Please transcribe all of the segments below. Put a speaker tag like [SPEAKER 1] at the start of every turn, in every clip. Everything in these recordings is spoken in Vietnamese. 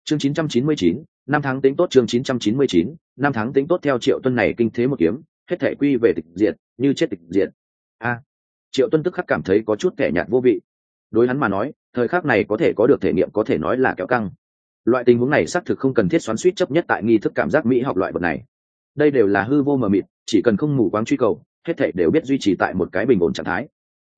[SPEAKER 1] Chương 999, năm tháng tính tốt. Chương 999, năm tháng tính tốt. Theo Triệu Tuân này kinh thế một kiếm, hết thể quy về tịch diệt, như chết tịch diệt. Triệu Tuân tức khắc cảm thấy có chút kẻ nhạt vô vị. Đối hắn mà nói, thời khắc này có thể có được thể nghiệm có thể nói là kéo căng. Loại tình huống này xác thực không cần thiết xoắn xuýt chấp nhất tại nghi thức cảm giác mỹ học loại vật này. Đây đều là hư vô mờ mịt, chỉ cần không mù quáng truy cầu, hết thảy đều biết duy trì tại một cái bình ổn trạng thái.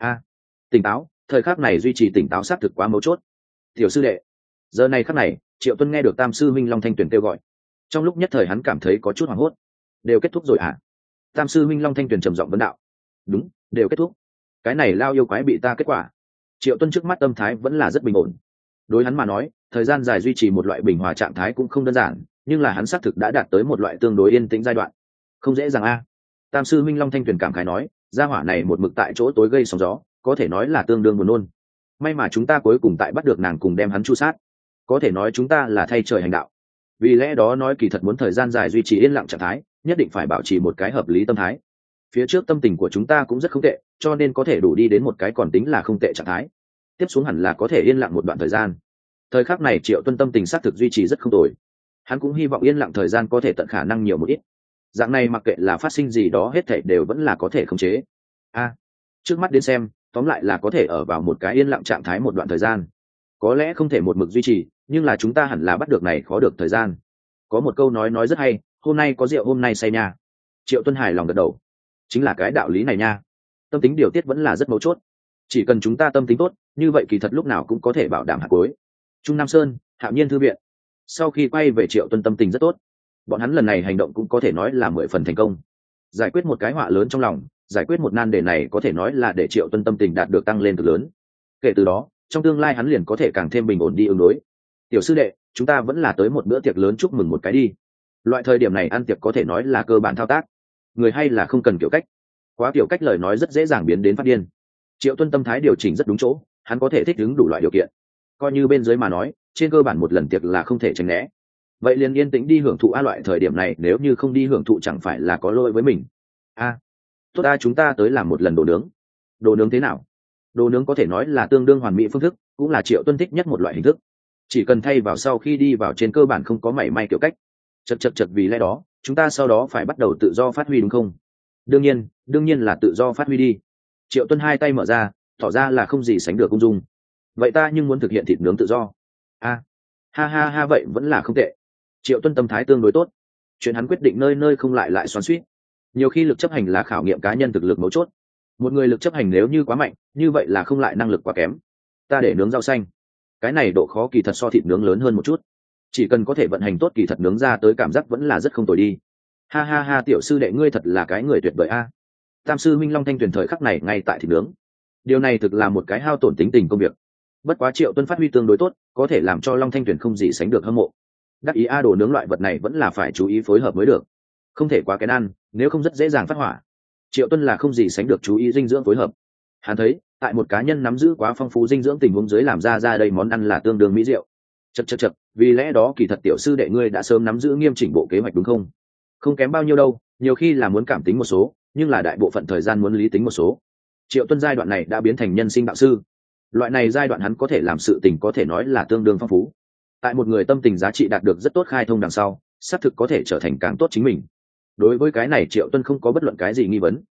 [SPEAKER 1] Tỉnh táo, thời khắc này duy trì tỉnh táo xác thực quá mấu chốt. Tiểu sư đệ. Giờ này khắc này, Triệu Tuân nghe được Tam sư minh Long Thanh Tuyền kêu gọi. Trong lúc nhất thời hắn cảm thấy có chút hoảng hốt. Đều kết thúc rồi à? Tam sư minh Long Thanh Tuyền trầm giọng vấn đạo. Đúng, đều kết thúc. Cái này lao yêu quái bị ta kết quả. Triệu Tuân trước mắt tâm thái vẫn là rất bình ổn. Đối hắn mà nói, thời gian dài duy trì một loại bình hòa trạng thái cũng không đơn giản, nhưng là hắn xác thực đã đạt tới một loại tương đối yên tĩnh giai đoạn. Không dễ dàng a. Tam sư minh Long Thanh Tuyền cảm khái nói, gia hỏa này một mực tại chỗ tối gây sóng gió, có thể nói là tương đương buồn nôn. May mà chúng ta cuối cùng tại bắt được nàng cùng đem hắn chu sát, có thể nói chúng ta là thay trời hành đạo. Vì lẽ đó nói kỳ thật muốn thời gian dài duy trì yên lặng trạng thái, nhất định phải bảo trì một cái hợp lý tâm thái. Phía trước tâm tình của chúng ta cũng rất không tệ, cho nên có thể đủ đi đến một cái còn tính là không tệ trạng thái. Tiếp xuống hẳn là có thể yên lặng một đoạn thời gian. Thời khắc này Triệu Tuân tâm tình xác thực duy trì rất không tồi. Hắn cũng hy vọng yên lặng thời gian có thể tận khả năng nhiều một ít. Dạng này mặc kệ là phát sinh gì đó hết thảy đều vẫn là có thể khống chế. Trước mắt đến xem, tóm lại là có thể ở vào một cái yên lặng trạng thái một đoạn thời gian. Có lẽ không thể một mực duy trì, nhưng là chúng ta hẳn là bắt được này khó được thời gian. Có một câu nói rất hay, hôm nay có rượu hôm nay say nha. Triệu Tuân hài lòng gật đầu. Chính là cái đạo lý này nha. Tâm tính điều tiết vẫn là rất mấu chốt. Chỉ cần chúng ta tâm tính tốt, như vậy kỳ thật lúc nào cũng có thể bảo đảm hạt cuối. Trung Nam Sơn, Hạo Nhiên thư viện. Sau khi quay về Triệu Tuân tâm tình rất tốt. Bọn hắn lần này hành động cũng có thể nói là 10 phần thành công. Giải quyết một cái họa lớn trong lòng, giải quyết một nan đề này có thể nói là để Triệu Tuân tâm tình đạt được tăng lên cực lớn. Kể từ đó, trong tương lai hắn liền có thể càng thêm bình ổn đi ứng đối. Tiểu sư đệ, chúng ta vẫn là tới một bữa tiệc lớn chúc mừng một cái đi. Loại thời điểm này ăn tiệc có thể nói là cơ bản thao tác. Người hay là không cần kiểu cách. Quá kiểu cách lời nói rất dễ dàng biến đến phát điên. Triệu Tuân tâm thái điều chỉnh rất đúng chỗ, hắn có thể thích ứng đủ loại điều kiện. Coi như bên dưới mà nói, trên cơ bản một lần tiệc là không thể tránh né. Vậy liền yên tĩnh đi hưởng thụ loại thời điểm này, nếu như không đi hưởng thụ chẳng phải là có lỗi với mình. Tốt chúng ta tới làm một lần đồ nướng. Đồ nướng thế nào? Đồ nướng có thể nói là tương đương hoàn mỹ phương thức, cũng là Triệu Tuân thích nhất một loại hình thức. Chỉ cần thay vào sau khi đi vào trên cơ bản không có mảy may kiểu cách. Chật vì lẽ đó, chúng ta sau đó phải bắt đầu tự do phát huy đúng không? Đương nhiên là tự do phát huy đi. Triệu Tuân hai tay mở ra, tỏ ra là không gì sánh được ung dung. Vậy ta nhưng muốn thực hiện thịt nướng tự do. Ha vậy vẫn là không tệ. Triệu Tuân tâm thái tương đối tốt. Chuyện hắn quyết định nơi nơi không lại xoắn xuýt. Nhiều khi lực chấp hành là khảo nghiệm cá nhân thực lực mấu chốt. Một người lực chấp hành nếu như quá mạnh, như vậy là không lại năng lực quá kém. Ta để nướng rau xanh. Cái này độ khó kỳ thật so thịt nướng lớn hơn một chút. Chỉ cần có thể vận hành tốt kỳ thật nướng ra tới cảm giác vẫn là rất không tồi đi. Ha tiểu sư đệ ngươi thật là cái người tuyệt vời a. Tam sư minh Long Thanh Tuyền thời khắc này ngay tại thịt nướng. Điều này thực là một cái hao tổn tính tình công việc. Bất quá Triệu Tuân phát huy tương đối tốt, có thể làm cho Long Thanh Tuyền không gì sánh được hâm mộ. Đắc ý đồ nướng loại vật này vẫn là phải chú ý phối hợp mới được. Không thể quá kén ăn, nếu không rất dễ dàng phát hỏa. Triệu Tuân là không gì sánh được chú ý dinh dưỡng phối hợp. Hắn thấy, tại một cá nhân nắm giữ quá phong phú dinh dưỡng tình huống dưới làm ra đây món ăn là tương đương mỹ diệu. Chật, vì lẽ đó kỳ thật tiểu sư đệ ngươi đã sớm nắm giữ nghiêm chỉnh bộ kế hoạch đúng không? Không kém bao nhiêu đâu, nhiều khi là muốn cảm tính một số, nhưng là đại bộ phận thời gian muốn lý tính một số. Triệu Tuân giai đoạn này đã biến thành nhân sinh đạo sư. Loại này giai đoạn hắn có thể làm sự tình có thể nói là tương đương phong phú. Tại một người tâm tình giá trị đạt được rất tốt khai thông đằng sau, xác thực có thể trở thành càng tốt chính mình. Đối với cái này Triệu Tuân không có bất luận cái gì nghi vấn.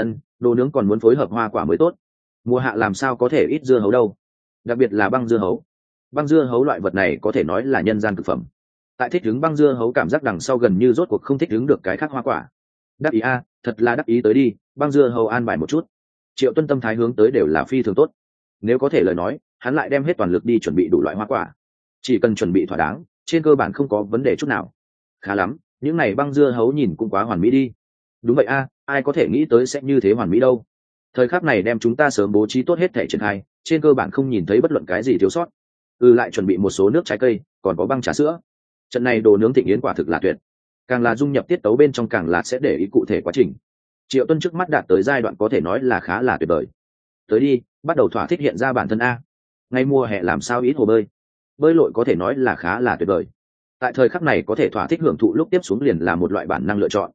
[SPEAKER 1] Đồ nướng còn muốn phối hợp hoa quả mới tốt. Mùa hạ làm sao có thể ít dưa hấu đâu, đặc biệt là băng dưa hấu. Băng dưa hấu loại vật này có thể nói là nhân gian cực phẩm. Tại thích ứng băng dưa hấu cảm giác đằng sau gần như rốt cuộc không thích ứng được cái khác hoa quả. Đắc ý thật là đắc ý tới đi, băng dưa hấu an bài một chút. Triệu Tuân tâm thái hướng tới đều là phi thường tốt. Nếu có thể lời nói, hắn lại đem hết toàn lực đi chuẩn bị đủ loại hoa quả. Chỉ cần chuẩn bị thỏa đáng, trên cơ bản không có vấn đề chút nào. Khá lắm, những này băng dưa hấu nhìn cũng quá hoàn mỹ đi. Đúng vậy ai có thể nghĩ tới sẽ như thế hoàn mỹ đâu. Thời khắc này đem chúng ta sớm bố trí tốt hết thể triển khai, trên cơ bản không nhìn thấy bất luận cái gì thiếu sót. Lại chuẩn bị một số nước trái cây, còn có băng trà sữa. Trận này đồ nướng thịnh yến quả thực là tuyệt. Càng là dung nhập tiết tấu bên trong càng là sẽ để ý cụ thể quá trình. Triệu Tuân trước mắt đạt tới giai đoạn có thể nói là khá là tuyệt vời. Tới đi, bắt đầu thỏa thích hiện ra bản thân a. Ngay mùa hè làm sao ít hồ bơi lội có thể nói là khá là tuyệt vời. Tại thời khắc này có thể thỏa thích hưởng thụ lúc tiếp xuống liền là một loại bản năng lựa chọn.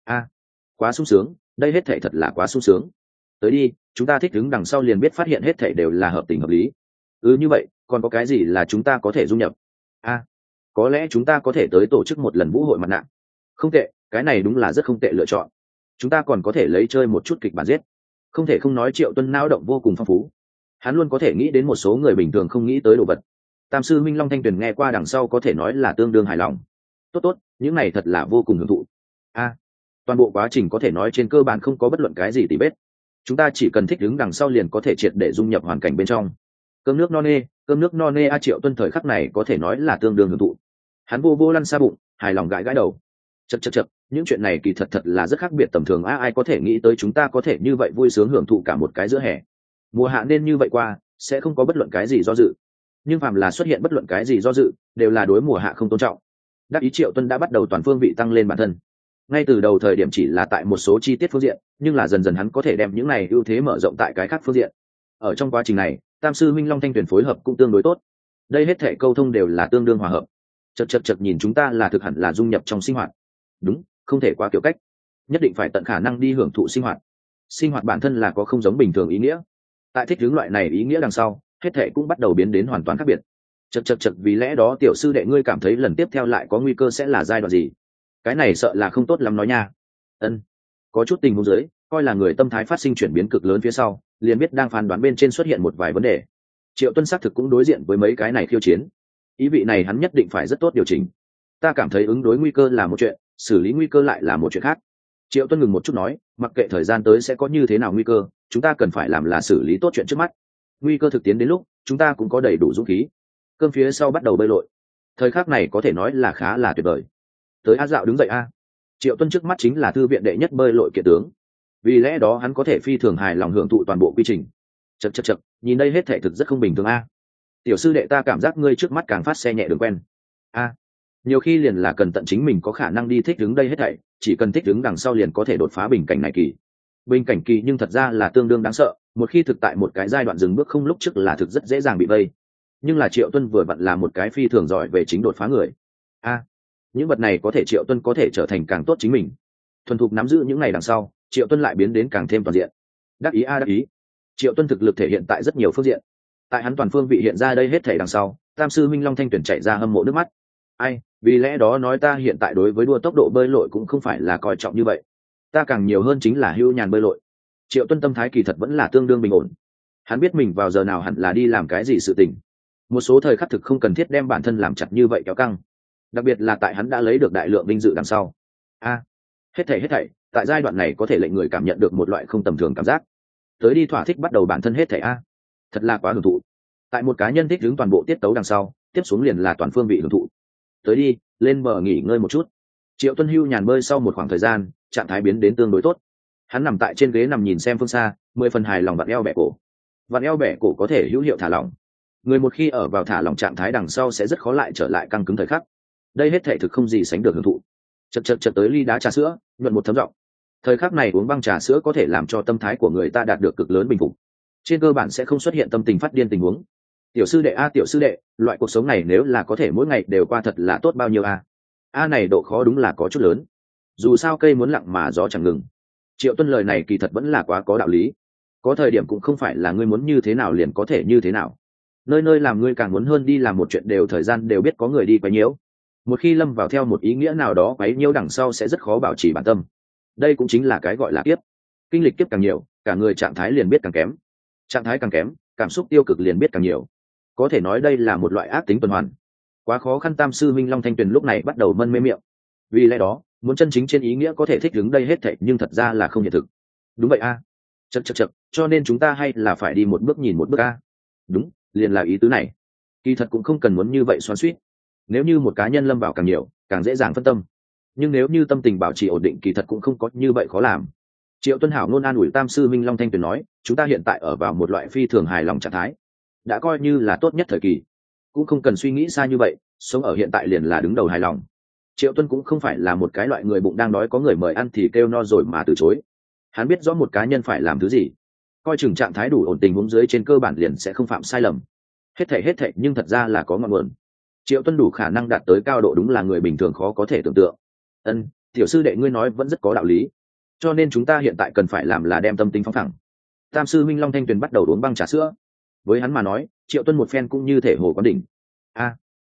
[SPEAKER 1] Quá sung sướng, đây hết thảy thật là quá sung sướng. Tới đi, chúng ta thích ứng đằng sau liền biết phát hiện hết thảy đều là hợp tình hợp lý. Như vậy, còn có cái gì là chúng ta có thể dung nhập? có lẽ chúng ta có thể tới tổ chức một lần vũ hội mặt nạ. Không tệ, cái này đúng là rất không tệ lựa chọn. Chúng ta còn có thể lấy chơi một chút kịch bản giết. Không thể không nói Triệu Tuân não động vô cùng phong phú, hắn luôn có thể nghĩ đến một số người bình thường không nghĩ tới đồ vật. Tam sư minh Long Thanh Tuyền nghe qua đằng sau có thể nói là tương đương hài lòng. Tốt, những này thật là vô cùng hưởng thụ. Toàn bộ quá trình có thể nói trên cơ bản không có bất luận cái gì tỉ vết. Chúng ta chỉ cần thích ứng đằng sau liền có thể triệt để dung nhập hoàn cảnh bên trong. Cơm nước no nê Triệu Tuân thời khắc này có thể nói là tương đương hưởng thụ. Hắn vô lăn xa bụng, hài lòng gãi đầu. Chậc, những chuyện này kỳ thật là rất khác biệt tầm thường. Ai có thể nghĩ tới chúng ta có thể như vậy vui sướng hưởng thụ cả một cái giữa hè. Mùa hạ nên như vậy qua, sẽ không có bất luận cái gì do dự. Nhưng phàm là xuất hiện bất luận cái gì do dự, đều là đối mùa hạ không tôn trọng. Đắc ý Triệu Tuân đã bắt đầu toàn phương vị tăng lên bản thân. Ngay từ đầu thời điểm chỉ là tại một số chi tiết phương diện, nhưng là dần dần hắn có thể đem những này ưu thế mở rộng tại cái khác phương diện. Ở trong quá trình này, Tam sư minh Long Thanh Tuyền phối hợp cũng tương đối tốt. Đây hết thể câu thông đều là tương đương hòa hợp. Chật nhìn chúng ta là thực hẳn là dung nhập trong sinh hoạt. Đúng, không thể quá kiểu cách, nhất định phải tận khả năng đi hưởng thụ sinh hoạt. Sinh hoạt bản thân là có không giống bình thường ý nghĩa. Tại thích hướng loại này ý nghĩa đằng sau, hết thể cũng bắt đầu biến đến hoàn toàn khác biệt. Chật, vì lẽ đó tiểu sư đệ ngươi cảm thấy lần tiếp theo lại có nguy cơ sẽ là giai đoạn gì? Cái này sợ là không tốt lắm nói nha. Có chút tình huống dưới, coi là người tâm thái phát sinh chuyển biến cực lớn phía sau, liền biết đang phán đoán bên trên xuất hiện một vài vấn đề. Triệu Tuân xác thực cũng đối diện với mấy cái này khiêu chiến. Ý vị này hắn nhất định phải rất tốt điều chỉnh. Ta cảm thấy ứng đối nguy cơ là một chuyện, xử lý nguy cơ lại là một chuyện khác. Triệu Tuân ngừng một chút nói, mặc kệ thời gian tới sẽ có như thế nào nguy cơ, chúng ta cần phải làm là xử lý tốt chuyện trước mắt. Nguy cơ thực tiến đến lúc, chúng ta cũng có đầy đủ dũng khí. Cơm phía sau bắt đầu bơi lội. Thời khắc này có thể nói là khá là tuyệt vời. Tới A Dạo đứng dậy a. Triệu Tuân trước mắt chính là thư viện đệ nhất bơi lội kiện tướng, vì lẽ đó hắn có thể phi thường hài lòng hưởng thụ toàn bộ quy trình. Chật, nhìn đây hết thể thực rất không bình thường a. Tiểu sư đệ ta cảm giác ngươi trước mắt càng phát xe nhẹ đường quen. Nhiều khi liền là cần tận chính mình có khả năng đi thích ứng đây hết thảy, chỉ cần thích ứng đằng sau liền có thể đột phá bình cảnh này kỳ. Bình cảnh kỳ nhưng thật ra là tương đương đáng sợ, một khi thực tại một cái giai đoạn dừng bước không lúc trước là thực rất dễ dàng bị vây. Nhưng là Triệu Tuân vừa vặn là một cái phi thường giỏi về chính đột phá người. Những vật này có thể Triệu Tuân có thể trở thành càng tốt chính mình. Thuần thục nắm giữ những ngày đằng sau, Triệu Tuân lại biến đến càng thêm toàn diện. Đắc ý. Triệu Tuân thực lực thể hiện tại rất nhiều phương diện. Tại hắn toàn phương vị hiện ra đây hết thảy đằng sau, Tam sư minh Long Thanh Tuyền chạy ra hâm mộ nước mắt. Vì lẽ đó nói ta hiện tại đối với đua tốc độ bơi lội cũng không phải là coi trọng như vậy, ta càng nhiều hơn chính là hưu nhàn bơi lội. Triệu Tuân tâm thái kỳ thật vẫn là tương đương bình ổn. Hắn biết mình vào giờ nào hẳn là đi làm cái gì sự tình. Một số thời khắc thực không cần thiết đem bản thân làm chặt như vậy kéo căng, đặc biệt là tại hắn đã lấy được đại lượng vinh dự đằng sau. Hết thảy tại giai đoạn này có thể lệnh người cảm nhận được một loại không tầm thường cảm giác. Tới đi thỏa thích bắt đầu bản thân hết thảy thật là quá hưởng thụ. Tại một cá nhân thích đứng toàn bộ tiết tấu đằng sau, tiếp xuống liền là toàn phương vị hưởng thụ. Tới đi, lên bờ nghỉ ngơi một chút. Triệu Tuân hưu nhàn bơi sau một khoảng thời gian, trạng thái biến đến tương đối tốt. Hắn nằm tại trên ghế nằm nhìn xem phương xa, 10 phần hài lòng vặn eo bẻ cổ. Vặn eo bẻ cổ có thể hữu hiệu thả lỏng. Người một khi ở vào thả lỏng trạng thái đằng sau sẽ rất khó lại trở lại căng cứng thời khắc. Đây hết thể thực không gì sánh được hưởng thụ. Chật tới ly đá trà sữa, nhuận một thấm giọng. Thời khắc này uống băng trà sữa có thể làm cho tâm thái của người ta đạt được cực lớn bình phục. Trên cơ bản sẽ không xuất hiện tâm tình phát điên tình huống. Tiểu sư đệ, loại cuộc sống này nếu là có thể mỗi ngày đều qua thật là tốt bao nhiêu này độ khó đúng là có chút lớn. Dù sao cây muốn lặng mà gió chẳng ngừng. Triệu Tuân lời này kỳ thật vẫn là quá có đạo lý. Có thời điểm cũng không phải là ngươi muốn như thế nào liền có thể như thế nào. Nơi làm ngươi càng muốn hơn đi làm một chuyện đều thời gian đều biết có người đi quấy nhiễu. Một khi lâm vào theo một ý nghĩa nào đó quấy nhiễu đằng sau sẽ rất khó bảo trì bản tâm. Đây cũng chính là cái gọi là kiếp. Kinh lịch kiếp càng nhiều, cả người trạng thái liền biết càng kém. Trạng thái càng kém, cảm xúc tiêu cực liền biết càng nhiều. Có thể nói đây là một loại ác tính tuần hoàn. Quá khó khăn. Tam sư minh Long Thanh Tuyền lúc này bắt đầu mân mê miệng. Vì lẽ đó, muốn chân chính trên ý nghĩa có thể thích ứng đây hết thảy nhưng thật ra là không hiện thực. Đúng vậy chật, cho nên chúng ta hay là phải đi một bước nhìn một bước Đúng, liền là ý tứ này. Kỳ thật cũng không cần muốn như vậy xoắn xuýt. Nếu như một cá nhân lâm vào càng nhiều, càng dễ dàng phân tâm. Nhưng nếu như tâm tình bảo trì ổn định kỳ thật cũng không có như vậy khó làm. Triệu Tuân hảo ngôn an ủi Tam sư minh Long Thanh Tuyền nói, chúng ta hiện tại ở vào một loại phi thường hài lòng trạng thái, đã coi như là tốt nhất thời kỳ, cũng không cần suy nghĩ xa như vậy, sống ở hiện tại liền là đứng đầu hài lòng. Triệu Tuân cũng không phải là một cái loại người bụng đang đói có người mời ăn thì kêu no rồi mà từ chối. Hắn biết rõ một cá nhân phải làm thứ gì, coi chừng trạng thái đủ ổn tình huống dưới trên cơ bản liền sẽ không phạm sai lầm. Hết thảy nhưng thật ra là có ngọn nguồn. Triệu Tuân đủ khả năng đạt tới cao độ đúng là người bình thường khó có thể tưởng tượng. Tiểu sư đệ ngươi nói vẫn rất có đạo lý, cho nên chúng ta hiện tại cần phải làm là đem tâm tính phóng thẳng. Tam sư minh Long Thanh Tuyền bắt đầu uống băng trà sữa. Với hắn mà nói, Triệu Tuân một phen cũng như thể hồ quán đỉnh.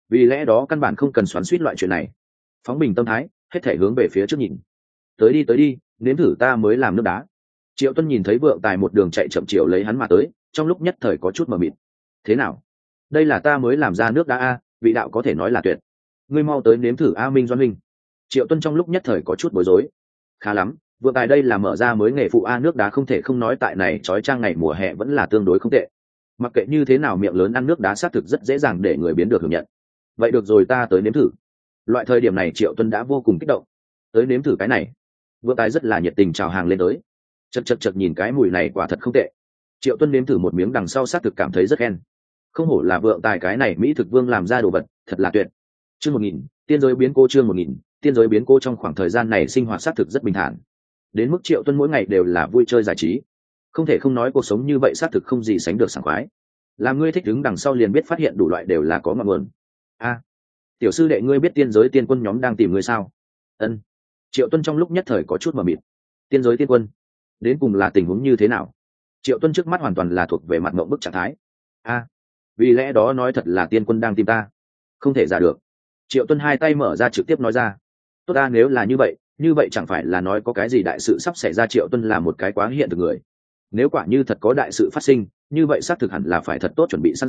[SPEAKER 1] vì lẽ đó căn bản không cần xoắn suýt loại chuyện này. Phóng bình tâm thái, hết thể hướng về phía trước nhìn. Tới đi, nếm thử ta mới làm nước đá. Triệu Tuân nhìn thấy Vượng Tài một đường chạy chậm chiều lấy hắn mà tới, trong lúc nhất thời có chút mờ mịt. Thế nào? Đây là ta mới làm ra nước đá a, vị đạo có thể nói là tuyệt. Ngươi mau tới nếm thử a Minh Doan Minh. Triệu Tuân trong lúc nhất thời có chút bối rối. Khá lắm, Vượng Tài đây là mở ra mới nghề phụ a, nước đá không thể không nói tại này trói trang ngày mùa hè vẫn là tương đối không tệ. Mặc kệ như thế nào miệng lớn ăn nước đá xác thực rất dễ dàng để người biến được hưởng nhận. Vậy được rồi, ta tới nếm thử. Loại thời điểm này Triệu Tuân đã vô cùng kích động. Tới nếm thử cái này. Vượng Tài rất là nhiệt tình chào hàng lên tới. Chật nhìn cái mùi này quả thật không tệ. Triệu Tuân nếm thử một miếng đằng sau xác thực cảm thấy rất khen. Không hổ là Vượng Tài cái này mỹ thực vương làm ra đồ vật, thật là tuyệt. Chương 1000, tiên giới biến cô. Chương 1000, tiên giới biến cô. Trong khoảng thời gian này sinh hoạt xác thực rất bình thản. Đến mức Triệu Tuân mỗi ngày đều là vui chơi giải trí. Không thể không nói cuộc sống như vậy xác thực không gì sánh được sảng khoái. Làm ngươi thích đứng đằng sau liền biết phát hiện đủ loại đều là có ngọn nguồn. A, tiểu sư đệ, ngươi biết tiên giới tiên quân nhóm đang tìm ngươi sao? Ân. Triệu Tuân trong lúc nhất thời có chút mờ mịt. Tiên giới tiên quân, đến cùng là tình huống như thế nào? Triệu Tuân trước mắt hoàn toàn là thuộc về mặt ngộp bức trạng thái. A, vì lẽ đó nói thật là tiên quân đang tìm ta? Không thể giả được. Triệu Tuân hai tay mở ra trực tiếp nói ra. Tốt ta, nếu là như vậy chẳng phải là nói có cái gì đại sự sắp xảy ra? Triệu Tuân là một cái quá hiện thực người. Nếu quả như thật có đại sự phát sinh, như vậy xác thực hẳn là phải thật tốt chuẩn bị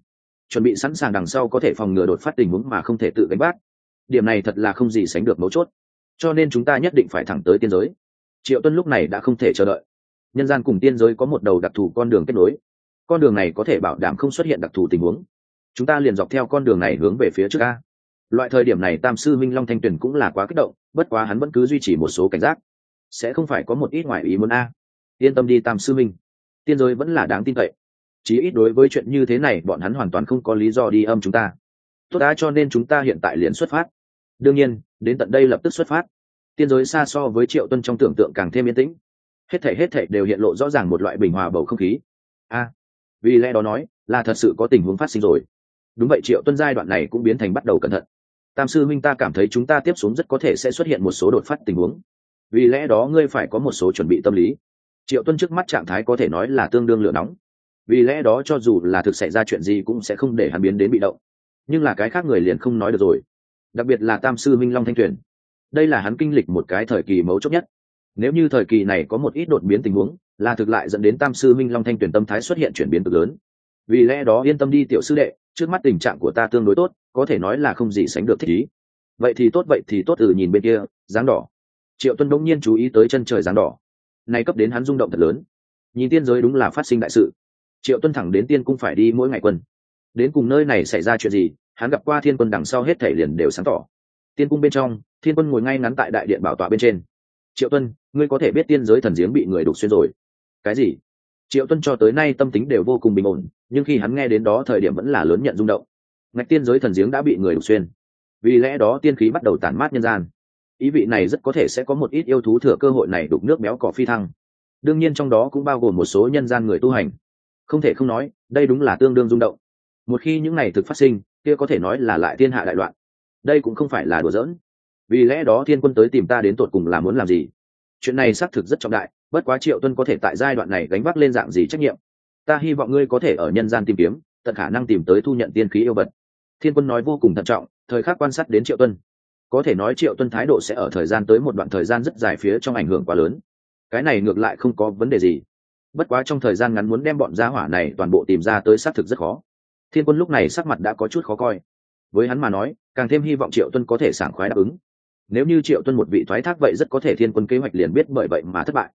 [SPEAKER 1] sẵn sàng đằng sau có thể phòng ngừa đột phát tình huống mà không thể tự gánh vác. Điểm này thật là không gì sánh được mấu chốt, cho nên chúng ta nhất định phải thẳng tới tiên giới. Triệu Tuân lúc này đã không thể chờ đợi. Nhân gian cùng tiên giới có một đầu đặc thù con đường kết nối, con đường này có thể bảo đảm không xuất hiện đặc thù tình huống. Chúng ta liền dọc theo con đường này hướng về phía trước a. Loại thời điểm này Tam sư Minh Long Thanh Tuyền cũng là quá kích động, bất quá hắn vẫn cứ duy trì một số cảnh giác, sẽ không phải có một ít ngoại ý muốn a. Yên tâm đi Tam sư Minh, tiên giới vẫn là đáng tin cậy. Chí ít đối với chuyện như thế này bọn hắn hoàn toàn không có lý do đi âm chúng ta. Tốt đã, cho nên chúng ta hiện tại liền xuất phát. Đương nhiên, đến tận đây lập tức xuất phát. Tiên giới xa so với Triệu Tuân trong tưởng tượng càng thêm yên tĩnh. Hết thảy đều hiện lộ rõ ràng một loại bình hòa bầu không khí. A, vì lẽ đó nói là thật sự có tình huống phát sinh rồi. Đúng vậy, Triệu Tuân giai đoạn này cũng biến thành bắt đầu cẩn thận. Tam sư huynh, ta cảm thấy chúng ta tiếp xuống rất có thể sẽ xuất hiện một số đột phát tình huống. Vì lẽ đó ngươi phải có một số chuẩn bị tâm lý. Triệu Tuân trước mắt trạng thái có thể nói là tương đương lửa nóng. Vì lẽ đó cho dù là thực xảy ra chuyện gì cũng sẽ không để hắn biến đến bị động. Nhưng là cái khác người liền không nói được rồi. Đặc biệt là Tam sư Minh Long Thanh Tuyền. Đây là hắn kinh lịch một cái thời kỳ mấu chốt nhất. Nếu như thời kỳ này có một ít đột biến tình huống, là thực lại dẫn đến Tam sư Minh Long Thanh Tuyền tâm thái xuất hiện chuyển biến cực lớn. Vì lẽ đó yên tâm đi tiểu sư đệ, trước mắt tình trạng của ta tương đối tốt, có thể nói là không gì sánh được thích ý. Vậy thì tốt, nhìn bên kia, dáng đỏ. Triệu Tuân đống nhiên chú ý tới chân trời dáng đỏ. Này cấp đến hắn rung động thật lớn. Nhìn tiên giới đúng là phát sinh đại sự. Triệu Tuân thẳng đến tiên cung phải đi mỗi ngày quân. Đến cùng nơi này xảy ra chuyện gì, hắn gặp qua thiên quân đằng sau hết thảy liền đều sáng tỏ. Tiên cung bên trong, thiên quân ngồi ngay ngắn tại đại điện bảo tọa bên trên. Triệu Tuân, ngươi có thể biết tiên giới thần giếng bị người đục xuyên rồi? Cái gì? Triệu Tuân cho tới nay tâm tính đều vô cùng bình ổn, nhưng khi hắn nghe đến đó thời điểm vẫn là lớn nhận rung động. Ngạch, tiên giới thần giếng đã bị người đục xuyên, vì lẽ đó tiên khí bắt đầu tản mát nhân gian. Ý vị này rất có thể sẽ có một ít yêu thú thừa cơ hội này đục nước béo cỏ phi thăng. Đương nhiên trong đó cũng bao gồm một số nhân gian người tu hành. Không thể không nói, đây đúng là tương đương rung động. Một khi những này thực phát sinh, kia có thể nói là lại thiên hạ đại loạn. Đây cũng không phải là đùa giỡn. Vì lẽ đó thiên quân tới tìm ta đến tột cùng là muốn làm gì? Chuyện này xác thực rất trọng đại, bất quá Triệu Tuân có thể tại giai đoạn này gánh vác lên dạng gì trách nhiệm? Ta hy vọng ngươi có thể ở nhân gian tìm kiếm, tận khả năng tìm tới thu nhận tiên khí yêu vật. Thiên quân nói vô cùng thận trọng, thời khắc quan sát đến Triệu Tuân. Có thể nói Triệu Tuân thái độ sẽ ở thời gian tới một đoạn thời gian rất dài phía trong ảnh hưởng quá lớn. Cái này ngược lại không có vấn đề gì. Bất quá trong thời gian ngắn muốn đem bọn gia hỏa này toàn bộ tìm ra tới xác thực rất khó. Thiên quân lúc này sắc mặt đã có chút khó coi. Với hắn mà nói, càng thêm hy vọng Triệu Tuân có thể sảng khoái đáp ứng. Nếu như Triệu Tuân một vị thoái thác vậy rất có thể thiên quân kế hoạch liền biết bởi vậy mà thất bại.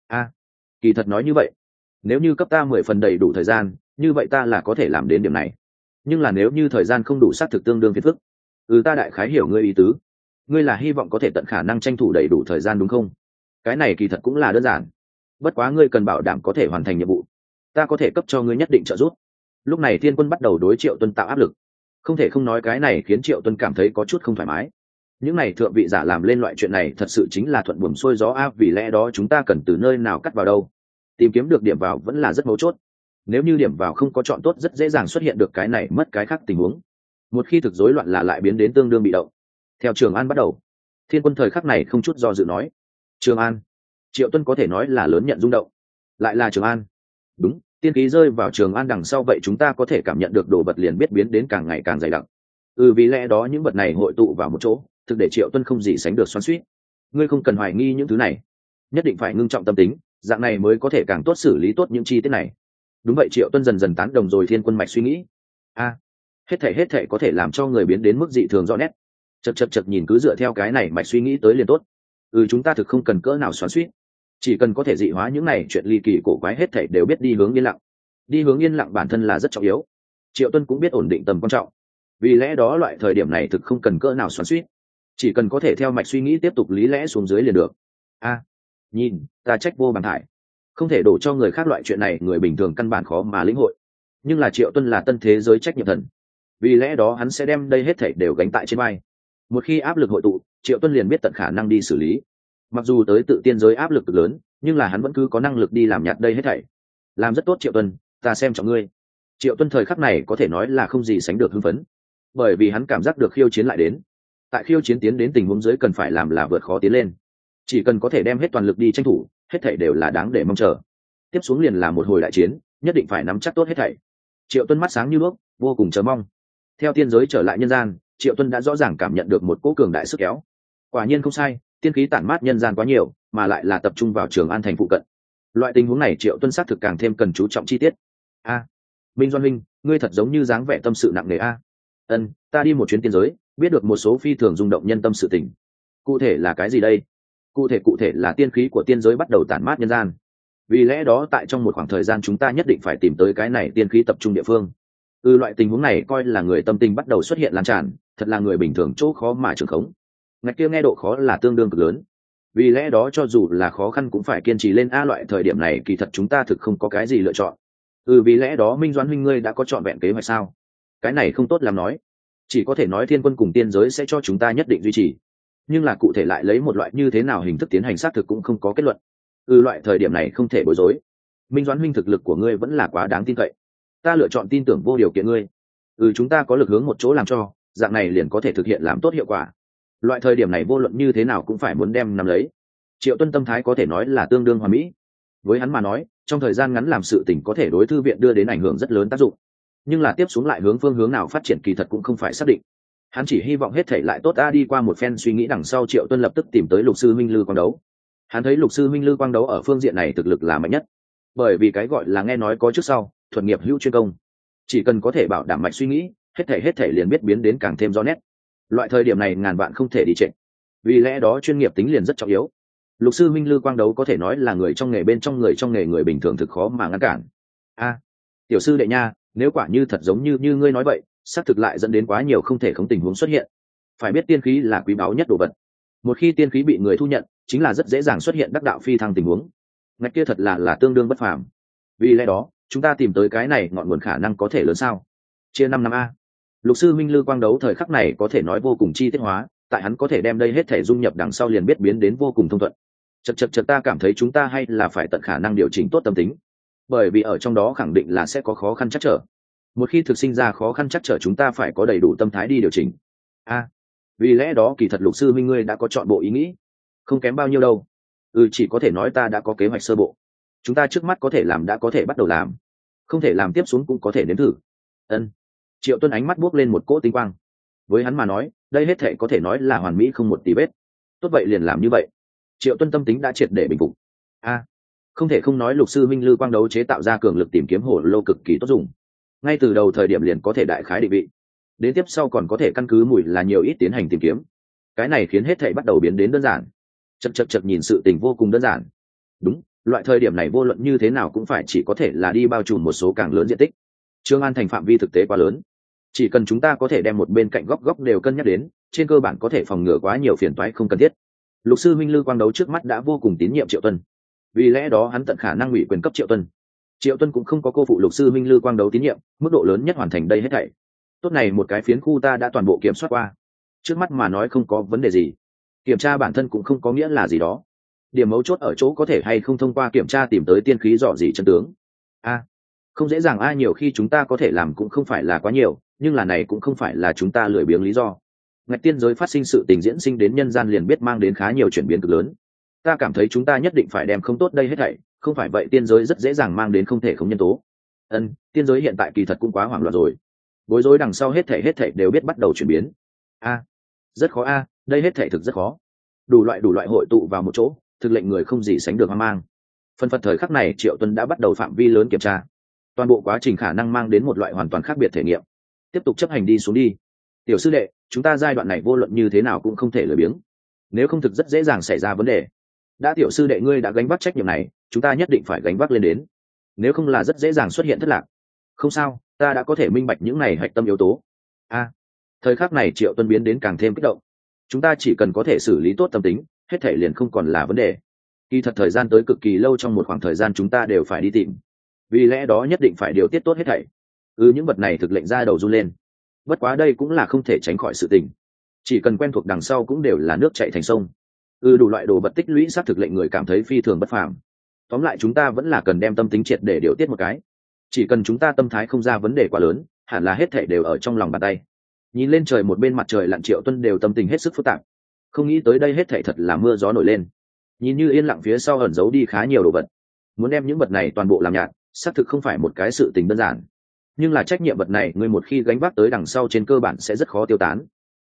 [SPEAKER 1] Kỳ thật nói như vậy, nếu như cấp ta 10 phần đầy đủ thời gian, như vậy ta là có thể làm đến điểm này. Nhưng là nếu như thời gian không đủ, xác thực tương đương phiền phức. Ta đại khái hiểu ngươi ý tứ. Ngươi là hy vọng có thể tận khả năng tranh thủ đầy đủ thời gian đúng không? Cái này kỳ thật cũng là đơn giản. Bất quá ngươi cần bảo đảm có thể hoàn thành nhiệm vụ. Ta có thể cấp cho ngươi nhất định trợ giúp. Lúc này thiên quân bắt đầu đối Triệu Tuân tạo áp lực. Không thể không nói cái này khiến Triệu Tuân cảm thấy có chút không thoải mái. Những này thượng vị giả làm lên loại chuyện này thật sự chính là thuận buồm xuôi gió a, vì lẽ đó chúng ta cần từ nơi nào cắt vào đâu. Tìm kiếm được điểm vào vẫn là rất mấu chốt. Nếu như điểm vào không có chọn tốt, rất dễ dàng xuất hiện được cái này mất cái khác tình huống. Một khi thực rối loạn là lại biến đến tương đương bị động. Theo Trường An bắt đầu, thiên quân thời khắc này không chút do dự nói: Trường An. Triệu Tuân có thể nói là lớn nhận rung động. Lại là Trường An? Đúng, tiên khí rơi vào Trường An đằng sau vậy chúng ta có thể cảm nhận được đồ vật liền biết biến đến càng ngày càng dày đặc. Vì lẽ đó những vật này hội tụ vào một chỗ, thực để Triệu Tuân không gì sánh được xoắn xuýt. Ngươi không cần hoài nghi những thứ này, nhất định phải ngưng trọng tâm tính, dạng này mới có thể càng tốt xử lý tốt những chi tiết này. Đúng vậy, Triệu Tuân dần dần tán đồng rồi Thiên Quân mạch suy nghĩ. Hết thảy có thể làm cho người biến đến mức dị thường rõ nét. Chật nhìn cứ dựa theo cái này mạch suy nghĩ tới liền tốt. Chúng ta thực không cần cỡ nào xoắn xuýt, chỉ cần có thể dị hóa những này chuyện ly kỳ cổ quái, hết thảy đều biết đi hướng yên lặng. Đi hướng yên lặng bản thân là rất trọng yếu. Triệu Tuân cũng biết ổn định tầm quan trọng, vì lẽ đó loại thời điểm này thực không cần cỡ nào xoắn xuýt, chỉ cần có thể theo mạch suy nghĩ tiếp tục lý lẽ xuống dưới liền được. Nhìn ta trách vô bằng hải, không thể đổ cho người khác loại chuyện này, người bình thường căn bản khó mà lĩnh hội, nhưng là Triệu Tuân là tân thế giới trách nhiệm thần, vì lẽ đó hắn sẽ đem đây hết thảy đều gánh tại trên vai. Một khi áp lực hội tụ, Triệu Tuân liền biết tận khả năng đi xử lý. Mặc dù tới tự tiên giới áp lực cực lớn, nhưng là hắn vẫn cứ có năng lực đi làm nhạt đây hết thảy. Làm rất tốt Triệu Tuân, ta xem trọng ngươi. Triệu Tuân thời khắc này có thể nói là không gì sánh được hưng phấn, bởi vì hắn cảm giác được khiêu chiến lại đến. Tại khiêu chiến tiến đến tình huống dưới cần phải làm là vượt khó tiến lên, chỉ cần có thể đem hết toàn lực đi tranh thủ, hết thảy đều là đáng để mong chờ. Tiếp xuống liền là một hồi đại chiến, nhất định phải nắm chắc tốt hết thảy. Triệu Tuân mắt sáng như đuốc, vô cùng chờ mong. Theo tiên giới trở lại nhân gian, Triệu Tuân đã rõ ràng cảm nhận được một cỗ cường đại sức kéo. Quả nhiên không sai, tiên khí tản mát nhân gian quá nhiều, mà lại là tập trung vào Trường An thành phụ cận. Loại tình huống này Triệu Tuân xác thực càng thêm cần chú trọng chi tiết. Minh Doan Minh, ngươi thật giống như dáng vẻ tâm sự nặng nề a. Ta đi một chuyến tiên giới, biết được một số phi thường rung động nhân tâm sự tình. Cụ thể là cái gì đây? Cụ thể là tiên khí của tiên giới bắt đầu tản mát nhân gian. Vì lẽ đó tại trong một khoảng thời gian chúng ta nhất định phải tìm tới cái này tiên khí tập trung địa phương. Loại tình huống này coi là người tâm tình bắt đầu xuất hiện lan tràn, thật là người bình thường chỗ khó mà trường khống. Ngạch kia nghe độ khó là tương đương cực lớn. Vì lẽ đó cho dù là khó khăn cũng phải kiên trì lên loại thời điểm này kỳ thật chúng ta thực không có cái gì lựa chọn. Vì lẽ đó Minh Doãn huynh ngươi đã có trọn vẹn kế hoạch sao? Cái này không tốt làm nói, chỉ có thể nói Thiên Quân cùng tiên giới sẽ cho chúng ta nhất định duy trì, nhưng là cụ thể lại lấy một loại như thế nào hình thức tiến hành xác thực cũng không có kết luận. Loại thời điểm này không thể bối rối. Minh Doãn huynh thực lực của ngươi vẫn là quá đáng tin cậy, ta lựa chọn tin tưởng vô điều kiện ngươi. Chúng ta có lực hướng một chỗ làm cho, dạng này liền có thể thực hiện làm tốt hiệu quả. Loại thời điểm này vô luận như thế nào cũng phải muốn đem nắm lấy. Triệu Tuân tâm thái có thể nói là tương đương hoàn mỹ. Với hắn mà nói, trong thời gian ngắn làm sự tình có thể đối thư viện đưa đến ảnh hưởng rất lớn tác dụng, nhưng là tiếp xuống lại hướng phương hướng nào phát triển kỳ thật cũng không phải xác định. Hắn chỉ hy vọng hết thảy lại tốt. Đi qua một phen suy nghĩ đằng sau, Triệu Tuân lập tức tìm tới Lục sư huynh Lư Quang Đấu. Hắn thấy Lục sư huynh Lư Quang Đấu ở phương diện này thực lực là mạnh nhất, bởi vì cái gọi là nghe nói có trước sau, thuần nghiệp hữu chuyên công. Chỉ cần có thể bảo đảm mạch suy nghĩ, hết thảy liền biết biến đến càng thêm rõ nét. Loại thời điểm này ngàn vạn không thể đi trễ, vì lẽ đó chuyên nghiệp tính liền rất trọng yếu. Lục sư huynh Lư Quang Đấu có thể nói là người trong nghề bên trong người trong nghề, người bình thường thực khó mà ngăn cản. Tiểu sư đệ nha, nếu quả như thật giống như ngươi nói vậy, xác thực lại dẫn đến quá nhiều không thể khống tình huống xuất hiện. Phải biết tiên khí là quý báu nhất đồ vật, một khi tiên khí bị người thu nhận, chính là rất dễ dàng xuất hiện đắc đạo phi thăng tình huống. Ngạch kia thật là tương đương bất phàm. Vì lẽ đó chúng ta tìm tới cái này ngọn nguồn khả năng có thể lớn sao? Chia 5 năm a. Lục sư minh Lư Quang Đấu thời khắc này có thể nói vô cùng chi tiết hóa, tại hắn có thể đem đây hết thể dung nhập đằng sau liền biết biến đến vô cùng thông thuận. Chật ta cảm thấy chúng ta hay là phải tận khả năng điều chỉnh tốt tâm tính, bởi vì ở trong đó khẳng định là sẽ có khó khăn trắc trở. Một khi thực sinh ra khó khăn trắc trở, chúng ta phải có đầy đủ tâm thái đi điều chỉnh. Vì lẽ đó kỳ thật Lục sư minh ngươi đã có chọn bộ ý nghĩ, không kém bao nhiêu đâu. Chỉ có thể nói ta đã có kế hoạch sơ bộ. Chúng ta trước mắt có thể làm đã có thể bắt đầu làm, không thể làm tiếp xuống cũng có thể nếm thử. Triệu Tuân ánh mắt buốc lên một cỗ tinh quang. Với hắn mà nói, đây hết thể có thể nói là hoàn mỹ không một tí vết. Tốt vậy liền làm như vậy. Triệu Tuân tâm tính đã triệt để bình phục. Không thể không nói Lục sư minh Lư Quang Đấu chế tạo ra cường lực tìm kiếm hổ lô cực kỳ tốt dùng. Ngay từ đầu thời điểm liền có thể đại khái định vị, đến tiếp sau còn có thể căn cứ mùi là nhiều ít tiến hành tìm kiếm. Cái này khiến hết thảy bắt đầu biến đến đơn giản. Chật nhìn sự tình vô cùng đơn giản. Đúng, loại thời điểm này vô luận như thế nào cũng phải chỉ có thể là đi bao trùm một số càng lớn diện tích. Trường An thành phạm vi thực tế quá lớn, chỉ cần chúng ta có thể đem một bên cạnh góc đều cân nhắc đến, trên cơ bản có thể phòng ngừa quá nhiều phiền toái không cần thiết. Lục sư minh Lư Quang Đấu trước mắt đã vô cùng tín nhiệm Triệu Tuân, vì lẽ đó hắn tận khả năng ủy quyền cấp Triệu Tuân. Triệu Tuân cũng không có cô phụ Lục sư minh Lư Quang Đấu tín nhiệm, mức độ lớn nhất hoàn thành đây hết thảy. Tốt này một cái phiến khu ta đã toàn bộ kiểm soát qua, trước mắt mà nói không có vấn đề gì. Kiểm tra bản thân cũng không có nghĩa là gì đó, điểm mấu chốt ở chỗ có thể hay không thông qua kiểm tra tìm tới tiên khí dò dỉ chân tướng. Không dễ dàng nhiều khi chúng ta có thể làm cũng không phải là quá nhiều, nhưng là này cũng không phải là chúng ta lười biếng lý do. Ngạch tiên giới phát sinh sự tình diễn sinh đến nhân gian liền biết mang đến khá nhiều chuyển biến cực lớn. Ta cảm thấy chúng ta nhất định phải đem không tốt đây hết thảy, không phải vậy tiên giới rất dễ dàng mang đến không thể không nhân tố. Tiên giới hiện tại kỳ thật cũng quá hoảng loạn rồi. bối rối đằng sau hết thể đều biết bắt đầu chuyển biến. Rất khó đây hết thể thực rất khó. Đủ loại hội tụ vào một chỗ, thực lệnh người không gì sánh được hoang mang. Phần phật thời khắc này Triệu Tuân đã bắt đầu phạm vi lớn kiểm tra toàn bộ quá trình, khả năng mang đến một loại hoàn toàn khác biệt thể nghiệm. Tiếp tục chấp hành đi xuống đi, tiểu sư đệ, chúng ta giai đoạn này vô luận như thế nào cũng không thể lười biếng, nếu không thực rất dễ dàng xảy ra vấn đề. Đã tiểu sư đệ ngươi đã gánh vác trách nhiệm này, chúng ta nhất định phải gánh vác lên đến, nếu không là rất dễ dàng xuất hiện thất lạc. Không sao, ta đã có thể minh bạch những này hạch tâm yếu tố. Thời khắc này Triệu Tuân biến đến càng thêm kích động. Chúng ta chỉ cần có thể xử lý tốt tâm tính, hết thể liền không còn là vấn đề. Kỳ thật thời gian tới cực kỳ lâu, trong một khoảng thời gian chúng ta đều phải đi tìm, vì lẽ đó nhất định phải điều tiết tốt hết thảy. Những vật này thực lệnh ra đầu run lên. Bất quá đây cũng là không thể tránh khỏi sự tình, chỉ cần quen thuộc đằng sau cũng đều là nước chảy thành sông. Đủ loại đồ vật tích lũy sát thực lệnh người cảm thấy phi thường bất phàm. Tóm lại chúng ta vẫn là cần đem tâm tính triệt để điều tiết một cái. Chỉ cần chúng ta tâm thái không ra vấn đề quá lớn, hẳn là hết thảy đều ở trong lòng bàn tay. Nhìn lên trời một bên mặt trời lặn, Triệu Tuân đều tâm tình hết sức phức tạp. Không nghĩ tới đây hết thảy thật là mưa gió nổi lên. Nhìn như yên lặng phía sau ẩn giấu đi khá nhiều đồ vật. Muốn đem những vật này toàn bộ làm nhạt, xác thực không phải một cái sự tình đơn giản. Nhưng là trách nhiệm vật này, người một khi gánh vác tới đằng sau trên cơ bản sẽ rất khó tiêu tán.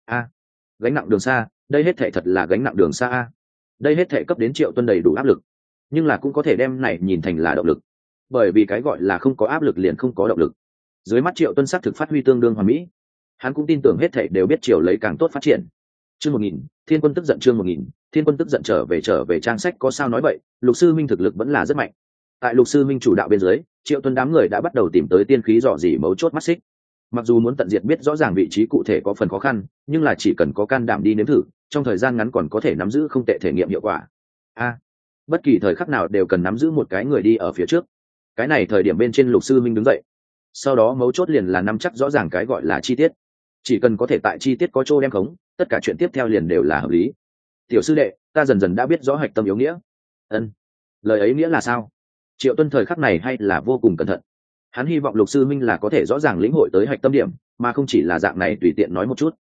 [SPEAKER 1] Gánh nặng đường xa, đây hết thảy thật là gánh nặng đường xa. Đây hết thảy cấp đến Triệu Tuân đầy đủ áp lực, nhưng là cũng có thể đem này nhìn thành là động lực. Bởi vì cái gọi là không có áp lực liền không có động lực. Dưới mắt Triệu Tuân xác thực phát huy tương đương hoàn mỹ. Hắn cũng tin tưởng hết thảy đều biết chiều lấy càng tốt phát triển. Chương 1000, Thiên Quân tức giận. Chương 1000, Thiên Quân tức giận. Trở về trang sách có sao nói vậy, Lục Sư Minh thực lực vẫn là rất mạnh. Tại Lục Sư Minh chủ đạo bên dưới, Triệu Tuân đám người đã bắt đầu tìm tới tiên khí dò dỉ mấu chốt mắt xích. Mặc dù muốn tận diệt biết rõ ràng vị trí cụ thể có phần khó khăn, nhưng là chỉ cần có can đảm đi nếm thử, trong thời gian ngắn còn có thể nắm giữ không tệ thể nghiệm hiệu quả. Bất kỳ thời khắc nào đều cần nắm giữ một cái người đi ở phía trước. Cái này thời điểm bên trên Lục Sư Minh đứng dậy. Sau đó mấu chốt liền là nắm chắc rõ ràng cái gọi là chi tiết. Chỉ cần có thể tại chi tiết có chỗ đem khống, tất cả chuyện tiếp theo liền đều là hợp lý. Tiểu sư đệ, ta dần dần đã biết rõ hạch tâm yếu nghĩa. Lời ấy nghĩa là sao? Triệu Tuân thời khắc này hay là vô cùng cẩn thận. Hắn hy vọng Lục Sư Minh là có thể rõ ràng lĩnh hội tới hạch tâm điểm, mà không chỉ là dạng này tùy tiện nói một chút.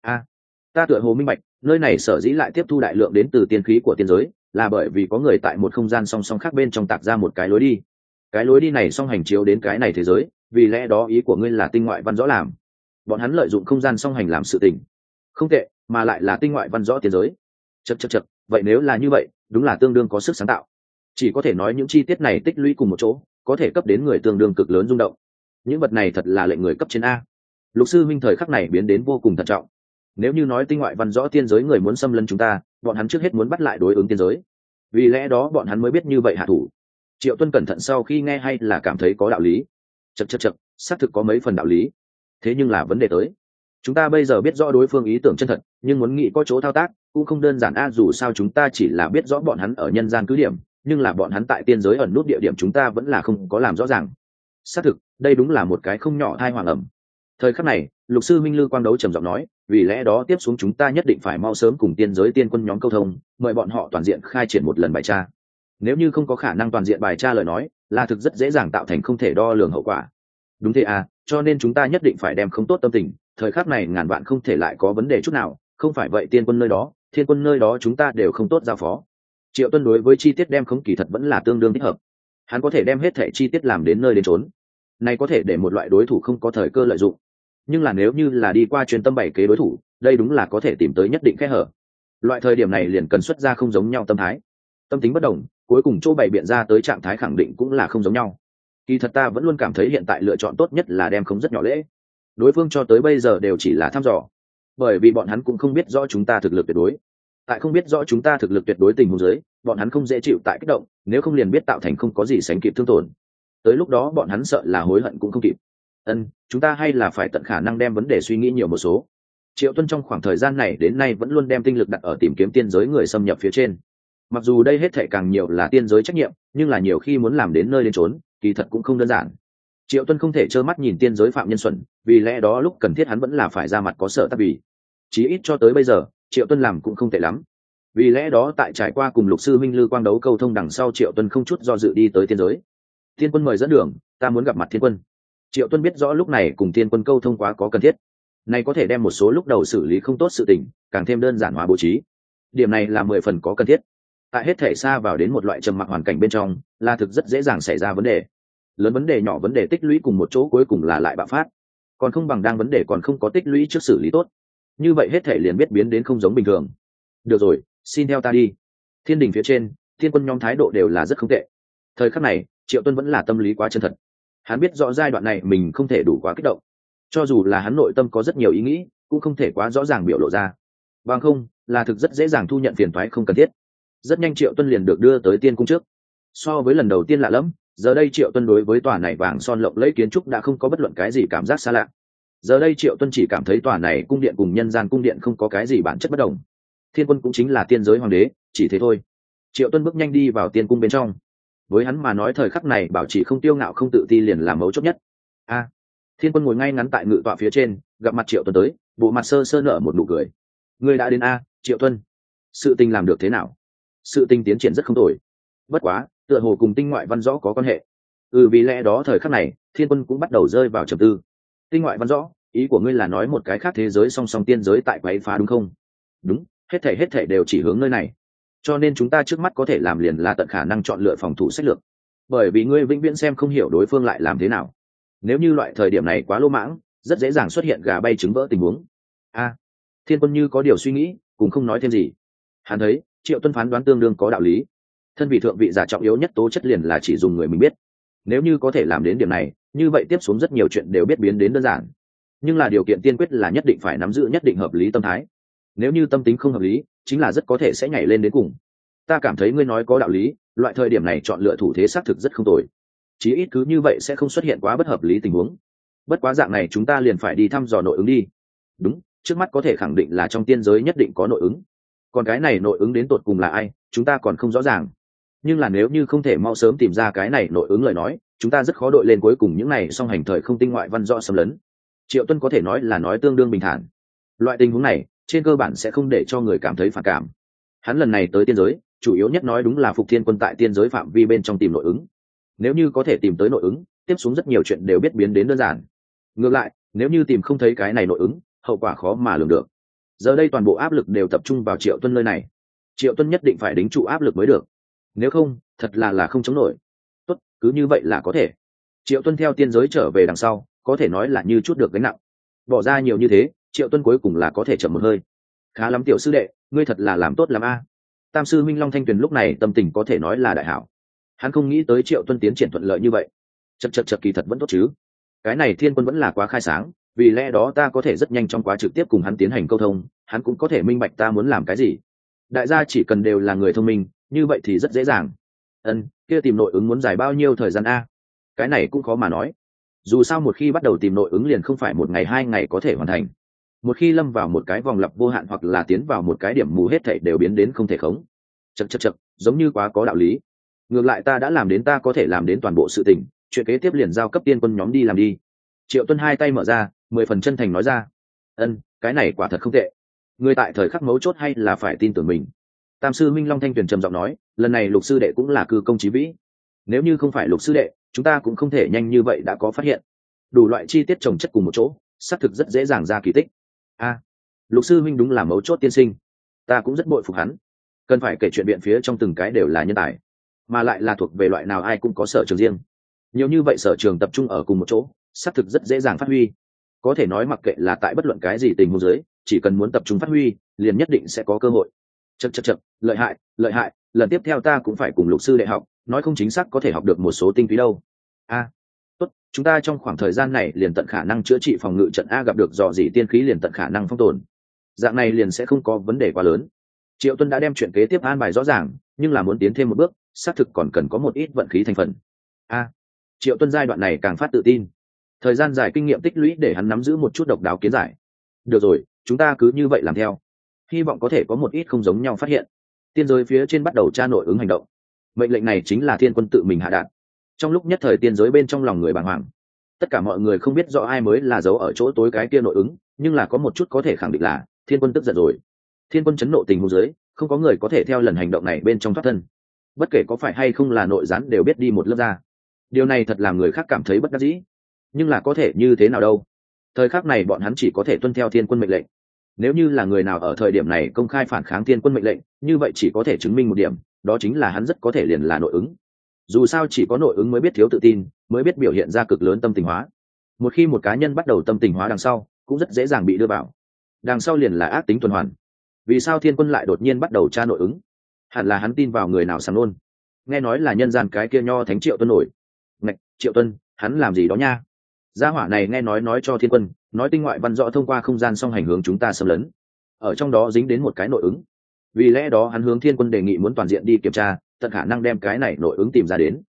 [SPEAKER 1] Ta tựa hồ minh bạch, nơi này sở dĩ lại tiếp thu đại lượng đến từ tiên khí của tiên giới, là bởi vì có người tại một không gian song song khác bên trong tạc ra một cái lối đi. Cái lối đi này song hành chiếu đến cái này thế giới, vì lẽ đó ý của ngươi là tinh ngoại văn rõ làm. Bọn hắn lợi dụng không gian song hành làm sự tình. Không tệ, mà lại là tinh ngoại văn rõ tiên giới. Chậc, vậy nếu là như vậy, đúng là tương đương có sức sáng tạo. Chỉ có thể nói những chi tiết này tích lũy cùng một chỗ, có thể cấp đến người tương đương cực lớn rung động. Những vật này thật là lệnh người cấp trên A. Lục Sư Minh thời khắc này biến đến vô cùng thận trọng. Nếu như nói tinh ngoại văn rõ tiên giới người muốn xâm lấn chúng ta, bọn hắn trước hết muốn bắt lại đối ứng tiên giới. Vì lẽ đó bọn hắn mới biết như vậy hạ thủ. Triệu Tuân cẩn thận sau khi nghe hay là cảm thấy có đạo lý. Chậc, xác thực có mấy phần đạo lý. Thế nhưng là vấn đề tới, chúng ta bây giờ biết rõ đối phương ý tưởng chân thật, nhưng muốn nghĩ có chỗ thao tác cũng không đơn giản. Dù sao chúng ta chỉ là biết rõ bọn hắn ở nhân gian cứ điểm, nhưng là bọn hắn tại tiên giới ẩn nút địa điểm chúng ta vẫn là không có làm rõ ràng. Xác thực, đây đúng là một cái không nhỏ thai hoàng ẩm. Thời khắc này, Lục Sư Minh Lư Quang Đấu trầm giọng nói, vì lẽ đó tiếp xuống chúng ta nhất định phải mau sớm cùng tiên giới tiên quân nhóm câu thông, mời bọn họ toàn diện khai triển một lần bài tra. Nếu như không có khả năng toàn diện bài tra lời nói, là thực rất dễ dàng tạo thành không thể đo lường hậu quả. Đúng thế cho nên chúng ta nhất định phải đem không tốt tâm tình, thời khắc này ngàn vạn không thể lại có vấn đề chút nào, không phải vậy tiên quân nơi đó, thiên quân nơi đó chúng ta đều không tốt giao phó. Triệu Tuân đối với chi tiết đem không kỳ thật vẫn là tương đương thích hợp. Hắn có thể đem hết thảy chi tiết làm đến nơi đến chốn. Này có thể để một loại đối thủ không có thời cơ lợi dụng. Nhưng là nếu như là đi qua truyền tâm bày kế đối thủ, đây đúng là có thể tìm tới nhất định kẽ hở. Loại thời điểm này liền cần xuất ra không giống nhau tâm thái. Tâm tính bất đồng, cuối cùng chỗ bày biện ra tới trạng thái khẳng định cũng là không giống nhau. Kỳ thật ta vẫn luôn cảm thấy hiện tại lựa chọn tốt nhất là đem không rất nhỏ lễ. Đối phương cho tới bây giờ đều chỉ là thăm dò, bởi vì bọn hắn cũng không biết rõ chúng ta thực lực tuyệt đối. Tại không biết rõ chúng ta thực lực tuyệt đối tình huống dưới, bọn hắn không dễ chịu tại kích động, nếu không liền biết tạo thành không có gì sánh kịp thương tổn. Tới lúc đó bọn hắn sợ là hối hận cũng không kịp. Chúng ta hay là phải tận khả năng đem vấn đề suy nghĩ nhiều một số. Triệu Tuân trong khoảng thời gian này đến nay vẫn luôn đem tinh lực đặt ở tìm kiếm tiên giới người xâm nhập phía trên. Mặc dù đây hết thảy càng nhiều là tiên giới trách nhiệm, nhưng là nhiều khi muốn làm đến nơi đến chốn, kỳ thật cũng không đơn giản. Triệu Tuân không thể trơ mắt nhìn tiên giới phạm nhân xuẩn, vì lẽ đó lúc cần thiết hắn vẫn là phải ra mặt có sở tác vì. Chí ít cho tới bây giờ, Triệu Tuân làm cũng không tệ lắm. Vì lẽ đó tại trải qua cùng Lục Sư Minh Lư Quang Đấu câu thông đằng sau, Triệu Tuân không chút do dự đi tới tiên giới. Thiên quân mời dẫn đường, ta muốn gặp mặt Thiên quân. Triệu Tuân biết rõ lúc này cùng Thiên quân câu thông quá có cần thiết. Này có thể đem một số lúc đầu xử lý không tốt sự tình, càng thêm đơn giản hóa bố trí. Điểm này là 10 phần có cần thiết. Tại hết thể xa vào đến một loại trầm mặc hoàn cảnh bên trong, là thực rất dễ dàng xảy ra vấn đề. Lớn vấn đề nhỏ vấn đề tích lũy cùng một chỗ cuối cùng là lại bạo phát. còn không bằng đang vấn đề còn không có tích lũy trước xử lý tốt, như vậy hết thể liền biết biến đến không giống bình thường. Được rồi, xin theo ta đi. Thiên đình phía trên, thiên quân nhóm thái độ đều là rất không tệ. Thời khắc này Triệu Tuân vẫn là tâm lý quá chân thật, hắn biết rõ giai đoạn này mình không thể đủ quá kích động, cho dù là hắn nội tâm có rất nhiều ý nghĩ cũng không thể quá rõ ràng biểu lộ ra, bằng không là thực rất dễ dàng thu nhận phiền toái không cần thiết. Rất nhanh Triệu Tuân liền được đưa tới tiên cung trước. So với lần đầu tiên lạ lẫm, giờ đây Triệu Tuân đối với tòa này vàng son lộng lẫy kiến trúc đã không có bất luận cái gì cảm giác xa lạ. Giờ đây Triệu Tuân chỉ cảm thấy tòa này cung điện cùng nhân gian cung điện không có cái gì bản chất bất đồng. Thiên quân cũng chính là tiên giới hoàng đế, chỉ thế thôi. Triệu Tuân bước nhanh đi vào tiên cung bên trong. Với hắn mà nói thời khắc này bảo trì không tiêu ngạo không tự ti liền là mấu chốt nhất. Thiên quân ngồi ngay ngắn tại ngự tọa phía trên, gặp mặt Triệu Tuân tới, bộ mặt sơ sơ nở một nụ cười. Ngươi đã đến Triệu Tuân, sự tình làm được thế nào? Sự tình tiến triển rất không tồi, bất quá tựa hồ cùng tinh ngoại văn rõ có quan hệ. Vì lẽ đó thời khắc này Thiên quân cũng bắt đầu rơi vào trầm tư. Tinh ngoại văn rõ, ý của ngươi là nói một cái khác thế giới song song tiên giới tại quấy phá đúng không? Đúng, hết thảy đều chỉ hướng nơi này, cho nên chúng ta trước mắt có thể làm liền là tận khả năng chọn lựa phòng thủ sách lược, bởi vì ngươi vĩnh viễn xem không hiểu đối phương lại làm thế nào. Nếu như loại thời điểm này quá lô mãng, rất dễ dàng xuất hiện gà bay trứng vỡ tình huống. Thiên quân như có điều suy nghĩ, cũng không nói thêm gì. Hắn thấy Triệu Tuân phán đoán tương đương có đạo lý. Thân vị thượng vị giả trọng yếu nhất tố chất liền là chỉ dùng người mình biết. Nếu như có thể làm đến điểm này, như vậy tiếp xuống rất nhiều chuyện đều biết biến đến đơn giản. Nhưng là điều kiện tiên quyết là nhất định phải nắm giữ nhất định hợp lý tâm thái. Nếu như tâm tính không hợp lý, chính là rất có thể sẽ nhảy lên đến cùng. Ta cảm thấy ngươi nói có đạo lý, loại thời điểm này chọn lựa thủ thế xác thực rất không tồi. Chí ít cứ như vậy sẽ không xuất hiện quá bất hợp lý tình huống. Bất quá dạng này chúng ta liền phải đi thăm dò nội ứng đi. Đúng, trước mắt có thể khẳng định là trong tiên giới nhất định có nội ứng. Còn cái này nội ứng đến tột cùng là ai, chúng ta còn không rõ ràng. Nhưng là nếu như không thể mau sớm tìm ra cái này nội ứng lời nói, chúng ta rất khó đội lên cuối cùng những này song hành thời không tinh ngoại văn rõ xâm lấn. Triệu Tuân có thể nói là nói tương đương bình thản. Loại tình huống này trên cơ bản sẽ không để cho người cảm thấy phản cảm. Hắn lần này tới tiên giới chủ yếu nhất nói đúng là phục thiên quân tại tiên giới phạm vi bên trong tìm nội ứng. Nếu như có thể tìm tới nội ứng, tiếp xuống rất nhiều chuyện đều biết biến đến đơn giản. Ngược lại, nếu như tìm không thấy cái này nội ứng, hậu quả khó mà lường được. Giờ đây toàn bộ áp lực đều tập trung vào Triệu Tuân nơi này. Triệu Tuân nhất định phải đính trụ áp lực mới được, nếu không thật là không chống nổi. Tốt, cứ như vậy là có thể. Triệu Tuân theo tiên giới trở về đằng sau có thể nói là như chút được gánh nặng. Bỏ ra nhiều như thế, Triệu Tuân cuối cùng là có thể chậm một hơi. Khá lắm tiểu sư đệ, ngươi thật là làm tốt lắm Tam sư Minh Long Thanh Tuyền lúc này tâm tình có thể nói là đại hảo. Hắn không nghĩ tới Triệu Tuân tiến triển thuận lợi như vậy. Chật kỳ thật vẫn tốt chứ. Cái này Thiên quân vẫn là quá khai sáng, vì lẽ đó ta có thể rất nhanh trong quá trực tiếp cùng hắn tiến hành câu thông, hắn cũng có thể minh bạch ta muốn làm cái gì. Đại gia chỉ cần đều là người thông minh, như vậy thì rất dễ dàng. Kia tìm nội ứng muốn dài bao nhiêu thời gian cái này cũng khó mà nói. Dù sao một khi bắt đầu tìm nội ứng liền không phải một ngày 2 ngày có thể hoàn thành. Một khi lâm vào một cái vòng lặp vô hạn hoặc là tiến vào một cái điểm mù hết thảy đều biến đến không thể khống. Chật, giống như quá có đạo lý. Ngược lại ta đã làm đến ta có thể làm đến toàn bộ sự tình, chuyện kế tiếp liền giao cấp tiên quân nhóm đi làm đi. Triệu Tuân hai tay mở ra, 10 phần chân thành nói ra. Cái này quả thật không tệ. Người tại thời khắc mấu chốt hay là phải tin tưởng mình. Tam sư Minh Long Thanh Tuyền trầm giọng nói, lần này Lục sư đệ cũng là cư công chí vĩ. Nếu như không phải Lục sư đệ, chúng ta cũng không thể nhanh như vậy đã có phát hiện. Đủ loại chi tiết chồng chất cùng một chỗ, xác thực rất dễ dàng ra kỳ tích. Lục sư Minh đúng là mấu chốt tiên sinh. Ta cũng rất bội phục hắn. Cần phải kể chuyện biện phía trong từng cái đều là nhân tài, mà lại là thuộc về loại nào ai cũng có sở trường riêng. Nhiều như vậy sở trường tập trung ở cùng một chỗ, xác thực rất dễ dàng phát huy. Có thể nói mặc kệ là tại bất luận cái gì tình huống dưới, chỉ cần muốn tập trung phát huy, liền nhất định sẽ có cơ hội. Chật, lợi hại, lần tiếp theo ta cũng phải cùng Lục sư đệ học, nói không chính xác có thể học được một số tinh túy đâu. Tốt, chúng ta trong khoảng thời gian này liền tận khả năng chữa trị phòng ngự trận gặp được dò dỉ tiên khí liền tận khả năng phong tồn. Dạng này liền sẽ không có vấn đề quá lớn. Triệu Tuân đã đem chuyện kế tiếp an bài rõ ràng, nhưng là muốn tiến thêm một bước, xác thực còn cần có một ít vận khí thành phần. Triệu Tuân giai đoạn này càng phát tự tin. Thời gian dài kinh nghiệm tích lũy để hắn nắm giữ một chút độc đáo kiến giải. Được rồi, chúng ta cứ như vậy làm theo. Hy vọng có thể có một ít không giống nhau phát hiện. Tiên giới phía trên bắt đầu tra nội ứng hành động. Mệnh lệnh này chính là Thiên quân tự mình hạ đạt. Trong lúc nhất thời tiên giới bên trong lòng người bàng hoàng. Tất cả mọi người không biết rõ ai mới là giấu ở chỗ tối cái kia nội ứng, nhưng là có một chút có thể khẳng định là Thiên quân tức giận rồi. Thiên quân chấn nộ tình huống dưới, không có người có thể theo lần hành động này bên trong thoát thân. Bất kể có phải hay không là nội gián đều biết đi một lớp ra. Điều này thật làm người khác cảm thấy bất đắc dĩ. Nhưng là có thể như thế nào đâu? Thời khắc này bọn hắn chỉ có thể tuân theo Thiên quân mệnh lệnh. Nếu như là người nào ở thời điểm này công khai phản kháng Thiên quân mệnh lệnh, như vậy chỉ có thể chứng minh một điểm, đó chính là hắn rất có thể liền là nội ứng. Dù sao chỉ có nội ứng mới biết thiếu tự tin, mới biết biểu hiện ra cực lớn tâm tình hóa. Một khi một cá nhân bắt đầu tâm tình hóa đằng sau cũng rất dễ dàng bị đưa vào đằng sau liền là ác tính tuần hoàn. Vì sao thiên quân lại đột nhiên bắt đầu tra nội ứng? Hẳn là hắn tin vào người nào sàng luôn. Nghe nói là nhân gian cái kia nho thánh Triệu Tuân nổi. Ngạch, Triệu Tuân hắn làm gì đó nha? Gia hỏa này nghe nói cho thiên quân nói tinh ngoại văn rõ thông qua không gian song hành hướng chúng ta xâm lấn, ở trong đó dính đến một cái nội ứng. Vì lẽ đó hắn hướng thiên quân đề nghị muốn toàn diện đi kiểm tra, tận khả năng đem cái này nội ứng tìm ra đến.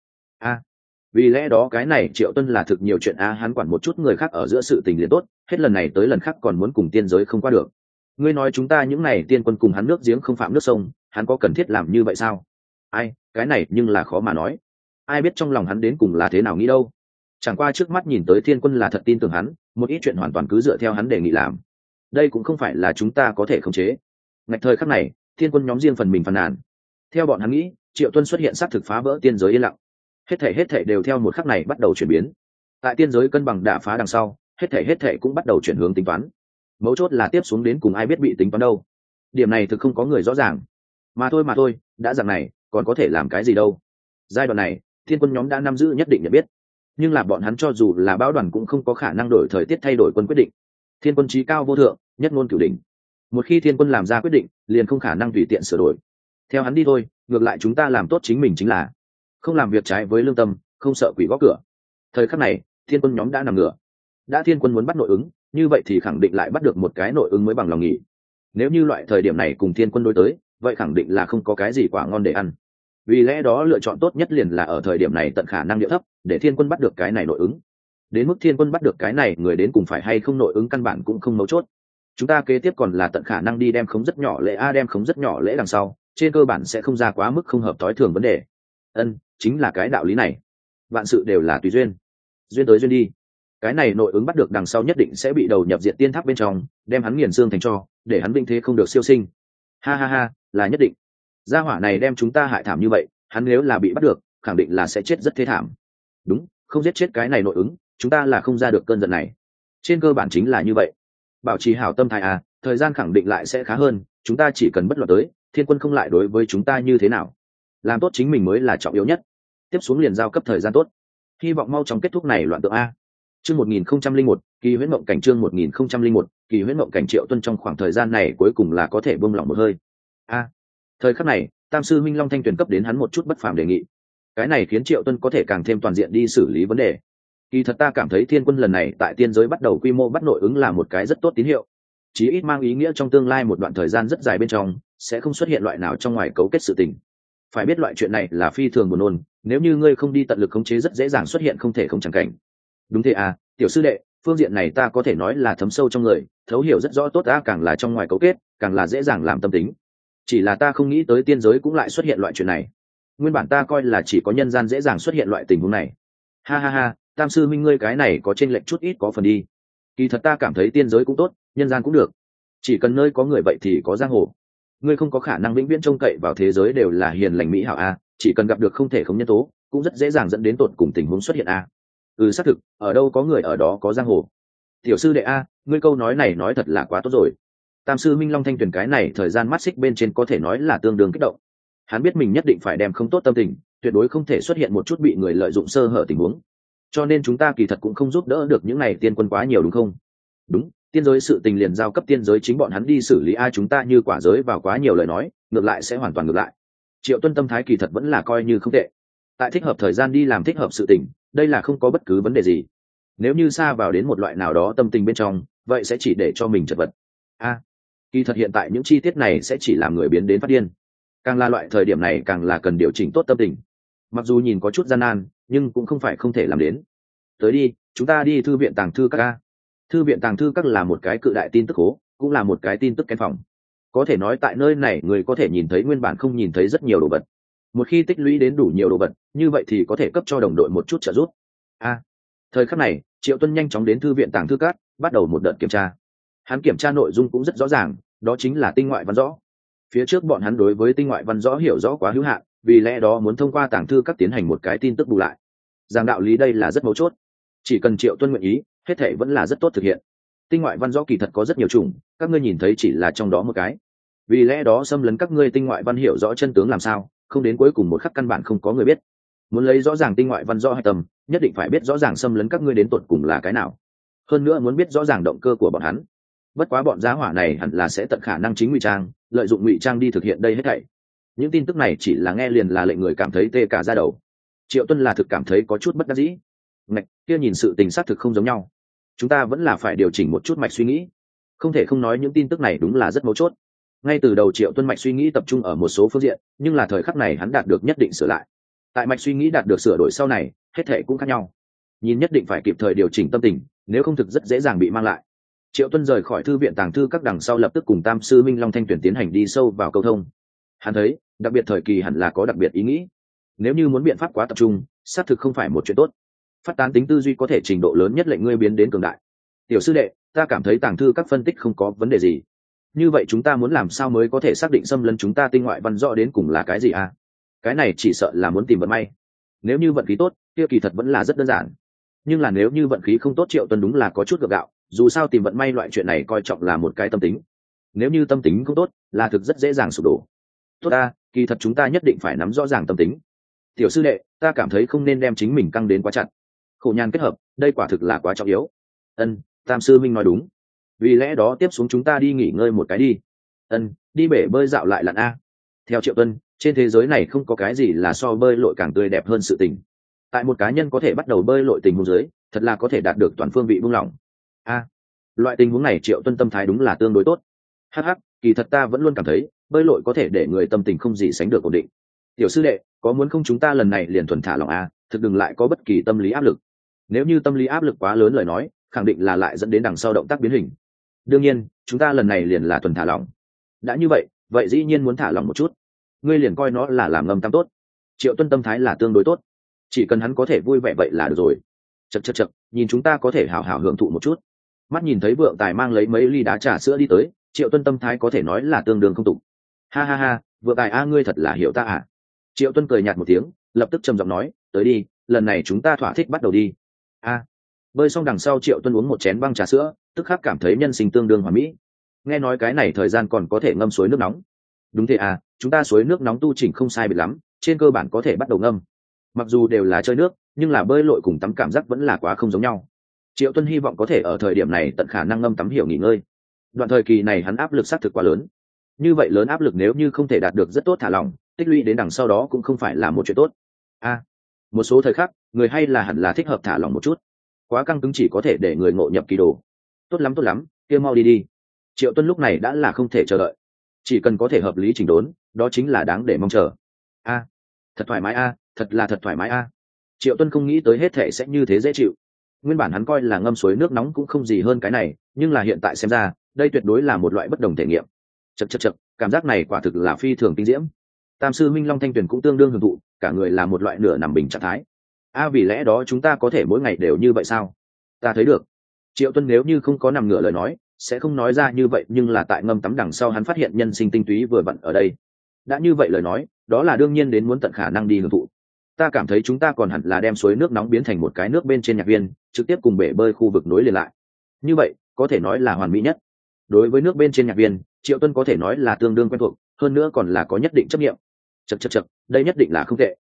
[SPEAKER 1] Vì lẽ đó cái này Triệu Tuân là thực nhiều chuyện hắn quản một chút người khác ở giữa sự tình liền tốt, hết lần này tới lần khác còn muốn cùng tiên giới không qua được. Ngươi nói chúng ta những này tiên quân cùng hắn nước giếng không phạm nước sông, hắn có cần thiết làm như vậy sao? Cái này nhưng là khó mà nói. Ai biết trong lòng hắn đến cùng là thế nào nghĩ đâu. Chẳng qua trước mắt nhìn tới thiên quân là thật tin tưởng hắn, một ít chuyện hoàn toàn cứ dựa theo hắn đề nghị làm. Đây cũng không phải là chúng ta có thể khống chế. Ngạch thời khắc này, thiên quân nhóm riêng phần mình phàn nàn. Theo bọn hắn nghĩ, Triệu Tuân xuất hiện xác thực phá vỡ tiên giới yên lặng. Hết thảy đều theo một khắc này bắt đầu chuyển biến. Tại tiên giới cân bằng đả phá đằng sau, hết thảy cũng bắt đầu chuyển hướng tính toán. Mấu chốt là tiếp xuống đến cùng ai biết bị tính toán đâu. Điểm này thực không có người rõ ràng. Mà thôi, đã dạng này, còn có thể làm cái gì đâu. Giai đoạn này, thiên quân nhóm đã nắm giữ nhất định nhận biết. Nhưng là bọn hắn cho dù là bão đoàn cũng không có khả năng đổi thời tiết thay đổi quân quyết định. Thiên quân chí cao vô thượng, nhất ngôn cửu đỉnh. Một khi thiên quân làm ra quyết định, liền không khả năng tùy tiện sửa đổi. Theo hắn đi thôi, ngược lại chúng ta làm tốt chính mình chính là không làm việc trái với lương tâm, không sợ quỷ gõ cửa. Thời khắc này, thiên quân nhóm đã nằm ngửa. Đã thiên quân muốn bắt nội ứng, như vậy thì khẳng định lại bắt được một cái nội ứng mới bằng lòng nghỉ. Nếu như loại thời điểm này cùng thiên quân đối tới, vậy khẳng định là không có cái gì quả ngon để ăn. Vì lẽ đó lựa chọn tốt nhất liền là ở thời điểm này tận khả năng địa thấp, để thiên quân bắt được cái này nội ứng. Đến mức thiên quân bắt được cái này người đến cùng phải hay không nội ứng căn bản cũng không mấu chốt. Chúng ta kế tiếp còn là tận khả năng đi đem khống rất nhỏ lễ đem khống rất nhỏ lễ đằng sau, trên cơ bản sẽ không ra quá mức không hợp tối thường vấn đề. Chính là cái đạo lý này. Vạn sự đều là tùy duyên, duyên tới duyên đi. Cái này nội ứng bắt được đằng sau nhất định sẽ bị đầu nhập diệt tiên tháp bên trong, đem hắn nghiền xương thành tro, để hắn vinh thế không được siêu sinh. Ha, là nhất định. Gia hỏa này đem chúng ta hại thảm như vậy, hắn nếu là bị bắt được, khẳng định là sẽ chết rất thê thảm. Đúng, không giết chết cái này nội ứng, chúng ta là không ra được cơn giận này. Trên cơ bản chính là như vậy. Bảo trì hảo tâm thái thời gian khẳng định lại sẽ khá hơn, chúng ta chỉ cần bất loạn tới, thiên quân không lại đối với chúng ta như thế nào. Làm tốt chính mình mới là trọng yếu nhất. Tiếp xuống liền giao cấp thời gian tốt. Hy vọng mau chóng kết thúc này loạn tượng Chương 1001, kỳ huyễn mộng cảnh chương 1001, kỳ huyễn mộng cảnh Triệu Tuân trong khoảng thời gian này cuối cùng là có thể buông lỏng một hơi. Thời khắc này, Tam sư Minh Long Thanh tuyển cấp đến hắn một chút bất phàm đề nghị. Cái này khiến Triệu Tuân có thể càng thêm toàn diện đi xử lý vấn đề. Kỳ thật ta cảm thấy thiên quân lần này tại tiên giới bắt đầu quy mô bắt nội ứng là một cái rất tốt tín hiệu. Chí ít mang ý nghĩa trong tương lai một đoạn thời gian rất dài bên trong sẽ không xuất hiện loại nào trong ngoài cấu kết sự tình. Phải biết loại chuyện này là phi thường buồn nôn, nếu như ngươi không đi tận lực khống chế rất dễ dàng xuất hiện không thể không chẳng cảnh. Đúng thế tiểu sư đệ, phương diện này ta có thể nói là thấm sâu trong người, thấu hiểu rất rõ tốt càng là trong ngoài cấu kết, càng là dễ dàng làm tâm tính. Chỉ là ta không nghĩ tới tiên giới cũng lại xuất hiện loại chuyện này. Nguyên bản ta coi là chỉ có nhân gian dễ dàng xuất hiện loại tình huống này. Ha, Tam sư minh ngươi cái này có chênh lệch chút ít có phần đi. Kỳ thật ta cảm thấy tiên giới cũng tốt, nhân gian cũng được. Chỉ cần nơi có người vậy thì có giang hồ. Ngươi không có khả năng vĩnh viễn trông cậy vào thế giới đều là hiền lành mỹ hảo chỉ cần gặp được không thể không nhân tố, cũng rất dễ dàng dẫn đến tột cùng tình huống xuất hiện xác thực, ở đâu có người ở đó có giang hồ. Tiểu sư đệ ngươi câu nói này nói thật là quá tốt rồi. Tam sư Minh Long Thanh tuyển cái này thời gian mắt xích bên trên có thể nói là tương đương kích động. Hắn biết mình nhất định phải đem không tốt tâm tình, tuyệt đối không thể xuất hiện một chút bị người lợi dụng sơ hở tình huống. Cho nên chúng ta kỳ thật cũng không giúp đỡ được những này tiên quân quá nhiều đúng không? Đúng, tiên giới sự tình liền giao cấp tiên giới chính bọn hắn đi xử lý chúng ta như quả giới vào quá nhiều lời nói, ngược lại sẽ hoàn toàn ngược lại. Triệu Tuân tâm thái kỳ thật vẫn là coi như không tệ. Tại thích hợp thời gian đi làm thích hợp sự tình, đây là không có bất cứ vấn đề gì. Nếu như xa vào đến một loại nào đó tâm tình bên trong, vậy sẽ chỉ để cho mình chật vật. Kỳ thật hiện tại những chi tiết này sẽ chỉ làm người biến đến phát điên. Càng là loại thời điểm này càng là cần điều chỉnh tốt tâm tình. Mặc dù nhìn có chút gian nan, nhưng cũng không phải không thể làm đến. Tới đi, chúng ta đi thư viện tàng thư các Thư viện tàng thư các là một cái cự đại tin tức hố, cũng là một cái tin tức kén phòng. Có thể nói tại nơi này người có thể nhìn thấy nguyên bản không nhìn thấy rất nhiều đồ vật. Một khi tích lũy đến đủ nhiều đồ vật, như vậy thì có thể cấp cho đồng đội một chút trợ giúp. Thời khắc này, Triệu Tuân nhanh chóng đến thư viện tàng thư các, bắt đầu một đợt kiểm tra. Hắn kiểm tra nội dung cũng rất rõ ràng, đó chính là tinh ngoại văn rõ. Phía trước bọn hắn đối với tinh ngoại văn rõ hiểu rõ quá hữu hạn, vì lẽ đó muốn thông qua tàng thư các tiến hành một cái tin tức bù lại. Giảng đạo lý đây là rất mấu chốt. Chỉ cần Triệu Tuân nguyện ý, hết thảy vẫn là rất tốt thực hiện. Tinh ngoại văn rõ kỳ thật có rất nhiều chủng, các ngươi nhìn thấy chỉ là trong đó một cái. Vì lẽ đó xâm lấn các ngươi tinh ngoại văn hiểu rõ chân tướng làm sao, không đến cuối cùng một khắc căn bản không có người biết. Muốn lấy rõ ràng tinh ngoại văn rõ hạch tâm, nhất định phải biết rõ ràng xâm lấn các ngươi đến tột cùng là cái nào, hơn nữa muốn biết rõ ràng động cơ của bọn hắn. Bất quá bọn giá hỏa này hẳn là sẽ tận khả năng chính ngụy trang, lợi dụng ngụy trang đi thực hiện đây hết thảy. Những tin tức này chỉ là nghe liền là lệnh người cảm thấy tê cả da đầu. Triệu Tuân là thực cảm thấy có chút bất đắc dĩ. Ngạch, kia nhìn sự tình xác thực không giống nhau, chúng ta vẫn là phải điều chỉnh một chút mạch suy nghĩ. Không thể không nói những tin tức này đúng là rất mấu chốt. Ngay từ đầu Triệu Tuân mạch suy nghĩ tập trung ở một số phương diện, nhưng là thời khắc này hắn đạt được nhất định sửa lại. Tại mạch suy nghĩ đạt được sửa đổi sau này, hết thể cũng khác nhau. Nhìn nhất định phải kịp thời điều chỉnh tâm tình, nếu không thực rất dễ dàng bị mang lại. Triệu Tuân rời khỏi thư viện tàng thư các đằng sau lập tức cùng Tam sư Minh Long Thanh Tuyển tiến hành đi sâu vào câu thông. Hắn thấy, đặc biệt thời kỳ hẳn là có đặc biệt ý nghĩ. Nếu như muốn biện pháp quá tập trung, xác thực không phải một chuyện tốt. Phát tán tính tư duy có thể trình độ lớn nhất lệnh ngươi biến đến cường đại. Tiểu sư đệ, ta cảm thấy tàng thư các phân tích không có vấn đề gì. Như vậy chúng ta muốn làm sao mới có thể xác định xâm lấn chúng ta tinh ngoại văn rõ đến cùng là cái gì à? Cái này chỉ sợ là muốn tìm vận may. Nếu như vận khí tốt, kia kỳ thật vẫn là rất đơn giản. Nhưng là nếu như vận khí không tốt, Triệu Tuân đúng là có chút gượng gạo, dù sao tìm vận may loại chuyện này coi trọng là một cái tâm tính. Nếu như tâm tính không tốt, là thực rất dễ dàng sụp đổ. Tốt ta, kỳ thật chúng ta nhất định phải nắm rõ ràng tâm tính. Tiểu sư đệ, ta cảm thấy không nên đem chính mình căng đến quá chặt. Khổ nhàn kết hợp, đây quả thực là quá trọng yếu. Ân, Tam sư Minh nói đúng. Vì lẽ đó tiếp xuống chúng ta đi nghỉ ngơi một cái đi. Ân, đi bể bơi dạo lại lặn a. Theo Triệu Tuân, trên thế giới này không có cái gì là so bơi lội càng tươi đẹp hơn sự tình. Tại một cá nhân có thể bắt đầu bơi lội tình huống dưới, thật là có thể đạt được toàn phương vị buông lỏng. Loại tình huống này Triệu Tuân tâm thái đúng là tương đối tốt. Hắc hắc, kỳ thật ta vẫn luôn cảm thấy bơi lội có thể để người tâm tình không gì sánh được ổn định. Tiểu sư đệ, có muốn không chúng ta lần này liền thuần thả lỏng a, thực đừng lại có bất kỳ tâm lý áp lực. Nếu như tâm lý áp lực quá lớn lời nói, khẳng định là lại dẫn đến đằng sau động tác biến hình. Đương nhiên, chúng ta lần này liền là thuần thả lỏng. Đã như vậy, vậy dĩ nhiên muốn thả lỏng một chút. Ngươi liền coi nó là làm ngâm tam tốt. Triệu Tuân tâm thái là tương đối tốt, chỉ cần hắn có thể vui vẻ vậy là được rồi. Chậc, nhìn chúng ta có thể hào hào hưởng thụ một chút. Mắt nhìn thấy Vượng Tài mang lấy mấy ly đá trà sữa đi tới, Triệu Tuân tâm thái có thể nói là tương đương không tục. Ha ha ha, Vượng Tài a, ngươi thật là hiểu ta à. Triệu Tuân cười nhạt một tiếng, lập tức trầm giọng nói, tới đi, lần này chúng ta thỏa thích bắt đầu đi. Bơi xong đằng sau Triệu Tuân uống một chén băng trà sữa, tức khắc cảm thấy nhân sinh tương đương hoàn mỹ. Nghe nói cái này thời gian còn có thể ngâm suối nước nóng. Đúng thế à, chúng ta suối nước nóng tu chỉnh không sai biệt lắm, trên cơ bản có thể bắt đầu ngâm. Mặc dù đều là chơi nước, nhưng là bơi lội cùng tắm cảm giác vẫn là quá không giống nhau. Triệu Tuân hy vọng có thể ở thời điểm này tận khả năng ngâm tắm hiểu nghỉ ngơi. Đoạn thời kỳ này hắn áp lực xác thực quá lớn. Như vậy lớn áp lực nếu như không thể đạt được rất tốt thả lỏng, tích lũy đến đằng sau đó cũng không phải là một chuyện tốt. Một số thời khắc, người hay là hẳn là thích hợp thả lỏng một chút. Quá căng cứng chỉ có thể để người ngộ nhập kỳ đồ. Tốt lắm, kia mau đi đi. Triệu Tuân lúc này đã là không thể chờ đợi. Chỉ cần có thể hợp lý chỉnh đốn, đó chính là đáng để mong chờ. Thật thoải mái thật là thật thoải mái Triệu Tuân không nghĩ tới hết thể sẽ như thế dễ chịu. Nguyên bản hắn coi là ngâm suối nước nóng cũng không gì hơn cái này, nhưng là hiện tại xem ra, đây tuyệt đối là một loại bất đồng thể nghiệm. Chậc, cảm giác này quả thực là phi thường kinh diễm. Tam sư Minh Long Thanh Tuyền cũng tương đương hưởng thụ, cả người là một loại nửa nằm bình trạng thái. Vì lẽ đó chúng ta có thể mỗi ngày đều như vậy sao? Ta thấy được. Triệu Tuân nếu như không có nằm ngửa lời nói, sẽ không nói ra như vậy, nhưng là tại ngâm tắm đằng sau hắn phát hiện nhân sinh tinh túy vừa vặn ở đây. Đã như vậy lời nói, đó là đương nhiên đến muốn tận khả năng đi hưởng thụ. Ta cảm thấy chúng ta còn hẳn là đem suối nước nóng biến thành một cái nước bên trên nhạc viên, trực tiếp cùng bể bơi khu vực nối liền lại. Như vậy, có thể nói là hoàn mỹ nhất. Đối với nước bên trên nhạc viên, Triệu Tuân có thể nói là tương đương quen thuộc, hơn nữa còn là có nhất định chấp nghiệm. Chậc, đây nhất định là không tệ.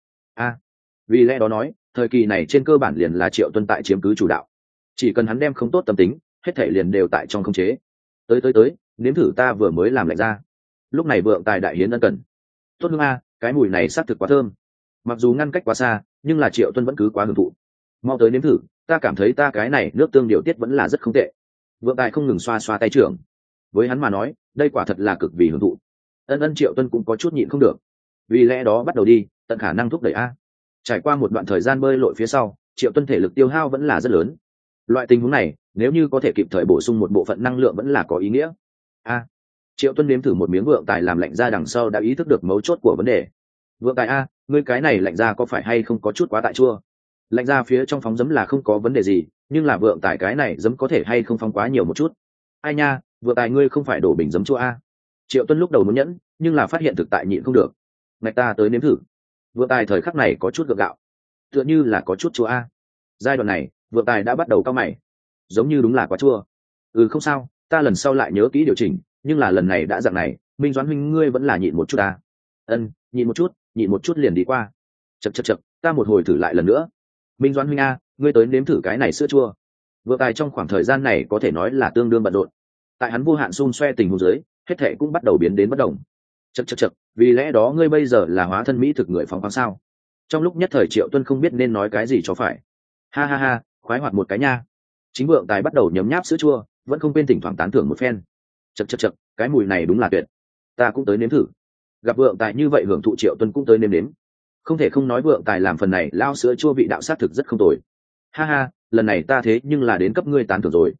[SPEAKER 1] Vì lẽ đó nói, thời kỳ này trên cơ bản liền là Triệu Tuân tại chiếm cứ chủ đạo. Chỉ cần hắn đem không tốt tâm tính, hết thể liền đều tại trong khống chế. Tới, nếm thử ta vừa mới làm lạnh ra. Lúc này Vượng Tài đại hiến ân cần. Tốt hương cái mùi này xác thực quá thơm. Mặc dù ngăn cách quá xa, nhưng là Triệu Tuân vẫn cứ quá hưởng thụ. Mau tới nếm thử, ta cảm thấy ta cái này nước tương điều tiết vẫn là rất không tệ. Vượng Tài không ngừng xoa xoa tay trưởng. Với hắn mà nói, đây quả thật là cực vì hưởng thụ. Ân Triệu Tuân cũng có chút nhịn không được. Vì lẽ đó bắt đầu đi, tận khả năng thúc đẩy Trải qua một đoạn thời gian bơi lội phía sau, Triệu Tuân thể lực tiêu hao vẫn là rất lớn. Loại tình huống này, nếu như có thể kịp thời bổ sung một bộ phận năng lượng vẫn là có ý nghĩa. Triệu Tuân nếm thử một miếng Vượng Tài làm lạnh ra đằng sau đã ý thức được mấu chốt của vấn đề. Vượng Tài ngươi cái này lạnh ra có phải hay không có chút quá tại chua? Lạnh ra phía trong phóng giấm là không có vấn đề gì, nhưng là Vượng Tài cái này giấm có thể hay không phóng quá nhiều một chút? Ai nha, Vượng Tài ngươi không phải đổ bình giấm chua Triệu Tuân lúc đầu muốn nhẫn, nhưng là phát hiện thực tại nhịn không được. Ngạch ta tới nếm thử. Vượng Tài thời khắc này có chút gượng gạo, tựa như là có chút chua Giai đoạn này, Vượng Tài đã bắt đầu cau mày, giống như đúng là quá chua. Không sao, ta lần sau lại nhớ kỹ điều chỉnh, nhưng là lần này đã dạng này, Minh Doãn huynh ngươi vẫn là nhịn một chút nhịn một chút liền đi qua. Chậc, ta một hồi thử lại lần nữa. Minh Doãn huynh a, ngươi tới nếm thử cái này sữa chua. Vượng Tài trong khoảng thời gian này có thể nói là tương đương bận rộn. Tại hắn vô hạn xun xoe tình huống dưới, hết thảy cũng bắt đầu biến đến bất động. Chậc, vì lẽ đó ngươi bây giờ là hóa thân mỹ thực người phóng khoáng sao? Trong lúc nhất thời Triệu Tuân không biết nên nói cái gì cho phải. Ha ha ha, khoái hoạt một cái nha. Chính Vượng Tài bắt đầu nhấm nháp sữa chua, vẫn không quên thỉnh thoảng tán thưởng một phen. Chậc, cái mùi này đúng là tuyệt. Ta cũng tới nếm thử. Gặp Vượng Tài như vậy hưởng thụ, Triệu Tuân cũng tới nếm nếm. Không thể không nói Vượng Tài làm phần này lao sữa chua vị đạo sát thực rất không tồi. Ha ha, lần này ta thế nhưng là đến cấp ngươi tán thưởng rồi.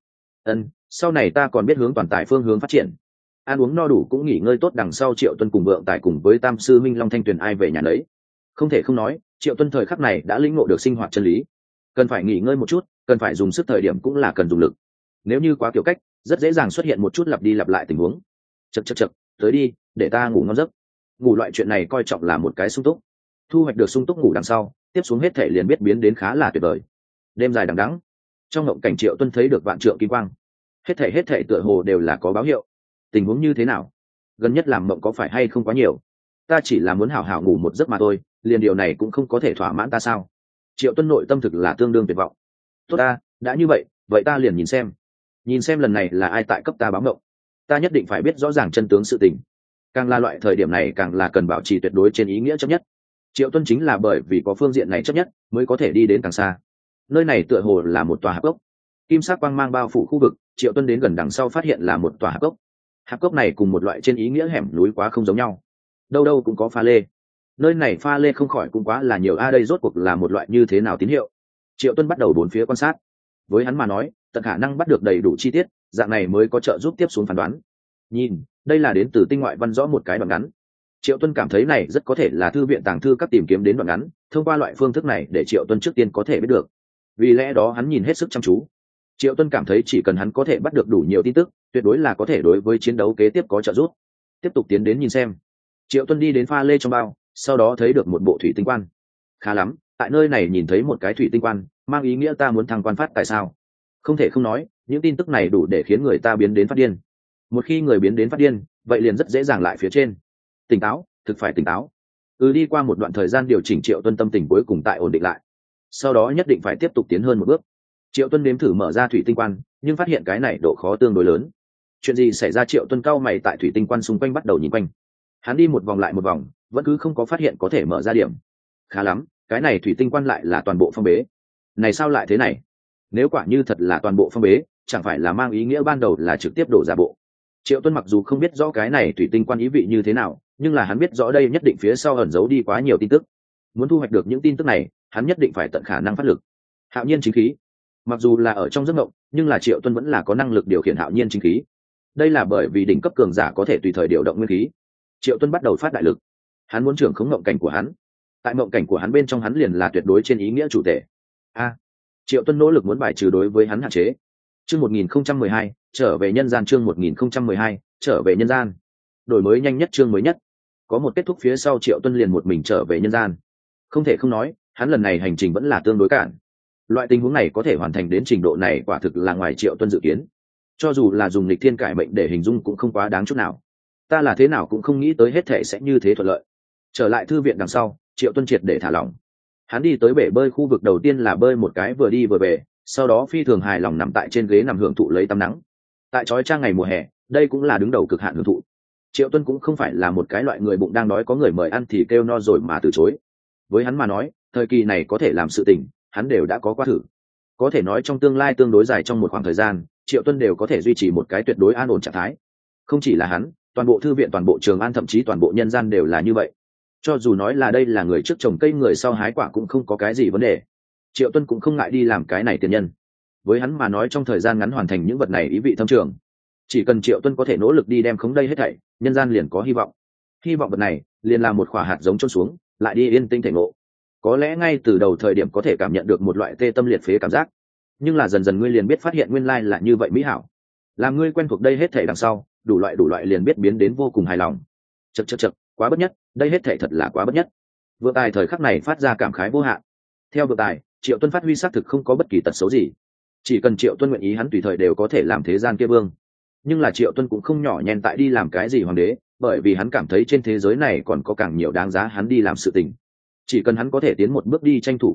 [SPEAKER 1] Sau này ta còn biết hướng toàn tài phương hướng phát triển. Ăn uống no đủ cũng nghỉ ngơi tốt, đằng sau Triệu Tuân cùng Vượng Tài cùng với Tam sư Minh Long Thanh Tuyền ai về nhà nấy. Không thể không nói, Triệu Tuân thời khắc này đã lĩnh ngộ được sinh hoạt chân lý. Cần phải nghỉ ngơi một chút, cần phải dùng sức thời điểm cũng là cần dùng lực. Nếu như quá kiểu cách, rất dễ dàng xuất hiện một chút lặp đi lặp lại tình huống. Chậc, tới đi, để ta ngủ ngon giấc. Ngủ loại chuyện này coi trọng là một cái sung túc. Thu hoạch được sung túc ngủ đằng sau, tiếp xuống hết thể liền biết biến đến khá là tuyệt vời. Đêm dài đằng đẵng, trong mộng cảnh Triệu Tuân thấy được vạn trượng kim quang. Hết thể tựa hồ đều là có báo hiệu. Tình huống như thế nào? Gần nhất làm mộng có phải hay không quá nhiều? Ta chỉ là muốn hảo hảo ngủ một giấc mà thôi, liền điều này cũng không có thể thỏa mãn ta sao? Triệu Tuân nội tâm thực là tương đương tuyệt vọng. Tốt ta, đã như vậy ta liền nhìn xem lần này là ai tại cấp ta báo mộng. Ta nhất định phải biết rõ ràng chân tướng sự tình. Càng là loại thời điểm này càng là cần bảo trì tuyệt đối trên ý nghĩa chấp nhất. Triệu Tuân chính là bởi vì có phương diện này chấp nhất mới có thể đi đến càng xa. Nơi này tựa hồ là một tòa hạp cốc, kim sắc quang mang bao phủ khu vực. Triệu Tuân đến gần đằng sau phát hiện là một tòa hạp cốc. Hạp cốc này cùng một loại trên ý nghĩa hẻm núi quá không giống nhau, đâu đâu cũng có pha lê. Nơi này pha lê không khỏi cũng quá là nhiều a, đây rốt cuộc là một loại như thế nào tín hiệu? Triệu Tuân bắt đầu bốn phía quan sát. Với hắn mà nói, tận khả năng bắt được đầy đủ chi tiết, dạng này mới có trợ giúp tiếp xuống phán đoán. Nhìn, đây là đến từ tinh ngoại văn rõ một cái đoạn ngắn. Triệu Tuân cảm thấy này rất có thể là thư viện tàng thư các tìm kiếm đến đoạn ngắn, thông qua loại phương thức này để Triệu Tuân trước tiên có thể biết được. Vì lẽ đó hắn nhìn hết sức chăm chú. Triệu Tuân cảm thấy chỉ cần hắn có thể bắt được đủ nhiều tin tức, tuyệt đối là có thể đối với chiến đấu kế tiếp có trợ giúp. Tiếp tục tiến đến nhìn xem. Triệu Tuân đi đến pha lê trong bao, sau đó thấy được một bộ thủy tinh quan. Khá lắm, tại nơi này nhìn thấy một cái thủy tinh quan, mang ý nghĩa ta muốn thăng quan phát tại sao? Không thể không nói, những tin tức này đủ để khiến người ta biến đến phát điên. Một khi người biến đến phát điên, vậy liền rất dễ dàng lại phía trên. Tỉnh táo, thực phải tỉnh táo. Đi qua một đoạn thời gian điều chỉnh, Triệu Tuân tâm tình cuối cùng tại ổn định lại. Sau đó nhất định phải tiếp tục tiến hơn một bước. Triệu Tuân nếm thử mở ra thủy tinh quan, nhưng phát hiện cái này độ khó tương đối lớn. Chuyện gì xảy ra? Triệu Tuân cau mày tại thủy tinh quan xung quanh bắt đầu nhìn quanh. Hắn đi một vòng lại một vòng, vẫn cứ không có phát hiện có thể mở ra điểm. Khá lắm, cái này thủy tinh quan lại là toàn bộ phong bế. Này sao lại thế này? Nếu quả như thật là toàn bộ phong bế, chẳng phải là mang ý nghĩa ban đầu là trực tiếp đổ ra bộ. Triệu Tuân mặc dù không biết rõ cái này thủy tinh quan ý vị như thế nào, nhưng là hắn biết rõ đây nhất định phía sau ẩn giấu đi quá nhiều tin tức. Muốn thu hoạch được những tin tức này, hắn nhất định phải tận khả năng phát lực. Hạo nhiên chính khí. Mặc dù là ở trong giấc mộng, nhưng là Triệu Tuân vẫn là có năng lực điều khiển hạo nhiên chính khí. Đây là bởi vì đỉnh cấp cường giả có thể tùy thời điều động nguyên khí. Triệu Tuân bắt đầu phát đại lực. Hắn muốn trưởng khống mộng cảnh của hắn. Tại mộng cảnh của hắn bên trong, hắn liền là tuyệt đối trên ý nghĩa chủ thể. Triệu Tuân nỗ lực muốn bài trừ đối với hắn hạn chế. Chương 1012, trở về nhân gian. Chương 1012, trở về nhân gian. Đổi mới nhanh nhất chương mới nhất. Có một kết thúc phía sau, Triệu Tuân liền một mình trở về nhân gian. Không thể không nói, hắn lần này hành trình vẫn là tương đối cản. Loại tình huống này có thể hoàn thành đến trình độ này quả thực là ngoài Triệu Tuân dự kiến. Cho dù là dùng lịch thiên cải mệnh để hình dung cũng không quá đáng chút nào. Ta là thế nào cũng không nghĩ tới hết thể sẽ như thế thuận lợi. Trở lại thư viện đằng sau, Triệu Tuân triệt để thả lỏng. Hắn đi tới bể bơi khu vực đầu tiên là bơi một cái vừa đi vừa về, sau đó phi thường hài lòng nằm tại trên ghế nằm hưởng thụ lấy tắm nắng. Tại chói chang ngày mùa hè, đây cũng là đứng đầu cực hạn hưởng thụ. Triệu Tuân cũng không phải là một cái loại người bụng đang đói có người mời ăn thì kêu no rồi mà từ chối. Với hắn mà nói, thời kỳ này có thể làm sự tình, hắn đều đã có qua thử. Có thể nói trong tương lai tương đối dài, trong một khoảng thời gian, Triệu Tuân đều có thể duy trì một cái tuyệt đối an ổn trạng thái. Không chỉ là hắn, toàn bộ thư viện, toàn bộ Trường An, thậm chí toàn bộ nhân gian đều là như vậy. Cho dù nói là đây là người trước trồng cây người sau hái quả cũng không có cái gì vấn đề. Triệu Tuân cũng không ngại đi làm cái này tiền nhân. Với hắn mà nói, trong thời gian ngắn hoàn thành những vật này ý vị thâm trường. Chỉ cần Triệu Tuân có thể nỗ lực đi đem khống đây hết thảy, nhân gian liền có hy vọng. Hy vọng vật này liền là một quả hạt giống chôn xuống, lại đi yên tĩnh thể ngộ. Có lẽ ngay từ đầu thời điểm có thể cảm nhận được một loại tê tâm liệt phế cảm giác, nhưng là dần dần ngươi liền biết phát hiện nguyên lai là như vậy mỹ hảo. Làm ngươi quen thuộc đây hết thảy đằng sau, đủ loại liền biết biến đến vô cùng hài lòng. Chậc, quá bất nhất, đây hết thảy thật là quá bất nhất. Vượng Tài thời khắc này phát ra cảm khái vô hạn. Theo Vượng Tài, Triệu Tuân phát huy xác thực không có bất kỳ tật xấu gì. Chỉ cần Triệu Tuân nguyện ý, hắn tùy thời đều có thể làm thế gian kia vương. Nhưng là Triệu Tuân cũng không nhỏ nhen tại đi làm cái gì hoàng đế, bởi vì hắn cảm thấy trên thế giới này còn có càng nhiều đáng giá hắn đi làm sự tình. Chỉ cần hắn có thể tiến một bước đi tranh thủ cơ hội,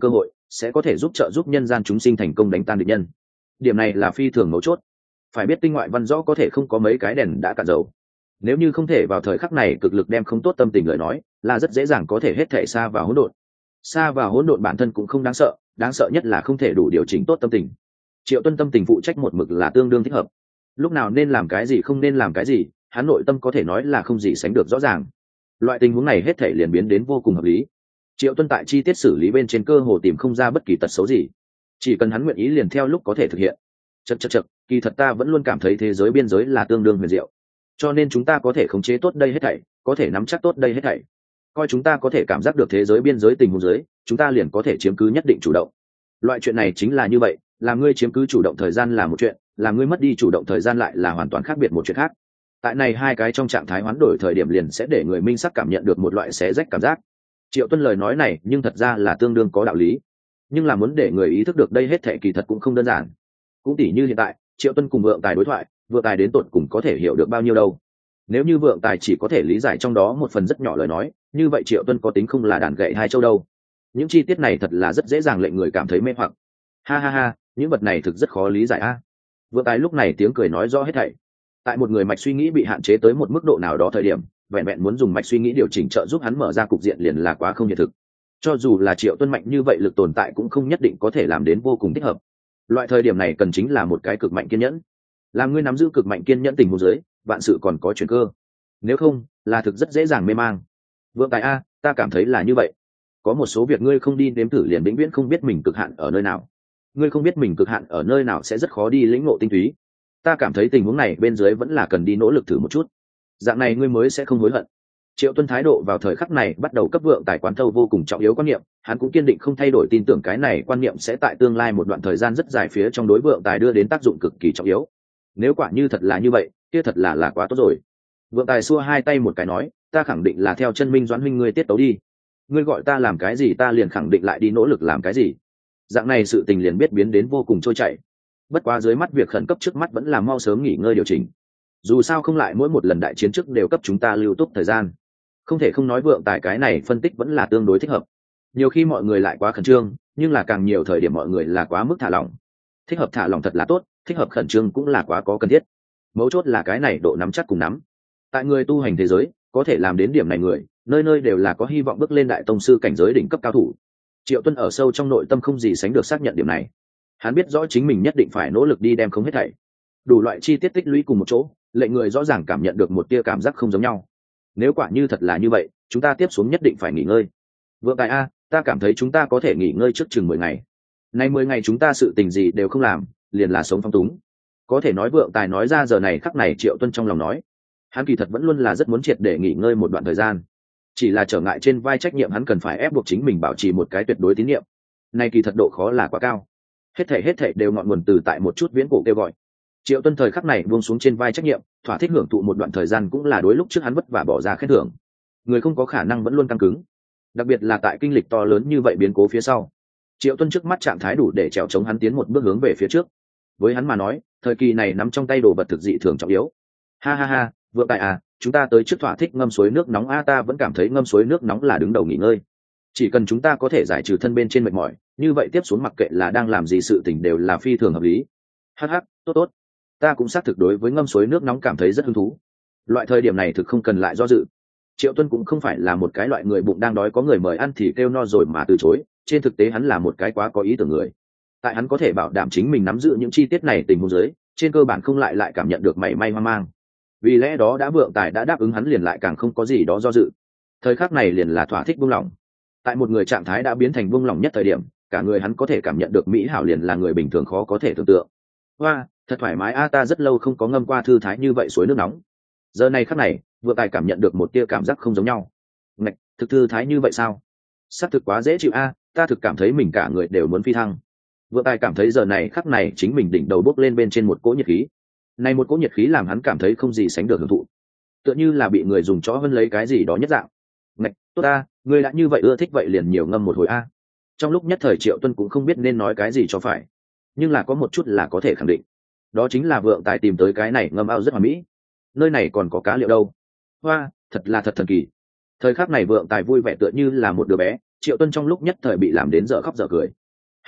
[SPEAKER 1] sẽ có thể trợ giúp nhân gian chúng sinh thành công đánh tan địch nhân. Điểm này là phi thường mấu chốt. Phải biết tinh ngoại văn rõ có thể không có mấy cái đèn đã cạn dầu, nếu như không thể vào thời khắc này cực lực đem không tốt tâm tình lời nói, là rất dễ dàng có thể hết thể xa vào hỗn độn. Xa vào hỗn độn bản thân cũng không đáng sợ nhất là không thể đủ điều chỉnh tốt tâm tình. Triệu Tuân tâm tình phụ trách một mực là tương đương thích hợp, lúc nào nên làm cái gì không nên làm cái gì, hắn nội tâm có thể nói là không gì sánh được rõ ràng. Loại tình huống này hết thể liền biến đến vô cùng hợp lý. Triệu Tuân tại chi tiết xử lý bên trên cơ hồ tìm không ra bất kỳ tật xấu gì, chỉ cần hắn nguyện ý liền theo lúc có thể thực hiện. Chậc, kỳ thật ta vẫn luôn cảm thấy thế giới biên giới là tương đương huyền diệu, cho nên chúng ta có thể khống chế tốt đây hết thảy, có thể nắm chắc tốt đây hết thảy. Coi chúng ta có thể cảm giác được thế giới biên giới tình huống giới, chúng ta liền có thể chiếm cứ nhất định chủ động. Loại chuyện này chính là như vậy, làm ngươi chiếm cứ chủ động thời gian là một chuyện, làm ngươi mất đi chủ động thời gian lại là hoàn toàn khác biệt một chuyện khác. Tại này hai cái trong trạng thái hoán đổi thời điểm liền sẽ để người minh sắc cảm nhận được một loại xé rách cảm giác. Triệu Tuân lời nói này nhưng thật ra là tương đương có đạo lý, nhưng là muốn để người ý thức được đây hết thảy kỳ thật cũng không đơn giản. Cũng tỉ như hiện tại Triệu Tuân cùng Vượng Tài đối thoại, Vượng Tài đến tột cùng có thể hiểu được bao nhiêu đâu. Nếu như Vượng Tài chỉ có thể lý giải trong đó một phần rất nhỏ lời nói, như vậy Triệu Tuân có tính không là đàn gậy hai châu đâu. Những chi tiết này thật là rất dễ dàng lệnh người cảm thấy mê hoặc. Ha, những vật này thực rất khó lý giải a. Vượng Tài lúc này tiếng cười nói rõ hết thảy. Tại một người mạch suy nghĩ bị hạn chế tới một mức độ nào đó thời điểm, vẹn vẹn muốn dùng mạch suy nghĩ điều chỉnh trợ giúp hắn mở ra cục diện liền là quá không hiện thực. Cho dù là Triệu Tuân mạnh như vậy lực tồn tại cũng không nhất định có thể làm đến vô cùng thích hợp. Loại thời điểm này cần chính là một cái cực mạnh kiên nhẫn. Làm ngươi nắm giữ cực mạnh kiên nhẫn tình huống dưới, vạn sự còn có chuyển cơ. Nếu không, là thực rất dễ dàng mê mang. Vượng Tài a, ta cảm thấy là như vậy. Có một số việc ngươi không đi nếm thử liền vĩnh viễn không biết mình cực hạn ở nơi nào. Ngươi không biết mình cực hạn ở nơi nào sẽ rất khó đi lĩnh ngộ tinh túy. Ta cảm thấy tình huống này bên dưới vẫn là cần đi nỗ lực thử một chút. Dạng này ngươi mới sẽ không hối hận. Triệu Tuân thái độ vào thời khắc này bắt đầu cấp Vượng Tài quán thâu vô cùng trọng yếu quan niệm, hắn cũng kiên định không thay đổi tin tưởng cái này quan niệm sẽ tại tương lai một đoạn thời gian rất dài phía trong đối Vượng Tài đưa đến tác dụng cực kỳ trọng yếu. Nếu quả như thật là như vậy, kia thật là quá tốt rồi. Vượng Tài xua hai tay một cái nói, ta khẳng định là theo chân Minh Doãn huynh ngươi tiết tấu đi. Ngươi gọi ta làm cái gì ta liền khẳng định lại đi nỗ lực làm cái gì. Dạng này sự tình liền biết biến đến vô cùng trôi chảy. Bất quá dưới mắt việc khẩn cấp trước mắt vẫn là mau sớm nghỉ ngơi điều chỉnh. Dù sao không lại mỗi một lần đại chiến trước đều cấp chúng ta lưu túc thời gian. Không thể không nói Vượng Tài cái này phân tích vẫn là tương đối thích hợp. Nhiều khi mọi người lại quá khẩn trương, nhưng là càng nhiều thời điểm mọi người là quá mức thả lỏng. Thích hợp thả lỏng thật là tốt, thích hợp khẩn trương cũng là quá có cần thiết. Mấu chốt là cái này độ nắm chắc cùng nắm. Tại người tu hành thế giới, có thể làm đến điểm này người, nơi nơi đều là có hy vọng bước lên đại tông sư cảnh giới đỉnh cấp cao thủ. Triệu Tuân ở sâu trong nội tâm không gì sánh được xác nhận điểm này. Hắn biết rõ chính mình nhất định phải nỗ lực đi đem không hết thảy. Đủ loại chi tiết tích lũy cùng một chỗ, lệnh người rõ ràng cảm nhận được một tia cảm giác không giống nhau. Nếu quả như thật là như vậy, chúng ta tiếp xuống nhất định phải nghỉ ngơi. Vượng Tài a, ta cảm thấy chúng ta có thể nghỉ ngơi trước chừng 10 ngày. Nay 10 ngày chúng ta sự tình gì đều không làm, liền là sống phong túng. Có thể nói Vượng Tài nói ra giờ này khắc này Triệu Tuân trong lòng nói, hắn kỳ thật vẫn luôn là rất muốn triệt để nghỉ ngơi một đoạn thời gian, chỉ là trở ngại trên vai trách nhiệm hắn cần phải ép buộc chính mình bảo trì một cái tuyệt đối tín nhiệm. Nay kỳ thật độ khó là quá cao. Hết thảy đều ngọn nguồn từ tại một chút viễn cổ kêu gọi. Triệu Tuân thời khắc này buông xuống trên vai trách nhiệm, thỏa thích hưởng thụ một đoạn thời gian cũng là đối lúc trước hắn vất vả bỏ ra khen thưởng. Người không có khả năng vẫn luôn căng cứng, đặc biệt là tại kinh lịch to lớn như vậy biến cố phía sau. Triệu Tuân trước mắt trạng thái đủ để trèo chống hắn tiến một bước hướng về phía trước. Với hắn mà nói, thời kỳ này nắm trong tay đồ vật thực dị thường trọng yếu. Ha, Vượng Tài à, chúng ta tới trước thỏa thích ngâm suối nước nóng a, ta vẫn cảm thấy ngâm suối nước nóng là đứng đầu nghỉ ngơi. Chỉ cần chúng ta có thể giải trừ thân bên trên mệt mỏi, như vậy tiếp xuống mặc kệ là đang làm gì sự tình đều là phi thường hợp lý. Hắc, tốt. Ta cũng xác thực đối với ngâm suối nước nóng cảm thấy rất hứng thú. Loại thời điểm này thực không cần lại do dự. Triệu Tuân cũng không phải là một cái loại người bụng đang đói có người mời ăn thì kêu no rồi mà từ chối, trên thực tế hắn là một cái quá có ý tưởng người. Tại hắn có thể bảo đảm chính mình nắm giữ những chi tiết này tình huống dưới, trên cơ bản không lại cảm nhận được mảy may hoang mang. Vì lẽ đó đã Vượng Tài đã đáp ứng hắn liền lại càng không có gì đó do dự. Thời khắc này liền là thỏa thích buông lỏng. Tại một người trạng thái đã biến thành buông lỏng nhất thời điểm, cả người hắn có thể cảm nhận được mỹ hảo liền là người bình thường khó có thể tưởng tượng. Hoa, thật thoải mái a, ta rất lâu không có ngâm qua thư thái như vậy suối nước nóng. Giờ này khắc này, Vượng Tài cảm nhận được một tia cảm giác không giống nhau. Ngạch, thực thư thái như vậy sao? Sắc thực quá dễ chịu a, ta thực cảm thấy mình cả người đều muốn phi thăng. Vượng Tài cảm thấy giờ này khắc này chính mình đỉnh đầu bốc lên bên trên một cỗ nhiệt khí. Này một cỗ nhiệt khí làm hắn cảm thấy không gì sánh được hưởng thụ. Tựa như là bị người dùng chó vân lấy cái gì đó nhất dạng. Ngạch, tốt a, ngươi đã như vậy ưa thích vậy liền nhiều ngâm một hồi a. Trong lúc nhất thời Triệu Tuân cũng không biết nên nói cái gì cho phải, nhưng là có một chút là có thể khẳng định, đó chính là Vượng Tài tìm tới cái này ngâm ao rất hoàn mỹ. Nơi này còn có cá liệu đâu. Hoa, thật thần kỳ. Thời khắc này Vượng Tài vui vẻ tựa như là một đứa bé, Triệu Tuân trong lúc nhất thời bị làm đến dở khóc dở cười.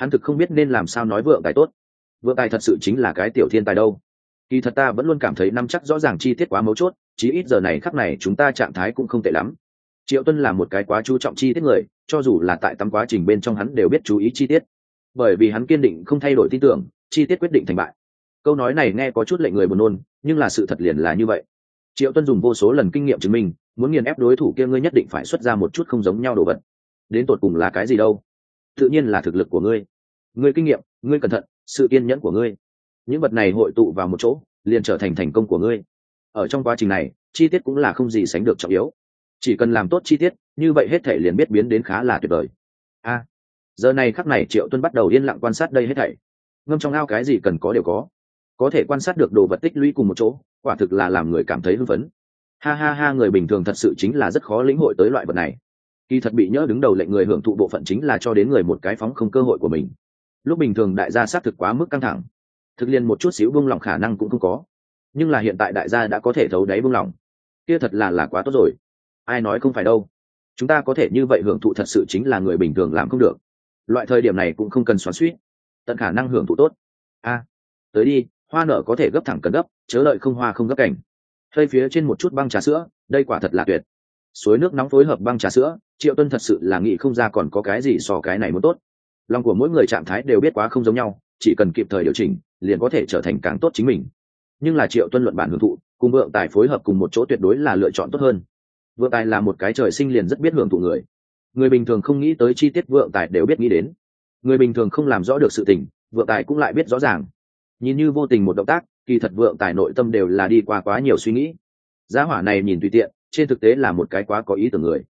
[SPEAKER 1] hắn thực không biết nên làm sao nói vượng tài tốt. Vượng tài thật sự chính là cái tiểu thiên tài đâu. Kỳ thật ta vẫn luôn cảm thấy nắm chắc rõ ràng chi tiết quá mấu chốt, chí ít giờ này khắc này chúng ta trạng thái cũng không tệ lắm. Triệu Tuân là một cái quá chú trọng chi tiết người, cho dù là tại tắm quá trình bên trong hắn đều biết chú ý chi tiết, bởi vì hắn kiên định không thay đổi tin tưởng chi tiết quyết định thành bại. Câu nói này nghe có chút lệnh người buồn nôn, nhưng là sự thật liền là như vậy. Triệu Tuân dùng vô số lần kinh nghiệm chứng minh, muốn nghiền ép đối thủ kia ngươi nhất định phải xuất ra một chút không giống nhau đồ vật. Đến tột cùng là cái gì đâu? Tự nhiên là thực lực của ngươi, ngươi kinh nghiệm, ngươi cẩn thận, sự kiên nhẫn của ngươi. Những vật này hội tụ vào một chỗ, liền trở thành thành công của ngươi. Ở trong quá trình này, chi tiết cũng là không gì sánh được trọng yếu. Chỉ cần làm tốt chi tiết, như vậy hết thảy liền biết biến đến khá là tuyệt vời. Giờ này khắc này Triệu Tuân bắt đầu yên lặng quan sát đây hết thảy. Ngâm trong ao cái gì cần có đều có thể quan sát được đồ vật tích lũy cùng một chỗ, quả thực là làm người cảm thấy hưng phấn. Ha ha ha, người bình thường thật sự chính là rất khó lĩnh hội tới loại vật này. Kỳ thật bị nhớ đứng đầu lệnh người hưởng thụ bộ phận chính là cho đến người một cái phóng không cơ hội của mình. Lúc bình thường đại gia xác thực quá mức căng thẳng, thực liền một chút xíu buông lỏng khả năng cũng không có, nhưng là hiện tại đại gia đã có thể thấu đáy buông lỏng, kia thật là quá tốt rồi. Ai nói không phải đâu, chúng ta có thể như vậy hưởng thụ thật sự chính là người bình thường làm không được. Loại thời điểm này cũng không cần xoắn xuýt, tận khả năng hưởng thụ tốt. Tới đi, hoa nở có thể gấp thẳng cần gấp, chớ đợi không hoa không gấp cảnh. Phơi phía trên một chút băng trà sữa, đây quả thật là tuyệt. Suối nước nóng phối hợp băng trà sữa, Triệu Tuân thật sự là nghĩ không ra còn có cái gì so cái này muốn tốt. Lòng của mỗi người trạng thái đều biết quá không giống nhau, chỉ cần kịp thời điều chỉnh, liền có thể trở thành càng tốt chính mình. Nhưng là Triệu Tuân luận bản hưởng thụ, cùng Vượng Tài phối hợp cùng một chỗ tuyệt đối là lựa chọn tốt hơn. Vượng Tài là một cái trời sinh liền rất biết hưởng thụ người. Người bình thường không nghĩ tới chi tiết Vượng Tài đều biết nghĩ đến. Người bình thường không làm rõ được sự tình, Vượng Tài cũng lại biết rõ ràng. Nhìn như vô tình một động tác, kỳ thật Vượng Tài nội tâm đều là đi qua quá nhiều suy nghĩ. Giá hỏa này nhìn tùy tiện, trên thực tế là một cái quá có ý tưởng người.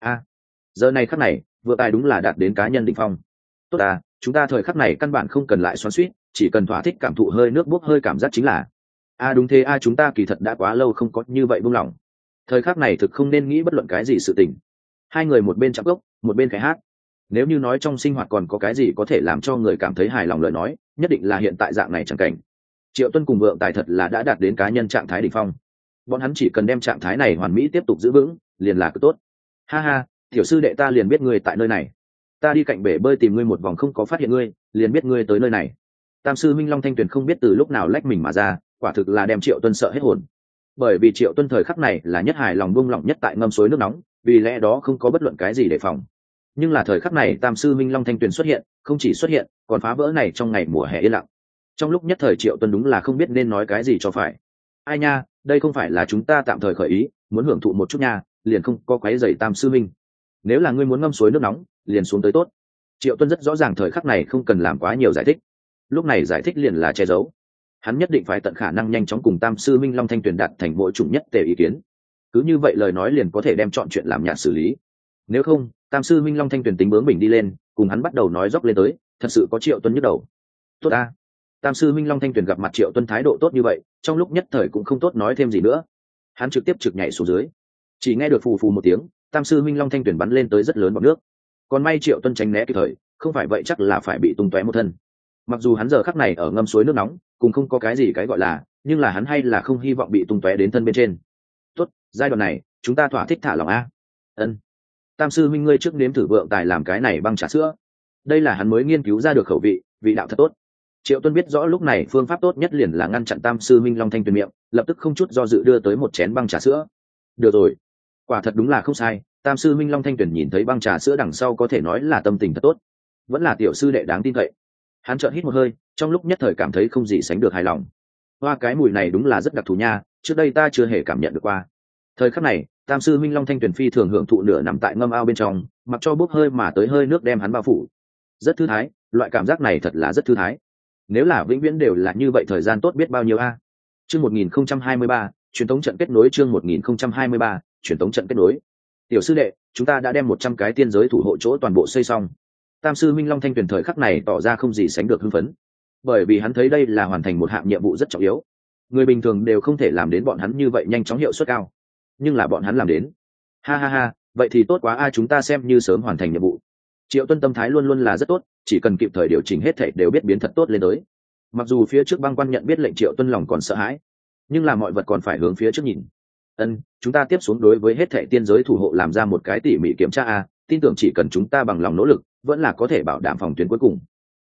[SPEAKER 1] Giờ này khắc này, Vượng Tài đúng là đạt đến cá nhân đỉnh phong. Tốt chúng ta thời khắc này căn bản không cần lại xoắn xuýt, chỉ cần thỏa thích cảm thụ hơi nước bốc hơi cảm giác chính là. Đúng thế chúng ta kỳ thật đã quá lâu không có như vậy buông lỏng. Thời khắc này thực không nên nghĩ bất luận cái gì sự tình. Hai người một bên chạm gốc, một bên khẽ hát. Nếu như nói trong sinh hoạt còn có cái gì có thể làm cho người cảm thấy hài lòng lời nói, nhất định là hiện tại dạng này chẳng cảnh. Triệu Tuân cùng Vượng Tài thật là đã đạt đến cá nhân trạng thái đỉnh phong. Bọn hắn chỉ cần đem trạng thái này hoàn mỹ tiếp tục giữ vững, liền là cứ tốt. Ha ha, tiểu sư đệ ta liền biết ngươi tại nơi này. Ta đi cạnh bể bơi tìm ngươi một vòng không có phát hiện ngươi, liền biết ngươi tới nơi này. Tam sư Minh Long Thanh Tuyền không biết từ lúc nào lách mình mà ra, quả thực là đem Triệu Tuân sợ hết hồn. Bởi vì Triệu Tuân thời khắc này là nhất hài lòng buông lỏng nhất tại ngâm suối nước nóng, vì lẽ đó không có bất luận cái gì để phòng. Nhưng là thời khắc này Tam sư Minh Long Thanh Tuyền xuất hiện, không chỉ xuất hiện, còn phá vỡ này trong ngày mùa hè yên lặng. Trong lúc nhất thời Triệu Tuân đúng là không biết nên nói cái gì cho phải. Ai nha, đây không phải là chúng ta tạm thời khởi ý, muốn hưởng thụ một chút nha, liền không có quấy rầy Tam sư Minh. Nếu là ngươi muốn ngâm suối nước nóng, liền xuống tới tốt. Triệu Tuân rất rõ ràng thời khắc này không cần làm quá nhiều giải thích. Lúc này giải thích liền là che giấu. Hắn nhất định phải tận khả năng nhanh chóng cùng Tam sư Minh Long Thanh Tuyền đạt thành mỗi chủng nhất tề ý kiến. Cứ như vậy lời nói liền có thể đem chọn chuyện làm nhạt xử lý. Nếu không, Tam sư Minh Long Thanh Tuyền tính bướng bỉnh đi lên, cùng hắn bắt đầu nói dốc lên tới, thật sự có Triệu Tuân nhức đầu. Tốt Tam sư Minh Long Thanh Tuyền gặp mặt Triệu Tuân thái độ tốt như vậy, trong lúc nhất thời cũng không tốt nói thêm gì nữa. Hắn trực tiếp trực nhảy xuống dưới. Chỉ nghe được phù phù một tiếng, Tam sư Minh Long Thanh Tuyền bắn lên tới rất lớn bọt nước. Còn may Triệu Tuân tránh né kịp thời, không phải vậy chắc là phải bị tung tóe một thân. Mặc dù hắn giờ khắc này ở ngâm suối nước nóng, cùng không có cái gì cái gọi là, nhưng là hắn hay là không hy vọng bị tung tóe đến thân bên trên. Tốt, giai đoạn này, chúng ta thỏa thích thả lỏng Ân. Tam sư Minh ngươi trước nếm thử Vượng Tài làm cái này băng trà sữa. Đây là hắn mới nghiên cứu ra được khẩu vị, vị đạo thật tốt. Triệu Tuân biết rõ lúc này phương pháp tốt nhất liền là ngăn chặn Tam sư Minh Long Thanh Tuyền miệng, lập tức không chút do dự đưa tới một chén băng trà sữa. Được rồi, quả thật đúng là không sai. Tam sư Minh Long Thanh Tuyền nhìn thấy băng trà sữa đằng sau có thể nói là tâm tình thật tốt, vẫn là tiểu sư đệ đáng tin cậy. Hắn chợt hít một hơi, trong lúc nhất thời cảm thấy không gì sánh được hài lòng. Hoa cái mùi này đúng là rất đặc thù nha, trước đây ta chưa hề cảm nhận được qua. Thời khắc này, Tam sư Minh Long Thanh Tuyền phi thường hưởng thụ nửa nằm tại ngâm ao bên trong, mặc cho bốc hơi mà tới hơi nước đem hắn bao phủ. Rất thư thái, loại cảm giác này thật là rất thư thái. Nếu là vĩnh viễn đều là như vậy thời gian tốt biết bao nhiêu Chương 1023, truyền thống trận kết nối chương 1023, truyền thống trận kết nối. Tiểu sư đệ, chúng ta đã đem 100 cái tiên giới thủ hộ chỗ toàn bộ xây xong. Tam sư Minh Long Thanh Tuyền thời khắc này tỏ ra không gì sánh được hưng phấn, bởi vì hắn thấy đây là hoàn thành một hạng nhiệm vụ rất trọng yếu. Người bình thường đều không thể làm đến bọn hắn như vậy nhanh chóng hiệu suất cao, nhưng là bọn hắn làm đến. Ha ha ha, vậy thì tốt quá chúng ta xem như sớm hoàn thành nhiệm vụ. Triệu Tuân tâm thái luôn luôn là rất tốt, chỉ cần kịp thời điều chỉnh hết thảy đều biết biến thật tốt lên tới. Mặc dù phía trước băng quan nhận biết lệnh Triệu Tuân lòng còn sợ hãi, nhưng là mọi vật còn phải hướng phía trước nhìn. Chúng ta tiếp xuống đối với hết thảy tiên giới thủ hộ làm ra một cái tỉ mỉ kiểm tra tin tưởng chỉ cần chúng ta bằng lòng nỗ lực, vẫn là có thể bảo đảm phòng tuyến cuối cùng.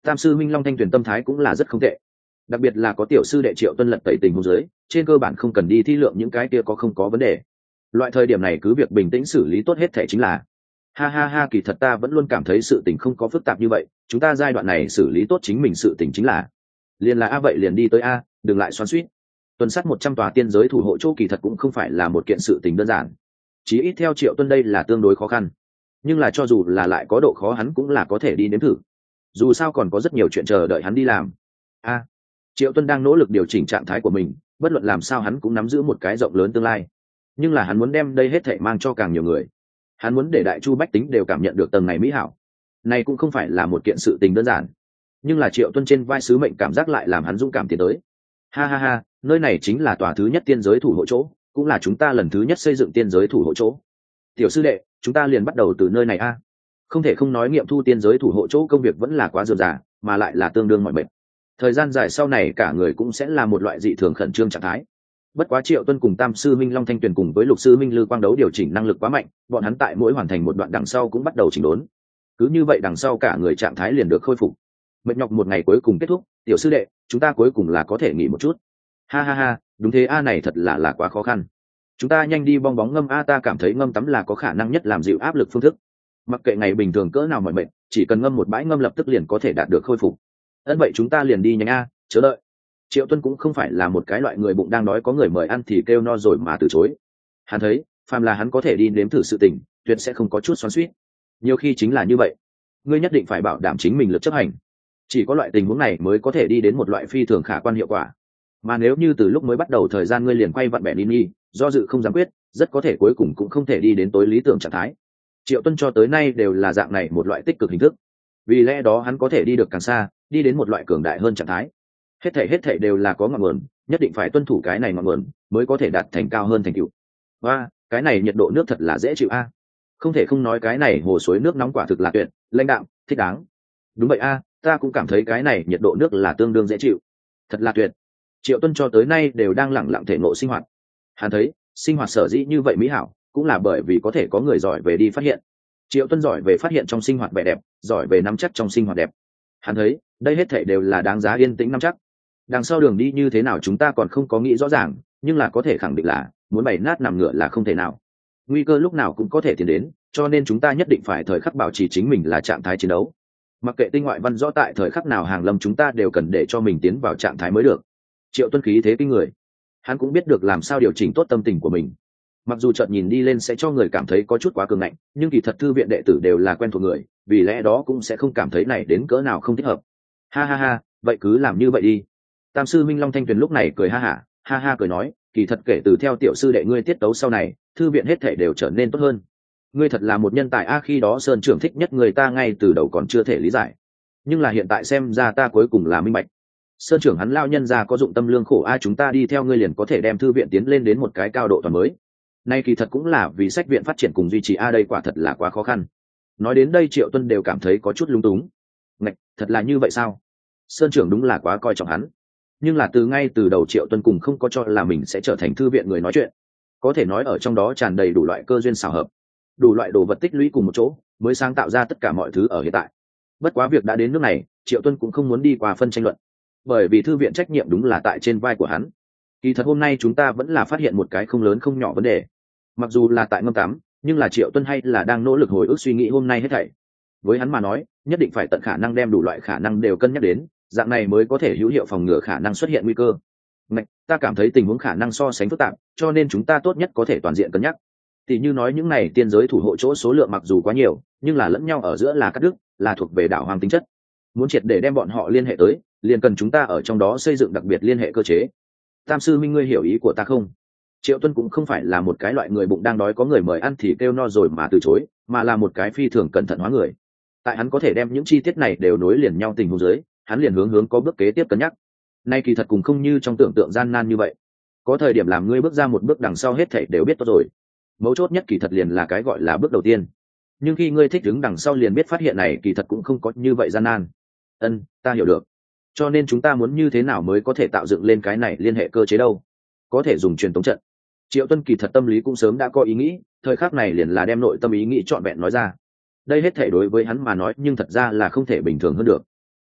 [SPEAKER 1] Tam sư minh long thanh tuyền tâm thái cũng là rất không tệ, đặc biệt là có tiểu sư đệ Triệu Tuân lật tẩy tình huống dưới, trên cơ bản không cần đi thi lượng những cái kia có không có vấn đề. Loại thời điểm này cứ việc bình tĩnh xử lý tốt hết thể chính là. Ha ha ha, kỳ thật ta vẫn luôn cảm thấy sự tình không có phức tạp như vậy, chúng ta giai đoạn này xử lý tốt chính mình sự tình chính là. Liền là a, vậy liền đi tới a, đừng lại xoắn xuýt. Tuần sát 100 tòa tiên giới thủ hộ chỗ kỳ thật cũng không phải là một kiện sự tình đơn giản. Chí ít theo Triệu Tuân đây là tương đối khó khăn. Nhưng là cho dù là lại có độ khó hắn cũng là có thể đi nếm thử. Dù sao còn có rất nhiều chuyện chờ đợi hắn đi làm. A, Triệu Tuân đang nỗ lực điều chỉnh trạng thái của mình, bất luận làm sao hắn cũng nắm giữ một cái rộng lớn tương lai. Nhưng là hắn muốn đem đây hết thảy mang cho càng nhiều người. Hắn muốn để đại chu bách tính đều cảm nhận được tầng này mỹ hảo. Này cũng không phải là một kiện sự tình đơn giản. Nhưng là Triệu Tuân trên vai sứ mệnh cảm giác lại làm hắn dũng cảm tiến tới. Ha ha ha, nơi này chính là tòa thứ nhất tiên giới thủ hộ chỗ, cũng là chúng ta lần thứ nhất xây dựng tiên giới thủ hộ chỗ. Tiểu sư đệ, chúng ta liền bắt đầu từ nơi này a. Không thể không nói nghiệm thu tiên giới thủ hộ chỗ công việc vẫn là quá rườm rà, mà lại là tương đương mọi mệt. Thời gian dài sau này cả người cũng sẽ là một loại dị thường khẩn trương trạng thái. Bất quá Triệu Tuân cùng Tam sư minh Long Thanh Tuyền cùng với Lục sư minh Lư Quang Đấu điều chỉnh năng lực quá mạnh, bọn hắn tại mỗi hoàn thành một đoạn đằng sau cũng bắt đầu chỉnh đốn. Cứ như vậy đằng sau cả người trạng thái liền được khôi phục. Mệt nhọc một ngày cuối cùng kết thúc, tiểu sư đệ, chúng ta cuối cùng là có thể nghỉ một chút. Ha ha ha, đúng thế a, này thật là quá khó khăn. Chúng ta nhanh đi bong bóng ngâm a, ta cảm thấy ngâm tắm là có khả năng nhất làm dịu áp lực phương thức. Mặc kệ ngày bình thường cỡ nào mỏi mệt, chỉ cần ngâm một bãi ngâm lập tức liền có thể đạt được khôi phục. Ấn vậy chúng ta liền đi nhanh a, chờ đợi. Triệu Tuân cũng không phải là một cái loại người bụng đang đói có người mời ăn thì kêu no rồi mà từ chối. Hắn thấy, phàm là hắn có thể đi nếm thử sự tình, tuyệt sẽ không có chút xoắn xuýt. Nhiều khi chính là như vậy. Ngươi nhất định phải bảo đảm chính mình lực chấp hành. Chỉ có loại tình huống này mới có thể đi đến một loại phi thường khả quan hiệu quả. Mà nếu như từ lúc mới bắt đầu thời gian ngươi liền quay vặn bẻ đi nghi, do dự không dám quyết, rất có thể cuối cùng cũng không thể đi đến tối lý tưởng trạng thái. Triệu Tuân cho tới nay đều là dạng này một loại tích cực hình thức. Vì lẽ đó hắn có thể đi được càng xa, đi đến một loại cường đại hơn trạng thái. Hết thảy đều là có ngọn nguồn, nhất định phải tuân thủ cái này ngọn nguồn mới có thể đạt thành cao hơn thành tựu. Và cái này nhiệt độ nước thật là dễ chịu a. Không thể không nói cái này hồ suối nước nóng quả thực là tuyệt, lãnh đạm, thích đáng. Đúng vậy a, ta cũng cảm thấy cái này nhiệt độ nước là tương đương dễ chịu. Thật là tuyệt. Triệu Tuân cho tới nay đều đang lẳng lặng thể ngộ sinh hoạt. Hắn thấy, sinh hoạt sở dĩ như vậy mỹ hảo, cũng là bởi vì có thể có người giỏi về đi phát hiện. Triệu Tuân giỏi về phát hiện trong sinh hoạt vẻ đẹp, giỏi về nắm chắc trong sinh hoạt đẹp. Hắn thấy, đây hết thảy đều là đáng giá yên tĩnh nắm chắc. Đằng sau đường đi như thế nào chúng ta còn không có nghĩ rõ ràng, nhưng là có thể khẳng định là muốn bày nát nằm ngựa là không thể nào. Nguy cơ lúc nào cũng có thể tiến đến, cho nên chúng ta nhất định phải thời khắc bảo trì chính mình là trạng thái chiến đấu. Mặc kệ tinh ngoại văn rõ tại thời khắc nào hàng lâm chúng ta đều cần để cho mình tiến vào trạng thái mới được. Triệu Tuân khí thế kinh người. Hắn cũng biết được làm sao điều chỉnh tốt tâm tình của mình. Mặc dù chợt nhìn đi lên sẽ cho người cảm thấy có chút quá cường ngạnh, nhưng kỳ thật thư viện đệ tử đều là quen thuộc người, vì lẽ đó cũng sẽ không cảm thấy này đến cỡ nào không thích hợp. Ha ha ha, vậy cứ làm như vậy đi. Tam sư minh Long Thanh Tuyền lúc này cười ha ha cười nói, kỳ thật kể từ theo tiểu sư đệ ngươi tiết tấu sau này, thư viện hết thể đều trở nên tốt hơn. Ngươi thật là một nhân tài a, khi đó Sơn trưởng thích nhất người ta ngay từ đầu còn chưa thể lý giải, nhưng là hiện tại xem ra ta cuối cùng là minh bạch. Sơn trưởng hắn lao nhân ra có dụng tâm lương khổ a, chúng ta đi theo ngươi liền có thể đem thư viện tiến lên đến một cái cao độ toàn mới. Nay kỳ thật cũng là vì sách viện phát triển cùng duy trì a, đây quả thật là quá khó khăn. Nói đến đây Triệu Tuân đều cảm thấy có chút lung túng. Ngạch, thật là như vậy sao? Sơn trưởng đúng là quá coi trọng hắn. Nhưng là ngay từ đầu Triệu Tuân cùng không có cho là mình sẽ trở thành thư viện người nói chuyện. Có thể nói ở trong đó tràn đầy đủ loại cơ duyên xảo hợp, đủ loại đồ vật tích lũy cùng một chỗ mới sáng tạo ra tất cả mọi thứ ở hiện tại. Bất quá việc đã đến nước này, Triệu Tuân cũng không muốn đi qua phân tranh luận, bởi vì thư viện trách nhiệm đúng là tại trên vai của hắn. Kỳ thật hôm nay chúng ta vẫn là phát hiện một cái không lớn không nhỏ vấn đề. Mặc dù là tại ngâm tắm, nhưng là Triệu Tuân hay là đang nỗ lực hồi ức suy nghĩ hôm nay hết thảy. Với hắn mà nói, nhất định phải tận khả năng đem đủ loại khả năng đều cân nhắc đến, dạng này mới có thể hữu hiệu phòng ngừa khả năng xuất hiện nguy cơ. Ngạch, ta cảm thấy tình huống khả năng so sánh phức tạp, cho nên chúng ta tốt nhất có thể toàn diện cân nhắc. Tỷ như nói những này tiên giới thủ hộ chỗ số lượng mặc dù quá nhiều, nhưng là lẫn nhau ở giữa là cắt đứt, là thuộc về đảo hoang tính chất. Muốn triệt để đem bọn họ liên hệ tới, liền cần chúng ta ở trong đó xây dựng đặc biệt liên hệ cơ chế. Tam sư minh ngươi hiểu ý của ta không? Triệu Tuân cũng không phải là một cái loại người bụng đang đói có người mời ăn thì kêu no rồi mà từ chối, mà là một cái phi thường cẩn thận hóa người. Tại hắn có thể đem những chi tiết này đều nối liền nhau tình huống dưới, hắn liền hướng có bước kế tiếp cân nhắc. Nay kỳ thật cũng không như trong tưởng tượng gian nan như vậy. Có thời điểm làm ngươi bước ra một bước đằng sau hết thảy đều biết tốt rồi. Mấu chốt nhất kỳ thật liền là cái gọi là bước đầu tiên. Nhưng khi ngươi thích đứng đằng sau liền biết phát hiện này kỳ thật cũng không có như vậy gian nan. Ta hiểu được. Cho nên chúng ta muốn như thế nào mới có thể tạo dựng lên cái này liên hệ cơ chế đâu? Có thể dùng truyền tống trận. Triệu Tuân kỳ thật tâm lý cũng sớm đã có ý nghĩ, thời khắc này liền là đem nội tâm ý nghĩ trọn vẹn nói ra. Đây hết thể đối với hắn mà nói nhưng thật ra là không thể bình thường hơn được.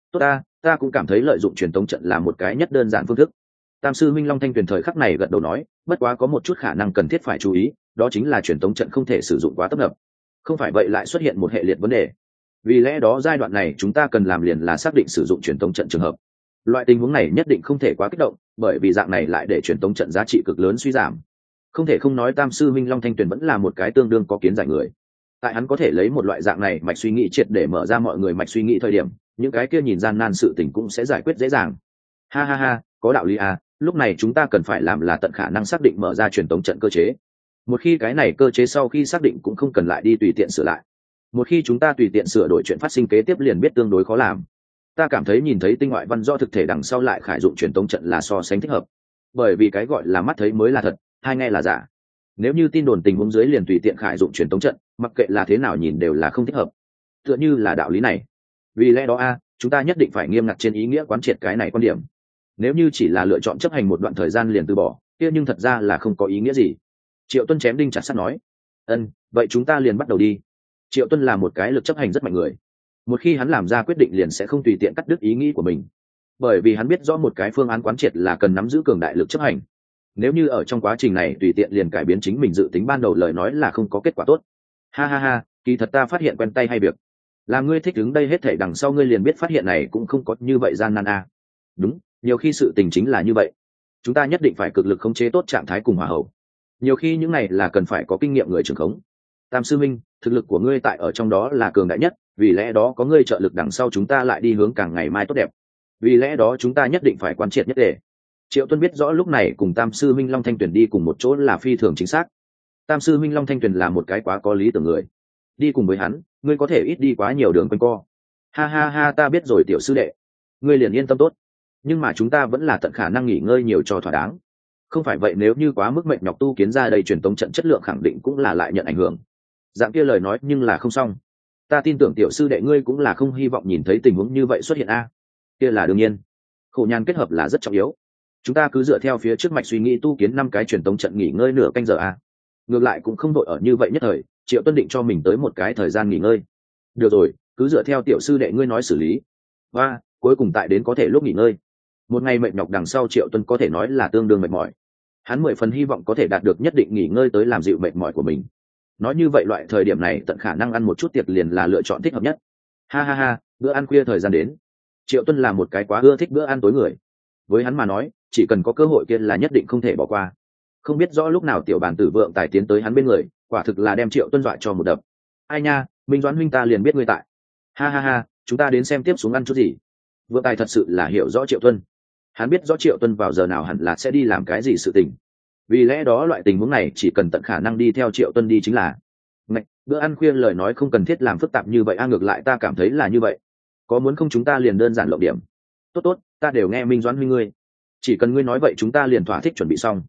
[SPEAKER 1] Tốt ta cũng cảm thấy lợi dụng truyền tống trận là một cái nhất đơn giản phương thức. Tam sư minh Long Thanh Tuyền thời khắc này gật đầu nói, bất quá có một chút khả năng cần thiết phải chú ý, đó chính là truyền tống trận không thể sử dụng quá tấp nập, không phải vậy lại xuất hiện một hệ liệt vấn đề. Vì lẽ đó giai đoạn này chúng ta cần làm liền là xác định sử dụng truyền tống trận trường hợp. Loại tình huống này nhất định không thể quá kích động, bởi vì dạng này lại để truyền tống trận giá trị cực lớn suy giảm. Không thể không nói Tam sư minh Long Thanh Tuyền vẫn là một cái tương đương có kiến giải người. Tại hắn có thể lấy một loại dạng này mạch suy nghĩ triệt để mở ra mọi người mạch suy nghĩ thời điểm, những cái kia nhìn gian nan sự tình cũng sẽ giải quyết dễ dàng. Ha ha ha, có đạo lý à, lúc này chúng ta cần phải làm là tận khả năng xác định mở ra truyền tống trận cơ chế. Một khi cái này cơ chế sau khi xác định cũng không cần lại đi tùy tiện sửa lại. Một khi chúng ta tùy tiện sửa đổi chuyện phát sinh kế tiếp liền biết tương đối khó làm. Ta cảm thấy nhìn thấy tinh ngoại văn do thực thể đằng sau lại khải dụng truyền tống trận là so sánh thích hợp, bởi vì cái gọi là mắt thấy mới là thật, hai nghe là giả. Nếu như tin đồn tình huống dưới liền tùy tiện khải dụng truyền tống trận, mặc kệ là thế nào nhìn đều là không thích hợp, tựa như là đạo lý này. Vì lẽ đó chúng ta nhất định phải nghiêm ngặt trên ý nghĩa quán triệt cái này quan điểm. Nếu như chỉ là lựa chọn chấp hành một đoạn thời gian liền từ bỏ, kia nhưng thật ra là không có ý nghĩa gì. Triệu Tuân chém đinh chặt sắt nói. Vậy chúng ta liền bắt đầu đi. Triệu Tuân là một cái lực chấp hành rất mạnh người, một khi hắn làm ra quyết định liền sẽ không tùy tiện cắt đứt ý nghĩ của mình, bởi vì hắn biết rõ một cái phương án quán triệt là cần nắm giữ cường đại lực chấp hành. Nếu như ở trong quá trình này tùy tiện liền cải biến chính mình dự tính ban đầu lời nói là không có kết quả tốt. Ha ha ha, kỳ thật ta phát hiện quen tay hay việc, là ngươi thích đứng đây hết thảy đằng sau ngươi liền biết phát hiện này cũng không có như vậy gian nan Đúng, nhiều khi sự tình chính là như vậy, chúng ta nhất định phải cực lực khống chế tốt trạng thái cùng hòa hậu. Nhiều khi những này là cần phải có kinh nghiệm người trưởng khống. Tam sư minh, thực lực của ngươi tại ở trong đó là cường đại nhất, vì lẽ đó có ngươi trợ lực đằng sau chúng ta lại đi hướng càng ngày mai tốt đẹp. Vì lẽ đó chúng ta nhất định phải quán triệt nhất để. Triệu Tuân biết rõ lúc này cùng Tam sư minh Long Thanh Tuyền đi cùng một chỗ là phi thường chính xác. Tam sư minh Long Thanh Tuyền là một cái quá có lý tưởng người, đi cùng với hắn ngươi có thể ít đi quá nhiều đường quanh co. Ha ha ha, ta biết rồi tiểu sư đệ, ngươi liền yên tâm tốt. Nhưng mà chúng ta vẫn là tận khả năng nghỉ ngơi nhiều cho thỏa đáng, không phải vậy nếu như quá mức mệt nhọc tu kiến ra đây truyền tống trận chất lượng khẳng định cũng là lại nhận ảnh hưởng. Dạng kia lời nói nhưng là không xong. Ta tin tưởng tiểu sư đệ ngươi cũng là không hy vọng nhìn thấy tình huống như vậy xuất hiện kia là đương nhiên. Khổ nhàn kết hợp là rất trọng yếu, chúng ta cứ dựa theo phía trước mạch suy nghĩ tu kiến 5 cái truyền tống trận nghỉ ngơi nửa canh giờ ngược lại cũng không đội ở như vậy nhất thời. Triệu Tuân định cho mình tới một cái thời gian nghỉ ngơi. Được rồi, cứ dựa theo tiểu sư đệ ngươi nói xử lý, và cuối cùng tại đến có thể lúc nghỉ ngơi. Một ngày mệt nhọc đằng sau Triệu Tuân có thể nói là tương đương mệt mỏi, hắn 10 phần hy vọng có thể đạt được nhất định nghỉ ngơi tới làm dịu mệt mỏi của mình. Nói như vậy loại thời điểm này tận khả năng ăn một chút tiệc liền là lựa chọn thích hợp nhất. Ha ha ha, bữa ăn khuya thời gian đến. Triệu Tuân là một cái quá ưa thích bữa ăn tối người, với hắn mà nói chỉ cần có cơ hội kia là nhất định không thể bỏ qua. Không biết rõ lúc nào tiểu bản tử vượng tài tiến tới hắn bên người, quả thực là đem Triệu Tuân dọa cho một đập. Ai nha, Minh Doãn huynh ta liền biết ngươi tại. Ha ha ha, chúng ta đến xem tiếp xuống ăn chút gì. Vượng tài thật sự là hiểu rõ Triệu Tuân, hắn biết rõ Triệu Tuân vào giờ nào hẳn là sẽ đi làm cái gì sự tình. Vì lẽ đó loại tình huống này chỉ cần tận khả năng đi theo Triệu Tuân đi chính là. Bữa ăn khuya lời nói không cần thiết làm phức tạp như vậy ngược lại ta cảm thấy là như vậy. Có muốn không chúng ta liền đơn giản lộng điểm. Tốt, ta đều nghe Minh Doãn huynh ngươi, chỉ cần ngươi nói vậy chúng ta liền thỏa thích chuẩn bị xong.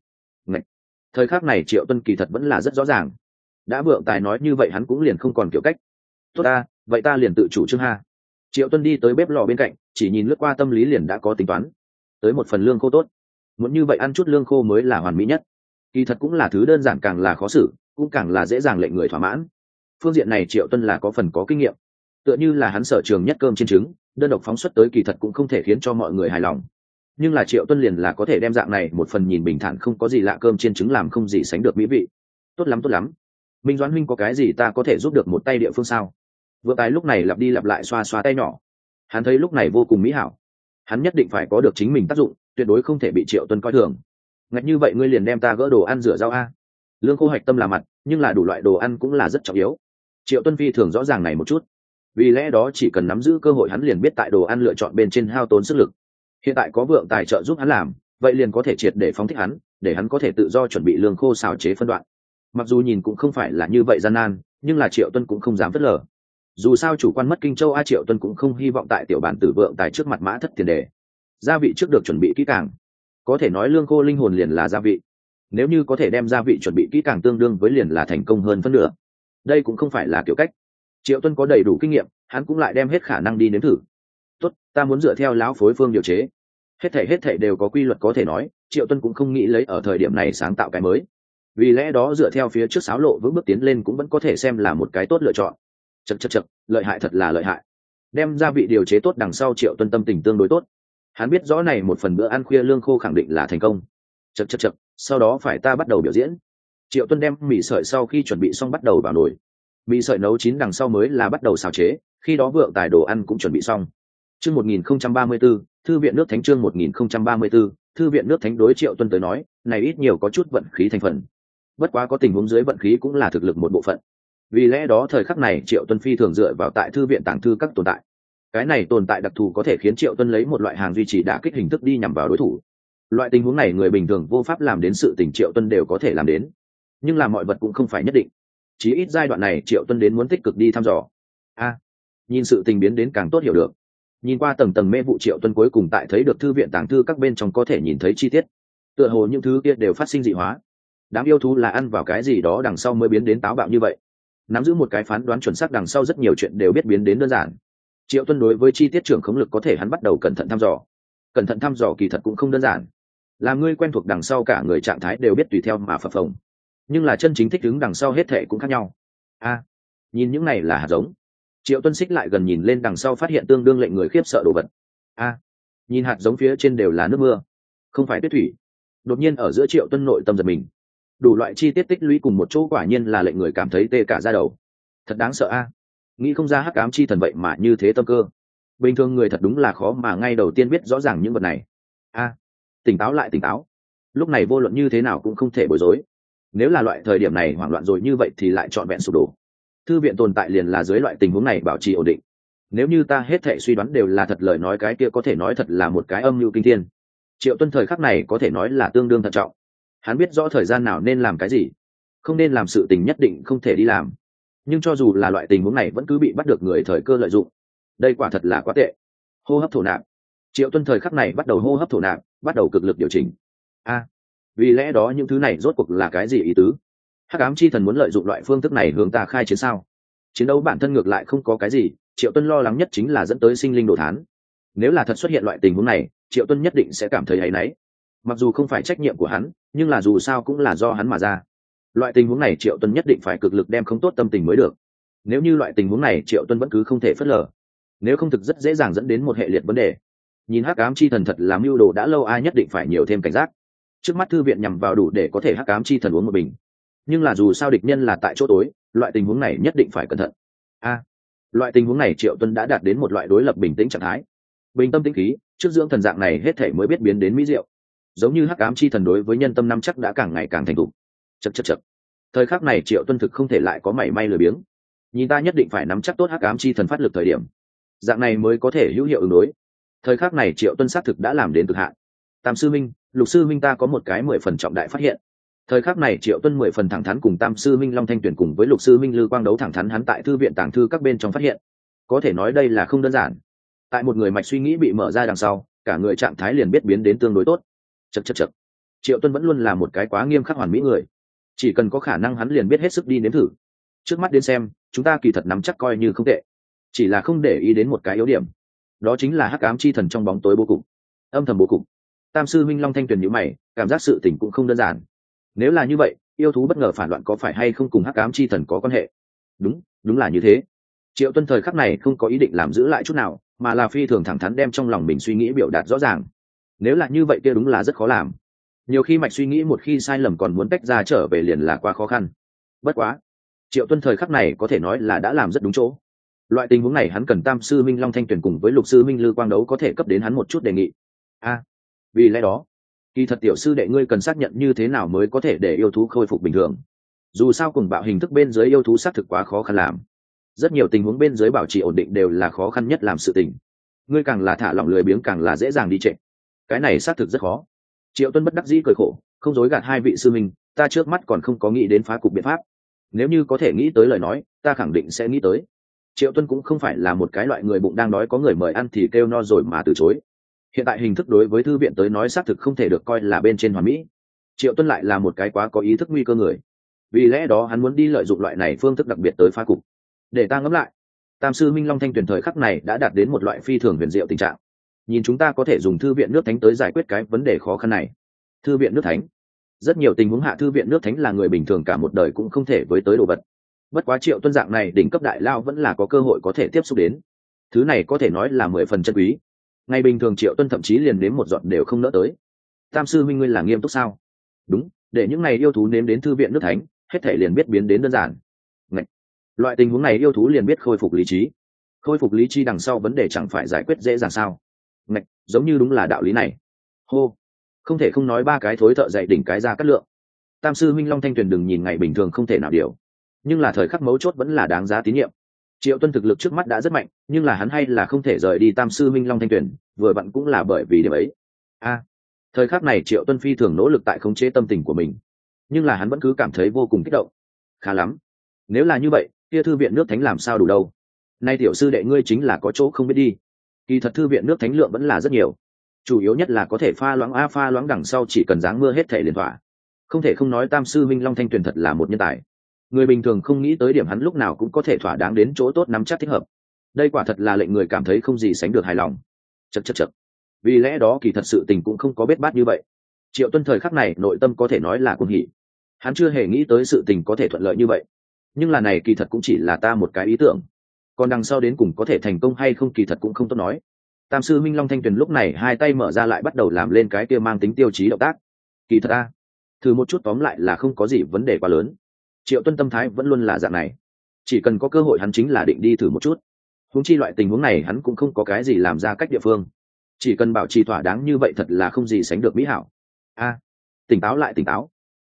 [SPEAKER 1] Thời khắc này Triệu Tuân kỳ thật vẫn là rất rõ ràng, đã Vượng tài nói như vậy hắn cũng liền không còn kiểu cách. Tốt vậy ta liền tự chủ trương ha. Triệu Tuân đi tới bếp lò bên cạnh, chỉ nhìn lướt qua tâm lý liền đã có tính toán. Tới một phần lương khô tốt, muốn như vậy ăn chút lương khô mới là hoàn mỹ nhất. Kỳ thật cũng là thứ đơn giản càng là khó xử, cũng càng là dễ dàng lệnh người thỏa mãn. Phương diện này Triệu Tuân là có phần có kinh nghiệm, tựa như là hắn sở trường nhất cơm chiên trứng, đơn độc phóng xuất tới kỳ thật cũng không thể khiến cho mọi người hài lòng. Nhưng là Triệu Tuân liền là có thể đem dạng này một phần nhìn bình thản không có gì lạ cơm chiên trứng làm không gì sánh được mỹ vị. Tốt lắm. Minh Doãn huynh có cái gì ta có thể giúp được một tay địa phương sao? Vượng tài lúc này lặp đi lặp lại xoa xoa tay nhỏ, hắn thấy lúc này vô cùng mỹ hảo, hắn nhất định phải có được chính mình tác dụng, tuyệt đối không thể bị Triệu Tuân coi thường. Ngạch như vậy ngươi liền đem ta gỡ đồ ăn rửa rau lương khô hạch tâm là mặt, nhưng là đủ loại đồ ăn cũng là rất trọng yếu. Triệu Tuân phi thường rõ ràng này một chút, vì lẽ đó chỉ cần nắm giữ cơ hội hắn liền biết tại đồ ăn lựa chọn bên trên hao tốn sức lực. Hiện tại có Vượng tài trợ giúp hắn làm, vậy liền có thể triệt để phóng thích hắn, để hắn có thể tự do chuẩn bị lương khô xào chế phân đoạn. Mặc dù nhìn cũng không phải là như vậy gian nan, nhưng là Triệu Tuân cũng không dám phớt lờ. Dù sao chủ quan mất Kinh Châu Triệu Tuân cũng không hy vọng tại tiểu bản tử Vượng tài trước mặt mã thất tiền đề. Gia vị trước được chuẩn bị kỹ càng, có thể nói lương khô linh hồn liền là gia vị. Nếu như có thể đem gia vị chuẩn bị kỹ càng tương đương với liền là thành công hơn phân nửa. Đây cũng không phải là kiểu cách. Triệu Tuân có đầy đủ kinh nghiệm, hắn cũng lại đem hết khả năng đi nếm thử. Tốt, ta muốn dựa theo lão phối phương điều chế. Hết thảy đều có quy luật có thể nói, Triệu Tuân cũng không nghĩ lấy ở thời điểm này sáng tạo cái mới. Vì lẽ đó dựa theo phía trước sáo lộ vững bước tiến lên cũng vẫn có thể xem là một cái tốt lựa chọn. Chậc, lợi hại thật là lợi hại. Đem gia vị điều chế tốt đằng sau, Triệu Tuân tâm tình tương đối tốt. Hắn biết rõ này một phần bữa ăn khuya lương khô khẳng định là thành công. Chậc, sau đó phải ta bắt đầu biểu diễn. Triệu Tuân đem mì sợi sau khi chuẩn bị xong bắt đầu vào nồi. Mì sợi nấu chín đằng sau mới là bắt đầu xào chế, khi đó vượng tài đồ ăn cũng chuẩn bị xong. Chương 1034, thư viện nước thánh. Chương 1034, thư viện nước thánh. Đối Triệu Tuân tới nói, này ít nhiều có chút vận khí thành phần. Bất quá có tình huống dưới vận khí cũng là thực lực một bộ phận. Vì lẽ đó thời khắc này Triệu Tuân phi thường dựa vào tại thư viện tàng thư các tồn tại. Cái này tồn tại đặc thù có thể khiến Triệu Tuân lấy một loại hàng duy trì đả kích hình thức đi nhằm vào đối thủ. Loại tình huống này người bình thường vô pháp làm đến, sự tình Triệu Tuân đều có thể làm đến, nhưng làm mọi vật cũng không phải nhất định. Chí ít giai đoạn này Triệu Tuân đến muốn tích cực đi thăm dò. Nhìn sự tình biến đến càng tốt hiểu được. Nhìn qua tầng tầng mê vụ, Triệu Tuân cuối cùng tại thấy được thư viện tàng thư các bên trong có thể nhìn thấy chi tiết. Tựa hồ những thứ kia đều phát sinh dị hóa. Đám yêu thú là ăn vào cái gì đó đằng sau mới biến đến táo bạo như vậy. Nắm giữ một cái phán đoán chuẩn xác đằng sau, rất nhiều chuyện đều biết biến đến đơn giản. Triệu Tuân đối với chi tiết trưởng khống lực có thể hắn bắt đầu cẩn thận thăm dò. Cẩn thận thăm dò kỳ thật cũng không đơn giản. Làm ngươi quen thuộc đằng sau, cả người trạng thái đều biết tùy theo mà phập phồng. Nhưng là chân chính thích ứng đằng sau hết thể cũng khác nhau. Nhìn những này là hạt giống. Triệu Tuân xích lại gần nhìn lên đằng sau, phát hiện tương đương lệnh người khiếp sợ đồ vật. Nhìn hạt giống phía trên đều là nước mưa, không phải tuyết thủy. Đột nhiên ở giữa Triệu Tuân nội tâm giật mình. Đủ loại chi tiết tích lũy cùng một chỗ, quả nhiên là lệnh người cảm thấy tê cả da đầu. Thật đáng sợ nghĩ không ra hắc ám chi thần vậy mà như thế tâm cơ. Bình thường người thật đúng là khó mà ngay đầu tiên biết rõ ràng những vật này. Tỉnh táo lại, tỉnh táo. Lúc này vô luận như thế nào cũng không thể bối rối. Nếu là loại thời điểm này hoảng loạn rồi như vậy thì lại trọn vẹn sụp đổ. Thư viện tồn tại liền là dưới loại tình huống này bảo trì ổn định. Nếu như ta hết thệ suy đoán đều là thật, lời nói cái kia có thể nói thật là một cái âm mưu kinh thiên. Triệu Tuân thời khắc này có thể nói là tương đương thận trọng. Hắn biết rõ thời gian nào nên làm cái gì, không nên làm sự tình nhất định không thể đi làm. Nhưng cho dù là loại tình huống này vẫn cứ bị bắt được người thời cơ lợi dụng, đây quả thật là quá tệ. Hô hấp thổ nạp. Triệu Tuân thời khắc này bắt đầu hô hấp thổ nạp, bắt đầu cực lực điều chỉnh. Vì lẽ đó những thứ này rốt cuộc là cái gì ý tứ? Hắc ám chi thần muốn lợi dụng loại phương thức này hướng ta khai chiến sao? Chiến đấu bản thân ngược lại không có cái gì, Triệu Tuân lo lắng nhất chính là dẫn tới sinh linh đồ thán. Nếu là thật xuất hiện loại tình huống này, Triệu Tuân nhất định sẽ cảm thấy áy náy. Mặc dù không phải trách nhiệm của hắn, nhưng là dù sao cũng là do hắn mà ra. Loại tình huống này Triệu Tuân nhất định phải cực lực đem không tốt tâm tình mới được. Nếu như loại tình huống này Triệu Tuân vẫn cứ không thể phớt lờ, nếu không thực rất dễ dàng dẫn đến một hệ liệt vấn đề. Nhìn hắc ám chi thần thật là mưu đồ đã lâu, ai nhất định phải nhiều thêm cảnh giác. Trước mắt thư viện nhằm vào đủ để có thể hắc ám chi thần uống một bình, nhưng là dù sao địch nhân là tại chỗ tối, loại tình huống này nhất định phải cẩn thận. Loại tình huống này Triệu Tuân đã đạt đến một loại đối lập bình tĩnh trạng thái, bình tâm tĩnh khí, trước dưỡng thần dạng này hết thể mới biết biến đến mỹ diệu. Giống như hắc ám chi thần đối với nhân tâm năm chắc đã càng ngày càng thành thục. Chậc. Thời khắc này Triệu Tuân thực không thể lại có mảy may lười biếng. Nhìn ta nhất định phải nắm chắc tốt hắc ám chi thần phát lực thời điểm, dạng này mới có thể hữu hiệu ứng đối. Thời khắc này Triệu Tuân xác thực đã làm đến cực hạn. Tam sư minh, Lục sư minh, ta có một cái 10 phần trọng đại phát hiện. Thời khắc này Triệu Tuân 10 phần thẳng thắn cùng Tam sư minh Long Thanh Tuyển cùng với Lục sư minh Lư Quang Đấu thẳng thắn hắn tại thư viện tàng thư các bên trong phát hiện. Có thể nói đây là không đơn giản. Tại một người mạch suy nghĩ bị mở ra đằng sau, cả người trạng thái liền biết biến đến tương đối tốt. Chậc. Triệu Tuân vẫn luôn là một cái quá nghiêm khắc hoàn mỹ người, chỉ cần có khả năng hắn liền biết hết sức đi nếm thử. Trước mắt đến xem, chúng ta kỳ thật nắm chắc coi như không tệ, chỉ là không để ý đến một cái yếu điểm, đó chính là hắc ám chi thần trong bóng tối bố cục, âm thầm bố cục. Tam sư minh Long Thanh Tuyền nhíu mày, cảm giác sự tình cũng không đơn giản. Nếu là như vậy, yêu thú bất ngờ phản loạn có phải hay không cùng hắc ám chi thần có quan hệ? Đúng là như thế. Triệu Tuân thời khắc này không có ý định làm giữ lại chút nào, mà là phi thường thẳng thắn đem trong lòng mình suy nghĩ biểu đạt rõ ràng. Nếu là như vậy kia đúng là rất khó làm. Nhiều khi mạch suy nghĩ một khi sai lầm còn muốn tách ra trở về liền là quá khó khăn. Bất quá, Triệu Tuân thời khắc này có thể nói là đã làm rất đúng chỗ. Loại tình huống này hắn cần Tam sư minh Long Thanh Tuyền cùng với Lục sư minh Lư Quang Đấu có thể cấp đến hắn một chút đề nghị. Vì lẽ đó, kỳ thật tiểu sư đệ ngươi cần xác nhận như thế nào mới có thể để yêu thú khôi phục bình thường. Dù sao cùng bạo hình thức bên dưới yêu thú xác thực quá khó khăn làm. Rất nhiều tình huống bên dưới bảo trì ổn định đều là khó khăn nhất làm sự tình. Ngươi càng là thả lỏng lười biếng càng là dễ dàng đi trệ. Cái này xác thực rất khó. Triệu Tuân bất đắc dĩ cười khổ, không dối gạt hai vị sư minh, ta trước mắt còn không có nghĩ đến phá cục biện pháp. Nếu như có thể nghĩ tới lời nói, ta khẳng định sẽ nghĩ tới. Triệu Tuân cũng không phải là một cái loại người bụng đang đói có người mời ăn thì kêu no rồi mà từ chối. Hiện tại hình thức đối với thư viện tới nói xác thực không thể được coi là bên trên hoàn mỹ. Triệu Tuân lại là một cái quá có ý thức nguy cơ người, vì lẽ đó hắn muốn đi lợi dụng loại này phương thức đặc biệt tới phá cục. Để ta ngẫm lại. Tam sư minh Long Thanh Tuyền thời khắc này đã đạt đến một loại phi thường huyền diệu tình trạng. Nhìn chúng ta có thể dùng thư viện nước thánh tới giải quyết cái vấn đề khó khăn này. Thư viện nước thánh, rất nhiều tình huống hạ thư viện nước thánh là người bình thường cả một đời cũng không thể với tới đồ vật. Bất quá Triệu Tuân dạng này đỉnh cấp đại lao vẫn là có cơ hội có thể tiếp xúc đến. thứ này có thể nói là 10 phần chân quý. Ngày bình thường Triệu Tuân thậm chí liền nếm một giọt đều không nỡ tới. Tam sư minh ngươi là nghiêm túc sao? Đúng, để những này yêu thú nếm đến thư viện nước thánh, hết thể liền biết biến đến đơn giản. Ngậy. Loại tình huống này yêu thú liền biết khôi phục lý trí. Khôi phục lý trí đằng sau vấn đề chẳng phải giải quyết dễ dàng sao? Ngậy, giống như đúng là đạo lý này. Hô, không thể không nói ba cái thối thợ dạy đỉnh cái ra cắt lượng. Tam sư minh Long Thanh Tuyền đừng nhìn ngày bình thường không thể nào điều, nhưng là thời khắc mấu chốt vẫn là đáng giá tín nhiệm. Triệu Tuân thực lực trước mắt đã rất mạnh, nhưng là hắn hay là không thể rời đi Tam sư minh Long Thanh Tuyền, vừa vặn cũng là bởi vì điểm ấy. Thời khắc này Triệu Tuân phi thường nỗ lực tại khống chế tâm tình của mình, nhưng là hắn vẫn cứ cảm thấy vô cùng kích động. Khá lắm, nếu là như vậy kia thư viện nước thánh làm sao đủ đâu. Nay tiểu sư đệ ngươi chính là có chỗ không biết đi, kỳ thật thư viện nước thánh lượng vẫn là rất nhiều, chủ yếu nhất là có thể pha loãng đằng sau chỉ cần dáng mưa hết thể liền thỏa. Không thể không nói Tam sư minh Long Thanh Tuyền thật là một nhân tài, người bình thường không nghĩ tới điểm hắn lúc nào cũng có thể thỏa đáng đến chỗ tốt nắm chắc thích hợp. Đây quả thật là lệnh người cảm thấy không gì sánh được hài lòng. Chật. Vì lẽ đó kỳ thật sự tình cũng không có bết bát như vậy. Triệu Tuân thời khắc này nội tâm có thể nói là cuồng hỉ, hắn chưa hề nghĩ tới sự tình có thể thuận lợi như vậy. Nhưng là này kỳ thật cũng chỉ là ta một cái ý tưởng, còn đằng sau đến cùng có thể thành công hay không kỳ thật cũng không tốt nói. Tam sư minh Long Thanh Tuyền lúc này hai tay mở ra lại bắt đầu làm lên cái kia mang tính tiêu chí động tác. Kỳ thật thử một chút tóm lại là không có gì vấn đề quá lớn. Triệu Tuân tâm thái vẫn luôn là dạng này, chỉ cần có cơ hội hắn chính là định đi thử một chút. Huống chi loại tình huống này hắn cũng không có cái gì làm ra cách địa phương, chỉ cần bảo trì thỏa đáng như vậy thật là không gì sánh được mỹ hảo. Tỉnh táo lại tỉnh táo.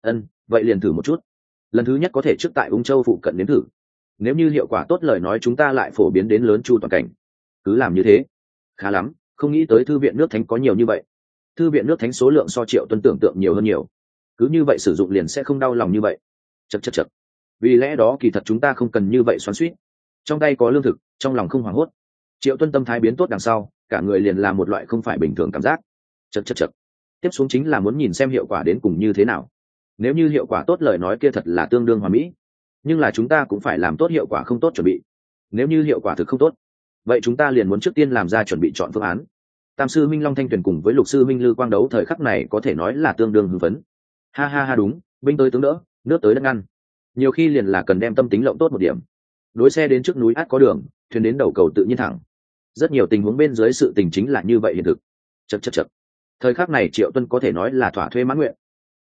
[SPEAKER 1] Vậy liền thử một chút. Lần thứ nhất có thể trước tại Ung Châu phụ cận nếm thử, nếu như hiệu quả tốt lời nói chúng ta lại phổ biến đến lớn chu toàn cảnh. Cứ làm như thế. Khá lắm, không nghĩ tới thư viện nước thánh có nhiều như vậy. Thư viện nước thánh số lượng so Triệu Tuân tưởng tượng nhiều hơn nhiều, cứ như vậy sử dụng liền sẽ không đau lòng như vậy. Chật. Vì lẽ đó kỳ thật chúng ta không cần như vậy xoắn xuýt, trong tay có lương thực, trong lòng không hoảng hốt. Triệu Tuân tâm thái biến tốt đằng sau, cả người liền là một loại không phải bình thường cảm giác. Chật. Tiếp xuống chính là muốn nhìn xem hiệu quả đến cùng như thế nào. Nếu như hiệu quả tốt lời nói kia thật là tương đương hoàn mỹ, nhưng là chúng ta cũng phải làm tốt hiệu quả không tốt chuẩn bị. Nếu như hiệu quả thực không tốt, vậy chúng ta liền muốn trước tiên làm ra chuẩn bị chọn phương án. Tam sư minh Long Thanh Tuyền cùng với lục sư minh Lư Quang Đấu thời khắc này có thể nói là tương đương hưng phấn. Ha đúng, binh tới tướng đỡ, nước tới đất ngăn. Nhiều khi liền là cần đem tâm tính lộng tốt một điểm. Đối xe đến trước núi át có đường, thuyền đến đầu cầu tự nhiên thẳng. Rất nhiều tình huống bên dưới sự tình chính là như vậy hiện thực. Chật. Thời khắc này Triệu Tuân có thể nói là thỏa thuê mãn nguyện.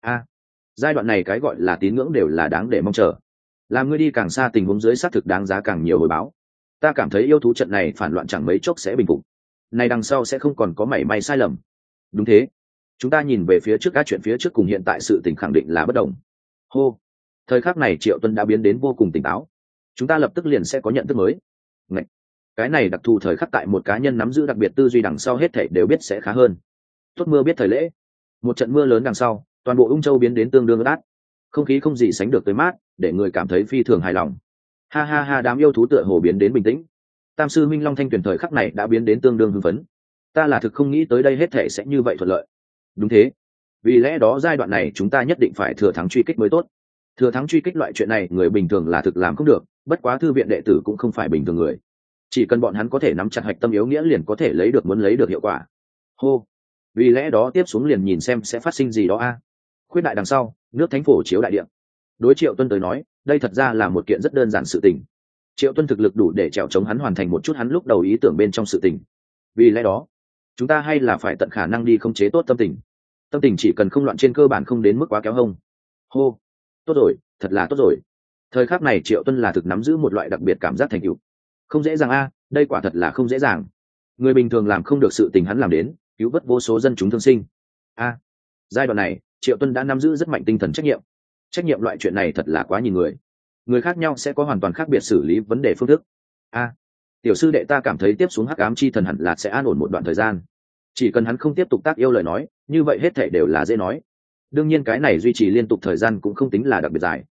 [SPEAKER 1] Giai đoạn này cái gọi là tín ngưỡng đều là đáng để mong chờ. Làm ngươi đi càng xa tình huống dưới xác thực đáng giá càng nhiều hồi báo. Ta cảm thấy yêu thú trận này phản loạn chẳng mấy chốc sẽ bình phục. Này đằng sau sẽ không còn có mảy may sai lầm. Đúng thế. Chúng ta nhìn về phía trước các chuyện phía trước cùng hiện tại sự tình khẳng định là bất đồng. Hô. Thời khắc này Triệu Tuân đã biến đến vô cùng tỉnh táo. Chúng ta lập tức liền sẽ có nhận thức mới. Ngậy. Cái này đặc thù thời khắc tại một cá nhân nắm giữ đặc biệt tư duy đằng sau hết thảy đều biết sẽ khá hơn. Tốt mưa biết thời lễ. Một trận mưa lớn đằng sau, toàn bộ Ung Châu biến đến tương đương ướt át. Không khí không gì sánh được tới mát, để người cảm thấy phi thường hài lòng. Ha, đám yêu thú tựa hồ biến đến bình tĩnh. Tam sư minh Long Thanh Tuyền thời khắc này đã biến đến tương đương hưng phấn. Ta là thực không nghĩ tới đây hết thảy sẽ như vậy thuận lợi. Đúng thế. Vì lẽ đó giai đoạn này chúng ta nhất định phải thừa thắng truy kích mới tốt. Thừa thắng truy kích loại chuyện này người bình thường là thực làm không được, bất quá thư viện đệ tử cũng không phải bình thường người. Chỉ cần bọn hắn có thể nắm chặt hạch tâm yếu nghĩa liền có thể lấy được muốn lấy được hiệu quả. Hô. Vì lẽ đó tiếp xuống liền nhìn xem sẽ phát sinh gì đó Khuyết đại đằng sau, nước thánh phổ chiếu đại địa. Đối Triệu Tuân tới nói, đây thật ra là một kiện rất đơn giản sự tình. Triệu Tuân thực lực đủ để trèo chống hắn hoàn thành một chút hắn lúc đầu ý tưởng bên trong sự tình. Vì lẽ đó, chúng ta hay là phải tận khả năng đi khống chế tốt tâm tình. Tâm tình chỉ cần không loạn trên cơ bản không đến mức quá kéo hông. Hô, tốt rồi, thật là tốt rồi. Thời khắc này Triệu Tuân là thực nắm giữ một loại đặc biệt cảm giác thành tựu. Không dễ dàng đây quả thật là không dễ dàng. Người bình thường làm không được sự tình hắn làm đến, cứu vớt vô số dân chúng thương sinh. Giai đoạn này Triệu Tuân đã nắm giữ rất mạnh tinh thần trách nhiệm loại chuyện này thật là quá nhìn người khác nhau sẽ có hoàn toàn khác biệt xử lý vấn đề phương thức. Tiểu sư đệ ta cảm thấy tiếp xuống hắc ám chi thần hẳn là sẽ an ổn một đoạn thời gian, chỉ cần hắn không tiếp tục tác yêu lời nói như vậy hết thể đều là dễ nói. Đương nhiên cái này duy trì liên tục thời gian cũng không tính là đặc biệt dài.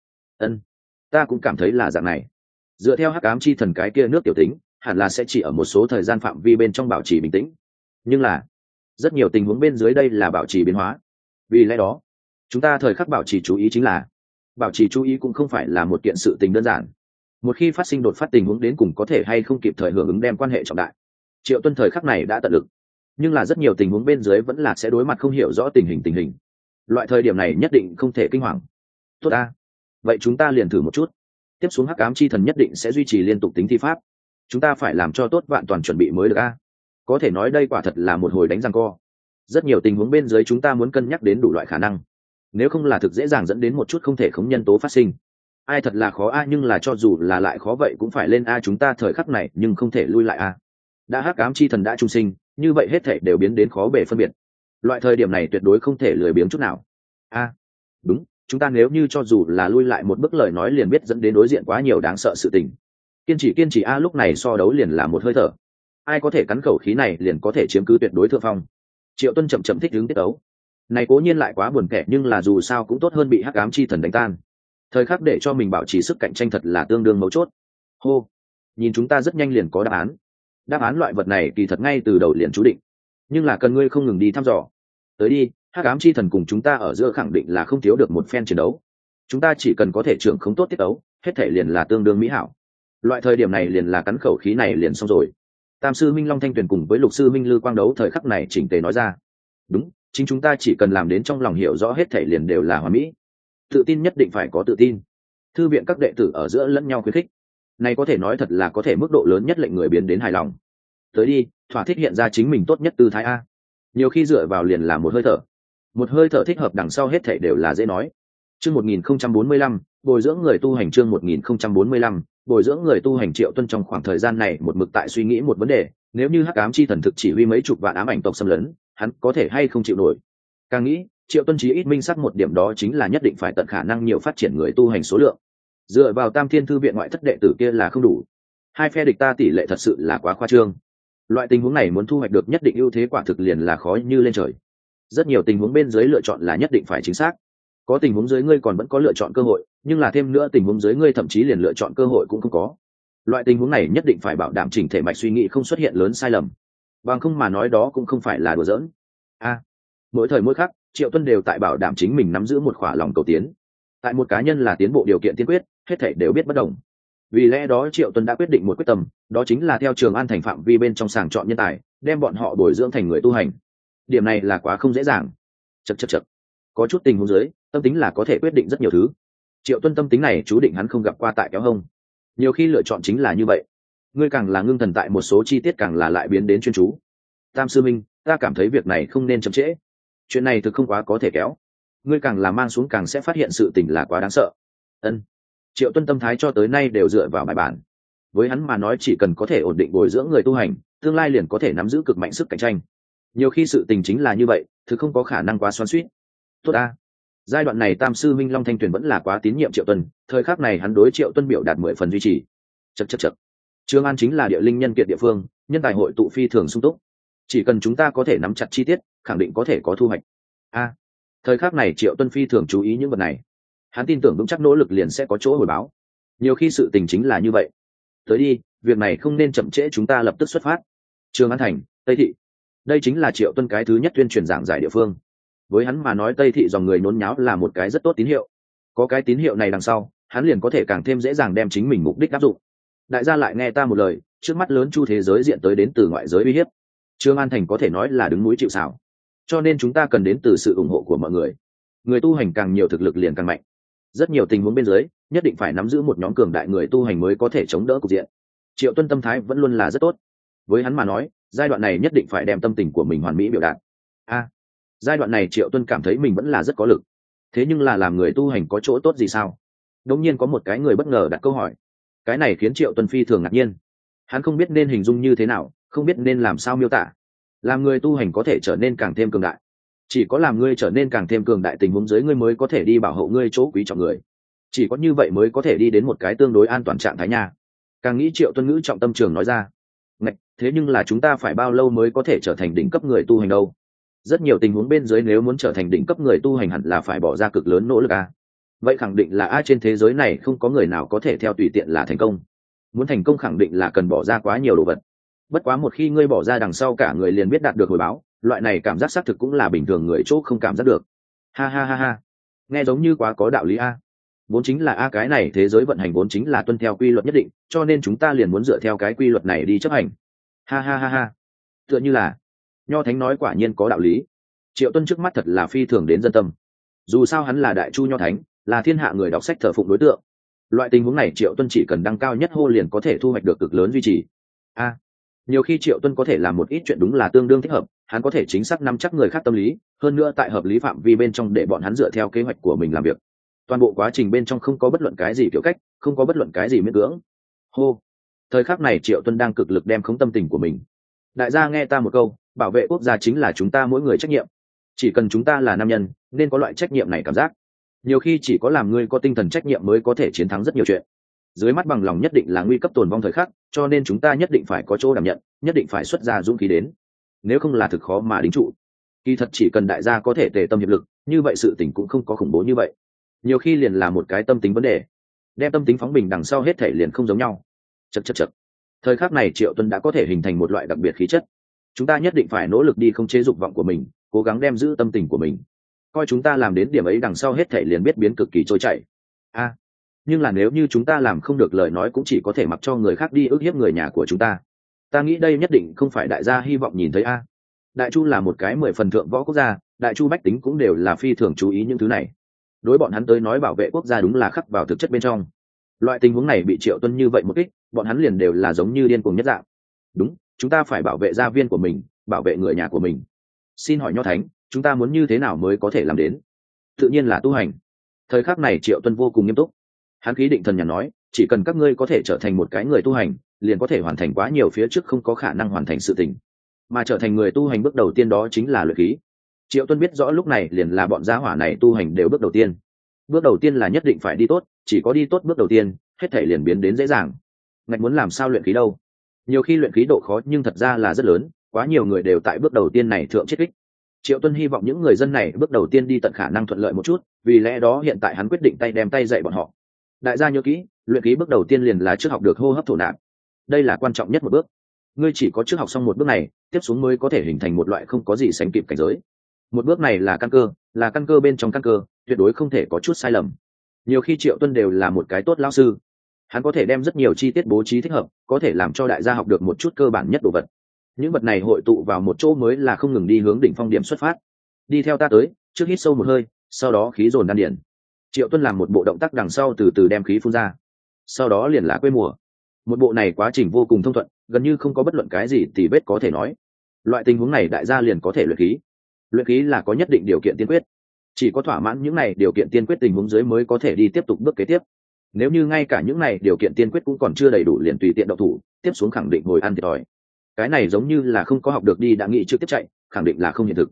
[SPEAKER 1] Ta cũng cảm thấy là dạng này. Dựa theo hắc ám chi thần cái kia nước tiểu tính hẳn là sẽ chỉ ở một số thời gian phạm vi bên trong bảo trì bình tĩnh, nhưng là rất nhiều tình huống bên dưới đây là bảo trì biến hóa. Vì lẽ đó chúng ta thời khắc bảo trì chú ý chính là bảo trì chú ý cũng không phải là một kiện sự tình đơn giản. Một khi phát sinh đột phát tình huống đến cùng có thể hay không kịp thời hưởng ứng đem quan hệ trọng đại. Triệu Tuân thời khắc này đã tận lực, nhưng là rất nhiều tình huống bên dưới vẫn là sẽ đối mặt không hiểu rõ tình hình. Loại thời điểm này nhất định không thể kinh hoàng. Tốt vậy chúng ta liền thử một chút. Tiếp xuống hắc ám chi thần nhất định sẽ duy trì liên tục tính thi pháp. chúng ta phải làm cho tốt vạn toàn chuẩn bị mới được a. Có thể nói đây quả thật là một hồi đánh răng co. Rất nhiều tình huống bên dưới chúng ta muốn cân nhắc đến đủ loại khả năng, nếu không là thực dễ dàng dẫn đến một chút không thể khống nhân tố phát sinh. Ai thật là khó a, nhưng là cho dù là lại khó vậy cũng phải lên a, chúng ta thời khắc này nhưng không thể lui lại a. Đã hắc ám chi thần đã trung sinh, như vậy hết thể đều biến đến khó bề phân biệt. Loại thời điểm này tuyệt đối không thể lười biếng chút nào. A, đúng, chúng ta nếu như cho dù là lui lại một bước lời nói liền biết dẫn đến đối diện quá nhiều đáng sợ sự tình. Kiên trì a, lúc này so đấu liền là một hơi thở. Ai có thể cắn khẩu khí này liền có thể chiếm cứ tuyệt đối thượng phong. Triệu Tuân chậm chậm thích ứng tiết đấu. Này cố nhiên lại quá buồn kẻ, nhưng là dù sao cũng tốt hơn bị hắc ám chi thần đánh tan. Thời khắc để cho mình bảo trì sức cạnh tranh thật là tương đương mấu chốt. Hô, nhìn chúng ta rất nhanh liền có đáp án. Đáp án loại vật này kỳ thật ngay từ đầu liền chú định, nhưng là cần ngươi không ngừng đi thăm dò. Tới đi, hắc ám chi thần cùng chúng ta ở giữa khẳng định là không thiếu được một phen chiến đấu. Chúng ta chỉ cần có thể trưởng không tốt tiết đấu, hết thể liền là tương đương mỹ hảo. Loại thời điểm này liền là cắn khẩu khí này liền xong rồi. Tam sư Minh Long Thanh Tuyền cùng với Lục sư Minh Lư Quang đấu thời khắc này chỉnh tề nói ra. Đúng, chính chúng ta chỉ cần làm đến trong lòng hiểu rõ hết thể liền đều là hoàn mỹ. Tự tin nhất định phải có tự tin. Thư viện các đệ tử ở giữa lẫn nhau khuyến khích. Này có thể nói thật là có thể mức độ lớn nhất lệnh người biến đến hài lòng. Tới đi, thỏa thích hiện ra chính mình tốt nhất tư thái a. Nhiều khi dựa vào liền là một hơi thở. Một hơi thở thích hợp đằng sau hết thể đều là dễ nói. Chương 1045, bồi dưỡng người tu hành. Chương 1045, bồi dưỡng người tu hành. Triệu Tuân trong khoảng thời gian này một mực tại suy nghĩ một vấn đề, nếu như hắc ám chi thần thực chỉ huy mấy chục vạn ám ảnh tộc xâm lấn, hắn có thể hay không chịu nổi. Càng nghĩ, Triệu Tuân chí ít minh xác một điểm, đó chính là nhất định phải tận khả năng nhiều phát triển người tu hành số lượng. Dựa vào Tam Thiên thư viện ngoại thất đệ tử kia là không đủ, hai phe địch ta tỷ lệ thật sự là quá khoa trương. Loại tình huống này muốn thu hoạch được nhất định ưu thế quả thực liền là khó như lên trời. Rất nhiều tình huống bên dưới lựa chọn là nhất định phải chính xác. Có tình huống dưới ngươi còn vẫn có lựa chọn cơ hội, nhưng là thêm nữa tình huống dưới ngươi thậm chí liền lựa chọn cơ hội cũng không có. Loại tình huống này nhất định phải bảo đảm chỉnh thể mạch suy nghĩ không xuất hiện lớn sai lầm, bằng không mà nói đó cũng không phải là đùa giỡn. Mỗi thời mỗi khắc Triệu Tuân đều tại bảo đảm chính mình nắm giữ một khỏa lòng cầu tiến. Tại một cá nhân là tiến bộ điều kiện tiên quyết, hết thảy đều biết bất đồng. Vì lẽ đó Triệu Tuân đã quyết định một quyết tâm, đó chính là theo Trường An thành phạm vi bên trong sàng chọn nhân tài, đem bọn họ bồi dưỡng thành người tu hành. Điểm này là quá không dễ dàng. Chậc. Có chút tình huống dưới, tâm tính là có thể quyết định rất nhiều thứ. Triệu Tuân tâm tính này chú định hắn không gặp qua tại kéo hông. Nhiều khi lựa chọn chính là như vậy. Ngươi càng là ngưng thần tại một số chi tiết càng là lại biến đến chuyên chú. Tam sư Minh, ta cảm thấy việc này không nên chậm trễ. Chuyện này thực không quá có thể kéo. Ngươi càng là mang xuống càng sẽ phát hiện sự tình là quá đáng sợ. Triệu Tuân tâm thái cho tới nay đều dựa vào bài bản. Với hắn mà nói chỉ cần có thể ổn định bồi dưỡng người tu hành, tương lai liền có thể nắm giữ cực mạnh sức cạnh tranh. Nhiều khi sự tình chính là như vậy, thực không có khả năng quá xoắn xuýt. Tốt a. Giai đoạn này Tam sư Minh Long Thanh Tuyền vẫn là quá tín nhiệm Triệu Tuân, thời khắc này hắn đối Triệu Tuân biểu đạt 10 phần duy trì. Chậc. Trường An chính là địa linh nhân kiệt địa phương, nhân tài hội tụ phi thường sung túc. Chỉ cần chúng ta có thể nắm chặt chi tiết, khẳng định có thể có thu hoạch. Thời khắc này Triệu Tuân phi thường chú ý những vật này. Hắn tin tưởng vững chắc nỗ lực liền sẽ có chỗ hồi báo. Nhiều khi sự tình chính là như vậy. Tới đi, việc này không nên chậm trễ, chúng ta lập tức xuất phát. Trường An thành, Tây thị. Đây chính là Triệu Tuân cái thứ nhất tuyên truyền giảng giải địa phương. Với hắn mà nói Tây thị dòng người nhốn nháo là một cái rất tốt tín hiệu. Có cái tín hiệu này đằng sau, hắn liền có thể càng thêm dễ dàng đem chính mình mục đích áp dụng. Đại gia lại nghe ta một lời, trước mắt lớn chu thế giới diện tới đến từ ngoại giới uy hiếp. Trường An thành có thể nói là đứng núi chịu sào, cho nên chúng ta cần đến từ sự ủng hộ của mọi người. Người tu hành càng nhiều thực lực liền càng mạnh. Rất nhiều tình huống bên dưới, nhất định phải nắm giữ một nhóm cường đại người tu hành mới có thể chống đỡ cục diện. Triệu Tuân tâm thái vẫn luôn là rất tốt. Với hắn mà nói, giai đoạn này nhất định phải đem tâm tình của mình hoàn mỹ biểu đạt. Giai đoạn này Triệu Tuân cảm thấy mình vẫn là rất có lực. Thế nhưng là làm người tu hành có chỗ tốt gì sao? Đống nhiên có một cái người bất ngờ đặt câu hỏi. Cái này khiến Triệu Tuân phi thường ngạc nhiên. Hắn không biết nên hình dung như thế nào, không biết nên làm sao miêu tả. Làm người tu hành có thể trở nên càng thêm cường đại. Chỉ có làm ngươi trở nên càng thêm cường đại tình huống dưới ngươi mới có thể đi bảo hộ ngươi chỗ quý trọng người. Chỉ có như vậy mới có thể đi đến một cái tương đối an toàn trạng thái nha. Càng nghĩ Triệu Tuân ngữ trọng tâm trường nói ra. Ngạch, thế nhưng là chúng ta phải bao lâu mới có thể trở thành đỉnh cấp người tu hành đâu? Rất nhiều tình huống bên dưới nếu muốn trở thành đỉnh cấp người tu hành hẳn là phải bỏ ra cực lớn nỗ lực a. Vậy khẳng định là trên thế giới này không có người nào có thể theo tùy tiện là thành công. Muốn thành công khẳng định là cần bỏ ra quá nhiều đồ vật. Bất quá một khi ngươi bỏ ra đằng sau cả người liền biết đạt được hồi báo, loại này cảm giác xác thực cũng là bình thường người chỗ không cảm giác được. Ha. Nghe giống như quá có đạo lý a. Vốn chính là cái này thế giới vận hành vốn chính là tuân theo quy luật nhất định, cho nên chúng ta liền muốn dựa theo cái quy luật này đi chấp hành. Ha. Tựa như là Nho Thánh nói quả nhiên có đạo lý. Triệu Tuân trước mắt thật là phi thường đến dân tâm. Dù sao hắn là đại chu Nho Thánh, là thiên hạ người đọc sách thờ phụng đối tượng. Loại tình huống này Triệu Tuân chỉ cần đăng cao nhất hô liền có thể thu hoạch được cực lớn duy trì. Nhiều khi Triệu Tuân có thể làm một ít chuyện đúng là tương đương thích hợp, hắn có thể chính xác nắm chắc người khác tâm lý, hơn nữa tại hợp lý phạm vi bên trong để bọn hắn dựa theo kế hoạch của mình làm việc. Toàn bộ quá trình bên trong không có bất luận cái gì kiểu cách, không có bất luận cái gì miễn cưỡng. Hô. Thời khắc này Triệu Tuân đang cực lực đem khống tâm tình của mình. Đại gia nghe ta một câu, bảo vệ quốc gia chính là chúng ta mỗi người trách nhiệm. Chỉ cần chúng ta là nam nhân, nên có loại trách nhiệm này cảm giác. Nhiều khi chỉ có làm ngươi có tinh thần trách nhiệm mới có thể chiến thắng rất nhiều chuyện. Dưới mắt bằng lòng nhất định là nguy cấp tồn vong thời khắc, cho nên chúng ta nhất định phải có chỗ đảm nhận, nhất định phải xuất ra dũng khí đến. Nếu không là thực khó mà đính trụ. Kỳ thật chỉ cần đại gia có thể tề tâm hiệp lực, như vậy sự tình cũng không có khủng bố như vậy. Nhiều khi liền là một cái tâm tính vấn đề, đem tâm tính phóng bình đằng sau hết thể liền không giống nhau. Chậc. Thời khắc này Triệu Tuân đã có thể hình thành một loại đặc biệt khí chất. Chúng ta nhất định phải nỗ lực đi không chế dục vọng của mình, cố gắng đem giữ tâm tình của mình. Coi chúng ta làm đến điểm ấy đằng sau hết thể liền biết biến cực kỳ trôi chảy. Nhưng là nếu như chúng ta làm không được lời nói cũng chỉ có thể mặc cho người khác đi ức hiếp người nhà của chúng ta. Ta nghĩ đây nhất định không phải đại gia hy vọng nhìn thấy Đại Chu là một cái 10 phần thượng võ quốc gia, Đại Chu bách tính cũng đều là phi thường chú ý những thứ này. Đối bọn hắn tới nói bảo vệ quốc gia đúng là khắc vào thực chất bên trong. Loại tình huống này bị Triệu Tuân như vậy một kích, bọn hắn liền đều là giống như điên cuồng nhất dạng. Đúng, chúng ta phải bảo vệ gia viên của mình, bảo vệ người nhà của mình. Xin hỏi Nho Thánh, chúng ta muốn như thế nào mới có thể làm đến? Tự nhiên là tu hành. Thời khắc này Triệu Tuân vô cùng nghiêm túc. Hắn khí định thần nhàn nói, chỉ cần các ngươi có thể trở thành một cái người tu hành, liền có thể hoàn thành quá nhiều phía trước không có khả năng hoàn thành sự tình. Mà trở thành người tu hành bước đầu tiên đó chính là luyện khí. Triệu Tuân biết rõ lúc này liền là bọn gia hỏa này tu hành đều bước đầu tiên. Bước đầu tiên là nhất định phải đi tốt, chỉ có đi tốt bước đầu tiên, hết thể liền biến đến dễ dàng. Ngạch muốn làm sao luyện khí đâu? Nhiều khi luyện khí độ khó nhưng thật ra là rất lớn, quá nhiều người đều tại bước đầu tiên này thượng chết kích. Triệu Tuân hy vọng những người dân này bước đầu tiên đi tận khả năng thuận lợi một chút, vì lẽ đó hiện tại hắn quyết định đem tay dạy bọn họ. Đại gia nhớ kỹ, luyện khí bước đầu tiên liền là trước học được hô hấp thổ nạp. Đây là quan trọng nhất một bước. Ngươi chỉ có trước học xong một bước này, tiếp xuống mới có thể hình thành một loại không có gì sánh kịp cảnh giới. Một bước này là căn cơ bên trong căn cơ, tuyệt đối không thể có chút sai lầm. Nhiều khi Triệu Tuân đều là một cái tốt lão sư. Hắn có thể đem rất nhiều chi tiết bố trí thích hợp, có thể làm cho đại gia học được một chút cơ bản nhất đồ vật. Những vật này hội tụ vào một chỗ mới là không ngừng đi hướng đỉnh phong điểm xuất phát. Đi theo ta tới, trước hít sâu một hơi, sau đó khí dồn đan điển. Triệu Tuân làm một bộ động tác đằng sau từ từ đem khí phun ra, sau đó liền là quê mùa. Một bộ này quá trình vô cùng thông thuận, gần như không có bất luận cái gì tì vết có thể nói. Loại tình huống này đại gia liền có thể luyện khí. Luyện khí là có nhất định điều kiện tiên quyết, chỉ có thỏa mãn những này điều kiện tiên quyết tình huống dưới mới có thể đi tiếp tục bước kế tiếp. Nếu như ngay cả những này điều kiện tiên quyết cũng còn chưa đầy đủ liền tùy tiện động thủ, tiếp xuống khẳng định ngồi ăn thiệt thòi. Cái này giống như là không có học được đi đã nghĩ trực tiếp chạy, khẳng định là không hiện thực.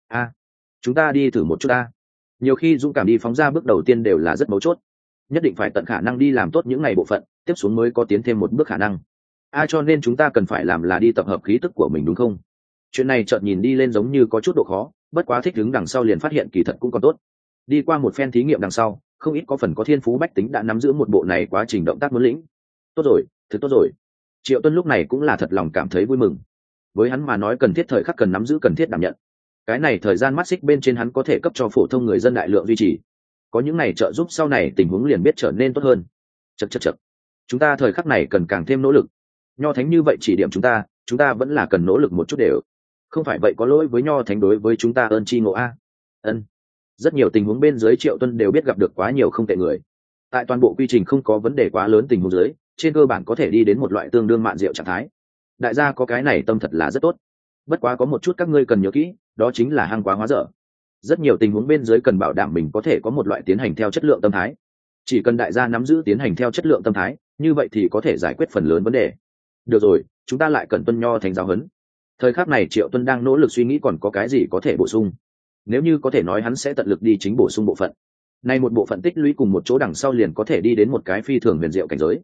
[SPEAKER 1] Chúng ta đi thử một chút ta. Nhiều khi dũng cảm đi phóng ra bước đầu tiên đều là rất mấu chốt, nhất định phải tận khả năng đi làm tốt những ngày bộ phận, tiếp xuống mới có tiến thêm một bước khả năng. Cho nên chúng ta cần phải làm là đi tập hợp khí tức của mình đúng không? Chuyện này chợt nhìn đi lên giống như có chút độ khó, bất quá thích ứng đằng sau liền phát hiện kỳ thật cũng còn tốt. Đi qua một phen thí nghiệm đằng sau, không ít có phần có thiên phú bách tính đã nắm giữ một bộ này quá trình động tác muốn lĩnh. Tốt rồi, thực tốt rồi. Triệu Tuân lúc này cũng là thật lòng cảm thấy vui mừng. Với hắn mà nói cần thiết thời khắc cần nắm giữ cần thiết đảm nhận. Cái này thời gian mắt xích bên trên hắn có thể cấp cho phổ thông người dân đại lượng duy trì. Có những này trợ giúp sau này tình huống liền biết trở nên tốt hơn. Chậc. Chúng ta thời khắc này cần càng thêm nỗ lực. Nho Thánh như vậy chỉ điểm chúng ta vẫn là cần nỗ lực một chút đều. Không phải vậy có lỗi với Nho Thánh đối với chúng ta ơn chi ngộ a. Ân. Rất nhiều tình huống bên dưới Triệu Tuân đều biết gặp được quá nhiều không tệ người. Tại toàn bộ quy trình không có vấn đề quá lớn tình huống dưới, trên cơ bản có thể đi đến một loại tương đương mạn diệu trạng thái. Đại gia có cái này tâm thật là rất tốt. Bất quá có một chút các ngươi cần nhớ kỹ, đó chính là hăng quá hóa dở. Rất nhiều tình huống bên dưới cần bảo đảm mình có thể có một loại tiến hành theo chất lượng tâm thái. Chỉ cần đại gia nắm giữ tiến hành theo chất lượng tâm thái, như vậy thì có thể giải quyết phần lớn vấn đề. Được rồi, chúng ta lại cần tuân Nho Thánh giáo huấn. Thời khắc này Triệu Tuân đang nỗ lực suy nghĩ còn có cái gì có thể bổ sung. Nếu như có thể nói hắn sẽ tận lực đi chính bổ sung bộ phận. Nay một bộ phận tích lũy cùng một chỗ đằng sau liền có thể đi đến một cái phi thường huyền diệu cảnh giới.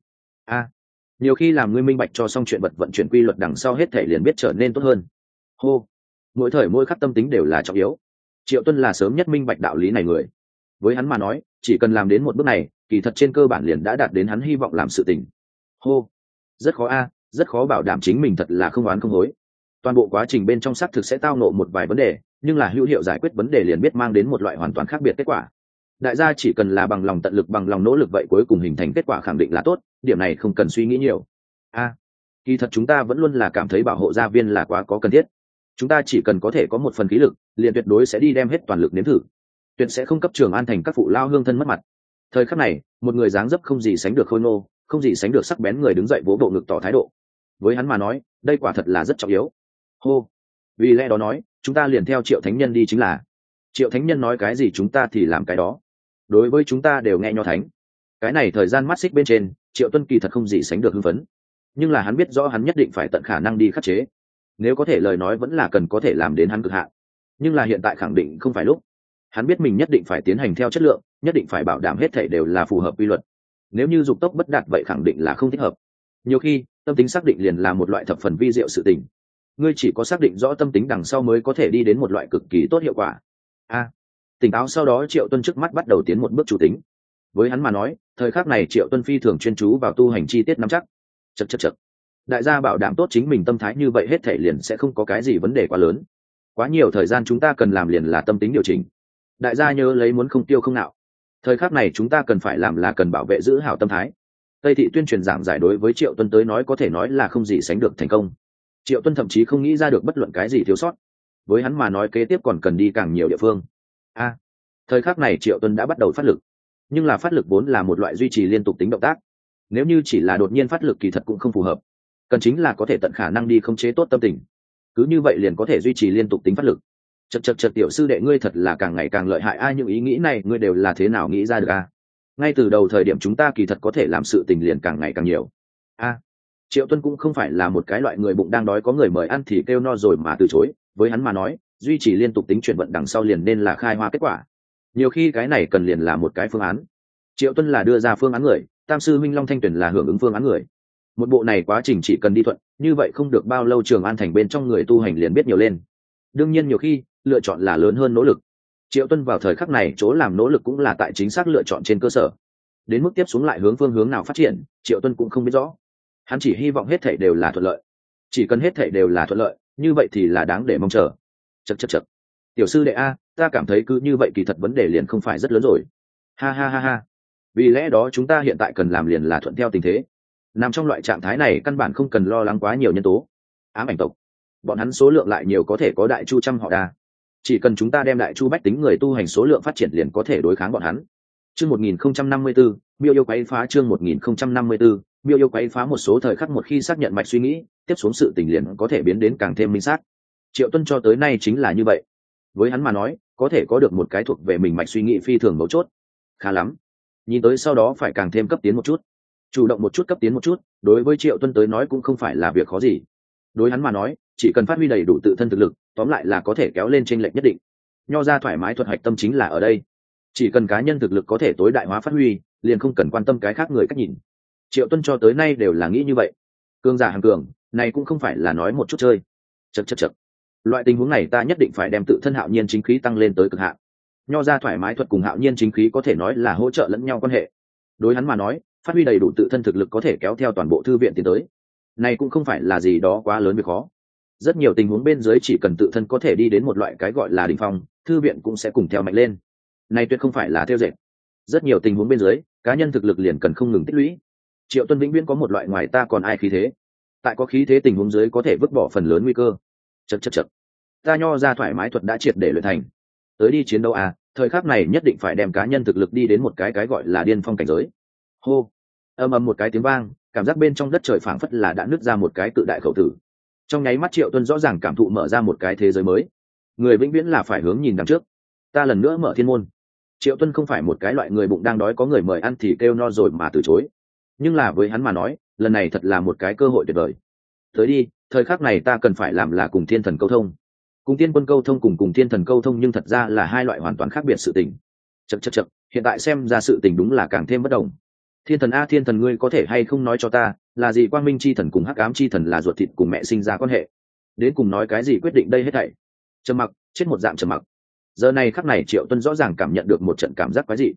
[SPEAKER 1] Nhiều khi làm ngươi minh bạch cho xong chuyện vật vận chuyển quy luật đằng sau hết thể liền biết trở nên tốt hơn. Hô, mỗi thời mỗi khắc tâm tính đều là trọng yếu. Triệu Tuân là sớm nhất minh bạch đạo lý này người. Với hắn mà nói, chỉ cần làm đến một bước này, kỳ thật trên cơ bản liền đã đạt đến hắn hy vọng làm sự tình. Hô, rất khó rất khó bảo đảm chính mình thật là không oán không hối. Toàn bộ quá trình bên trong xác thực sẽ tao nộ một vài vấn đề, nhưng là hữu hiệu giải quyết vấn đề liền biết mang đến một loại hoàn toàn khác biệt kết quả. Đại gia chỉ cần là bằng lòng tận lực bằng lòng nỗ lực vậy cuối cùng hình thành kết quả khẳng định là tốt, điểm này không cần suy nghĩ nhiều. Kỳ thật chúng ta vẫn luôn là cảm thấy bảo hộ gia viên là quá có cần thiết. Chúng ta chỉ cần có thể có một phần khí lực, liền tuyệt đối sẽ đi đem hết toàn lực nếm thử. Tuyệt sẽ không cấp Trường An thành các phụ lao hương thân mất mặt. Thời khắc này, một người dáng dấp không gì sánh được khôi ngô, không gì sánh được sắc bén người đứng dậy vỗ bộ ngực tỏ thái độ. với hắn mà nói đây quả thật là rất trọng yếu. Hô. Vì lẽ đó nói chúng ta liền theo Triệu Thánh Nhân đi chính là. Triệu Thánh Nhân nói cái gì chúng ta thì làm cái đó, đối với chúng ta đều nghe nho thánh. Cái này thời gian mắt xích bên trên Triệu Tuân kỳ thật không gì sánh được hưng phấn, nhưng là hắn biết rõ hắn nhất định phải tận khả năng đi khắc chế, nếu có thể lời nói vẫn là cần có thể làm đến hắn cực hạn, nhưng là hiện tại khẳng định không phải lúc. Hắn biết mình nhất định phải tiến hành theo chất lượng, nhất định phải bảo đảm hết thảy đều là phù hợp quy luật, nếu như dục tốc bất đạt vậy khẳng định là không thích hợp. Nhiều khi tâm tính xác định liền là một loại thập phần vi diệu sự tình, ngươi chỉ có xác định rõ tâm tính đằng sau mới có thể đi đến một loại cực kỳ tốt hiệu quả. Tỉnh táo sau đó Triệu Tuân trước mắt bắt đầu tiến một bước chủ tính. Với hắn mà nói thời khắc này Triệu Tuân phi thường chuyên chú vào tu hành chi tiết nắm chắc. Chật. Đại gia bảo đảm tốt chính mình tâm thái như vậy hết thể liền sẽ không có cái gì vấn đề quá lớn. Quá nhiều thời gian chúng ta cần làm liền là tâm tính điều chỉnh. Đại gia nhớ lấy muốn không tiêu không nạo. Thời khắc này chúng ta cần phải làm là cần bảo vệ giữ hảo tâm thái. Tây thị tuyên truyền giảng giải đối với Triệu Tuân tới nói có thể nói là không gì sánh được thành công. Triệu Tuân thậm chí không nghĩ ra được bất luận cái gì thiếu sót. Với hắn mà nói kế tiếp còn cần đi càng nhiều địa phương. Thời khắc này Triệu Tuân đã bắt đầu phát lực, nhưng là phát lực vốn là một loại duy trì liên tục tính động tác, nếu như chỉ là đột nhiên phát lực kỳ thật cũng không phù hợp, cần chính là có thể tận khả năng đi khống chế tốt tâm tình, cứ như vậy liền có thể duy trì liên tục tính phát lực. Chật tiểu sư đệ ngươi thật là càng ngày càng lợi hại. Những ý nghĩ này ngươi đều là thế nào nghĩ ra được ngay từ đầu thời điểm chúng ta kỳ thật có thể làm sự tình liền càng ngày càng nhiều. Triệu Tuân cũng không phải là một cái loại người bụng đang đói có người mời ăn thì kêu no rồi mà từ chối, với hắn mà nói duy trì liên tục tính chuyển vận đằng sau liền nên là khai hoa kết quả, nhiều khi cái này cần liền là một cái phương án. Triệu Tuân là đưa ra phương án người, Tam sư Minh Long Thanh Tuyển là hưởng ứng phương án người. Một bộ này quá trình chỉ cần đi thuận, như vậy không được bao lâu Trường An thành bên trong người tu hành liền biết nhiều lên. Đương nhiên nhiều khi lựa chọn là lớn hơn nỗ lực. Triệu Tuân vào thời khắc này chỗ làm nỗ lực cũng là tại chính xác lựa chọn trên cơ sở. Đến mức tiếp xuống lại hướng phương hướng nào phát triển, Triệu Tuân cũng không biết rõ. Hắn chỉ hy vọng hết thảy đều là thuận lợi. Chỉ cần hết thảy đều là thuận lợi, như vậy thì là đáng để mong chờ. Chật. Tiểu sư đệ ta cảm thấy cứ như vậy kỳ thật vấn đề liền không phải rất lớn rồi. Ha. Vì lẽ đó chúng ta hiện tại cần làm liền là thuận theo tình thế. Nằm trong loại trạng thái này căn bản không cần lo lắng quá nhiều nhân tố. Ám ảnh tộc, bọn hắn số lượng lại nhiều có thể có đại chu trăm họ đa. Chỉ cần chúng ta đem đại chu bách tính người tu hành số lượng phát triển liền có thể đối kháng bọn hắn. Chương 1054, Miêu yêu quấy phá. Chương 1054, Miêu yêu quấy phá. Một số thời khắc một khi xác nhận mạch suy nghĩ, tiếp xuống sự tình liền có thể biến đến càng thêm minh xác. Triệu Tuân cho tới nay chính là như vậy. Với hắn mà nói có thể có được một cái thuộc về mình mạch suy nghĩ phi thường mấu chốt. Khá lắm, nhìn tới sau đó phải càng thêm cấp tiến một chút, chủ động một chút, cấp tiến một chút, đối với Triệu Tuân tới nói cũng không phải là việc khó gì. Đối hắn mà nói chỉ cần phát huy đầy đủ tự thân thực lực, tóm lại là có thể kéo lên chênh lệch nhất định. Nho ra thoải mái thuật hạch tâm chính là ở đây, chỉ cần cá nhân thực lực có thể tối đại hóa phát huy, liền không cần quan tâm cái khác người cách nhìn. Triệu Tuân cho tới nay đều là nghĩ như vậy. Cường giả hàng cường này cũng không phải là nói một chút chơi. Chật. Loại tình huống này ta nhất định phải đem tự thân hạo nhiên chính khí tăng lên tới cực hạn. Nho ra thoải mái thuật cùng hạo nhiên chính khí có thể nói là hỗ trợ lẫn nhau quan hệ. Đối hắn mà nói phát huy đầy đủ tự thân thực lực có thể kéo theo toàn bộ thư viện tiến tới, này cũng không phải là gì đó quá lớn việc khó. Rất nhiều tình huống bên dưới chỉ cần tự thân có thể đi đến một loại cái gọi là đỉnh phong, thư viện cũng sẽ cùng theo mạnh lên. Này tuyệt không phải là theo dệt. Rất nhiều tình huống bên dưới cá nhân thực lực liền cần không ngừng tích lũy. Triệu Tuân vĩnh viễn có một loại ngoài ta còn ai khí thế, tại có khí thế tình huống dưới có thể vứt bỏ phần lớn nguy cơ. Chật. Ta nho ra thoải mái thuật đã triệt để luyện thành, tới đi chiến đấu thời khắc này nhất định phải đem cá nhân thực lực đi đến một cái gọi là điên phong cảnh giới. Hô. Ầm một cái tiếng vang, cảm giác bên trong đất trời phảng phất là đã nứt ra một cái cự đại khẩu tử. Trong nháy mắt Triệu Tuân rõ ràng cảm thụ mở ra một cái thế giới mới. Người vĩnh viễn là phải hướng nhìn đằng trước. Ta lần nữa mở thiên môn. Triệu Tuân không phải một cái loại người bụng đang đói có người mời ăn thì kêu no rồi mà từ chối, nhưng là với hắn mà nói lần này thật là một cái cơ hội tuyệt vời. Tới đi, thời khắc này ta cần phải làm là cùng thiên thần câu thông. Cùng tiên quân câu thông cùng thiên thần câu thông nhưng thật ra là hai loại hoàn toàn khác biệt sự tình. Chật, hiện tại xem ra sự tình đúng là càng thêm bất đồng. Thiên thần ngươi có thể hay không nói cho ta là gì quang minh chi thần cùng hắc ám chi thần là ruột thịt cùng mẹ sinh ra quan hệ, đến cùng nói cái gì quyết định đây hết thảy. Trầm mặc, chết một dạng trầm mặc. Giờ này khắc này Triệu Tuân rõ ràng cảm nhận được một trận cảm giác quái dị.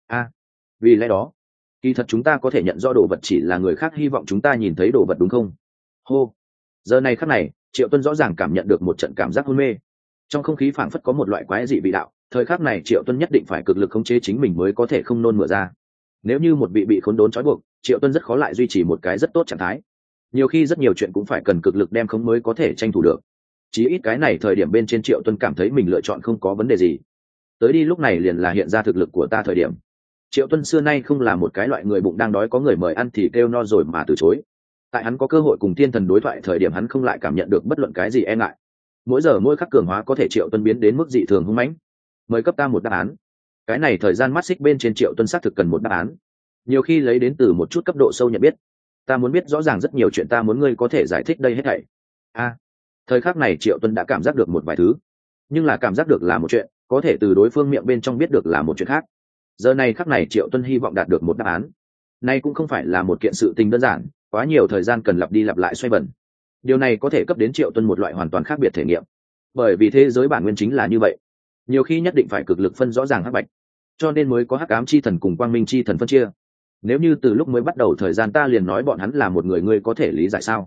[SPEAKER 1] Vì lẽ đó kỳ thật chúng ta có thể nhận rõ đồ vật chỉ là người khác hy vọng chúng ta nhìn thấy đồ vật đúng không? Hô. Giờ này khắc này Triệu Tuân rõ ràng cảm nhận được một trận cảm giác hôn mê. Trong không khí phảng phất có một loại quái dị vị đạo, thời khắc này Triệu Tuân nhất định phải cực lực khống chế chính mình mới có thể không nôn mửa ra. Nếu như một bị khốn đốn trói buộc, Triệu Tuân rất khó lại duy trì một cái rất tốt trạng thái. Nhiều khi rất nhiều chuyện cũng phải cần cực lực đem khống mới có thể tranh thủ được. Chí ít cái này thời điểm bên trên Triệu Tuân cảm thấy mình lựa chọn không có vấn đề gì. Tới đi lúc này liền là hiện ra thực lực của ta thời điểm. Triệu Tuân xưa nay không là một cái loại người bụng đang đói có người mời ăn thì kêu no rồi mà từ chối. tại hắn có cơ hội cùng thiên thần đối thoại thời điểm hắn không lại cảm nhận được bất luận cái gì e ngại. Mỗi giờ mỗi khắc cường hóa có thể Triệu Tuân biến đến mức dị thường hung mãnh. Mời cấp ta một đáp án. Cái này thời gian mắt xích bên trên Triệu Tuân xác thực cần một đáp án, nhiều khi lấy đến từ một chút cấp độ sâu nhận biết. Ta muốn biết rõ ràng rất nhiều chuyện, ta muốn ngươi có thể giải thích đây hết thảy. Thời khắc này Triệu Tuân đã cảm giác được một vài thứ, nhưng là cảm giác được là một chuyện, có thể từ đối phương miệng bên trong biết được là một chuyện khác. Giờ này khắc này Triệu Tuân hy vọng đạt được một đáp án. Nay cũng không phải là một kiện sự tình đơn giản, quá nhiều thời gian cần lặp đi lặp lại xoay vần. Điều này có thể cấp đến Triệu Tuân một loại hoàn toàn khác biệt thể nghiệm, bởi vì thế giới bản nguyên chính là như vậy, nhiều khi nhất định phải cực lực phân rõ ràng hắc bạch, cho nên mới có hắc ám chi thần cùng quang minh chi thần phân chia. Nếu như từ lúc mới bắt đầu thời gian ta liền nói bọn hắn là một người, ngươi có thể lý giải sao?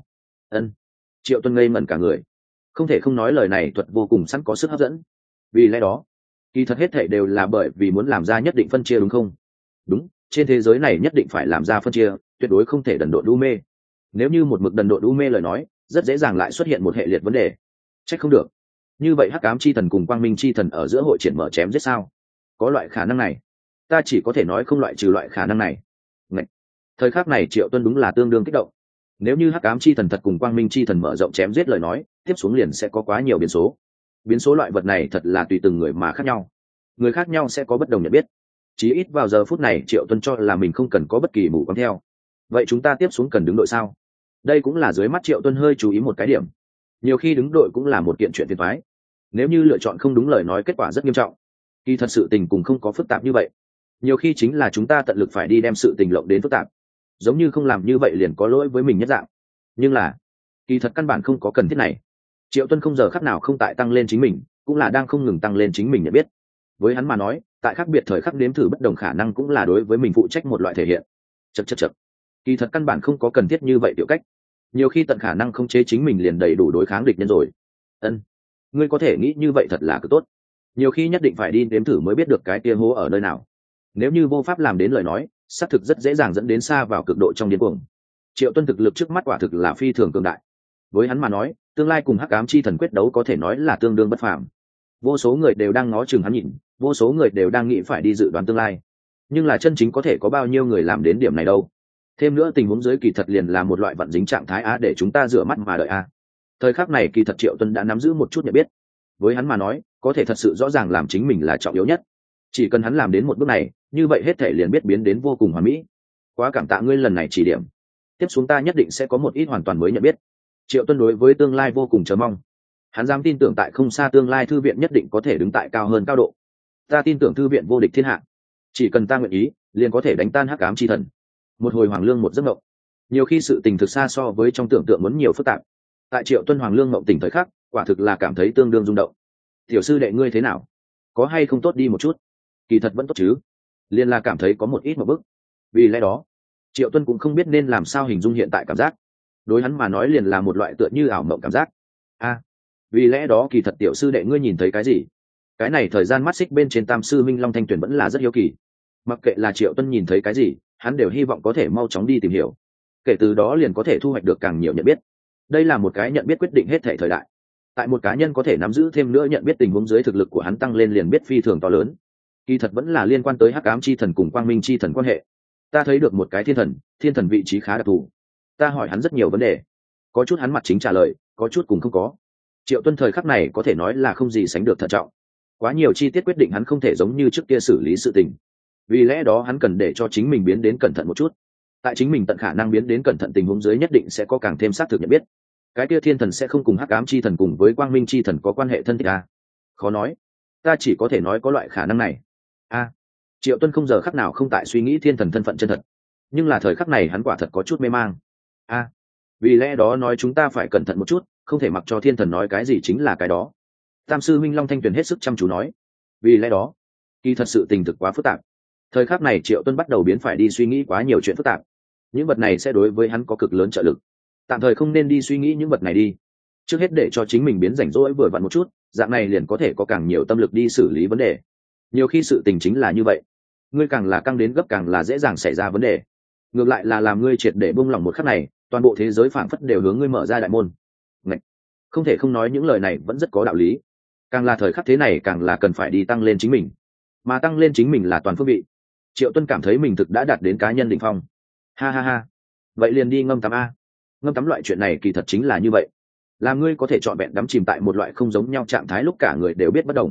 [SPEAKER 1] Triệu Tuân ngây ngẩn cả người, không thể không nói lời này thuật vô cùng sẵn có sức hấp dẫn. Vì lẽ đó kỳ thật hết thảy đều là bởi vì muốn làm ra nhất định phân chia, đúng không? Đúng, trên thế giới này nhất định phải làm ra phân chia, tuyệt đối không thể đần độn đu mê. Nếu như một mực đần độn đu mê lời nói, rất dễ dàng lại xuất hiện một hệ liệt vấn đề. Trách không được, như vậy hắc ám chi thần cùng quang minh chi thần ở giữa hội triển mở chém giết sao? Có loại khả năng này? Ta chỉ có thể nói không loại trừ loại khả năng này. Thời khắc này Triệu Tuân đúng là tương đương kích động. Nếu như hắc ám chi thần thật cùng quang minh chi thần mở rộng chém giết lời nói, tiếp xuống liền sẽ có quá nhiều biến số. Biến số loại vật này thật là tùy từng người mà khác nhau, người khác nhau sẽ có bất đồng nhận biết. Chí ít vào giờ phút này Triệu Tuân cho là mình không cần có bất kỳ mù quáng theo. Vậy chúng ta tiếp xuống cần đứng đội sao? Đây cũng là dưới mắt Triệu Tuân hơi chú ý một cái điểm. Nhiều khi đứng đội cũng là một kiện chuyện phiền toái. Nếu như lựa chọn không đúng lời nói, kết quả rất nghiêm trọng. Kỳ thật sự tình cũng không có phức tạp như vậy. Nhiều khi chính là chúng ta tận lực phải đi đem sự tình lộng đến phức tạp, giống như không làm như vậy liền có lỗi với mình nhất dạng. Nhưng là kỳ thật căn bản không có cần thiết này. Triệu Tuân không giờ khắc nào không tại tăng lên chính mình, cũng là đang không ngừng tăng lên chính mình nhận biết. Với hắn mà nói, tại khác biệt thời khắc nếm thử bất đồng khả năng cũng là đối với mình phụ trách một loại thể hiện. Chậc. Kỳ thật căn bản không có cần thiết như vậy tiểu cách. Nhiều khi tận khả năng không chế chính mình liền đầy đủ đối kháng địch nhân rồi. Ngươi có thể nghĩ như vậy thật là cực tốt. Nhiều khi nhất định phải đi nếm thử mới biết được cái kia hố ở nơi nào. Nếu như vô pháp làm đến lời nói, xác thực rất dễ dàng dẫn đến xa vào cực độ trong điên cuồng. Triệu Tuân thực lực trước mắt quả thực là phi thường cường đại. Với hắn mà nói, tương lai cùng hắc ám chi thần quyết đấu có thể nói là tương đương bất phàm. Vô số người đều đang ngó chừng hắn nhìn, vô số người đều đang nghĩ phải đi dự đoán tương lai. Nhưng là chân chính có thể có bao nhiêu người làm đến điểm này đâu? Thêm nữa tình huống dưới kỳ thật liền là một loại vận dính trạng thái để chúng ta rửa mắt mà đợi Thời khắc này kỳ thật Triệu Tuân đã nắm giữ một chút nhận biết. Với hắn mà nói, có thể thật sự rõ ràng làm chính mình là trọng yếu nhất. Chỉ cần hắn làm đến một bước này, như vậy hết thể liền biết biến đến vô cùng hoàn mỹ. Quá cảm tạ ngươi lần này chỉ điểm. Tiếp xuống ta nhất định sẽ có một ít hoàn toàn mới nhận biết. Triệu Tuân đối với tương lai vô cùng chờ mong. Hắn dám tin tưởng tại không xa tương lai thư viện nhất định có thể đứng tại cao hơn cao độ. Ta tin tưởng thư viện vô địch thiên hạ. Chỉ cần ta nguyện ý, liền có thể đánh tan hắc ám chi thần. Một hồi hoàng lương một giấc mộng. Nhiều khi sự tình thực xa so với trong tưởng tượng muốn nhiều phức tạp. Tại Triệu Tuân hoàng lương mộng tỉnh thời khắc, quả thực là cảm thấy tương đương rung động. Tiểu sư đệ ngươi thế nào? Có hay không tốt đi một chút? Kỳ thật vẫn tốt chứ. Liên là cảm thấy có một ít một bức. Vì lẽ đó Triệu Tuân cũng không biết nên làm sao hình dung hiện tại cảm giác. Đối hắn mà nói liền là một loại tựa như ảo mộng cảm giác. Vì lẽ đó kỳ thật tiểu sư đệ ngươi nhìn thấy cái gì? Cái này thời gian mắt xích bên trên Tam sư Minh Long Thanh Tuyển vẫn là rất hiếu kỳ. Mặc kệ là Triệu Tuân nhìn thấy cái gì, hắn đều hy vọng có thể mau chóng đi tìm hiểu. Kể từ đó liền có thể thu hoạch được càng nhiều nhận biết. Đây là một cái nhận biết quyết định hết thể thời đại. Tại một cá nhân có thể nắm giữ thêm nữa nhận biết tình huống dưới thực lực của hắn tăng lên liền biết phi thường to lớn. Kỳ thật vẫn là liên quan tới hắc ám chi thần cùng quang minh chi thần quan hệ. Ta thấy được một cái thiên thần vị trí khá đặc thù. Ta hỏi hắn rất nhiều vấn đề, có chút hắn mặt chính trả lời, có chút cùng không có. Triệu Tuân thời khắc này có thể nói là không gì sánh được thận trọng. Quá nhiều chi tiết quyết định hắn không thể giống như trước kia xử lý sự tình. Vì lẽ đó hắn cần để cho chính mình biến đến cẩn thận một chút. Tại chính mình tận khả năng biến đến cẩn thận tình huống dưới nhất định sẽ có càng thêm xác thực nhận biết. Cái kia thiên thần sẽ không cùng hắc ám chi thần cùng với quang minh chi thần có quan hệ thân thiết Khó nói. Ta chỉ có thể nói có loại khả năng này. Triệu Tuân không giờ khắc nào không tại suy nghĩ thiên thần thân phận chân thật. Nhưng là thời khắc này hắn quả thật có chút mê mang. Vì lẽ đó nói chúng ta phải cẩn thận một chút, không thể mặc cho thiên thần nói cái gì chính là cái đó. Tam sư Minh Long Thanh Tuyền hết sức chăm chú nói. Vì lẽ đó kỳ thật sự tình thực quá phức tạp. Thời khắc này Triệu Tuân bắt đầu biến phải đi suy nghĩ quá nhiều chuyện phức tạp. Những vật này sẽ đối với hắn có cực lớn trợ lực. Tạm thời không nên đi suy nghĩ những vật này đi. Trước hết để cho chính mình biến rảnh rỗi vừa vặn một chút, dạng này liền có thể có càng nhiều tâm lực đi xử lý vấn đề. Nhiều khi sự tình chính là như vậy, ngươi càng là căng đến gấp càng là dễ dàng xảy ra vấn đề. Ngược lại là làm ngươi triệt để buông lỏng một khắc này, toàn bộ thế giới phảng phất đều hướng ngươi mở ra đại môn. Không thể không nói những lời này vẫn rất có đạo lý. Càng là thời khắc thế này càng là cần phải đi tăng lên chính mình, mà tăng lên chính mình là toàn phương vị. Triệu Tuân cảm thấy mình thực đã đạt đến cá nhân đỉnh phong. Ha. Vậy liền đi ngâm tắm ngâm tắm loại chuyện này kỳ thật chính là như vậy, làm ngươi có thể trọn vẹn đắm chìm tại một loại không giống nhau trạng thái lúc cả người đều biết bất đồng.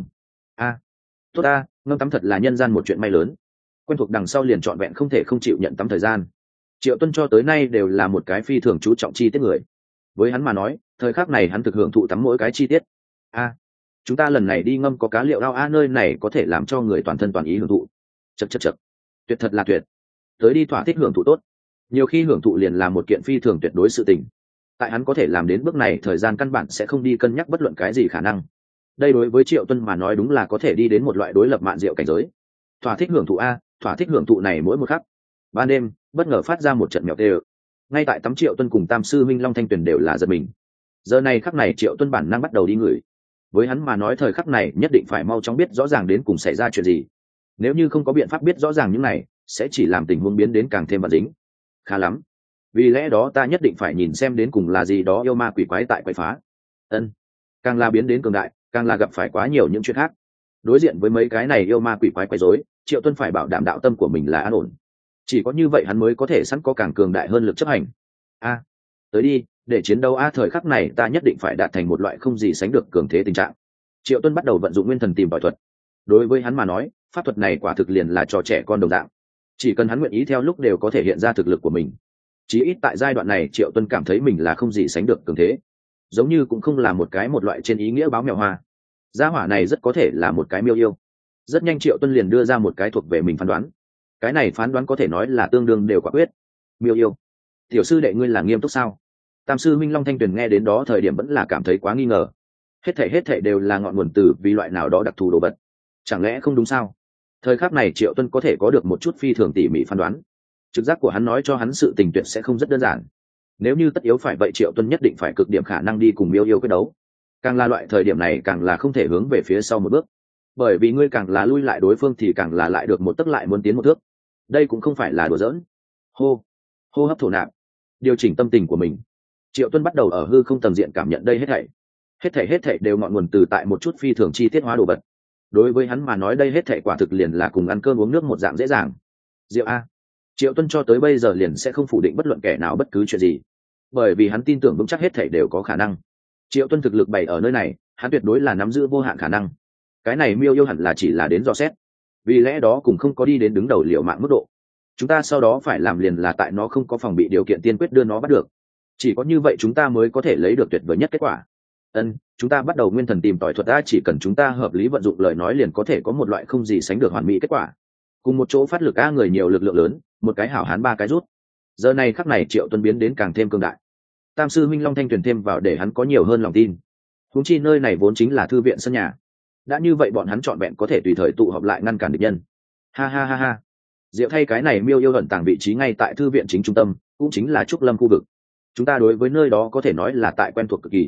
[SPEAKER 1] Tốt ta, ngâm tắm thật là nhân gian một chuyện may lớn, quen thuộc đằng sau liền trọn vẹn không thể không chịu nhận tắm thời gian. Triệu Tuân cho tới nay đều là một cái phi thường chú trọng chi tiết người, với hắn mà nói thời khắc này hắn thực hưởng thụ tắm mỗi cái chi tiết. Chúng ta lần này đi ngâm có cá liệu ao nơi này có thể làm cho người toàn thân toàn ý hưởng thụ. Chật, tuyệt thật là tuyệt, tới đi thỏa thích hưởng thụ tốt. Nhiều khi hưởng thụ liền là một kiện phi thường tuyệt đối sự tình, tại hắn có thể làm đến bước này thời gian căn bản sẽ không đi cân nhắc bất luận cái gì khả năng. Đây đối với Triệu Tuân mà nói đúng là có thể đi đến một loại đối lập mạn diệu cảnh giới. Thỏa thích hưởng thụ thỏa thích hưởng thụ này mỗi một khắc. Ban đêm bất ngờ phát ra một trận mèo tê ơ. Ngay tại tắm Triệu Tuân cùng Tam sư Minh Long Thanh Tuyền đều là giật mình. Giờ này khắc này Triệu Tuân bản năng bắt đầu đi ngửi. Với hắn mà nói thời khắc này nhất định phải mau chóng biết rõ ràng đến cùng xảy ra chuyện gì. Nếu như không có biện pháp biết rõ ràng những này, sẽ chỉ làm tình huống biến đến càng thêm vật dính. Khá lắm, vì lẽ đó ta nhất định phải nhìn xem đến cùng là gì đó yêu ma quỷ quái tại quậy phá. Càng là biến đến cường đại, càng là gặp phải quá nhiều những chuyện khác. Đối diện với mấy cái này yêu ma quỷ quái quấy rối, Triệu Tuân phải bảo đảm đạo tâm của mình là an ổn. Chỉ có như vậy hắn mới có thể sẵn có càng cường đại hơn lực chấp hành. Tới đi, để chiến đấu thời khắc này ta nhất định phải đạt thành một loại không gì sánh được cường thế tình trạng. Triệu Tuân bắt đầu vận dụng nguyên thần tìm tòi thuật. Đối với hắn mà nói, pháp thuật này quả thực liền là trò trẻ con đồng dạng. Chỉ cần hắn nguyện ý theo lúc đều có thể hiện ra thực lực của mình. Chí ít tại giai đoạn này Triệu Tuân cảm thấy mình là không gì sánh được cường thế, giống như cũng không là một loại trên ý nghĩa báo mèo hoa. Gia hỏa này rất có thể là một cái miêu yêu. Rất nhanh Triệu Tuân liền đưa ra một cái thuộc về mình phán đoán. Cái này phán đoán có thể nói là tương đương đều quả quyết. Miêu yêu? Tiểu sư đệ ngươi là nghiêm túc sao? Tam sư Minh Long Thanh Tuyền nghe đến đó thời điểm vẫn là cảm thấy quá nghi ngờ. Hết thảy đều là ngọn nguồn từ vì loại nào đó đặc thù đồ vật. Chẳng lẽ không đúng sao? Thời khắc này Triệu Tuân có thể có được một chút phi thường tỉ mỉ phán đoán. Trực giác của hắn nói cho hắn sự tình tuyệt sẽ không rất đơn giản. Nếu như tất yếu phải vậy Triệu Tuân nhất định phải cực điểm khả năng đi cùng miêu yêu quyết đấu. Càng là loại thời điểm này càng là không thể hướng về phía sau một bước, bởi vì ngươi càng là lui lại đối phương thì càng là lại được một tấc lại muốn tiến một thước. Đây cũng không phải là đùa giỡn. Hô hấp thổ nạp, điều chỉnh tâm tình của mình. Triệu Tuân bắt đầu ở hư không tầng diện cảm nhận đây hết thảy đều ngọn nguồn từ tại một chút phi thường chi tiết hóa đồ vật. Đối với hắn mà nói đây hết thảy quả thực liền là cùng ăn cơm uống nước một dạng dễ dàng. Diệu Triệu Tuân cho tới bây giờ liền sẽ không phủ định bất luận kẻ nào bất cứ chuyện gì, bởi vì hắn tin tưởng vững chắc hết thảy đều có khả năng. Triệu Tuân thực lực bày ở nơi này, hắn tuyệt đối là nắm giữ vô hạn khả năng. Cái này miêu yêu hẳn là chỉ là đến dò xét, vì lẽ đó cũng không có đi đến đứng đầu liều mạng mức độ. Chúng ta sau đó phải làm liền là tại nó không có phòng bị điều kiện tiên quyết đưa nó bắt được. Chỉ có như vậy chúng ta mới có thể lấy được tuyệt vời nhất kết quả. Chúng ta bắt đầu nguyên thần tìm tòi thuật chỉ cần chúng ta hợp lý vận dụng lời nói liền có thể có một loại không gì sánh được hoàn mỹ kết quả. Cùng một chỗ phát lực người nhiều lực lượng lớn, một cái hảo hán ba cái rút. Giờ này khắc này Triệu Tuân biến đến càng thêm cường đại. Tam sư Minh Long Thanh Tuyền thêm vào để hắn có nhiều hơn lòng tin. Huống chi nơi này vốn chính là thư viện sân nhà. Đã như vậy bọn hắn trọn vẹn có thể tùy thời tụ họp lại ngăn cản địch nhân. Ha. Diệu thay cái này miêu yêu ẩn tàng vị trí ngay tại thư viện chính trung tâm, cũng chính là Trúc Lâm khu vực. Chúng ta đối với nơi đó có thể nói là tại quen thuộc cực kỳ.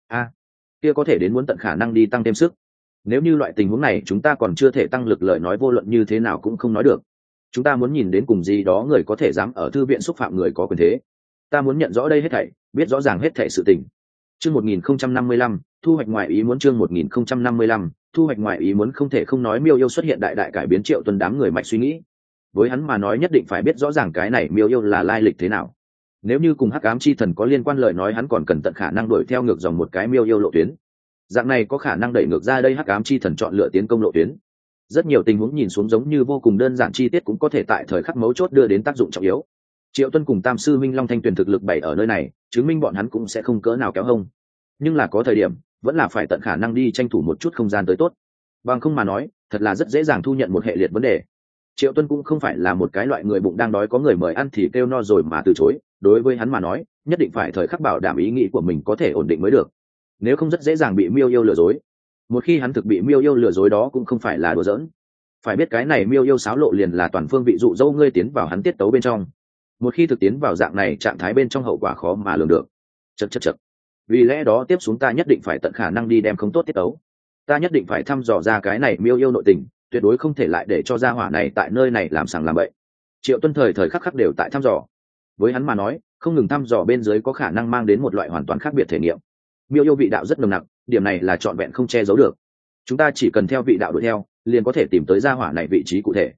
[SPEAKER 1] Kia có thể đến muốn tận khả năng đi tăng thêm sức. Nếu như loại tình huống này chúng ta còn chưa thể tăng lực lời nói vô luận như thế nào cũng không nói được. Chúng ta muốn nhìn đến cùng gì đó người có thể dám ở thư viện xúc phạm người có quyền thế. Ta muốn nhận rõ đây hết thảy, biết rõ ràng hết thảy sự tình. Chương 1055, thu hoạch ngoại ý muốn. Chương 1055, thu hoạch ngoại ý muốn. Không thể không nói miêu yêu xuất hiện đại cải biến Triệu Tuân đám người mạch suy nghĩ. Với hắn mà nói nhất định phải biết rõ ràng cái này miêu yêu là lai lịch thế nào. Nếu như cùng hắc ám chi thần có liên quan lời nói hắn còn cần tận khả năng đuổi theo ngược dòng một cái miêu yêu lộ tuyến. Dạng này có khả năng đẩy ngược ra đây hắc ám chi thần chọn lựa tiến công lộ tuyến. Rất nhiều tình huống nhìn xuống giống như vô cùng đơn giản chi tiết cũng có thể tại thời khắc mấu chốt đưa đến tác dụng trọng yếu. Triệu Tuân cùng Tam sư Minh Long Thanh Tuyền thực lực bày ở nơi này, chứng minh bọn hắn cũng sẽ không cỡ nào kéo hông. Nhưng là có thời điểm, vẫn là phải tận khả năng đi tranh thủ một chút không gian tới tốt. Bằng không mà nói, thật là rất dễ dàng thu nhận một hệ liệt vấn đề. Triệu Tuân cũng không phải là một cái loại người bụng đang đói có người mời ăn thì kêu no rồi mà từ chối, đối với hắn mà nói, nhất định phải thời khắc bảo đảm ý nghĩ của mình có thể ổn định mới được. Nếu không rất dễ dàng bị miêu yêu lừa dối. Một khi hắn thực bị miêu yêu lừa dối đó cũng không phải là đùa giỡn. Phải biết cái này miêu yêu xáo lộ liền là toàn phương vị dụ dỗ ngươi tiến vào hắn tiết tấu bên trong. Một khi thực tiến vào dạng này trạng thái bên trong hậu quả khó mà lường được. Chật. Vì lẽ đó tiếp xuống ta nhất định phải tận khả năng đi đem không tốt tiết tấu. Ta nhất định phải thăm dò ra cái này miêu yêu nội tình, tuyệt đối không thể lại để cho gia hỏa này tại nơi này làm sàng làm bậy. Triệu Tuân thời khắc khắc đều tại thăm dò. Với hắn mà nói, không ngừng thăm dò bên dưới có khả năng mang đến một loại hoàn toàn khác biệt thể nghiệm. Miêu yêu vị đạo rất nồng nặc, điểm này là trọn vẹn không che giấu được. Chúng ta chỉ cần theo vị đạo đuổi theo, liền có thể tìm tới gia hỏa này vị trí cụ thể.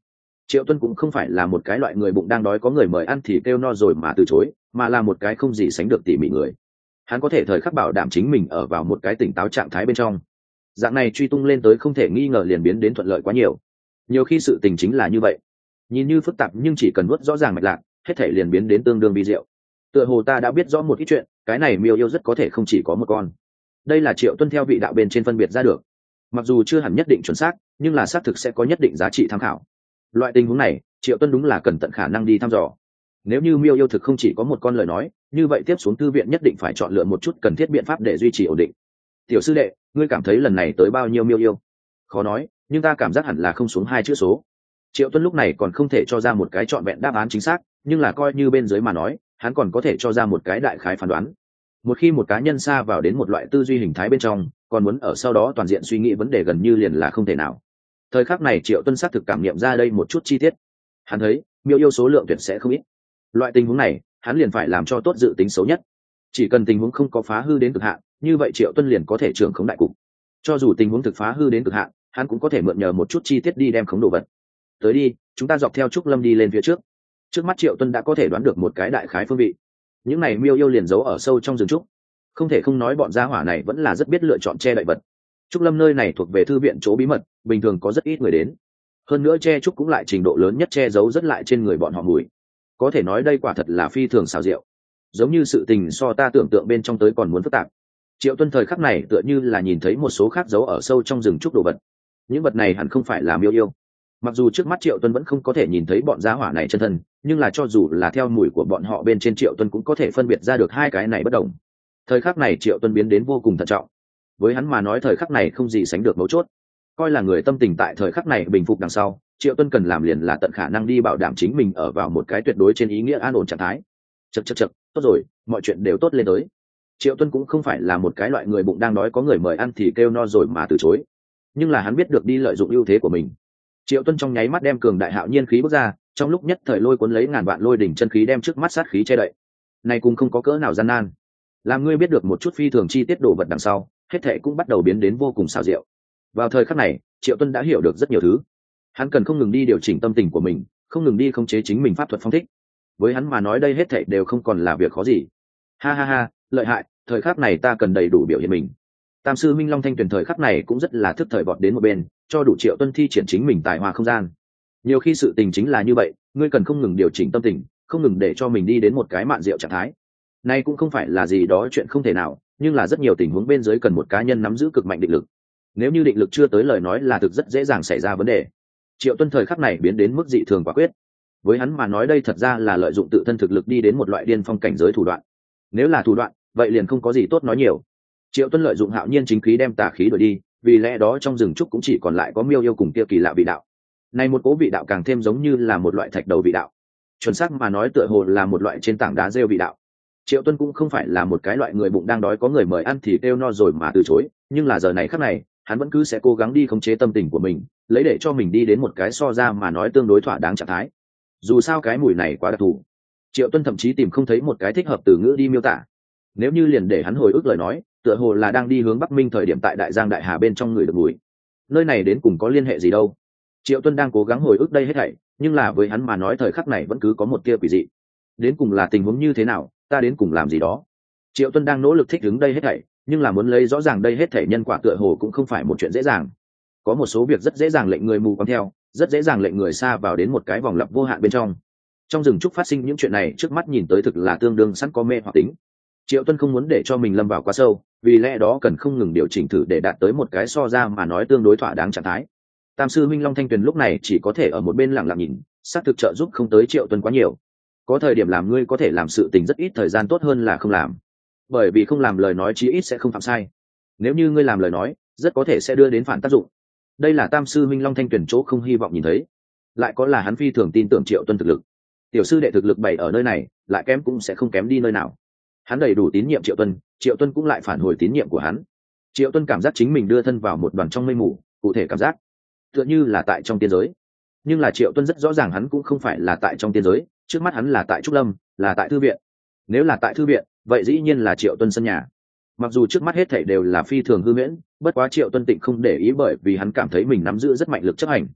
[SPEAKER 1] Triệu Tuân cũng không phải là một cái loại người bụng đang đói có người mời ăn thì kêu no rồi mà từ chối, mà là một cái không gì sánh được tỉ mỉ người. Hắn có thể thời khắc bảo đảm chính mình ở vào một cái tỉnh táo trạng thái bên trong. Dạng này truy tung lên tới không thể nghi ngờ liền biến đến thuận lợi quá nhiều. Nhiều khi sự tình chính là như vậy, nhìn như phức tạp nhưng chỉ cần nuốt rõ ràng mạch lạc, hết thể liền biến đến tương đương vi diệu. Tựa hồ ta đã biết rõ một ít chuyện, cái này miêu yêu rất có thể không chỉ có một con. Đây là Triệu Tuân theo vị đạo bên trên phân biệt ra được. Mặc dù chưa hẳn nhất định chuẩn xác, nhưng là xác thực sẽ có nhất định giá trị tham khảo. Loại tình huống này, Triệu Tuân đúng là cần tận khả năng đi thăm dò. Nếu như miêu yêu thực không chỉ có một con lời nói, như vậy tiếp xuống thư viện nhất định phải chọn lựa một chút cần thiết biện pháp để duy trì ổn định. Tiểu sư đệ, ngươi cảm thấy lần này tới bao nhiêu miêu yêu? Khó nói, nhưng ta cảm giác hẳn là không xuống 2 chữ số. Triệu Tuân lúc này còn không thể cho ra một cái trọn vẹn đáp án chính xác, nhưng là coi như bên dưới mà nói, hắn còn có thể cho ra một cái đại khái phán đoán. Một khi một cá nhân xa vào đến một loại tư duy hình thái bên trong, còn muốn ở sau đó toàn diện suy nghĩ vấn đề gần như liền là không thể nào. Thời khắc này Triệu Tuân xác thực cảm nghiệm ra đây một chút chi tiết. Hắn thấy miêu yêu số lượng tuyệt sẽ không ít. Loại tình huống này, hắn liền phải làm cho tốt dự tính xấu nhất. Chỉ cần tình huống không có phá hư đến cực hạn, như vậy Triệu Tuân liền có thể trưởng khống đại cục. Cho dù tình huống thực phá hư đến cực hạn, hắn cũng có thể mượn nhờ một chút chi tiết đi đem khống đồ vật. Tới đi, chúng ta dọc theo Trúc Lâm đi lên phía trước. Trước mắt Triệu Tuân đã có thể đoán được một cái đại khái phương vị. Những này miêu yêu liền giấu ở sâu trong rừng trúc. Không thể không nói bọn gia hỏa này vẫn là rất biết lựa chọn che đậy vật. Trúc Lâm nơi này thuộc về thư viện chỗ bí mật, bình thường có rất ít người đến. Hơn nữa che trúc cũng lại trình độ lớn nhất che giấu rất lại trên người bọn họ mùi. Có thể nói đây quả thật là phi thường xảo diệu. Giống như sự tình so ta tưởng tượng bên trong tới còn muốn phức tạp. Triệu Tuân thời khắc này tựa như là nhìn thấy một số khác giấu ở sâu trong rừng trúc đồ vật. Những vật này hẳn không phải là miêu yêu. Mặc dù trước mắt Triệu Tuân vẫn không có thể nhìn thấy bọn gia hỏa này chân thân, nhưng là cho dù là theo mùi của bọn họ bên trên Triệu Tuân cũng có thể phân biệt ra được hai cái này bất đồng. Thời khắc này Triệu Tuân biến đến vô cùng thận trọng. Với hắn mà nói thời khắc này không gì sánh được mấu chốt. Coi là người tâm tình tại thời khắc này bình phục đằng sau, Triệu Tuân cần làm liền là tận khả năng đi bảo đảm chính mình ở vào một cái tuyệt đối trên ý nghĩa an ổn trạng thái. Chậc, tốt rồi, mọi chuyện đều tốt lên tới. Triệu Tuân cũng không phải là một cái loại người bụng đang đói có người mời ăn thì kêu no rồi mà từ chối, nhưng là hắn biết được đi lợi dụng ưu thế của mình. Triệu Tuân trong nháy mắt đem cường đại hạo nhiên khí bước ra, trong lúc nhất thời lôi cuốn lấy ngàn vạn lôi đỉnh chân khí đem trước mắt sát khí che đậy. Này cũng không có cỡ nào gian nan. Làm ngươi biết được một chút phi thường chi tiết đồ vật đằng sau, hết thảy cũng bắt đầu biến đến vô cùng xảo diệu. Vào thời khắc này, Triệu Tuân đã hiểu được rất nhiều thứ. Hắn cần không ngừng đi điều chỉnh tâm tình của mình, không ngừng đi khống chế chính mình pháp thuật phong thích. Với hắn mà nói đây hết thảy đều không còn là việc khó gì. Ha, lợi hại, thời khắc này ta cần đầy đủ biểu hiện mình. Tam sư Minh Long Thanh Tuyền thời khắc này cũng rất là thức thời vọt đến một bên, cho đủ Triệu Tuân thi triển chính mình tài hoa không gian. Nhiều khi sự tình chính là như vậy, ngươi cần không ngừng điều chỉnh tâm tình, không ngừng để cho mình đi đến một cái mạn diệu trạng thái. Này cũng không phải là gì đó chuyện không thể nào, nhưng là rất nhiều tình huống bên dưới cần một cá nhân nắm giữ cực mạnh định lực. Nếu như định lực chưa tới lời nói là thực rất dễ dàng xảy ra vấn đề. Triệu Tuân thời khắc này biến đến mức dị thường quả quyết. Với hắn mà nói đây thật ra là lợi dụng tự thân thực lực đi đến một loại điên phong cảnh giới thủ đoạn. Nếu là thủ đoạn, vậy liền không có gì tốt nói nhiều. Triệu Tuân lợi dụng hạo nhiên chính khí đem tà khí đuổi đi, vì lẽ đó trong rừng trúc cũng chỉ còn lại có miêu yêu cùng kia kỳ lạ vị đạo. Này một cố vị đạo càng thêm giống như là một loại thạch đầu vị đạo. Chuẩn xác mà nói tựa hồ là một loại trên tảng đá rêu vị đạo. Triệu Tuân cũng không phải là một cái loại người bụng đang đói có người mời ăn thì kêu no rồi mà từ chối, nhưng là giờ này khắc này, hắn vẫn cứ sẽ cố gắng đi khống chế tâm tình của mình, lấy để cho mình đi đến một cái so ra mà nói tương đối thỏa đáng trạng thái. Dù sao cái mùi này quá đặc thù. Triệu Tuân thậm chí tìm không thấy một cái thích hợp từ ngữ đi miêu tả. Nếu như liền để hắn hồi ức lời nói, tựa hồ là đang đi hướng Bắc Minh thời điểm tại Đại Giang Đại Hà bên trong người được mùi. Nơi này đến cùng có liên hệ gì đâu? Triệu Tuân đang cố gắng hồi ức đây hết thảy, nhưng là với hắn mà nói thời khắc này vẫn cứ có một tia quỷ dị. Đến cùng là tình huống như thế nào, ta đến cùng làm gì đó? Triệu Tuân đang nỗ lực thích ứng đây hết thảy, nhưng là muốn lấy rõ ràng đây hết thảy nhân quả tựa hồ cũng không phải một chuyện dễ dàng. Có một số việc rất dễ dàng lệnh người mù quáng theo, rất dễ dàng lệnh người xa vào đến một cái vòng lặp vô hạn bên trong. Trong rừng trúc phát sinh những chuyện này trước mắt nhìn tới thực là tương đương sẵn có mê hoặc tính. Triệu Tuân không muốn để cho mình lâm vào quá sâu, vì lẽ đó cần không ngừng điều chỉnh thử để đạt tới một cái so ra mà nói tương đối thỏa đáng trạng thái. Tam sư Minh Long Thanh Tuyền lúc này chỉ có thể ở một bên lặng lặng nhìn, xác thực trợ giúp không tới Triệu Tuân quá nhiều. Có thời điểm làm ngươi có thể làm sự tình rất ít thời gian tốt hơn là không làm, bởi vì không làm lời nói chí ít sẽ không phạm sai. Nếu như ngươi làm lời nói, rất có thể sẽ đưa đến phản tác dụng. Đây là Tam sư Minh Long Thanh Tuyền chỗ không hy vọng nhìn thấy. Lại có là hắn phi thường tin tưởng Triệu Tuân thực lực. Tiểu sư đệ thực lực bày ở nơi này, lại kém cũng sẽ không kém đi nơi nào. Hắn đầy đủ tín nhiệm Triệu Tuân, Triệu Tuân cũng lại phản hồi tín nhiệm của hắn. Triệu Tuân cảm giác chính mình đưa thân vào một đoàn trong mây mù, cụ thể cảm giác tựa như là tại trong tiên giới. Nhưng là Triệu Tuân rất rõ ràng hắn cũng không phải là tại trong tiên giới, trước mắt hắn là tại Trúc Lâm, là tại thư viện. Nếu là tại thư viện, vậy dĩ nhiên là Triệu Tuân sân nhà. Mặc dù trước mắt hết thảy đều là phi thường hư huyễn, bất quá Triệu Tuân Tịnh không để ý bởi vì hắn cảm thấy mình nắm giữ rất mạnh lực chấp hành.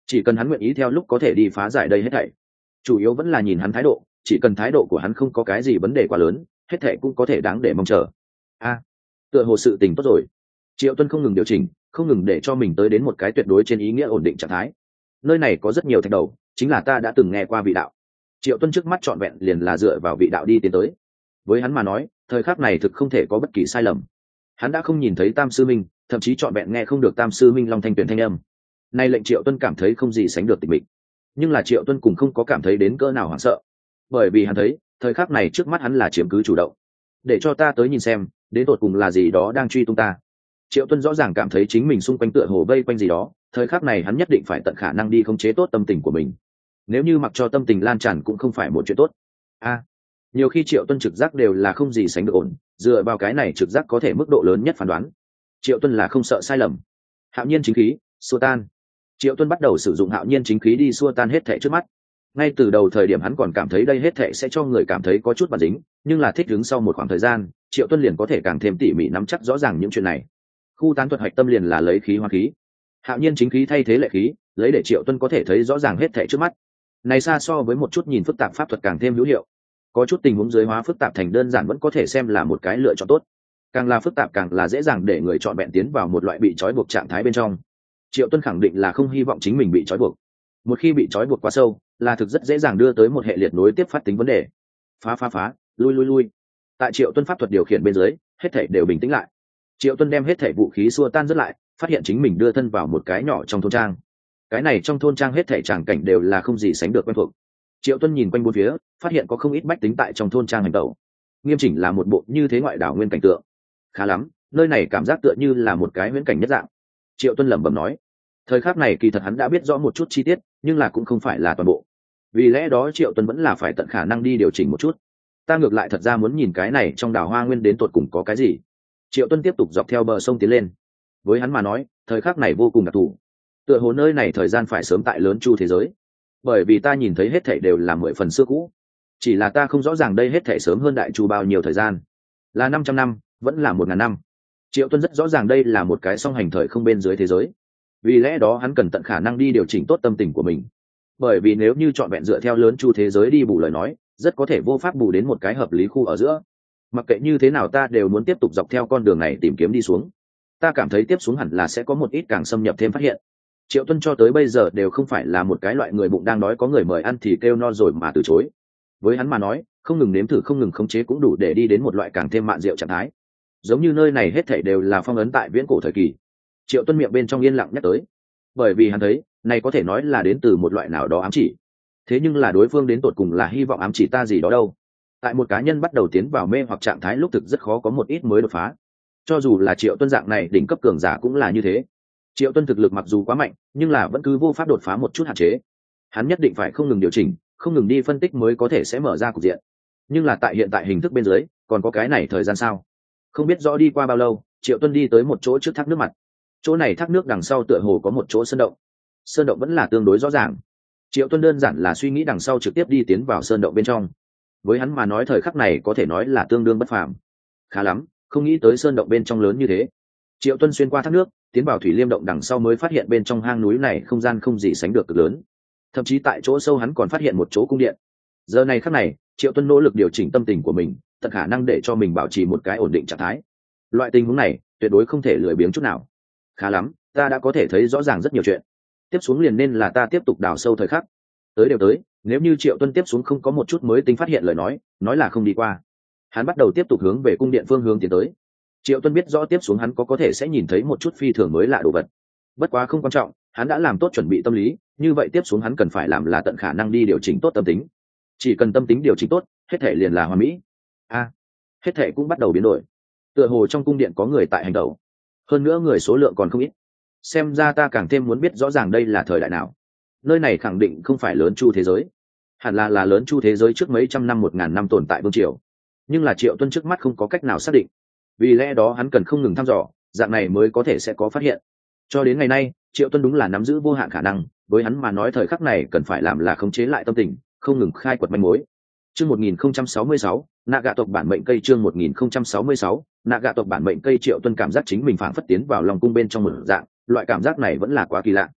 [SPEAKER 1] chỉ cần hắn nguyện ý theo lúc có thể đi phá giải đây hết thảy. Chủ yếu vẫn là nhìn hắn thái độ, chỉ cần thái độ của hắn không có cái gì vấn đề quá lớn, hết thảy cũng có thể đáng để mong chờ. Tựa hồ sự tình tốt rồi. Triệu Tuân không ngừng điều chỉnh, không ngừng để cho mình tới đến một cái tuyệt đối trên ý nghĩa ổn định trạng thái. Nơi này có rất nhiều thạch đầu, chính là ta đã từng nghe qua vị đạo. Triệu Tuân trước mắt trọn vẹn liền là dựa vào vị đạo đi tiến tới. Với hắn mà nói, thời khắc này thực không thể có bất kỳ sai lầm. Hắn đã không nhìn thấy Tam sư minh, thậm chí trọn vẹn nghe không được Tam sư minh long thanh tuyển thanh âm. Nay lệnh Triệu Tuân cảm thấy không gì sánh được tịch mịch. Nhưng là Triệu Tuân cũng không có cảm thấy đến cỡ nào hoảng sợ, bởi vì hắn thấy thời khắc này trước mắt hắn là chiếm cứ chủ động. Để cho ta tới nhìn xem, đến tột cùng là gì đó đang truy tung ta. Triệu Tuân rõ ràng cảm thấy chính mình xung quanh tựa hồ vây quanh gì đó, thời khắc này hắn nhất định phải tận khả năng đi khống chế tốt tâm tình của mình. Nếu như mặc cho tâm tình lan tràn cũng không phải một chuyện tốt. Nhiều khi Triệu Tuân trực giác đều là không gì sánh được ổn, dựa vào cái này trực giác có thể mức độ lớn nhất phán đoán. Triệu Tuân là không sợ sai lầm. Hạo nhiên chính khí, xua tan. Triệu Tuân bắt đầu sử dụng hạo nhiên chính khí đi xua tan hết thảy trước mắt. Ngay từ đầu thời điểm hắn còn cảm thấy đây hết thảy sẽ cho người cảm thấy có chút bản dính, nhưng là thích ứng sau một khoảng thời gian, Triệu Tuân liền có thể càng thêm tỉ mỉ nắm chắc rõ ràng những chuyện này. Khu tán thuật hạch tâm liền là lấy khí hóa khí, hạo nhiên chính khí thay thế lệ khí, lấy để Triệu Tuân có thể thấy rõ ràng hết thảy trước mắt. Này xa so với một chút nhìn phức tạp pháp thuật càng thêm hữu hiệu. Có chút tình huống dưới hóa phức tạp thành đơn giản vẫn có thể xem là một cái lựa chọn tốt. Càng là phức tạp càng là dễ dàng để người chọn vẹn tiến vào một loại bị trói buộc trạng thái bên trong. Triệu Tuân khẳng định là không hy vọng chính mình bị trói buộc. Một khi bị trói buộc quá sâu, là thực rất dễ dàng đưa tới một hệ liệt nối tiếp phát tính vấn đề. Phá, lui. Tại Triệu Tuân pháp thuật điều khiển bên dưới, hết thảy đều bình tĩnh lại. Triệu Tuân đem hết thảy vũ khí xua tan rất lại, phát hiện chính mình đưa thân vào một cái nhỏ trong thôn trang. Cái này trong thôn trang hết thảy tràng cảnh đều là không gì sánh được quen thuộc. Triệu Tuân nhìn quanh bốn phía, phát hiện có không ít bách tính tại trong thôn trang hành tẩu. Nghiêm chỉnh là một bộ như thế ngoại đảo nguyên cảnh tượng. Khá lắm, nơi này cảm giác tựa như là một cái huyễn cảnh nhất dạng. Triệu Tuân lẩm bẩm nói. Thời khắc này kỳ thật hắn đã biết rõ một chút chi tiết, nhưng là cũng không phải là toàn bộ. Vì lẽ đó Triệu Tuân vẫn là phải tận khả năng đi điều chỉnh một chút. Ta ngược lại thật ra muốn nhìn cái này trong đảo hoa nguyên đến tột cùng có cái gì. Triệu Tuân tiếp tục dọc theo bờ sông tiến lên. Với hắn mà nói, thời khắc này vô cùng đặc thù. Tựa hồ nơi này thời gian phải sớm tại lớn chu thế giới, bởi vì ta nhìn thấy hết thảy đều là 10 phần xưa cũ. Chỉ là ta không rõ ràng đây hết thảy sớm hơn đại chu bao nhiêu thời gian, là 500 năm vẫn là 1000 năm. Triệu Tuân rất rõ ràng đây là một cái song hành thời không bên dưới thế giới, vì lẽ đó hắn cần tận khả năng đi điều chỉnh tốt tâm tình của mình, bởi vì nếu như chọn vẹn dựa theo lớn chu thế giới đi bù lời nói, rất có thể vô pháp bù đến một cái hợp lý khu ở giữa. Mặc kệ như thế nào ta đều muốn tiếp tục dọc theo con đường này tìm kiếm đi xuống. Ta cảm thấy tiếp xuống hẳn là sẽ có một ít càng xâm nhập thêm phát hiện. Triệu Tuân cho tới bây giờ đều không phải là một cái loại người bụng đang đói có người mời ăn thì kêu no rồi mà từ chối. Với hắn mà nói, không ngừng nếm thử không ngừng khống chế cũng đủ để đi đến một loại càng thêm mạn diệu trạng thái. Giống như nơi này hết thảy đều là phong ấn tại viễn cổ thời kỳ. Triệu Tuân miệng bên trong yên lặng nhắc tới, bởi vì hắn thấy này có thể nói là đến từ một loại nào đó ám chỉ. Thế nhưng là đối phương đến tột cùng là hy vọng ám chỉ ta gì đó đâu. Tại một cá nhân bắt đầu tiến vào mê hoặc trạng thái lúc thực rất khó có một ít mới đột phá. Cho dù là Triệu Tuân dạng này đỉnh cấp cường giả cũng là như thế. Triệu Tuân thực lực mặc dù quá mạnh, nhưng là vẫn cứ vô pháp đột phá một chút hạn chế. Hắn nhất định phải không ngừng điều chỉnh, không ngừng đi phân tích mới có thể sẽ mở ra cục diện. Nhưng là tại hiện tại hình thức bên dưới, còn có cái này thời gian sao? Không biết rõ đi qua bao lâu, Triệu Tuân đi tới một chỗ trước thác nước mặt. Chỗ này thác nước đằng sau tựa hồ có một chỗ sơn động. Sơn động vẫn là tương đối rõ ràng. Triệu Tuân đơn giản là suy nghĩ đằng sau trực tiếp đi tiến vào sơn động bên trong. Với hắn mà nói thời khắc này có thể nói là tương đương bất phàm. Khá lắm, không nghĩ tới sơn động bên trong lớn như thế. Triệu Tuân xuyên qua thác nước, tiến vào thủy liêm động đằng sau mới phát hiện bên trong hang núi này không gian không gì sánh được cực lớn. Thậm chí tại chỗ sâu hắn còn phát hiện một chỗ cung điện. Giờ này khắc này, Triệu Tuân nỗ lực điều chỉnh tâm tình của mình, tận khả năng để cho mình bảo trì một cái ổn định trạng thái. Loại tình huống này tuyệt đối không thể lười biếng chút nào. Khá lắm, ta đã có thể thấy rõ ràng rất nhiều chuyện. Tiếp xuống liền nên là ta tiếp tục đào sâu thời khắc. Tới đều tới, nếu như Triệu Tuân tiếp xuống không có một chút mới tính phát hiện lời nói là không đi qua. Hắn bắt đầu tiếp tục hướng về cung điện phương hướng tiến tới. Triệu Tuân biết rõ tiếp xuống hắn có thể sẽ nhìn thấy một chút phi thường mới lạ đồ vật. Bất quá không quan trọng, hắn đã làm tốt chuẩn bị tâm lý, như vậy tiếp xuống hắn cần phải làm là tận khả năng đi điều chỉnh tốt tâm tính. Chỉ cần tâm tính điều chỉnh tốt, hết thể liền là hoàn mỹ. Hết thể cũng bắt đầu biến đổi. Tựa hồ trong cung điện có người tại hành động, hơn nữa người số lượng còn không ít. Xem ra ta càng thêm muốn biết rõ ràng đây là thời đại nào. Nơi này khẳng định không phải lớn chu thế giới, hẳn là lớn chu thế giới trước mấy trăm năm 1000 năm tồn tại vương triều. Nhưng là Triệu Tuân trước mắt không có cách nào xác định, vì lẽ đó hắn cần không ngừng thăm dò, dạng này mới có thể sẽ có phát hiện. Cho đến ngày nay, Triệu Tuân đúng là nắm giữ vô hạn khả năng, với hắn mà nói thời khắc này cần phải làm là khống chế lại tâm tình, không ngừng khai quật manh mối. Chương 1066, nạ gạ tộc bản mệnh cây. Chương 1066, nạ gạ tộc bản mệnh cây. Triệu Tuân cảm giác chính mình phảng phất tiến vào lòng cung bên trong một dạng, loại cảm giác này vẫn là quá kỳ lạ.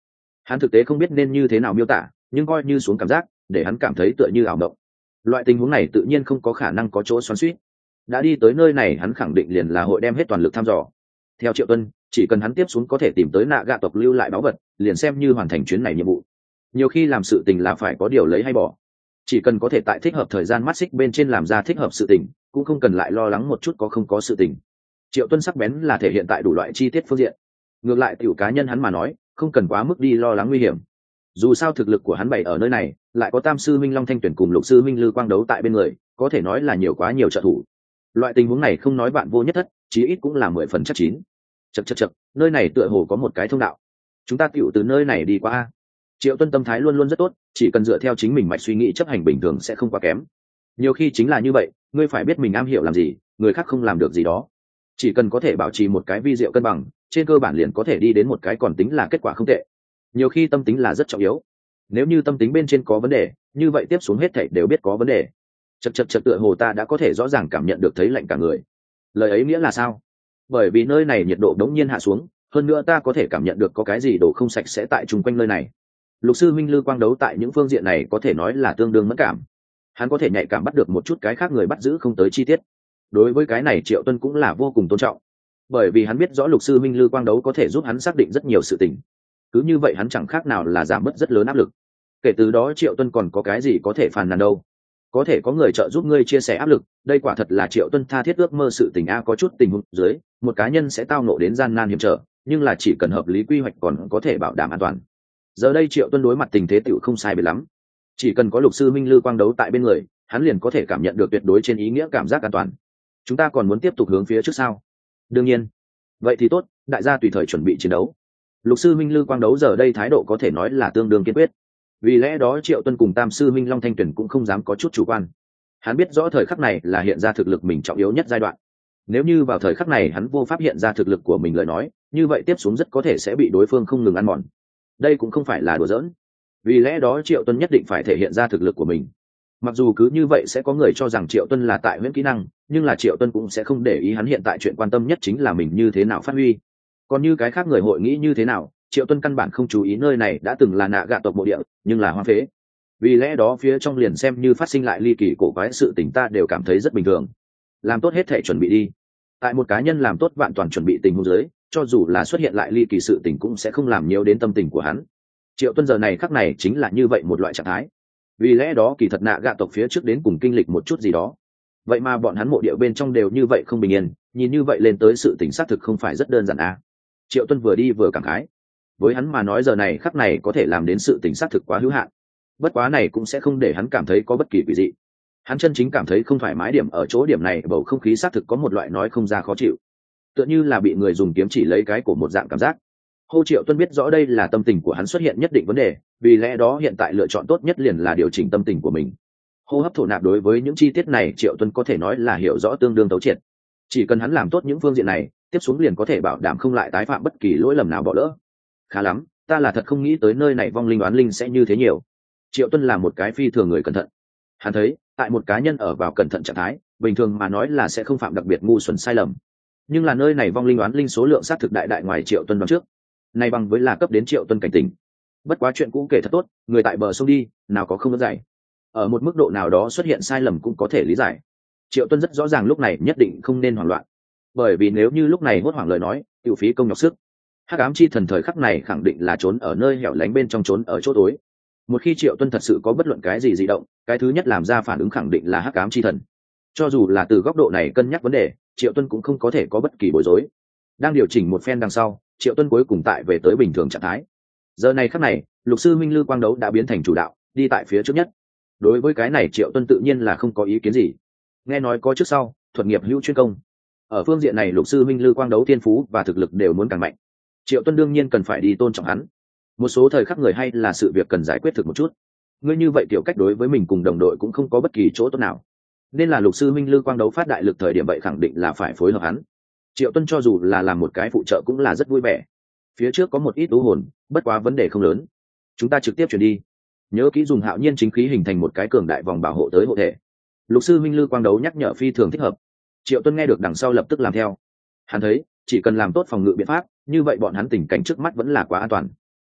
[SPEAKER 1] Hắn thực tế không biết nên như thế nào miêu tả, nhưng coi như xuống cảm giác để hắn cảm thấy tựa như ảo mộng. Loại tình huống này tự nhiên không có khả năng có chỗ xoắn xuýt. Đã đi tới nơi này, hắn khẳng định liền là hội đem hết toàn lực thăm dò. Theo Triệu Tuân, chỉ cần hắn tiếp xuống có thể tìm tới nạ gạ tộc lưu lại báu vật, liền xem như hoàn thành chuyến này nhiệm vụ. Nhiều khi làm sự tình là phải có điều lấy hay bỏ, chỉ cần có thể tại thích hợp thời gian mắt xích bên trên làm ra thích hợp sự tình, cũng không cần lại lo lắng một chút có không có sự tình. Triệu Tuân sắc bén là thể hiện tại đủ loại chi tiết phương diện. Ngược lại tiểu cá nhân hắn mà nói, không cần quá mức đi lo lắng nguy hiểm. Dù sao thực lực của hắn bày ở nơi này, lại có Tam sư Minh Long Thanh Tuyển cùng Lục sư Minh Lư Quang đấu tại bên người, có thể nói là nhiều quá nhiều trợ thủ. Loại tình huống này không nói bạn vô nhất thất, chí ít cũng là 10% chắc chín. Chậc, nơi này tựa hồ có một cái thông đạo. Chúng ta tựu từ nơi này đi qua. Triệu Tuân tâm thái luôn luôn rất tốt, chỉ cần dựa theo chính mình mạch suy nghĩ chấp hành bình thường sẽ không quá kém. Nhiều khi chính là như vậy, ngươi phải biết mình am hiểu làm gì, người khác không làm được gì đó. Chỉ cần có thể bảo trì một cái vi diệu cân bằng, trên cơ bản liền có thể đi đến một cái còn tính là kết quả không tệ. Nhiều khi tâm tính là rất trọng yếu. Nếu như tâm tính bên trên có vấn đề, như vậy tiếp xuống hết thảy đều biết có vấn đề. Chậc tựa hồ ta đã có thể rõ ràng cảm nhận được thấy lạnh cả người. Lời ấy nghĩa là sao? Bởi vì nơi này nhiệt độ đống nhiên hạ xuống, hơn nữa ta có thể cảm nhận được có cái gì đồ không sạch sẽ tại chung quanh nơi này. Lục sư Minh Lư Quang đấu tại những phương diện này có thể nói là tương đương mẫn cảm. Hắn có thể nhạy cảm bắt được một chút cái khác người bắt giữ không tới chi tiết. Đối với cái này Triệu Tuân cũng là vô cùng tôn trọng, bởi vì hắn biết rõ Lục sư Minh Lư Quang đấu có thể giúp hắn xác định rất nhiều sự tình. Cứ như vậy hắn chẳng khác nào là giảm bớt rất lớn áp lực. Kể từ đó Triệu Tuân còn có cái gì có thể phàn nàn đâu. Có thể có người trợ giúp ngươi chia sẻ áp lực, đây quả thật là Triệu Tuân tha thiết ước mơ sự tình a. Có chút tình huống dưới, một cá nhân sẽ tao ngộ đến gian nan hiểm trở, nhưng là chỉ cần hợp lý quy hoạch còn có thể bảo đảm an toàn. Giờ đây Triệu Tuân đối mặt tình thế tựu không sai biệt lắm, chỉ cần có Lục sư Minh Lư Quang đấu tại bên người, hắn liền có thể cảm nhận được tuyệt đối trên ý nghĩa cảm giác an toàn. Chúng ta còn muốn tiếp tục hướng phía trước sao? Đương nhiên. Vậy thì tốt, đại gia tùy thời chuẩn bị chiến đấu. Lục sư Minh Lư Quang đấu giờ đây thái độ có thể nói là tương đương kiên quyết. Vì lẽ đó Triệu Tuân cùng Tam sư Minh Long Thanh Tuyển cũng không dám có chút chủ quan. Hắn biết rõ thời khắc này là hiện ra thực lực mình trọng yếu nhất giai đoạn. Nếu như vào thời khắc này hắn vô pháp hiện ra thực lực của mình lời nói, như vậy tiếp xuống rất có thể sẽ bị đối phương không ngừng ăn mòn. Đây cũng không phải là đùa giỡn. Vì lẽ đó Triệu Tuân nhất định phải thể hiện ra thực lực của mình. Mặc dù cứ như vậy sẽ có người cho rằng Triệu Tuân là tại huyễn kỹ năng, nhưng là Triệu Tuân cũng sẽ không để ý, hắn hiện tại chuyện quan tâm nhất chính là mình như thế nào phát huy. Còn như cái khác người hội nghĩ như thế nào, Triệu Tuân căn bản không chú ý. Nơi này đã từng là nạ gạ tộc mộ địa, nhưng là hoang phế. Vì lẽ đó phía trong liền xem như phát sinh lại ly kỳ cổ quái sự tình ta đều cảm thấy rất bình thường. Làm tốt hết thể chuẩn bị đi. Tại một cá nhân làm tốt vạn toàn chuẩn bị tình huống dưới, cho dù là xuất hiện lại ly kỳ sự tình cũng sẽ không làm nhiều đến tâm tình của hắn. Triệu Tuân giờ này khắc này chính là như vậy một loại trạng thái. Vì lẽ đó kỳ thật nạ gạ tộc phía trước đến cùng kinh lịch một chút gì đó. Vậy mà bọn hắn mộ địa bên trong đều như vậy không bình yên, nhìn như vậy lên tới sự tình xác thực không phải rất đơn giản à. Triệu Tuân vừa đi vừa cảm khái. Với hắn mà nói giờ này khắc này có thể làm đến sự tình xác thực quá hữu hạn. Bất quá này cũng sẽ không để hắn cảm thấy có bất kỳ quỷ dị. Hắn chân chính cảm thấy không thoải mái điểm ở chỗ điểm này, bầu không khí xác thực có một loại nói không ra khó chịu, tựa như là bị người dùng kiếm chỉ lấy cái cổ một dạng cảm giác. Hô Triệu Tuân biết rõ đây là tâm tình của hắn xuất hiện nhất định vấn đề, vì lẽ đó hiện tại lựa chọn tốt nhất liền là điều chỉnh tâm tình của mình. Hô hấp thổ nạp đối với những chi tiết này Triệu Tuân có thể nói là hiểu rõ tương đương thấu triệt. Chỉ cần hắn làm tốt những phương diện này, tiếp xuống liền có thể bảo đảm không lại tái phạm bất kỳ lỗi lầm nào bỏ lỡ. Khá lắm, ta là thật không nghĩ tới nơi này vong linh oán linh sẽ như thế nhiều. Triệu Tuân là một cái phi thường người cẩn thận. Hắn thấy, tại một cá nhân ở vào cẩn thận trạng thái, bình thường mà nói là sẽ không phạm đặc biệt ngu xuẩn sai lầm. Nhưng là nơi này vong linh oán linh số lượng xác thực đại ngoài Triệu Tuân đoán trước. Này bằng với là cấp đến Triệu Tuân cảnh tỉnh. Bất quá chuyện cũ kể thật tốt, người tại bờ sông đi, nào có không đứt dày. Ở một mức độ nào đó xuất hiện sai lầm cũng có thể lý giải. Triệu Tuân rất rõ ràng lúc này nhất định không nên hoảng loạn, bởi vì nếu như lúc này hốt hoảng lời nói, tiêu phí công nhọc sức. Hắc ám chi thần thời khắc này khẳng định là trốn ở nơi hẻo lánh bên trong, trốn ở chỗ tối. Một khi Triệu Tuân thật sự có bất luận cái gì dị động, cái thứ nhất làm ra phản ứng khẳng định là hắc ám chi thần. Cho dù là từ góc độ này cân nhắc vấn đề, Triệu Tuân cũng không có thể có bất kỳ bối rối. Đang điều chỉnh một phen đằng sau, Triệu Tuân cuối cùng tại về tới bình thường trạng thái. Giờ này khắc này, Lục sư Minh Lư Quang đấu đã biến thành chủ đạo, đi tại phía trước nhất. Đối với cái này Triệu Tuân tự nhiên là không có ý kiến gì. Nghe nói có trước sau, thuật nghiệp hữu chuyên công. Ở phương diện này Lục sư Minh Lư Quang đấu thiên phú và thực lực đều muốn càng mạnh. Triệu Tuân đương nhiên cần phải đi tôn trọng hắn. Một số thời khắc người hay là sự việc cần giải quyết thực một chút. Ngươi như vậy tiểu cách đối với mình cùng đồng đội cũng không có bất kỳ chỗ tốt nào. Nên là Lục sư Minh Lư Quang đấu phát đại lực thời điểm vậy khẳng định là phải phối hợp hắn. Triệu Tuân cho dù là làm một cái phụ trợ cũng là rất vui vẻ. Phía trước có một ít u hồn, bất quá vấn đề không lớn. Chúng ta trực tiếp chuyển đi. Nhớ kỹ dùng hạo nhiên chính khí hình thành một cái cường đại vòng bảo hộ tới hộ thể. Lục sư Minh Lư Quang đấu nhắc nhở phi thường thích hợp. Triệu Tuân nghe được đằng sau lập tức làm theo. Hắn thấy, chỉ cần làm tốt phòng ngự biện pháp, như vậy bọn hắn tình cảnh trước mắt vẫn là quá an toàn.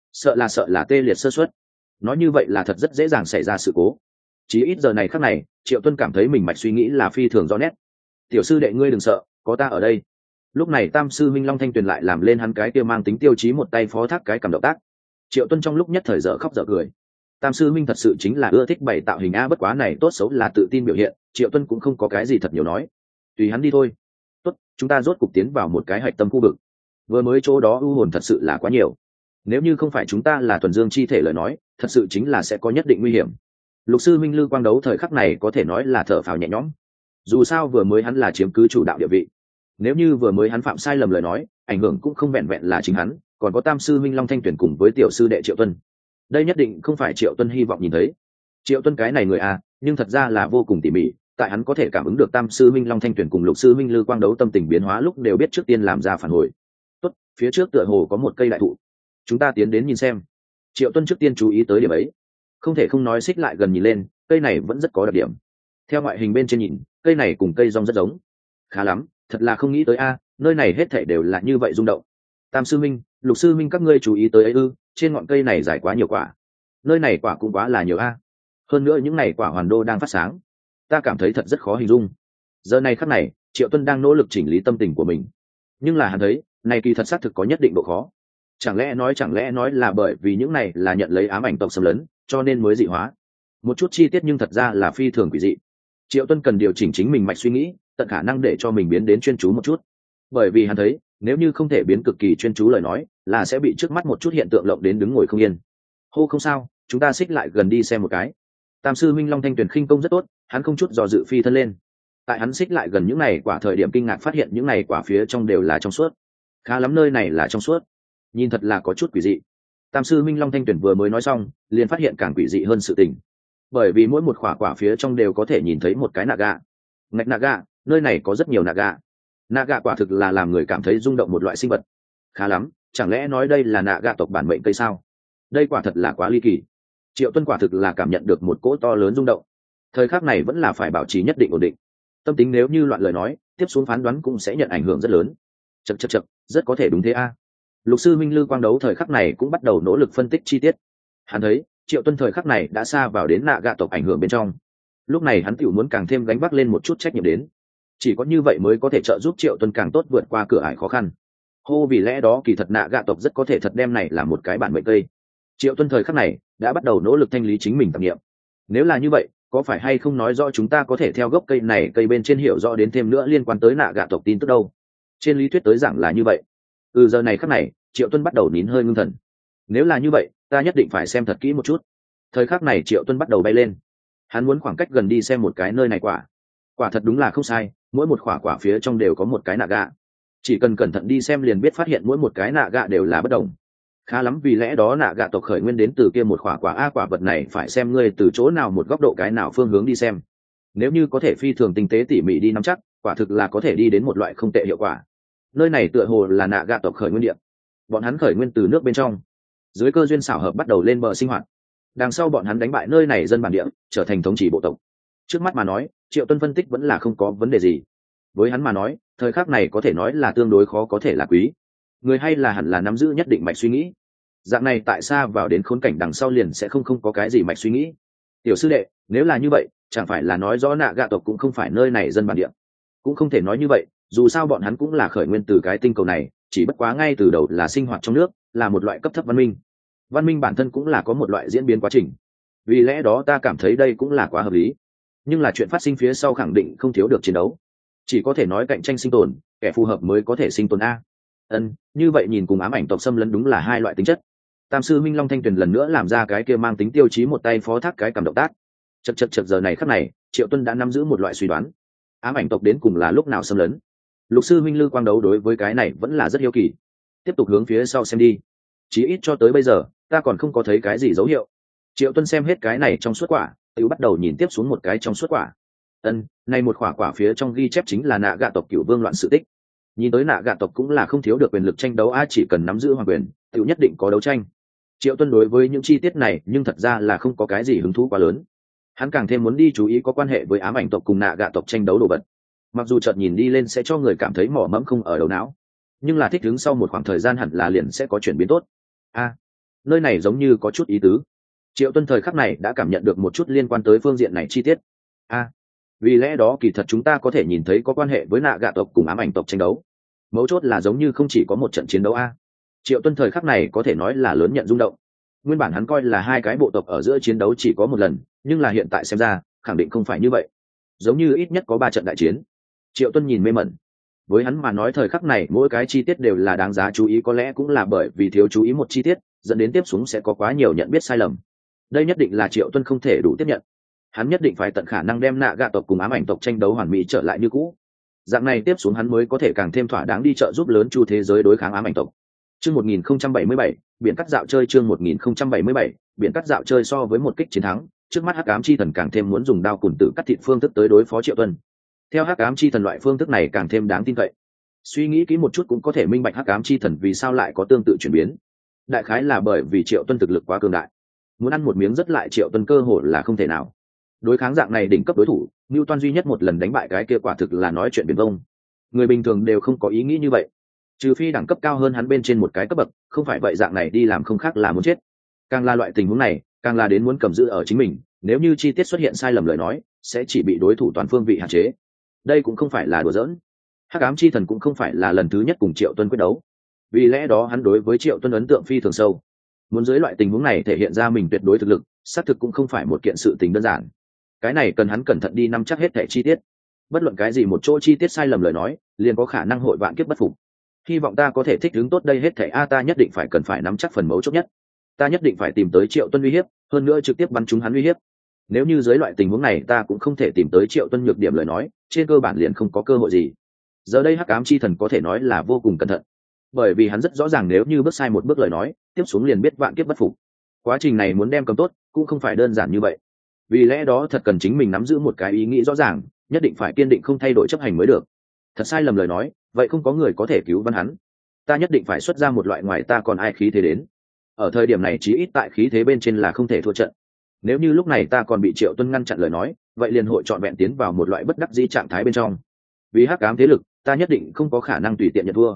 [SPEAKER 1] sợ là tê liệt sơ suất. Nói như vậy là thật rất dễ dàng xảy ra sự cố. Chỉ ít giờ này khắc này, Triệu Tuân cảm thấy mình mạch suy nghĩ là phi thường rõ nét. Tiểu sư đệ ngươi đừng sợ, có ta ở đây. Lúc này tam sư minh Long Thanh Tuyền lại làm lên hắn cái kia mang tính tiêu chí một tay phó thác cái cầm động tác. Triệu Tuân trong lúc nhất thời dở khóc dở cười. Tam sư minh thật sự chính là ưa thích bày tạo hình a, bất quá này tốt xấu là tự tin biểu hiện, Triệu Tuân cũng không có cái gì thật nhiều nói. Tùy hắn đi thôi. Tốt, chúng ta rốt cục tiến vào một cái hạch tâm khu vực. Vừa mới chỗ đó u hồn thật sự là quá nhiều. Nếu như không phải chúng ta là thuần dương chi thể lời nói, thật sự chính là sẽ có nhất định nguy hiểm. Lục sư minh Lư Quang Đấu thời khắc này có thể nói là thở phào nhẹ nhõm. Dù sao vừa mới hắn là chiếm cứ chủ đạo địa vị. Nếu như vừa mới hắn phạm sai lầm lời nói, ảnh hưởng cũng không vẹn vẹn là chính hắn, còn có tam sư minh Long Thanh Tuyển cùng với tiểu sư đệ Triệu Tuân. Đây nhất định không phải Triệu Tuân hy vọng nhìn thấy. Triệu Tuân cái này người a, nhưng thật ra là vô cùng tỉ mỉ, tại hắn có thể cảm ứng được tam sư minh Long Thanh Tuyển cùng lục sư minh Lư Quang Đấu tâm tình biến hóa lúc đều biết trước tiên làm ra phản hồi. Tốt, phía trước tựa hồ có một cây đại thụ, chúng ta tiến đến nhìn xem. Triệu Tuân trước tiên chú ý tới điểm ấy, không thể không nói xích lại gần nhìn lên, cây này vẫn rất có đặc điểm. Theo ngoại hình bên trên nhìn, cây này cùng cây rong rất giống. Khá lắm, thật là không nghĩ tới a, nơi này hết thảy đều là như vậy rung động. Tam sư minh, lục sư minh các ngươi chú ý tới ấy ư? Trên ngọn cây này dài quá nhiều quả, nơi này quả cũng quá là nhiều a. Hơn nữa những này quả hoàn đô đang phát sáng, ta cảm thấy thật rất khó hình dung. Giờ này khắc này, Triệu Tuân đang nỗ lực chỉnh lý tâm tình của mình, nhưng là hắn thấy này kỳ thật xác thực có nhất định độ khó. Chẳng lẽ nói là bởi vì những này là nhận lấy ám ảnh tộc xâm lấn cho nên mới dị hóa. Một chút chi tiết nhưng thật ra là phi thường quỷ dị. Triệu Tuân cần điều chỉnh chính mình mạch suy nghĩ, tận khả năng để cho mình biến đến chuyên chú một chút, bởi vì hắn thấy nếu như không thể biến cực kỳ chuyên chú lời nói là sẽ bị trước mắt một chút hiện tượng lộng đến đứng ngồi không yên. Hô không sao, chúng ta xích lại gần đi xem một cái. Tam sư minh Long Thanh Tuyền khinh công rất tốt, hắn không chút do dự phi thân lên. Tại hắn xích lại gần những này quả thời điểm kinh ngạc phát hiện những này quả phía trong đều là trong suốt. Khá lắm, nơi này là trong suốt, nhìn thật là có chút quỷ dị. Tam sư minh Long Thanh Tuyền vừa mới nói xong liền phát hiện càng quỷ dị hơn sự tình, bởi vì mỗi một quả phía trong đều có thể nhìn thấy một cái nạ gạ. Ngạch nạ gạ, nơi này có rất nhiều nạ gạ. Nạ gạ quả thực là làm người cảm thấy rung động một loại sinh vật. Khá lắm, chẳng lẽ nói đây là nạ gạ tộc bản mệnh cây sao? Đây quả thật là quá ly kỳ. Triệu Tuân quả thực là cảm nhận được một cỗ to lớn rung động. Thời khắc này vẫn là phải bảo trì nhất định ổn định. Tâm tính nếu như loạn lời nói, tiếp xuống phán đoán cũng sẽ nhận ảnh hưởng rất lớn. Chậc, rất có thể đúng thế a. Lục sư minh Lư Quang Đấu thời khắc này cũng bắt đầu nỗ lực phân tích chi tiết. Hắn thấy Triệu Tuân thời khắc này đã xa vào đến nạ gạ tộc ảnh hưởng bên trong. Lúc này hắn tiểu muốn càng thêm gánh vác lên một chút trách nhiệm đến. Chỉ có như vậy mới có thể trợ giúp Triệu Tuân càng tốt vượt qua cửa ải khó khăn. Hô, vì lẽ đó kỳ thật nạ gạ tộc rất có thể thật đem này là một cái bản mệnh cây. Triệu Tuân thời khắc này đã bắt đầu nỗ lực thanh lý chính mình tạp niệm. Nếu là như vậy, có phải hay không nói rõ chúng ta có thể theo gốc cây này cây bên trên hiểu rõ đến thêm nữa liên quan tới nạ gạ tộc tin tức đâu? Trên lý thuyết tới giảng là như vậy. Giờ này khắc này, Triệu Tuân bắt đầu nín hơi ngưng thần. Nếu là như vậy, ta nhất định phải xem thật kỹ một chút. Thời khắc này Triệu Tuân bắt đầu bay lên. Hắn muốn khoảng cách gần đi xem một cái nơi này quả thật đúng là không sai, mỗi một quả phía trong đều có một cái nạ gạ. Chỉ cần cẩn thận đi xem liền biết phát hiện mỗi một cái nạ gạ đều là bất đồng. Khá lắm, vì lẽ đó nạ gạ tộc khởi nguyên đến từ kia một quả a, quả vật này phải xem ngươi từ chỗ nào một góc độ cái nào phương hướng đi xem. Nếu như có thể phi thường tinh tế tỉ mỉ đi nắm chắc, quả thực là có thể đi đến một loại không tệ hiệu quả. Nơi này tựa hồ là nạ gạ tộc khởi nguyên địa. Bọn hắn khởi nguyên từ nước bên trong, dưới cơ duyên xảo hợp bắt đầu lên bờ sinh hoạt. Đằng sau bọn hắn đánh bại nơi này dân bản địa, trở thành thống trị bộ tộc. Trước mắt mà nói, Triệu Tuân phân tích vẫn là không có vấn đề gì. Với hắn mà nói, thời khắc này có thể nói là tương đối khó có thể là quý. Người hay là hẳn là nắm giữ nhất định mạch suy nghĩ. Dạng này tại sao vào đến khốn cảnh đằng sau liền sẽ không có cái gì mạch suy nghĩ. Tiểu sư đệ, nếu là như vậy, chẳng phải là nói rõ nạ gạ tộc cũng không phải nơi này dân bản địa. Cũng không thể nói như vậy, dù sao bọn hắn cũng là khởi nguyên từ cái tinh cầu này, chỉ bất quá ngay từ đầu là sinh hoạt trong nước, là một loại cấp thấp văn minh. Văn minh bản thân cũng là có một loại diễn biến quá trình. Vì lẽ đó ta cảm thấy đây cũng là quá hợp lý. Nhưng là chuyện phát sinh phía sau khẳng định không thiếu được chiến đấu. Chỉ có thể nói cạnh tranh sinh tồn, kẻ phù hợp mới có thể sinh tồn a. Như vậy nhìn cùng ám ảnh tộc xâm lấn đúng là hai loại tính chất. Tam sư minh Long Thanh Tuyền lần nữa làm ra cái kia mang tính tiêu chí một tay phó thác cái cầm động tác. Chật giờ này khắc này, Triệu Tuân đã nắm giữ một loại suy đoán. Ám ảnh tộc đến cùng là lúc nào xâm lấn? Lục sư minh Lư Quang Đấu đối với cái này vẫn là rất hiếu kỳ. Tiếp tục hướng phía sau xem đi. Chí ít cho tới bây giờ, ta còn không có thấy cái gì dấu hiệu. Triệu Tuân xem hết cái này trong suốt quả, tự bắt đầu nhìn tiếp xuống một cái trong suốt quả. Này một quả phía trong ghi chép chính là nạ gạ tộc cửu vương loạn sự tích. Nhìn tới nạ gạ tộc cũng là không thiếu được quyền lực tranh đấu a, chỉ cần nắm giữ hoàng quyền, tự nhất định có đấu tranh. Triệu Tuân đối với những chi tiết này nhưng thật ra là không có cái gì hứng thú quá lớn. Hắn càng thêm muốn đi chú ý có quan hệ với ám ảnh tộc cùng nạ gạ tộc tranh đấu đồ vật. Mặc dù chợt nhìn đi lên sẽ cho người cảm thấy mỏ mẫm không ở đầu não, nhưng là thích ứng sau một khoảng thời gian hẳn là liền sẽ có chuyển biến tốt. nơi này giống như có chút ý tứ. Triệu Tuân thời khắc này đã cảm nhận được một chút liên quan tới phương diện này chi tiết. Vì lẽ đó kỳ thật chúng ta có thể nhìn thấy có quan hệ với nạ gạ tộc cùng ám ảnh tộc tranh đấu. Mấu chốt là giống như không chỉ có một trận chiến đấu Triệu Tuân thời khắc này có thể nói là lớn nhận rung động. Nguyên bản hắn coi là hai cái bộ tộc ở giữa chiến đấu chỉ có một lần, nhưng là hiện tại xem ra khẳng định không phải như vậy, giống như ít nhất có 3 trận đại chiến. Triệu Tuân nhìn mê mẩn. Với hắn mà nói thời khắc này mỗi cái chi tiết đều là đáng giá chú ý, có lẽ cũng là bởi vì thiếu chú ý một chi tiết dẫn đến tiếp xuống sẽ có quá nhiều nhận biết sai lầm. Đây nhất định là Triệu Tuân không thể đủ tiếp nhận. Hắn nhất định phải tận khả năng đem nạ gạ tộc cùng ám ảnh tộc tranh đấu hoàn mỹ trở lại như cũ. Dạng này tiếp xuống hắn mới có thể càng thêm thỏa đáng đi trợ giúp lớn chu thế giới đối kháng ám ảnh tộc. Chương 1077, biển cắt dạo chơi. Chương 1077, biển cắt dạo chơi. So với một kích chiến thắng, trước mắt Hắc Ám Chi Thần càng thêm muốn dùng đao cùn tử cắt thịt phương thức tới đối phó Triệu Tuân. Theo Hắc Ám Chi Thần loại phương thức này càng thêm đáng tin cậy. Suy nghĩ kỹ một chút cũng có thể minh bạch Hắc Ám Chi Thần vì sao lại có tương tự chuyển biến. Đại khái là bởi vì Triệu Tuân thực lực quá cường đại, muốn ăn một miếng rất lại Triệu Tuân cơ hội là không thể nào. Đối kháng dạng này đỉnh cấp đối thủ, Newton duy nhất một lần đánh bại cái kia quả thực là nói chuyện biển vông. Người bình thường đều không có ý nghĩ như vậy, trừ phi đẳng cấp cao hơn hắn bên trên một cái cấp bậc, không phải vậy dạng này đi làm không khác là muốn chết. Càng là loại tình huống này, càng là đến muốn cầm giữ ở chính mình, nếu như chi tiết xuất hiện sai lầm lời nói, sẽ chỉ bị đối thủ toàn phương vị hạn chế. Đây cũng không phải là đùa giỡn. Hắc Ám Chi Thần cũng không phải là lần thứ nhất cùng Triệu Tuân quyết đấu, vì lẽ đó hắn đối với Triệu Tuân ấn tượng phi thường sâu. Muốn dưới loại tình huống này thể hiện ra mình tuyệt đối thực lực, xác thực cũng không phải một kiện sự tình đơn giản. Cái này cần hắn cẩn thận đi nắm chắc hết thảy chi tiết. Bất luận cái gì một chỗ chi tiết sai lầm lời nói, liền có khả năng hội vạn kiếp bất phục. Hy vọng ta có thể thích ứng tốt đây hết thảy ta nhất định phải cần phải nắm chắc phần mấu chốt nhất. Ta nhất định phải tìm tới Triệu Tuân uy hiếp, hơn nữa trực tiếp bắn trúng hắn uy hiếp. Nếu như dưới loại tình huống này ta cũng không thể tìm tới Triệu Tuân nhược điểm lời nói, trên cơ bản liền không có cơ hội gì. Giờ đây Hắc Ám Chi Thần có thể nói là vô cùng cẩn thận, bởi vì hắn rất rõ ràng nếu như bước sai một bước lời nói, tiếp xuống liền biết vạn kiếp bất phục. Quá trình này muốn đem cầm tốt cũng không phải đơn giản như vậy. Vì lẽ đó thật cần chính mình nắm giữ một cái ý nghĩ rõ ràng, nhất định phải kiên định không thay đổi chấp hành mới được. Thật sai lầm lời nói, vậy không có người có thể cứu vãn hắn. Ta nhất định phải xuất ra một loại ngoài ta còn ai khí thế đến. Ở thời điểm này chí ít tại khí thế bên trên là không thể thua trận. Nếu như lúc này ta còn bị Triệu Tuân ngăn chặn lời nói, vậy liền hội chọn vẹn tiến vào một loại bất đắc dĩ trạng thái bên trong. Vì Hắc Ám thế lực, ta nhất định không có khả năng tùy tiện nhận thua.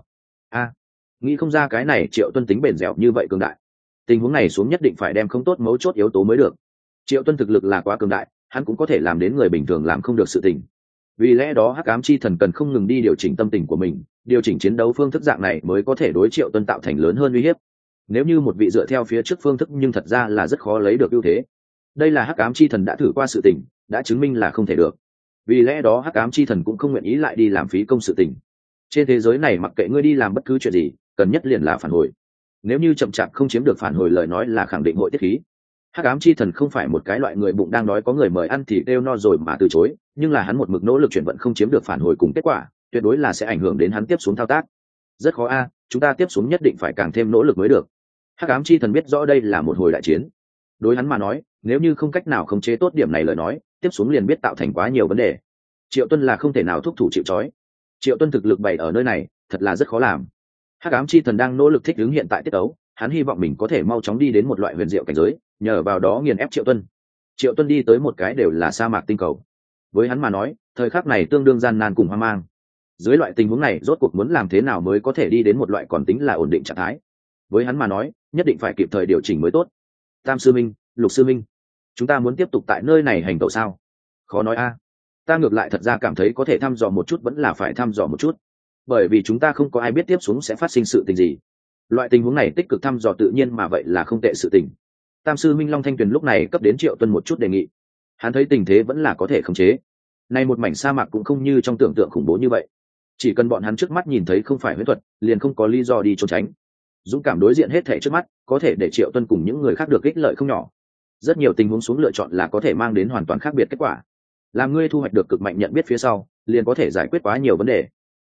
[SPEAKER 1] Nghĩ không ra cái này Triệu Tuân tính bền dẻo như vậy cường đại. Tình huống này xuống nhất định phải đem không tốt mấu chốt yếu tố mới được. Triệu Tuân thực lực là quá cường đại, hắn cũng có thể làm đến người bình thường làm không được sự tình. Vì lẽ đó Hắc Ám Chi Thần cần không ngừng đi điều chỉnh tâm tình của mình, điều chỉnh chiến đấu phương thức dạng này mới có thể đối Triệu Tuân tạo thành lớn hơn uy hiếp. Nếu như một vị dựa theo phía trước phương thức nhưng thật ra là rất khó lấy được ưu thế. Đây là Hắc Ám Chi Thần đã thử qua sự tình, đã chứng minh là không thể được. Vì lẽ đó Hắc Ám Chi Thần cũng không nguyện ý lại đi làm phí công sự tình. Trên thế giới này mặc kệ ngươi đi làm bất cứ chuyện gì, cần nhất liền là phản hồi. Nếu như chậm chạp không chiếm được phản hồi lời nói là khẳng định hội tiết khí. Hắc Ám Chi Thần không phải một cái loại người bụng đang đói có người mời ăn thì kêu no rồi mà từ chối, nhưng là hắn một mực nỗ lực chuyển vận không chiếm được phản hồi cùng kết quả, tuyệt đối là sẽ ảnh hưởng đến hắn tiếp xuống thao tác. Rất khó chúng ta tiếp xuống nhất định phải càng thêm nỗ lực mới được. Hắc Ám Chi Thần biết rõ đây là một hồi đại chiến. Đối hắn mà nói, nếu như không cách nào khống chế tốt điểm này lời nói, tiếp xuống liền biết tạo thành quá nhiều vấn đề. Triệu Tuân là không thể nào thúc thủ chịu trói. Triệu Tuân thực lực bày ở nơi này, thật là rất khó làm. Hắc Ám Chi Thần đang nỗ lực thích ứng hiện tại tiết tấu, hắn hy vọng mình có thể mau chóng đi đến một loại huyền diệu cảnh giới, nhờ vào đó nghiền ép Triệu Tuân. Triệu Tuân đi tới một cái đều là sa mạc tinh cầu. Với hắn mà nói, thời khắc này tương đương gian nan cùng hoang mang. Dưới loại tình huống này, rốt cuộc muốn làm thế nào mới có thể đi đến một loại còn tính là ổn định trạng thái? Với hắn mà nói, nhất định phải kịp thời điều chỉnh mới tốt. Tam sư minh, Lục sư minh, chúng ta muốn tiếp tục tại nơi này hành tẩu sao? Khó nói ta ngược lại thật ra cảm thấy có thể thăm dò một chút, vẫn là phải thăm dò một chút, bởi vì chúng ta không có ai biết tiếp xuống sẽ phát sinh sự tình gì. Loại tình huống này tích cực thăm dò tự nhiên mà vậy là không tệ sự tình. Tam sư minh Long Thanh Tuyền lúc này cấp đến Triệu Tuân một chút đề nghị. Hắn thấy tình thế vẫn là có thể khống chế. Nay một mảnh sa mạc cũng không như trong tưởng tượng khủng bố như vậy. Chỉ cần bọn hắn trước mắt nhìn thấy không phải huyễn thuật, liền không có lý do đi trốn tránh. Dũng cảm đối diện hết thảy trước mắt, có thể để Triệu Tuân cùng những người khác được ích lợi không nhỏ. Rất nhiều tình huống xuống lựa chọn là có thể mang đến hoàn toàn khác biệt kết quả. Làm ngươi thu hoạch được cực mạnh nhận biết phía sau, liền có thể giải quyết quá nhiều vấn đề.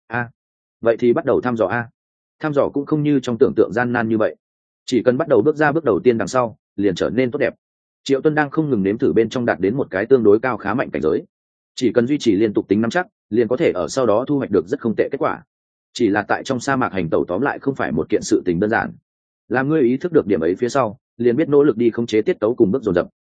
[SPEAKER 1] Vậy thì bắt đầu thăm dò thăm dò cũng không như trong tưởng tượng gian nan như vậy. Chỉ cần bắt đầu bước ra bước đầu tiên đằng sau, liền trở nên tốt đẹp. Triệu Tuân đang không ngừng nếm thử bên trong đạt đến một cái tương đối cao khá mạnh cảnh giới. Chỉ cần duy trì liên tục tính nắm chắc, liền có thể ở sau đó thu hoạch được rất không tệ kết quả. Chỉ là tại trong sa mạc hành tẩu tóm lại không phải một kiện sự tình đơn giản. Làm ngươi ý thức được điểm ấy phía sau, liền biết nỗ lực đi khống chế tiết tấu cùng bước dồn dập.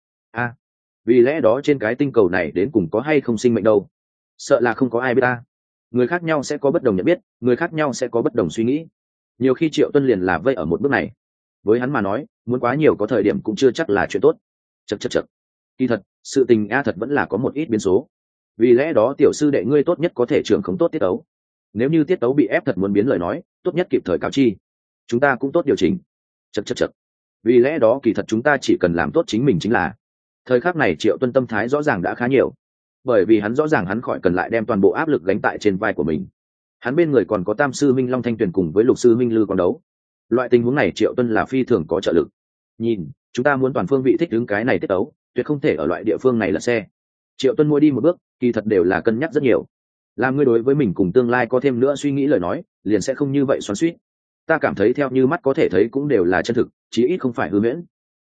[SPEAKER 1] Vì lẽ đó trên cái tinh cầu này đến cùng có hay không sinh mệnh đâu? Sợ là không có ai biết Người khác nhau sẽ có bất đồng nhận biết, người khác nhau sẽ có bất đồng suy nghĩ. Nhiều khi Triệu Tuân liền là vây ở một bước này. Với hắn mà nói, muốn quá nhiều có thời điểm cũng chưa chắc là chuyện tốt. Chậc chậc chậc. Kỳ thật sự tình thật vẫn là có một ít biến số, vì lẽ đó tiểu sư đệ ngươi tốt nhất có thể trưởng không tốt tiết tấu. Nếu như tiết tấu bị ép thật muốn biến lời nói, tốt nhất kịp thời cáo chi, chúng ta cũng tốt điều chỉnh. Chậc chậc chậc. Vì lẽ đó kỳ thật chúng ta chỉ cần làm tốt chính mình chính là. Thời khắc này Triệu Tuân tâm thái rõ ràng đã khá nhiều, bởi vì hắn rõ ràng hắn khỏi cần lại đem toàn bộ áp lực gánh tại trên vai của mình. Hắn bên người còn có Tam sư Minh Long Thanh Tuyền cùng với Lục sư Minh Lư Quang Đấu. Loại tình huống này Triệu Tuân là phi thường có trợ lực. Nhìn, chúng ta muốn toàn phương vị thích ứng cái này tiết tấu, tuyệt không thể ở loại địa phương này lật xe. Triệu Tuân mỗi đi một bước, kỳ thật đều là cân nhắc rất nhiều. Làm ngươi đối với mình cùng tương lai có thêm nữa suy nghĩ lời nói, liền sẽ không như vậy xoắn xuýt. Ta cảm thấy theo như mắt có thể thấy cũng đều là chân thực, chí ít không phải hư huyễn.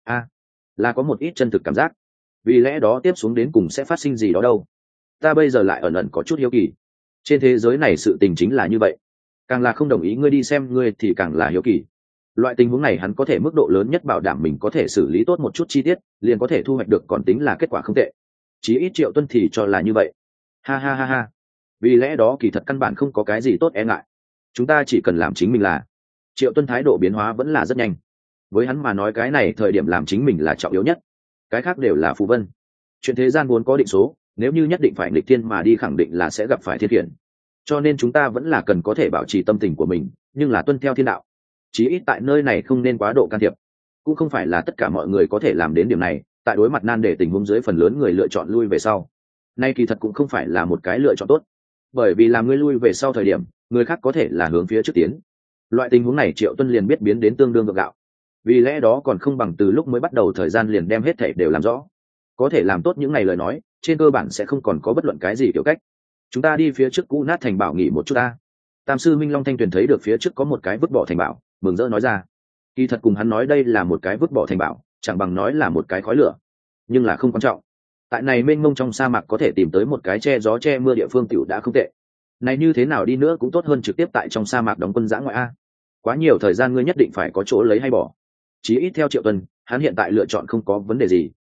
[SPEAKER 1] Là có một ít chân thực cảm giác. Vì lẽ đó tiếp xuống đến cùng sẽ phát sinh gì đó đâu. Ta bây giờ lại ẩn ẩn có chút hiếu kỳ. Trên thế giới này sự tình chính là như vậy, càng là không đồng ý ngươi đi xem ngươi thì càng là hiếu kỳ. Loại tình huống này hắn có thể mức độ lớn nhất bảo đảm mình có thể xử lý tốt một chút chi tiết, liền có thể thu hoạch được còn tính là kết quả không tệ. Chí ít Triệu Tuân thì cho là như vậy. Ha ha ha ha. Vì lẽ đó kỳ thật căn bản không có cái gì tốt e ngại, chúng ta chỉ cần làm chính mình là. Triệu Tuân thái độ biến hóa vẫn là rất nhanh. Với hắn mà nói cái này thời điểm làm chính mình là trọng yếu nhất, cái khác đều là phù vân. Chuyện thế gian vốn có định số, nếu như nhất định phải nghịch thiên mà đi khẳng định là sẽ gặp phải thiên khiển. Cho nên chúng ta vẫn là cần có thể bảo trì tâm tình của mình, nhưng là tuân theo thiên đạo. Chí ít tại nơi này không nên quá độ can thiệp. Cũng không phải là tất cả mọi người có thể làm đến điểm này, tại đối mặt nan đề tình huống dưới phần lớn người lựa chọn lui về sau. Nay kỳ thật cũng không phải là một cái lựa chọn tốt, bởi vì làm ngươi lui về sau thời điểm, người khác có thể là hướng phía trước tiến. Loại tình huống này Triệu Tuân liền biết biến đến tương đương gượng gạo. Vì lẽ đó còn không bằng từ lúc mới bắt đầu thời gian liền đem hết thảy đều làm rõ. Có thể làm tốt những ngày lời nói, trên cơ bản sẽ không còn có bất luận cái gì kiểu cách. Chúng ta đi phía trước cũ nát thành bảo nghỉ một chút ta. Tam sư Minh Long Thanh Tuyền thấy được phía trước có một cái vứt bỏ thành bảo, mừng rỡ nói ra. Kỳ thật cùng hắn nói đây là một cái vứt bỏ thành bảo, chẳng bằng nói là một cái khói lửa, nhưng là không quan trọng. Tại này mênh mông trong sa mạc có thể tìm tới một cái che gió che mưa địa phương tiểu đã không tệ. Này như thế nào đi nữa cũng tốt hơn trực tiếp tại trong sa mạc đóng quân dã ngoại a. Quá nhiều thời gian ngươi nhất định phải có chỗ lấy hay bỏ. Chí ít theo Triệu Tuân, hắn hiện tại lựa chọn không có vấn đề gì.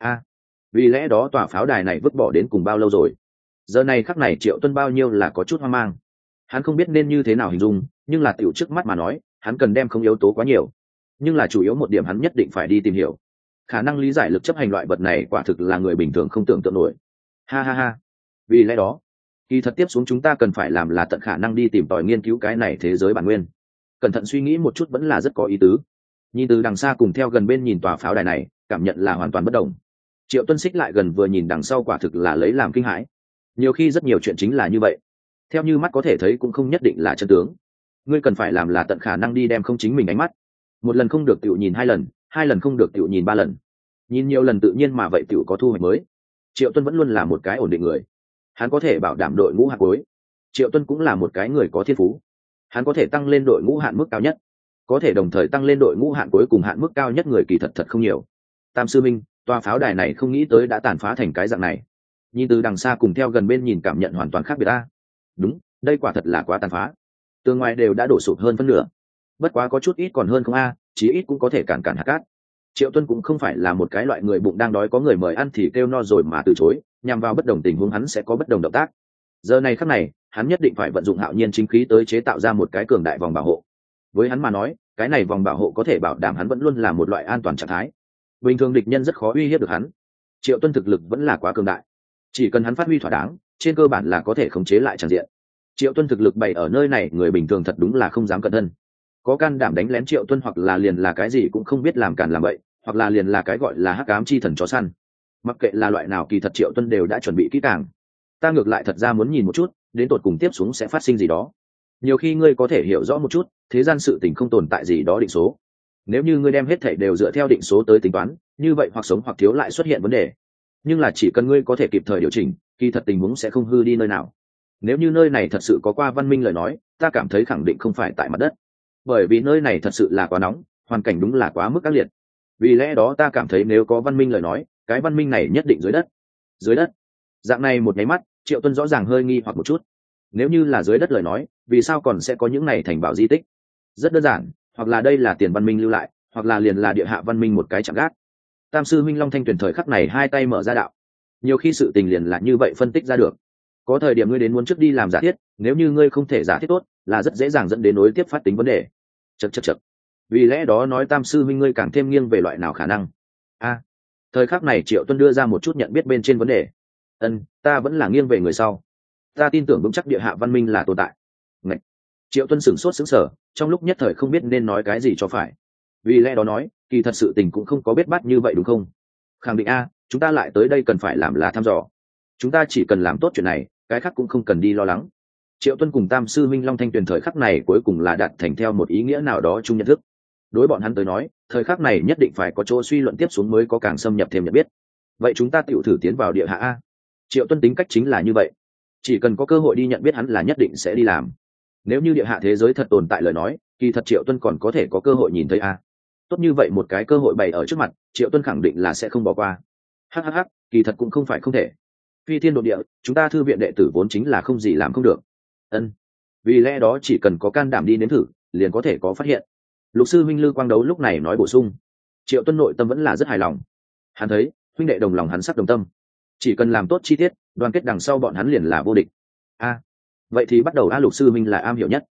[SPEAKER 1] Vì lẽ đó tòa pháo đài này vứt bỏ đến cùng bao lâu rồi? Giờ này khắc này Triệu Tuân bao nhiêu là có chút hoang mang. Hắn không biết nên như thế nào hình dung, nhưng là tiểu trước mắt mà nói, hắn cần đem không yếu tố quá nhiều. Nhưng là chủ yếu một điểm hắn nhất định phải đi tìm hiểu. Khả năng lý giải lực chấp hành loại vật này quả thực là người bình thường không tưởng tượng nổi. Ha ha ha. Vì lẽ đó, kỳ thật tiếp xuống chúng ta cần phải làm là tận khả năng đi tìm tòi nghiên cứu cái này thế giới bản nguyên. Cẩn thận suy nghĩ một chút vẫn là rất có ý tứ. Nhìn từ đằng xa cùng theo gần bên nhìn tòa pháo đài này, cảm nhận là hoàn toàn bất đồng. Triệu Tuân xích lại gần vừa nhìn đằng sau quả thực là lấy làm kinh hãi. Nhiều khi rất nhiều chuyện chính là như vậy, theo như mắt có thể thấy cũng không nhất định là chân tướng. Ngươi cần phải làm là tận khả năng đi đem không chính mình ánh mắt. Một lần không được tiểu nhìn hai lần, hai lần không được tiểu nhìn ba lần. Nhìn nhiều lần tự nhiên mà vậy tiểu có thu hoạch mới. Triệu Tuân vẫn luôn là một cái ổn định người, hắn có thể bảo đảm đội ngũ hạng cuối. Triệu Tuân cũng là một cái người có thiên phú, hắn có thể tăng lên đội ngũ hạn mức cao nhất, có thể đồng thời tăng lên đội ngũ hạn cuối cùng hạn mức cao nhất người kỳ thật thật không nhiều. Tam sư Minh, tòa pháo đài này không nghĩ tới đã tàn phá thành cái dạng này. Nhìn từ đằng xa cùng theo gần bên nhìn cảm nhận hoàn toàn khác biệt a. Đúng, đây quả thật là quá tàn phá. Tường ngoài đều đã đổ sụp hơn phân nửa, bất quá có chút ít còn hơn không a, chí ít cũng có thể cản hạt cát. Triệu Tuân cũng không phải là một cái loại người bụng đang đói có người mời ăn thì kêu no rồi mà từ chối, nhằm vào bất đồng tình huống hắn sẽ có bất đồng động tác. Giờ này khắc này, hắn nhất định phải vận dụng hạo nhiên chính khí tới chế tạo ra một cái cường đại vòng bảo hộ. Với hắn mà nói, cái này vòng bảo hộ có thể bảo đảm hắn vẫn luôn là một loại an toàn trạng thái. Bình thường địch nhân rất khó uy hiếp được hắn. Triệu Tuân thực lực vẫn là quá cường đại, chỉ cần hắn phát huy thỏa đáng, trên cơ bản là có thể khống chế lại tràng diện. Triệu Tuân thực lực bày ở nơi này, người bình thường thật đúng là không dám cẩn thân. Có can đảm đánh lén Triệu Tuân hoặc là liền là cái gì cũng không biết làm càn làm bậy, hoặc là liền là cái gọi là hắc ám chi thần chó săn. Mặc kệ là loại nào kỳ thật Triệu Tuân đều đã chuẩn bị kỹ càng. Ta ngược lại thật ra muốn nhìn một chút, đến tột cùng tiếp xuống sẽ phát sinh gì đó. Nhiều khi ngươi có thể hiểu rõ một chút, thế gian sự tình không tồn tại gì đó định số. Nếu như ngươi đem hết thảy đều dựa theo định số tới tính toán, như vậy hoặc sống hoặc thiếu lại xuất hiện vấn đề. Nhưng là chỉ cần ngươi có thể kịp thời điều chỉnh, kỳ thật tình huống sẽ không hư đi nơi nào. Nếu như nơi này thật sự có qua văn minh lời nói, ta cảm thấy khẳng định không phải tại mặt đất, bởi vì nơi này thật sự là quá nóng, hoàn cảnh đúng là quá mức ác liệt. Vì lẽ đó ta cảm thấy nếu có văn minh lời nói, cái văn minh này nhất định dưới đất. Dưới đất? Dạng này một nháy mắt, Triệu Tuân rõ ràng hơi nghi hoặc một chút. Nếu như là dưới đất lời nói, vì sao còn sẽ có những này thành bảo di tích? Rất đơn giản, hoặc là đây là tiền văn minh lưu lại, hoặc là liền là địa hạ văn minh một cái chạm gác. Tam sư Minh Long Thanh Tuyền thời khắc này hai tay mở ra đạo. Nhiều khi sự tình liền là như vậy phân tích ra được. Có thời điểm ngươi đến muốn trước đi làm giả thiết, nếu như ngươi không thể giả thiết tốt, là rất dễ dàng dẫn đến nối tiếp phát tính vấn đề. Chậc chậc chậc. vì lẽ đó nói Tam sư huynh ngươi càng thêm nghiêng về loại nào khả năng? Thời khắc này Triệu Tuân đưa ra một chút nhận biết bên trên vấn đề. Ta vẫn là nghiêng về người sau. Ta tin tưởng vững chắc địa hạ văn minh là tồn tại. Ngậy. Triệu Tuân sửng sốt sững sờ, trong lúc nhất thời không biết nên nói cái gì cho phải. Vì lẽ đó nói, kỳ thật sự tình cũng không có biết bát như vậy đúng không? Khẳng định chúng ta lại tới đây cần phải làm là thăm dò. Chúng ta chỉ cần làm tốt chuyện này, cái khác cũng không cần đi lo lắng. Triệu Tuân cùng Tam sư huynh Long Thanh Tuyền thời khắc này cuối cùng là đạt thành theo một ý nghĩa nào đó chung nhận thức. Đối bọn hắn tới nói, thời khắc này nhất định phải có chỗ suy luận tiếp xuống mới có càng xâm nhập thêm nhận biết. Vậy chúng ta tự thử tiến vào địa hạ a. Triệu Tuân tính cách chính là như vậy, chỉ cần có cơ hội đi nhận biết hắn là nhất định sẽ đi làm. Nếu như địa hạ thế giới thật tồn tại lời nói, kỳ thật Triệu Tuân còn có thể có cơ hội nhìn thấy a. Tốt như vậy một cái cơ hội bày ở trước mặt, Triệu Tuân khẳng định là sẽ không bỏ qua. Hắc, kỳ thật cũng không phải không thể. Phi thiên độn địa, chúng ta thư viện đệ tử vốn chính là không gì làm không được. Vì lẽ đó chỉ cần có can đảm đi nếm thử, liền có thể có phát hiện. Lục sư huynh Lư Quang Đấu lúc này nói bổ sung. Triệu Tuân nội tâm vẫn là rất hài lòng. Hắn thấy huynh đệ đồng lòng hắn sắc đồng tâm, chỉ cần làm tốt chi tiết, đoàn kết đằng sau bọn hắn liền là vô địch. Vậy thì bắt đầu Lục sư huynh là am hiểu nhất.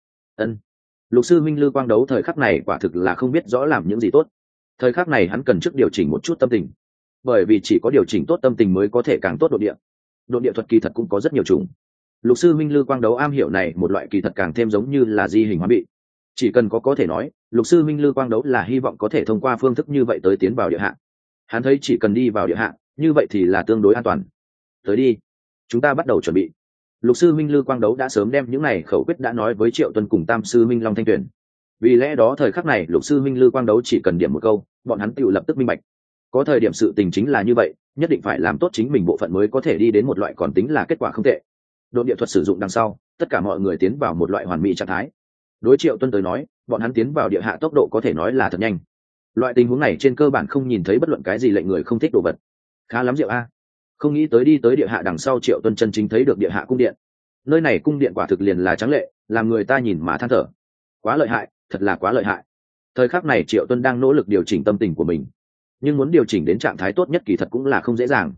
[SPEAKER 1] Lục sư huynh Lư Quang Đấu thời khắc này quả thực là không biết rõ làm những gì tốt. Thời khắc này hắn cần trước điều chỉnh một chút tâm tình, bởi vì chỉ có điều chỉnh tốt tâm tình mới có thể càng tốt độ địa. Độ địa thuật kỳ thật cũng có rất nhiều chủng. Lục sư huynh Lư Quang Đấu am hiểu này một loại kỳ thật càng thêm giống như là di hình hóa bị. Chỉ cần có thể nói, Lục sư huynh Lư Quang Đấu là hy vọng có thể thông qua phương thức như vậy tới tiến vào địa hạ. Hắn thấy chỉ cần đi vào địa hạ, như vậy thì là tương đối an toàn. Tới đi, chúng ta bắt đầu chuẩn bị. Lục sư huynh Lư Quang Đấu đã sớm đem những này khẩu quyết đã nói với Triệu Tuân cùng Tam sư huynh Long Thanh Tuyền. Vì lẽ đó thời khắc này Lục sư huynh Lư Quang Đấu chỉ cần điểm một câu, bọn hắn tự lập tức minh bạch. Có thời điểm sự tình chính là như vậy, nhất định phải làm tốt chính mình bộ phận mới có thể đi đến một loại còn tính là kết quả không tệ. Độn địa thuật sử dụng đằng sau, tất cả mọi người tiến vào một loại hoàn mỹ trạng thái. Đối Triệu Tuân tới nói, bọn hắn tiến vào địa hạ tốc độ có thể nói là thật nhanh. Loại tình huống này trên cơ bản không nhìn thấy bất luận cái gì lệnh người không thích đồ vật. Khá lắm Diệu a. Không nghĩ tới đi tới địa hạ đằng sau Triệu Tuân chân chính thấy được địa hạ cung điện. Nơi này cung điện quả thực liền là tráng lệ, làm người ta nhìn mà than thở. Quá lợi hại, thật là quá lợi hại. Thời khắc này Triệu Tuân đang nỗ lực điều chỉnh tâm tình của mình, nhưng muốn điều chỉnh đến trạng thái tốt nhất kỳ thật cũng là không dễ dàng.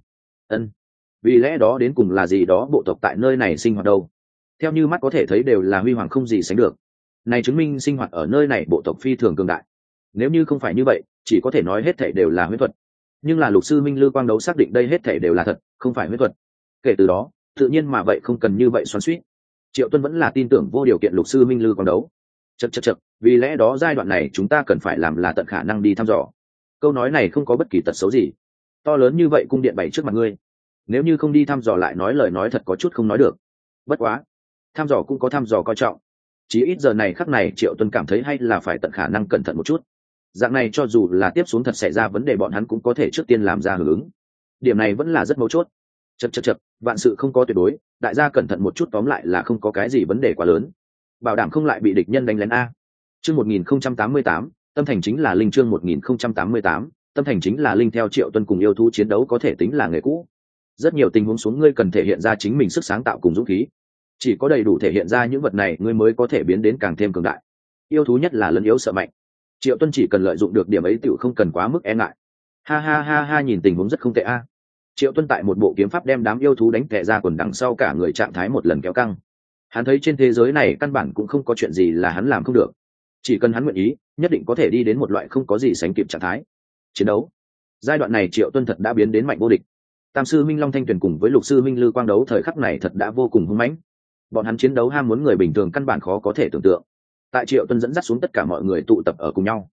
[SPEAKER 1] Vì lẽ đó đến cùng là gì đó bộ tộc tại nơi này sinh hoạt đâu? Theo như mắt có thể thấy đều là huy hoàng không gì sánh được. Này chứng minh sinh hoạt ở nơi này bộ tộc phi thường cường đại. Nếu như không phải như vậy, chỉ có thể nói hết thảy đều là huyễn thuật. Nhưng là Lục sư minh Lư Quang Đấu xác định đây hết thảy đều là thật, không phải huyễn thuật. Kể từ đó, tự nhiên mà vậy không cần như vậy xoắn xuýt. Triệu Tuân vẫn là tin tưởng vô điều kiện Lục sư minh Lư Quang Đấu. Chậc, vì lẽ đó giai đoạn này chúng ta cần phải làm là tận khả năng đi thăm dò. Câu nói này không có bất kỳ tật xấu gì. To lớn như vậy cung điện bày trước mặt ngươi, nếu như không đi thăm dò lại nói lời nói thật có chút không nói được. Bất quá, thăm dò cũng có thăm dò coi trọng. Chí ít giờ này khắc này Triệu Tuân cảm thấy hay là phải tận khả năng cẩn thận một chút. Dạng này cho dù là tiếp xuống thật xảy ra vấn đề bọn hắn cũng có thể trước tiên làm ra hưởng ứng. Điểm này vẫn là rất mấu chốt. Chậc, vạn sự không có tuyệt đối, đại gia cẩn thận một chút, tóm lại là không có cái gì vấn đề quá lớn. Bảo đảm không lại bị địch nhân đánh lén a. Chương 1088, tâm thành chính là linh. Chương 1088, tâm thành chính là linh. Theo Triệu Tuân cùng yêu thú chiến đấu có thể tính là nghề cũ. Rất nhiều tình huống xuống ngươi cần thể hiện ra chính mình sức sáng tạo cùng dũng khí. Chỉ có đầy đủ thể hiện ra những vật này ngươi mới có thể biến đến càng thêm cường đại. Yêu thú nhất là lấn yếu sợ mạnh. Triệu Tuân chỉ cần lợi dụng được điểm ấy tựu không cần quá mức e ngại. Ha, nhìn tình huống rất không tệ a. Triệu Tuân tại một bộ kiếm pháp đem đám yêu thú đánh tè ra quần đằng sau cả người trạng thái một lần kéo căng. Hắn thấy trên thế giới này căn bản cũng không có chuyện gì là hắn làm không được. Chỉ cần hắn nguyện ý, nhất định có thể đi đến một loại không có gì sánh kịp trạng thái. Chiến đấu. Giai đoạn này Triệu Tuân thật đã biến đến mạnh vô địch. Tam sư minh Long Thanh Tuyền cùng với Lục sư minh Lư Quang Đấu thời khắc này thật đã vô cùng hung mãnh. Bọn hắn chiến đấu ham muốn người bình thường căn bản khó có thể tưởng tượng. Tại Triệu Tuân dẫn dắt xuống tất cả mọi người tụ tập ở cùng nhau.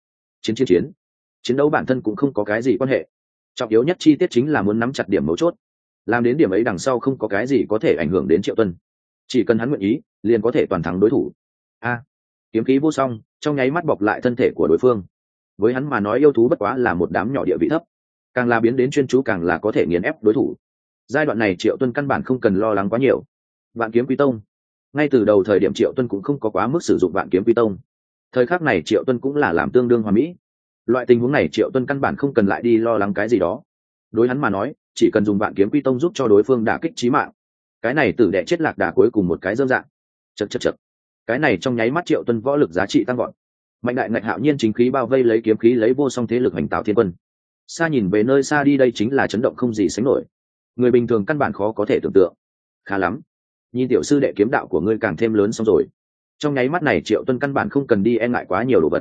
[SPEAKER 1] Chiến đấu bản thân cũng không có cái gì quan hệ. Trọng yếu nhất chi tiết chính là muốn nắm chặt điểm mấu chốt. Làm đến điểm ấy đằng sau không có cái gì có thể ảnh hưởng đến Triệu Tuân. Chỉ cần hắn nguyện ý, liền có thể toàn thắng đối thủ. Kiếm khí vô song, trong nháy mắt bọc lại thân thể của đối phương. Với hắn mà nói yêu thú bất quá là một đám nhỏ địa vị thấp, càng là biến đến chuyên chú càng là có thể nghiền ép đối thủ. Giai đoạn này Triệu Tuân căn bản không cần lo lắng quá nhiều. Vạn kiếm quy tông. Ngay từ đầu thời điểm Triệu Tuân cũng không có quá mức sử dụng vạn kiếm quy tông. Thời khắc này Triệu Tuân cũng là làm tương đương hoàn mỹ. Loại tình huống này Triệu Tuân căn bản không cần lại đi lo lắng cái gì đó. Đối hắn mà nói, chỉ cần dùng vạn kiếm quy tông giúp cho đối phương đả kích chí mạng. Cái này tử đẻ chết lạc đà cuối cùng một cái dâm dạng. Chậc. Cái này trong nháy mắt Triệu Tuân võ lực giá trị tăng vọt. Mạnh đại ngạch hạo nhiên chính khí bao vây lấy kiếm khí lấy vô song thế lực hành tạo thiên quân. Xa nhìn về nơi xa đi đây chính là chấn động không gì sánh nổi. Người bình thường căn bản khó có thể tưởng tượng. Khá lắm, nhìn tiểu sư đệ kiếm đạo của ngươi càng thêm lớn xong rồi. Trong nháy mắt này Triệu Tuân căn bản không cần đi e ngại quá nhiều đồ vật.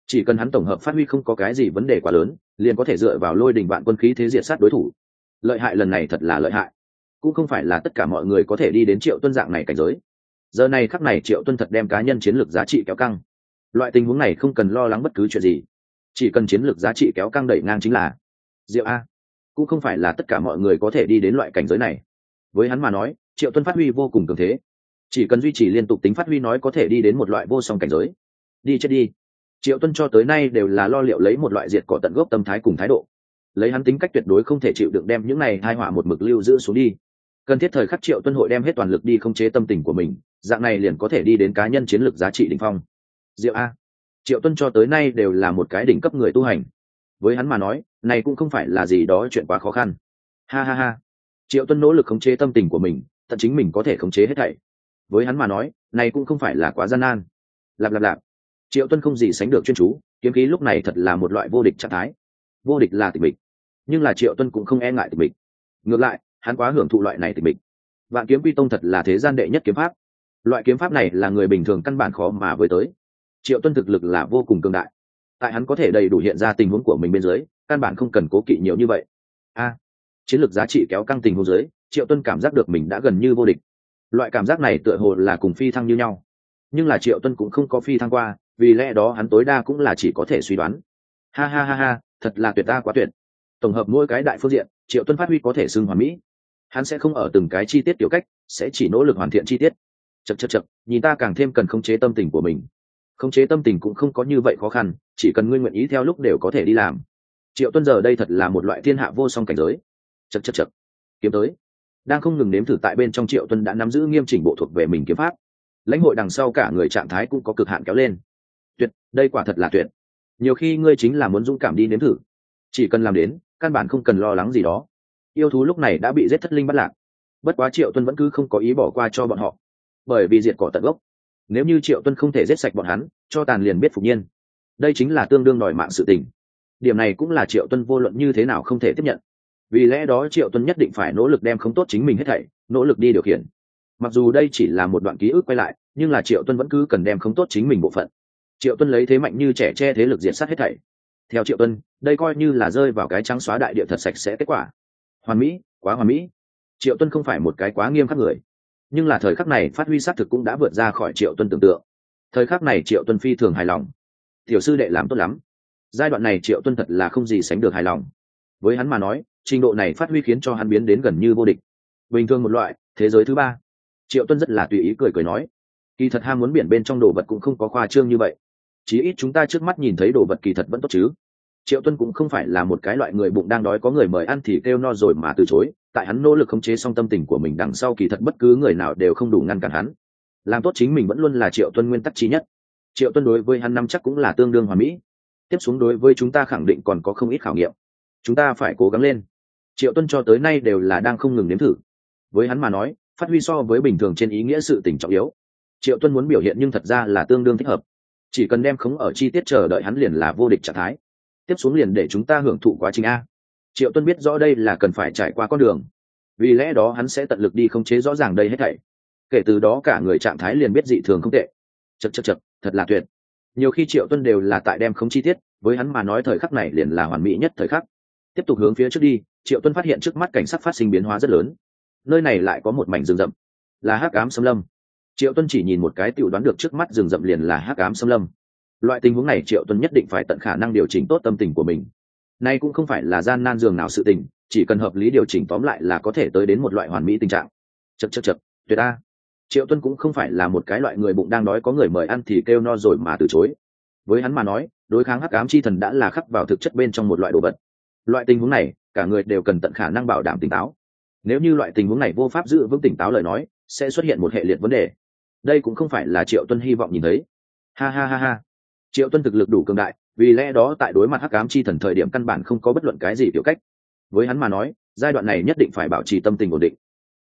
[SPEAKER 1] chỉ cần hắn tổng hợp phát huy không có cái gì vấn đề quá lớn, liền có thể dựa vào lôi đình vạn quân khí thế diệt sát đối thủ. Lợi hại lần này thật là lợi hại, cũng không phải là tất cả mọi người có thể đi đến Triệu Tuân dạng này cảnh giới. Giờ này khắc này Triệu Tuân thật đem cá nhân chiến lược giá trị kéo căng. Loại tình huống này không cần lo lắng bất cứ chuyện gì, chỉ cần chiến lược giá trị kéo căng đẩy ngang chính là diệu a. Cũng không phải là tất cả mọi người có thể đi đến loại cảnh giới này. Với hắn mà nói, Triệu Tuân phát huy vô cùng cường thế, chỉ cần duy trì liên tục tính phát huy nói có thể đi đến một loại vô song cảnh giới. Đi chết đi. Triệu Tuân cho tới nay đều là lo liệu lấy một loại diệt cỏ tận gốc tâm thái cùng thái độ, lấy hắn tính cách tuyệt đối không thể chịu đựng đem những này hai họa một mực lưu giữ xuống đi. Cần thiết thời khắc Triệu Tuân hội đem hết toàn lực đi khống chế tâm tình của mình, dạng này liền có thể đi đến cá nhân chiến lược giá trị đỉnh phong. Diệu a. Triệu Tuân cho tới nay đều là một cái đỉnh cấp người tu hành. Với hắn mà nói, này cũng không phải là gì đó chuyện quá khó khăn. Ha ha ha. Triệu Tuân nỗ lực khống chế tâm tình của mình, tận chính mình có thể khống chế hết thảy. Với hắn mà nói, này cũng không phải là quá gian nan. Lạp lạp lạp. Triệu Tuân không gì sánh được chuyên chú, kiếm khí lúc này thật là một loại vô địch trạng thái. Vô địch là tịch mịch, nhưng là Triệu Tuân cũng không e ngại tịch mịch. Ngược lại, hắn quá hưởng thụ loại này tịch mịch. Vạn Kiếm Quy Tông thật là thế gian đệ nhất kiếm pháp. Loại kiếm pháp này là người bình thường căn bản khó mà với tới. Triệu Tuân thực lực là vô cùng cường đại, tại hắn có thể đầy đủ hiện ra tình huống của mình bên dưới, căn bản không cần cố kỵ nhiều như vậy. Chiến lược giá trị kéo căng tình huống dưới, Triệu Tuân cảm giác được mình đã gần như vô địch. Loại cảm giác này tựa hồ là cùng phi thăng như nhau, nhưng là Triệu Tuân cũng không có phi thăng qua, vì lẽ đó hắn tối đa cũng là chỉ có thể suy đoán. Ha ha ha ha, thật là tuyệt, ta quá tuyệt. Tổng hợp mỗi cái đại phương diện, Triệu Tuân phát huy có thể xưng hoàn mỹ. Hắn sẽ không ở từng cái chi tiết tiểu cách, sẽ chỉ nỗ lực hoàn thiện chi tiết. Chậc, nhìn ta càng thêm cần khống chế tâm tình của mình. Khống chế tâm tình cũng không có như vậy khó khăn, chỉ cần ngươi nguyện ý theo lúc đều có thể đi làm. Triệu Tuân giờ đây thật là một loại thiên hạ vô song cảnh giới. Chậc, kiếm tới. Đang không ngừng nếm thử tại bên trong, Triệu Tuân đã nắm giữ nghiêm chỉnh bộ thuộc về mình kiếm pháp. Lãnh hội đằng sau cả người trạng thái cũng có cực hạn kéo lên. Tuyệt, đây quả thật là tuyệt. Nhiều khi ngươi chính là muốn dũng cảm đi nếm thử, chỉ cần làm đến, căn bản không cần lo lắng gì đó. Yêu thú lúc này đã bị giết thất linh bắt lạc, bất quá Triệu Tuân vẫn cứ không có ý bỏ qua cho bọn họ, bởi vì diệt cỏ tận gốc. Nếu như Triệu Tuân không thể giết sạch bọn hắn, cho tàn liền biết phục nhiên. Đây chính là tương đương đòi mạng sự tình. Điểm này cũng là Triệu Tuân vô luận như thế nào không thể tiếp nhận. Vì lẽ đó Triệu Tuân nhất định phải nỗ lực đem khống tốt chính mình hết thảy, nỗ lực đi điều khiển. Mặc dù đây chỉ là một đoạn ký ức quay lại, nhưng là Triệu Tuân vẫn cứ cần đem khống tốt chính mình bộ phận. Triệu Tuân lấy thế mạnh như trẻ che thế lực diệt sát hết thảy. Theo Triệu Tuân, đây coi như là rơi vào cái trắng xóa đại địa thật sạch sẽ kết quả. Hoàn mỹ, quá hoàn mỹ. Triệu Tuân không phải một cái quá nghiêm khắc người, nhưng là thời khắc này phát huy sát thực cũng đã vượt ra khỏi Triệu Tuân tưởng tượng. Thời khắc này Triệu Tuân phi thường hài lòng. Tiểu sư đệ làm tốt lắm. Giai đoạn này Triệu Tuân thật là không gì sánh được hài lòng. Với hắn mà nói, trình độ này phát huy khiến cho hắn biến đến gần như vô địch. Bình thường một loại, thế giới thứ ba. Triệu Tuân rất là tùy ý cười nói, kỳ thật ham muốn biển bên trong đồ vật cũng không có khoa trương như vậy. Chí ít chúng ta trước mắt nhìn thấy đồ vật kỳ thật vẫn tốt chứ. Triệu Tuân cũng không phải là một cái loại người bụng đang đói có người mời ăn thì kêu no rồi mà từ chối. Tại hắn nỗ lực khống chế xong tâm tình của mình đằng sau, kỳ thật bất cứ người nào đều không đủ ngăn cản hắn. Làm tốt chính mình vẫn luôn là Triệu Tuân nguyên tắc chí nhất. Triệu Tuân đối với hắn năm chắc cũng là tương đương hoàn mỹ. Tiếp xuống đối với chúng ta khẳng định còn có không ít khảo nghiệm, chúng ta phải cố gắng lên. Triệu Tuân cho tới nay đều là đang không ngừng nếm thử. Với hắn mà nói, phát huy so với bình thường trên ý nghĩa sự tình trọng yếu. Triệu Tuân muốn biểu hiện nhưng thật ra là tương đương thích hợp. Chỉ cần đem khống ở chi tiết chờ đợi hắn liền là vô địch trạng thái. Tiếp xuống liền để chúng ta hưởng thụ quá trình a. Triệu Tuân biết rõ đây là cần phải trải qua con đường, vì lẽ đó hắn sẽ tận lực đi khống chế rõ ràng đây hết thảy. Kể từ đó cả người trạng thái liền biết dị thường không tệ. Chậc, thật là tuyệt. Nhiều khi Triệu Tuân đều là tại đem khống chi tiết, với hắn mà nói thời khắc này liền là hoàn mỹ nhất thời khắc. Tiếp tục hướng phía trước đi, Triệu Tuân phát hiện trước mắt cảnh sắc phát sinh biến hóa rất lớn. Nơi này lại có một mảnh rừng rậm, là hắc ám xâm lâm. Triệu Tuân chỉ nhìn một cái tiểu đoán được trước mắt rừng rậm liền là hắc ám xâm lâm. Loại tình huống này Triệu Tuân nhất định phải tận khả năng điều chỉnh tốt tâm tình của mình. Nay cũng không phải là gian nan dường nào sự tình, chỉ cần hợp lý điều chỉnh tóm lại là có thể tới đến một loại hoàn mỹ tình trạng. Chậc, tuyệt a. Triệu Tuân cũng không phải là một cái loại người bụng đang đói có người mời ăn thì kêu no rồi mà từ chối. Với hắn mà nói, đối kháng hắc ám chi thần đã là khắc vào thực chất bên trong một loại đồ vật. Loại tình huống này, cả người đều cần tận khả năng bảo đảm tỉnh táo. Nếu như loại tình huống này vô pháp giữ vững tỉnh táo lời nói, sẽ xuất hiện một hệ liệt vấn đề. Đây cũng không phải là Triệu Tuân hy vọng nhìn thấy. Ha ha ha ha. Triệu Tuân thực lực đủ cường đại, vì lẽ đó tại đối mặt hắc ám chi thần thời điểm căn bản không có bất luận cái gì kiểu cách. Với hắn mà nói, giai đoạn này nhất định phải bảo trì tâm tình ổn định.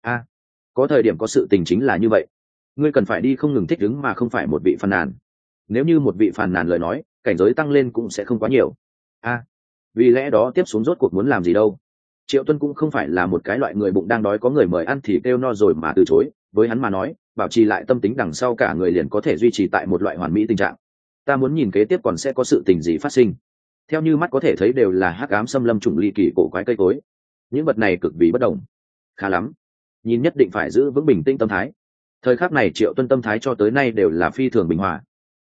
[SPEAKER 1] Có thời điểm có sự tình chính là như vậy. Ngươi cần phải đi không ngừng thích ứng mà không phải một vị phàn nàn. Nếu như một vị phàn nàn lời nói, cảnh giới tăng lên cũng sẽ không quá nhiều. Vì lẽ đó tiếp xuống rốt cuộc muốn làm gì đâu. Triệu Tuân cũng không phải là một cái loại người bụng đang đói có người mời ăn thì kêu no rồi mà từ chối. Với hắn mà nói, bảo trì lại tâm tính đằng sau cả người liền có thể duy trì tại một loại hoàn mỹ tình trạng. ta muốn nhìn kế tiếp còn sẽ có sự tình gì phát sinh. Theo như mắt có thể thấy đều là hắc ám xâm lâm trùng ly kỳ cổ quái cây cối, những vật này cực vì bất đồng. Khá lắm, nhìn nhất định phải giữ vững bình tĩnh tâm thái. Thời khắc này Triệu Tuân tâm thái cho tới nay đều là phi thường bình hòa.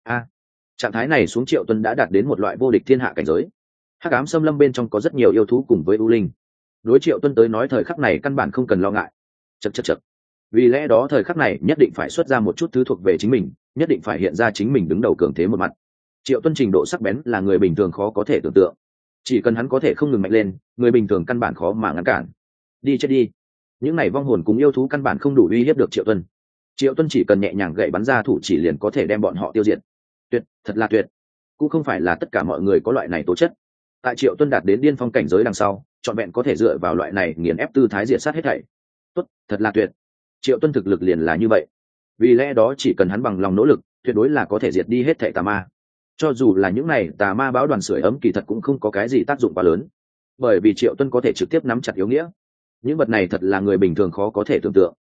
[SPEAKER 1] Trạng thái này xuống Triệu Tuân đã đạt đến một loại vô địch thiên hạ cảnh giới. Hắc ám xâm lâm bên trong có rất nhiều yêu thú cùng với u linh, đối Triệu Tuân tới nói thời khắc này căn bản không cần lo ngại. Chậc. Vì lẽ đó thời khắc này nhất định phải xuất ra một chút thứ thuộc về chính mình, nhất định phải hiện ra chính mình đứng đầu cường thế một mặt. Triệu Tuân trình độ sắc bén là người bình thường khó có thể tưởng tượng, chỉ cần hắn có thể không ngừng mạnh lên, người bình thường căn bản khó mà ngăn cản. Đi chết đi, những này vong hồn cùng yêu thú căn bản không đủ uy hiếp được Triệu Tuân. Triệu Tuân chỉ cần nhẹ nhàng gậy bắn ra thủ chỉ liền có thể đem bọn họ tiêu diệt. Tuyệt, thật là tuyệt. Cũng không phải là tất cả mọi người có loại này tố chất. Tại Triệu Tuân đạt đến điên phong cảnh giới đằng sau, trọn vẹn có thể dựa vào loại này nghiền ép tư thái diệt sát hết thảy. Tốt, thật là tuyệt. Triệu Tuân thực lực liền là như vậy. Vì lẽ đó chỉ cần hắn bằng lòng nỗ lực, tuyệt đối là có thể diệt đi hết thảy tà ma. Cho dù là những này tà ma báo đoàn sưởi ấm kỳ thật cũng không có cái gì tác dụng quá lớn, bởi vì Triệu Tuân có thể trực tiếp nắm chặt yếu nghĩa. Những vật này thật là người bình thường khó có thể tưởng tượng.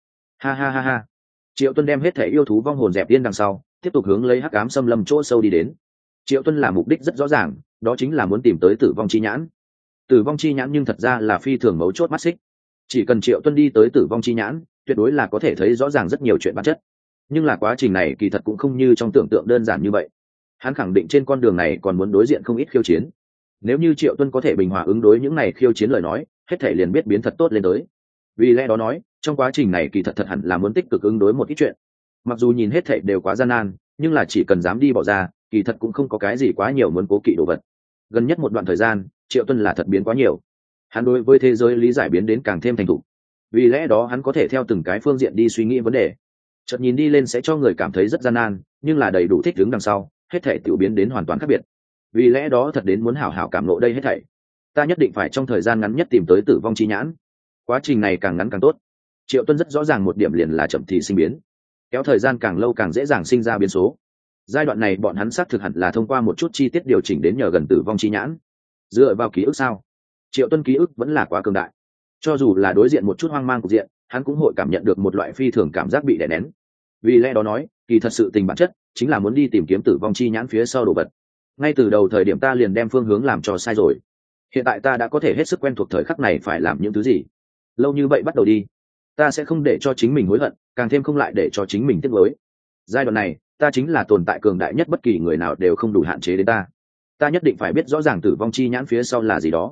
[SPEAKER 1] Ha. Triệu Tuân đem hết thảy yêu thú vong hồn dẹp yên đằng sau, tiếp tục hướng lấy hắc ám xâm lâm chỗ sâu đi đến. Triệu Tuân là mục đích rất rõ ràng, đó chính là muốn tìm tới tử vong chi nhãn. Tử vong chi nhãn nhưng thật ra là phi thường mấu chốt mắt xích. Chỉ cần Triệu Tuân đi tới tử vong chi nhãn, tuyệt đối là có thể thấy rõ ràng rất nhiều chuyện bản chất. Nhưng là quá trình này kỳ thật cũng không như trong tưởng tượng đơn giản như vậy. Hắn khẳng định trên con đường này còn muốn đối diện không ít khiêu chiến. Nếu như Triệu Tuân có thể bình hòa ứng đối những này khiêu chiến lời nói, hết thể liền biết biến thật tốt lên tới. Vì lẽ đó nói, trong quá trình này kỳ thật hẳn là muốn tích cực ứng đối một ít chuyện. Mặc dù nhìn hết thể đều quá gian nan, nhưng là chỉ cần dám đi bỏ ra, kỳ thật cũng không có cái gì quá nhiều muốn cố kỵ đồ vật. Gần nhất một đoạn thời gian, Triệu Tuân là thật biến quá nhiều. Hắn đối với thế giới lý giải biến đến càng thêm thành thục. Vì lẽ đó hắn có thể theo từng cái phương diện đi suy nghĩ vấn đề. Chợt nhìn đi lên sẽ cho người cảm thấy rất gian nan, nhưng là đầy đủ thích ứng đằng sau, hết thảy tiểu biến đến hoàn toàn khác biệt. Vì lẽ đó thật đến muốn hảo hảo cảm ngộ đây hết thảy. Ta nhất định phải trong thời gian ngắn nhất tìm tới tử vong chi nhãn. Quá trình này càng ngắn càng tốt. Triệu Tuân rất rõ ràng một điểm liền là chậm thì sinh biến, kéo thời gian càng lâu càng dễ dàng sinh ra biến số. Giai đoạn này bọn hắn xác thực hẳn là thông qua một chút chi tiết điều chỉnh đến nhờ gần tử vong chi nhãn. Dựa vào ký ức sao? Triệu Tuân ký ức vẫn là quá cường đại. Cho dù là đối diện một chút hoang mang cục diện, hắn cũng hội cảm nhận được một loại phi thường cảm giác bị đè nén. Vì lẽ đó nói, kỳ thật sự tình bản chất chính là muốn đi tìm kiếm tử vong chi nhãn phía sau đồ vật. Ngay từ đầu thời điểm ta liền đem phương hướng làm cho sai rồi. Hiện tại ta đã có thể hết sức quen thuộc thời khắc này phải làm những thứ gì. Lâu như vậy bắt đầu đi. Ta sẽ không để cho chính mình hối hận, càng thêm không lại để cho chính mình tiếc nuối. Giai đoạn này, ta chính là tồn tại cường đại nhất, bất kỳ người nào đều không đủ hạn chế đến ta. Ta nhất định phải biết rõ ràng tử vong chi nhãn phía sau là gì đó.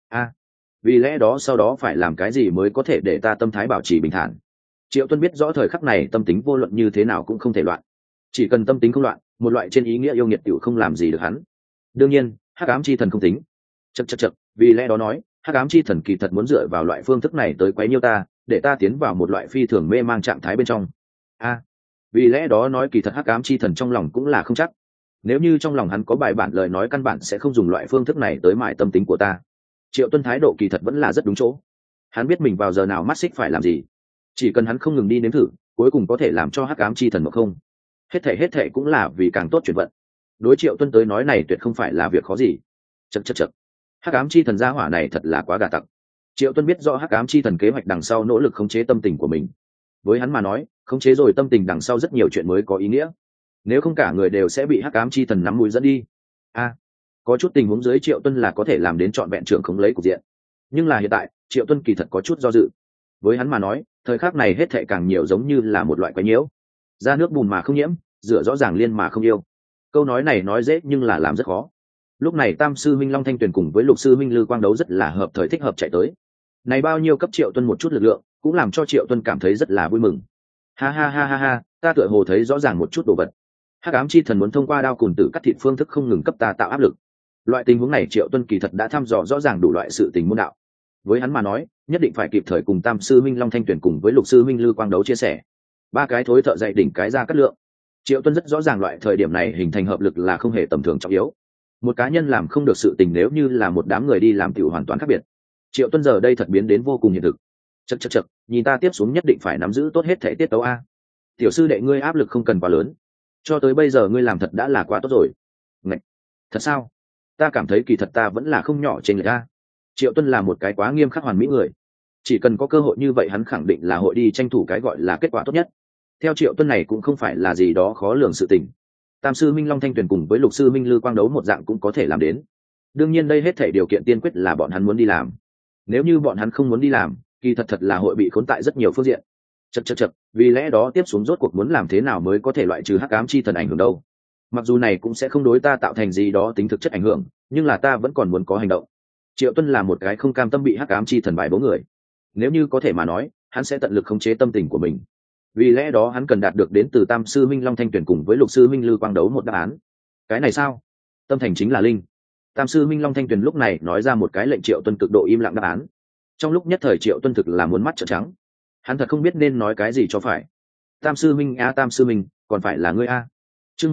[SPEAKER 1] Vì lẽ đó sau đó phải làm cái gì mới có thể để ta tâm thái bảo trì bình thản. Triệu Tuân biết rõ thời khắc này tâm tính vô luận như thế nào cũng không thể loạn. Chỉ cần tâm tính không loạn, một loại trên ý nghĩa yêu nghiệt tiểu không làm gì được hắn. Đương nhiên, hắc ám chi thần không tính. Chậc, vì lẽ đó nói, hắc ám chi thần kỳ thật muốn dựa vào loại phương thức này tới quấy nhiễu ta, để ta tiến vào một loại phi thường mê mang trạng thái bên trong. Vì lẽ đó nói kỳ thật hắc ám chi thần trong lòng cũng là không chắc. Nếu như trong lòng hắn có bài bản lời nói căn bản sẽ không dùng loại phương thức này tới mại tâm tính của ta. Triệu Tuân thái độ kỳ thật vẫn là rất đúng chỗ. Hắn biết mình vào giờ nào mắt xích phải làm gì. Chỉ cần hắn không ngừng đi nếm thử, cuối cùng có thể làm cho hắc ám chi thần một không. Hết thảy cũng là vì càng tốt chuyển vận. Đối Triệu Tuân tới nói này tuyệt không phải là việc khó gì. Chậc. Hắc ám chi thần gia hỏa này thật là quá gà tặc. Triệu Tuân biết rõ hắc ám chi thần kế hoạch đằng sau nỗ lực khống chế tâm tình của mình. Với hắn mà nói, khống chế rồi tâm tình đằng sau rất nhiều chuyện mới có ý nghĩa. Nếu không cả người đều sẽ bị hắc ám chi thần nắm mũi dẫn đi. Có chút tình huống dưới Triệu Tuân là có thể làm đến trọn vẹn trưởng khống lấy cục diện. Nhưng là hiện tại, Triệu Tuân kỳ thật có chút do dự. Với hắn mà nói, thời khắc này hết thảy càng nhiều giống như là một loại quái nhiễu. Ra nước bùn mà không nhiễm, rửa rõ ràng liên mà không yêu. Câu nói này nói dễ nhưng là làm rất khó. Lúc này Tam sư huynh Long Thanh Tuyền cùng với Lục sư huynh Lư Quang Đấu rất là hợp thời thích hợp chạy tới. Này bao nhiêu cấp Triệu Tuân một chút lực lượng, cũng làm cho Triệu Tuân cảm thấy rất là vui mừng. Ha, ta tựa hồ thấy rõ ràng một chút đồ vật. Hắc ám chi thần muốn thông qua đao cùn tử cắt thịt phương thức không ngừng cấp ta tạo áp lực. Loại tình huống này Triệu Tuân kỳ thật đã thăm dò rõ ràng đủ loại sự tình môn đạo. Với hắn mà nói, nhất định phải kịp thời cùng Tam sư huynh Long Thanh Tuyền cùng với Lục sư huynh Lư Quang Đấu chia sẻ. Ba cái thối thợ dạy đỉnh cái ra cắt lượng. Triệu Tuân rất rõ ràng loại thời điểm này hình thành hợp lực là không hề tầm thường trọng yếu. Một cá nhân làm không được sự tình nếu như là một đám người đi làm tiểu hoàn toàn khác biệt. Triệu Tuân giờ đây thật biến đến vô cùng hiện thực. Chậc, nhìn ta tiếp xuống nhất định phải nắm giữ tốt hết thể tiết tấu a. Tiểu sư đệ ngươi áp lực không cần quá lớn. Cho tới bây giờ ngươi làm thật đã là quá tốt rồi. Ngạch, thật sao? Ta cảm thấy kỳ thật ta vẫn là không nhỏ trên người ta. Triệu Tuân là một cái quá nghiêm khắc hoàn mỹ người. Chỉ cần có cơ hội như vậy hắn khẳng định là hội đi tranh thủ cái gọi là kết quả tốt nhất. Theo Triệu Tuân này cũng không phải là gì đó khó lường sự tình. Tam sư minh Long Thanh Tuyền cùng với lục sư minh Lư Quang Đấu một dạng cũng có thể làm đến. Đương nhiên đây hết thảy điều kiện tiên quyết là bọn hắn muốn đi làm. Nếu như bọn hắn không muốn đi làm, kỳ thật là hội bị khốn tại rất nhiều phương diện. Chậc, vì lẽ đó tiếp xuống rốt cuộc muốn làm thế nào mới có thể loại trừ hắc ám chi thần ảnh hưởng đâu. Mặc dù này cũng sẽ không đối ta tạo thành gì đó tính thực chất ảnh hưởng, nhưng là ta vẫn còn muốn có hành động. Triệu Tuân là một cái không cam tâm bị hắc ám chi thần bài bố người. Nếu như có thể mà nói, hắn sẽ tận lực khống chế tâm tình của mình. Vì lẽ đó hắn cần đạt được đến từ Tam sư minh Long Thanh Tuyền cùng với lục sư minh Lư Quang Đấu một đáp án. Cái này sao? Tâm thành chính là linh. Tam sư minh Long Thanh Tuyền lúc này nói ra một cái lệnh Triệu Tuân cực độ im lặng đáp án. Trong lúc nhất thời Triệu Tuân thực là muốn mắt trợn trắng. Hắn thật không biết nên nói cái gì cho phải. Tam sư minh Tam sư minh, còn phải là ngươi a. Chương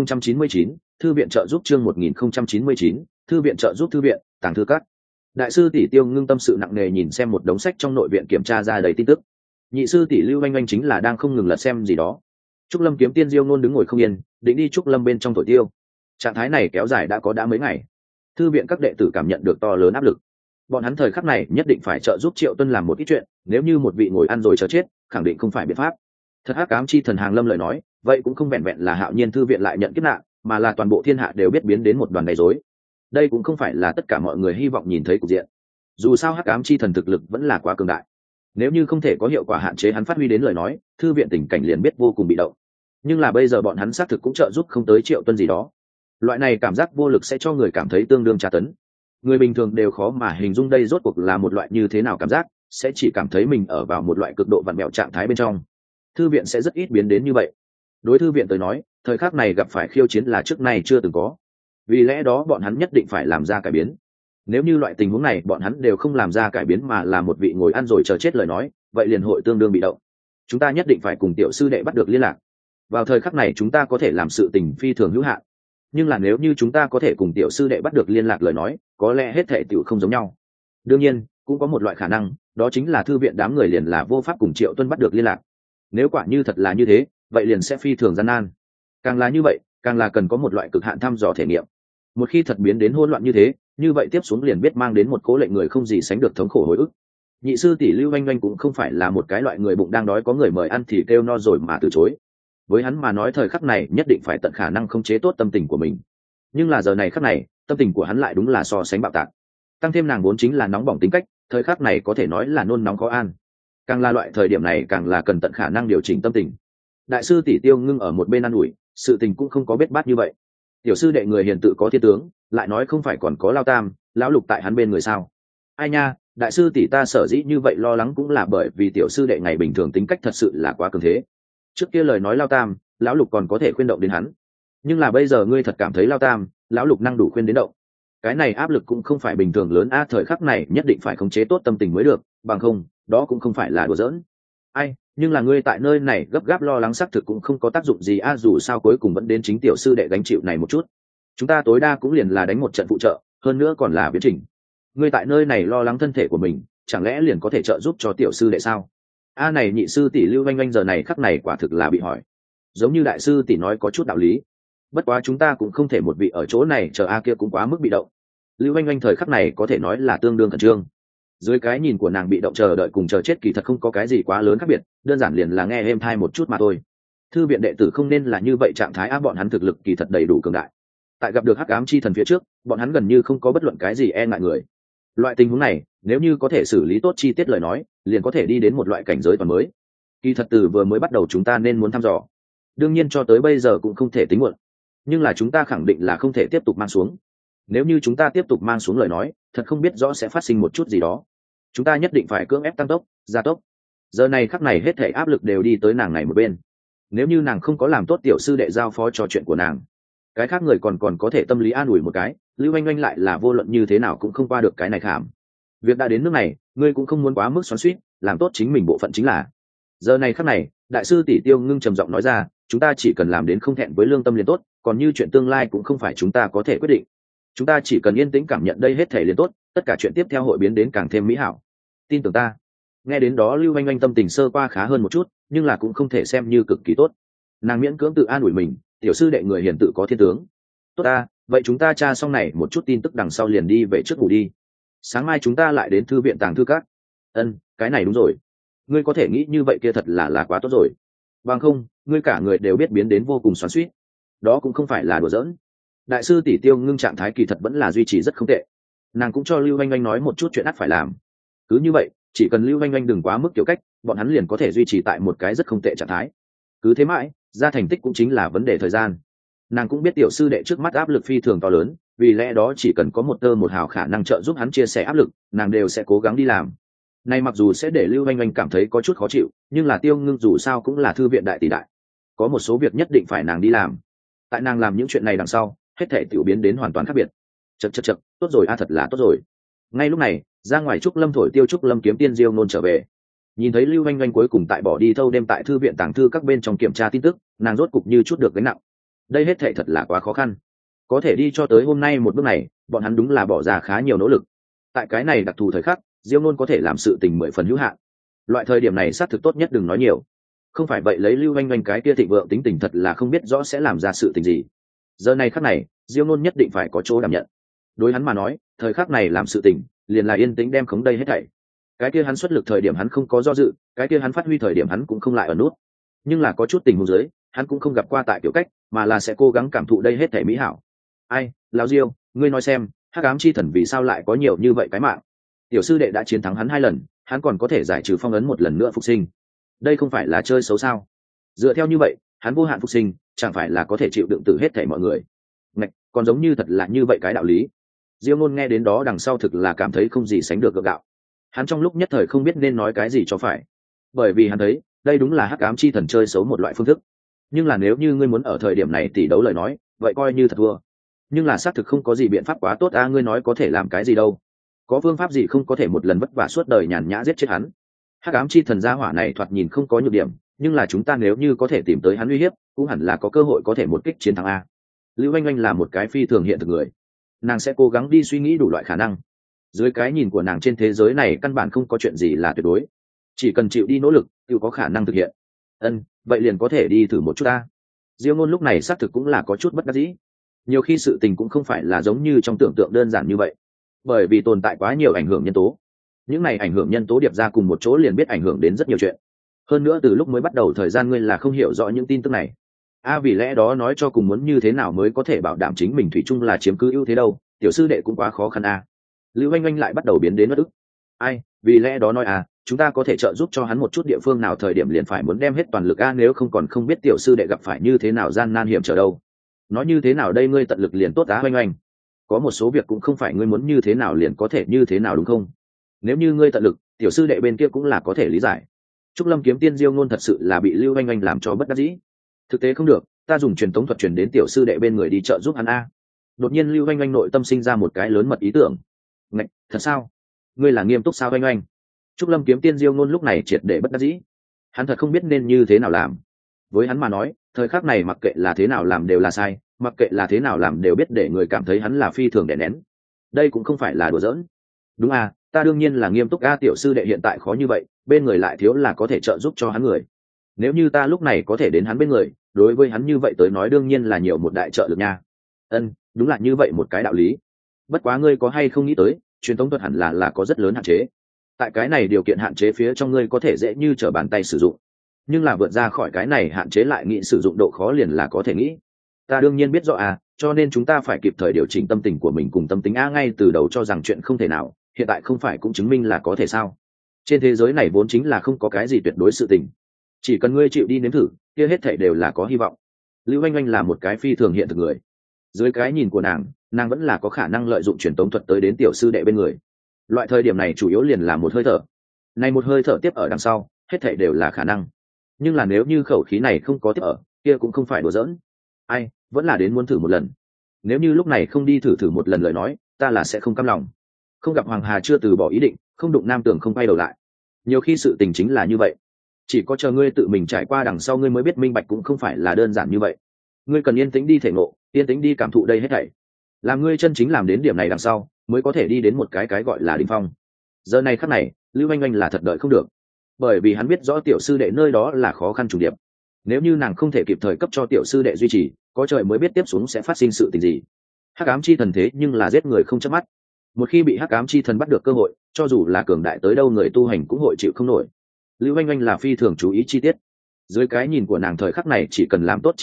[SPEAKER 1] 1099, thư viện trợ giúp chương 1099, thư viện trợ giúp thư viện, tàng thư các. Đại sư tỷ Tiêu Ngưng tâm sự nặng nề nhìn xem một đống sách trong nội viện kiểm tra ra đầy tin tức. Nhị sư tỷ Lưu Oanh Oanh chính là đang không ngừng lật xem gì đó. Trúc Lâm kiếm tiên Diêu Ngôn đứng ngồi không yên, định đi Trúc Lâm bên trong thổi tiêu. Trạng thái này kéo dài đã mấy ngày. Thư viện các đệ tử cảm nhận được to lớn áp lực. Bọn hắn thời khắc này nhất định phải trợ giúp Triệu Tuân làm một ít chuyện, nếu như một vị ngồi ăn rồi chờ chết, khẳng định không phải biện pháp. Thật hắc ám chi thần hàng lâm lời nói, vậy cũng không vẹn vẹn là Hạo Nhiên thư viện lại nhận kiếp nạn, mà là toàn bộ thiên hạ đều biết biến đến một đoàn gây rối. Đây cũng không phải là tất cả mọi người hy vọng nhìn thấy cục diện. Dù sao hắc ám chi thần thực lực vẫn là quá cường đại. Nếu như không thể có hiệu quả hạn chế hắn phát huy đến lời nói, thư viện tình cảnh liền biết vô cùng bị động. Nhưng là bây giờ bọn hắn xác thực cũng trợ giúp không tới Triệu Tuân gì đó. Loại này cảm giác vô lực sẽ cho người cảm thấy tương đương tra tấn. Người bình thường đều khó mà hình dung đây rốt cuộc là một loại như thế nào cảm giác, sẽ chỉ cảm thấy mình ở vào một loại cực độ vặn vẹo trạng thái bên trong. Thư viện sẽ rất ít biến đến như vậy. Đối thư viện tới nói, thời khắc này gặp phải khiêu chiến là trước nay chưa từng có. Vì lẽ đó bọn hắn nhất định phải làm ra cải biến. Nếu như loại tình huống này bọn hắn đều không làm ra cải biến mà là một vị ngồi ăn rồi chờ chết lời nói, vậy liền hội tương đương bị động. Chúng ta nhất định phải cùng tiểu sư đệ bắt được liên lạc. Vào thời khắc này chúng ta có thể làm sự tình phi thường hữu hạn. Nhưng là nếu như chúng ta có thể cùng tiểu sư đệ bắt được liên lạc lời nói, có lẽ hết thảy tiểu không giống nhau. Đương nhiên, cũng có một loại khả năng, đó chính là thư viện đám người liền là vô pháp cùng Triệu Tuân bắt được liên lạc. Nếu quả như thật là như thế, vậy liền sẽ phi thường gian nan. Càng là như vậy, càng là cần có một loại cực hạn thăm dò thể nghiệm. Một khi thật biến đến hỗn loạn như thế, như vậy tiếp xuống liền biết mang đến một cố lệnh người không gì sánh được thống khổ hồi ức. Nhị sư tỷ Lưu Oanh Oanh cũng không phải là một cái loại người bụng đang đói có người mời ăn thì kêu no rồi mà từ chối. Với hắn mà nói thời khắc này nhất định phải tận khả năng khống chế tốt tâm tình của mình. Nhưng là giờ này khắc này, tâm tình của hắn lại đúng là so sánh bạo tạc. Tăng thêm nàng vốn chính là nóng bỏng tính cách, thời khắc này có thể nói là nôn nóng khó an. Càng là loại thời điểm này càng là cần tận khả năng điều chỉnh tâm tình. Đại sư tỷ Tiêu Ngưng ở một bên an ủi, sự tình cũng không có bết bát như vậy. Tiểu sư đệ người hiền tự có thiên tướng, lại nói không phải còn có Lao Tam, lão Lục tại hắn bên người sao? Ai nha, đại sư tỷ ta sở dĩ như vậy lo lắng cũng là bởi vì tiểu sư đệ ngày bình thường tính cách thật sự là quá cường thế. Trước kia lời nói Lao Tam, lão Lục còn có thể khuyên động đến hắn, nhưng là bây giờ ngươi thật cảm thấy Lao Tam, lão Lục năng đủ khuyên đến động. Cái này áp lực cũng không phải bình thường lớn a, thời khắc này nhất định phải khống chế tốt tâm tình mới được, bằng không, đó cũng không phải là đùa giỡn. Ai, nhưng là ngươi tại nơi này gấp gáp lo lắng xác thực cũng không có tác dụng gì a, dù sao cuối cùng vẫn đến chính tiểu sư đệ gánh chịu này một chút. Chúng ta tối đa cũng liền là đánh một trận phụ trợ, hơn nữa còn là viễn trình. Ngươi tại nơi này lo lắng thân thể của mình, chẳng lẽ liền có thể trợ giúp cho tiểu sư đệ sao? A này nhị sư tỷ Lưu Oanh Oanh giờ này khắc này quả thực là bị hỏi. Giống như đại sư tỷ nói có chút đạo lý. Bất quá chúng ta cũng không thể một vị ở chỗ này chờ a kia cũng quá mức bị động. Lưu Oanh Oanh thời khắc này có thể nói là tương đương khẩn trương. Dưới cái nhìn của nàng bị động chờ đợi cùng chờ chết kỳ thật không có cái gì quá lớn khác biệt, đơn giản liền là nghe êm thai một chút mà thôi. Thư viện đệ tử không nên là như vậy trạng thái a, bọn hắn thực lực kỳ thật đầy đủ cường đại. Tại gặp được hắc ám chi thần phía trước, bọn hắn gần như không có bất luận cái gì e ngại người. Loại tình huống này, nếu như có thể xử lý tốt chi tiết lời nói, liền có thể đi đến một loại cảnh giới toàn mới. Kỳ thật từ vừa mới bắt đầu chúng ta nên muốn thăm dò. Đương nhiên cho tới bây giờ cũng không thể tính muộn. Nhưng là chúng ta khẳng định là không thể tiếp tục mang xuống. Nếu như chúng ta tiếp tục mang xuống lời nói, thật không biết rõ sẽ phát sinh một chút gì đó. Chúng ta nhất định phải cưỡng ép tăng tốc, gia tốc. Giờ này khắc này hết thảy áp lực đều đi tới nàng này một bên. Nếu như nàng không có làm tốt tiểu sư đệ giao phó cho chuyện của nàng, cái khác người còn có thể tâm lý an ủi một cái, Lưu Oanh Oanh lại là vô luận như thế nào cũng không qua được cái này khảm. Việc đã đến nước này, ngươi cũng không muốn quá mức xoắn xuýt, làm tốt chính mình bộ phận chính là. Giờ này khắc này, đại sư tỷ Tiêu Ngưng trầm giọng nói ra, chúng ta chỉ cần làm đến không thẹn với lương tâm liền tốt, còn như chuyện tương lai cũng không phải chúng ta có thể quyết định. Chúng ta chỉ cần yên tĩnh cảm nhận đây hết thể liền tốt, tất cả chuyện tiếp theo hội biến đến càng thêm mỹ hảo. Tin tưởng ta. Nghe đến đó Lưu Oanh Oanh tâm tình sơ qua khá hơn một chút, nhưng là cũng không thể xem như cực kỳ tốt. Nàng miễn cưỡng tự an ủi mình, tiểu sư đệ người hiền tự có thiên tướng. Tốt ta, vậy chúng ta tra xong này một chút tin tức đằng sau liền đi về trước ngủ đi. Sáng mai chúng ta lại đến thư viện tàng thư các. Cái này đúng rồi. Ngươi có thể nghĩ như vậy kia thật là quá tốt rồi. Bằng không, ngươi cả người đều biết biến đến vô cùng xoắn xuýt. đó cũng không phải là đùa giỡn. Đại sư tỷ Tiêu Ngưng trạng thái kỳ thật vẫn là duy trì rất không tệ, nàng cũng cho Lưu Oanh Oanh nói một chút chuyện ắt phải làm. Cứ như vậy, chỉ cần Lưu Oanh Oanh đừng quá mức kiểu cách, bọn hắn liền có thể duy trì tại một cái rất không tệ trạng thái. Cứ thế mãi, ra thành tích cũng chính là vấn đề thời gian. Nàng cũng biết tiểu sư đệ trước mắt áp lực phi thường to lớn, vì lẽ đó chỉ cần có một tơ một hào khả năng trợ giúp hắn chia sẻ áp lực, nàng đều sẽ cố gắng đi làm. Này mặc dù sẽ để Lưu Oanh Oanh cảm thấy có chút khó chịu, nhưng là Tiêu Ngưng dù sao cũng là thư viện đại tỷ đại, có một số việc nhất định phải nàng đi làm. Tại nàng làm những chuyện này đằng sau, hết thể tiểu biến đến hoàn toàn khác biệt. Chậc, tốt rồi a, thật là tốt rồi. Ngay lúc này, ra ngoài Trúc Lâm thổi tiêu Trúc Lâm kiếm tiên Diêu Nôn trở về. Nhìn thấy Lưu Oanh Oanh cuối cùng tại bỏ đi thâu đêm tại thư viện tàng thư các bên trong kiểm tra tin tức, nàng rốt cục như chút được gánh nặng. Đây hết thảy thật là quá khó khăn. Có thể đi cho tới hôm nay một bước này, bọn hắn đúng là bỏ ra khá nhiều nỗ lực. Tại cái này đặc thù thời khắc, Diêu Nôn có thể làm sự tình 10 phần hữu hạn. Loại thời điểm này xác thực tốt nhất đừng nói nhiều. Không phải vậy lấy Lưu Oanh Oanh cái kia thịnh vượng tính tình thật là không biết rõ sẽ làm ra sự tình gì. Giờ này khắc này, Diêu Nôn nhất định phải có chỗ đảm nhận. Đối hắn mà nói, thời khắc này làm sự tình, liền là yên tĩnh đem khống đây hết thảy. Cái kia hắn xuất lực thời điểm hắn không có do dự, cái kia hắn phát huy thời điểm hắn cũng không lại ở nút. Nhưng là có chút tình huống dưới, hắn cũng không gặp qua tại kiểu cách, mà là sẽ cố gắng cảm thụ đây hết thảy mỹ hảo. Ai, lão Diêu, ngươi nói xem, Hắc Ám Chi Thần vì sao lại có nhiều như vậy cái mạng? Tiểu sư đệ đã chiến thắng hắn 2 lần, hắn còn có thể giải trừ phong ấn một lần nữa phục sinh. Đây không phải là chơi xấu sao? Dựa theo như vậy, hắn vô hạn phục sinh, chẳng phải là có thể chịu đựng từ hết thảy mọi người? Ngạch, còn giống như thật là như vậy cái đạo lý. Diêu Nôn nghe đến đó đằng sau thực là cảm thấy không gì sánh được gượng gạo. Hắn trong lúc nhất thời không biết nên nói cái gì cho phải, bởi vì hắn thấy đây đúng là Hắc Ám Chi Thần chơi xấu một loại phương thức. Nhưng là nếu như ngươi muốn ở thời điểm này tỷ đấu lời nói, vậy coi như thật thua. Nhưng là xác thực không có gì biện pháp quá tốt a, ngươi nói có thể làm cái gì đâu? Có phương pháp gì không có thể một lần vất vả suốt đời nhàn nhã giết chết hắn? Hắc Ám Chi Thần gia hỏa này thoạt nhìn không có nhược điểm, nhưng là chúng ta nếu như có thể tìm tới hắn uy hiếp, cũng hẳn là có cơ hội có thể một kích chiến thắng a. Lưu Oanh Oanh là một cái phi thường hiện thực người, nàng sẽ cố gắng đi suy nghĩ đủ loại khả năng. Dưới cái nhìn của nàng trên thế giới này căn bản không có chuyện gì là tuyệt đối, chỉ cần chịu đi nỗ lực tự có khả năng thực hiện. Vậy liền có thể đi thử một chút ta. Diêu Ngôn lúc này xác thực cũng là có chút bất đắc dĩ, nhiều khi sự tình cũng không phải là giống như trong tưởng tượng đơn giản như vậy, bởi vì tồn tại quá nhiều ảnh hưởng nhân tố. Những này ảnh hưởng nhân tố điệp ra cùng một chỗ liền biết ảnh hưởng đến rất nhiều chuyện. Hơn nữa từ lúc mới bắt đầu thời gian ngươi là không hiểu rõ những tin tức này. Vì lẽ đó nói cho cùng muốn như thế nào mới có thể bảo đảm chính mình thủy chung là chiếm cứ ưu thế đâu, tiểu sư đệ cũng quá khó khăn a. Lưu Oanh Oanh lại bắt đầu biến đến bất ức. Vì lẽ đó nói chúng ta có thể trợ giúp cho hắn một chút địa phương nào thời điểm liền phải muốn đem hết toàn lực nếu không còn không biết tiểu sư đệ gặp phải như thế nào gian nan hiểm trở đâu. Nói như thế nào đây, ngươi tận lực liền tốt Oanh Oanh. Có một số việc cũng không phải ngươi muốn như thế nào liền có thể như thế nào đúng không? Nếu như ngươi tận lực, tiểu sư đệ bên kia cũng là có thể lý giải. Trúc Lâm kiếm tiên Diêu Ngôn thật sự là bị Lưu Oanh Oanh làm cho bất đắc dĩ. Thực tế không được, ta dùng truyền tống thuật truyền đến tiểu sư đệ bên người đi trợ giúp hắn a. Đột nhiên Lưu Oanh Oanh nội tâm sinh ra một cái lớn mật ý tưởng. Ngạch, thật sao? Ngươi là nghiêm túc sao Oanh Oanh? Trúc Lâm kiếm tiên Diêu Ngôn lúc này triệt để bất đắc dĩ. Hắn thật không biết nên như thế nào làm. Với hắn mà nói, thời khắc này mặc kệ là thế nào làm đều là sai, mặc kệ là thế nào làm đều biết để người cảm thấy hắn là phi thường đè nén. Đây cũng không phải là đùa giỡn. Đúng ta đương nhiên là nghiêm túc tiểu sư đệ hiện tại khó như vậy, bên người lại thiếu là có thể trợ giúp cho hắn người. Nếu như ta lúc này có thể đến hắn bên người, đối với hắn như vậy tới nói đương nhiên là nhiều một đại trợ lực nha. Đúng là như vậy một cái đạo lý. Bất quá ngươi có hay không nghĩ tới, truyền thống thuật hẳn là có rất lớn hạn chế. Tại cái này điều kiện hạn chế phía trong ngươi có thể dễ như trở bàn tay sử dụng, nhưng là vượt ra khỏi cái này hạn chế lại nghĩ sử dụng độ khó liền là có thể nghĩ. Ta đương nhiên biết rõ cho nên chúng ta phải kịp thời điều chỉnh tâm tình của mình cùng tâm tính ngay từ đầu cho rằng chuyện không thể nào, hiện tại không phải cũng chứng minh là có thể sao? Trên thế giới này vốn chính là không có cái gì tuyệt đối sự tình, chỉ cần ngươi chịu đi nếm thử, kia hết thảy đều là có hy vọng. Lưu Oanh Oanh là một cái phi thường hiện thực người, dưới cái nhìn của nàng vẫn là có khả năng lợi dụng truyền tống thuật tới đến tiểu sư đệ bên người. Loại thời điểm này chủ yếu liền là một hơi thở, này một hơi thở tiếp ở đằng sau, hết thảy đều là khả năng. Nhưng là nếu như khẩu khí này không có tiếp ở, kia cũng không phải đùa giỡn. Vẫn là đến muốn thử một lần. Nếu như lúc này không đi thử một lần lời nói, ta là sẽ không cam lòng. Không gặp Hoàng Hà chưa từ bỏ ý định, không đụng Nam Tường không quay đầu lại. Nhiều khi sự tình chính là như vậy, chỉ có chờ ngươi tự mình trải qua đằng sau ngươi mới biết minh bạch cũng không phải là đơn giản như vậy. Ngươi cần yên tĩnh đi thể ngộ, yên tĩnh đi cảm thụ đây hết thảy. Làm ngươi chân chính làm đến điểm này đằng sau, mới có thể đi đến một cái gọi là đỉnh phong. Giờ này khắc này, Lưu Oanh Oanh là thật đợi không được, bởi vì hắn biết rõ tiểu sư đệ nơi đó là khó khăn trùng điệp. Nếu như nàng không thể kịp thời cấp cho tiểu sư đệ duy trì, có trời mới biết tiếp xuống sẽ phát sinh sự tình gì. Hắc Ám Chi Thần thế nhưng là giết người không chớp mắt. Một khi bị Hắc Ám Chi Thần bắt được cơ hội, cho dù là cường đại tới đâu người tu hành cũng hội chịu không nổi. Lưu Oanh Oanh là phi thường chú ý chi tiết. Dưới cái nhìn của nàng thời khắc này chỉ cần làm tốt chi tiết,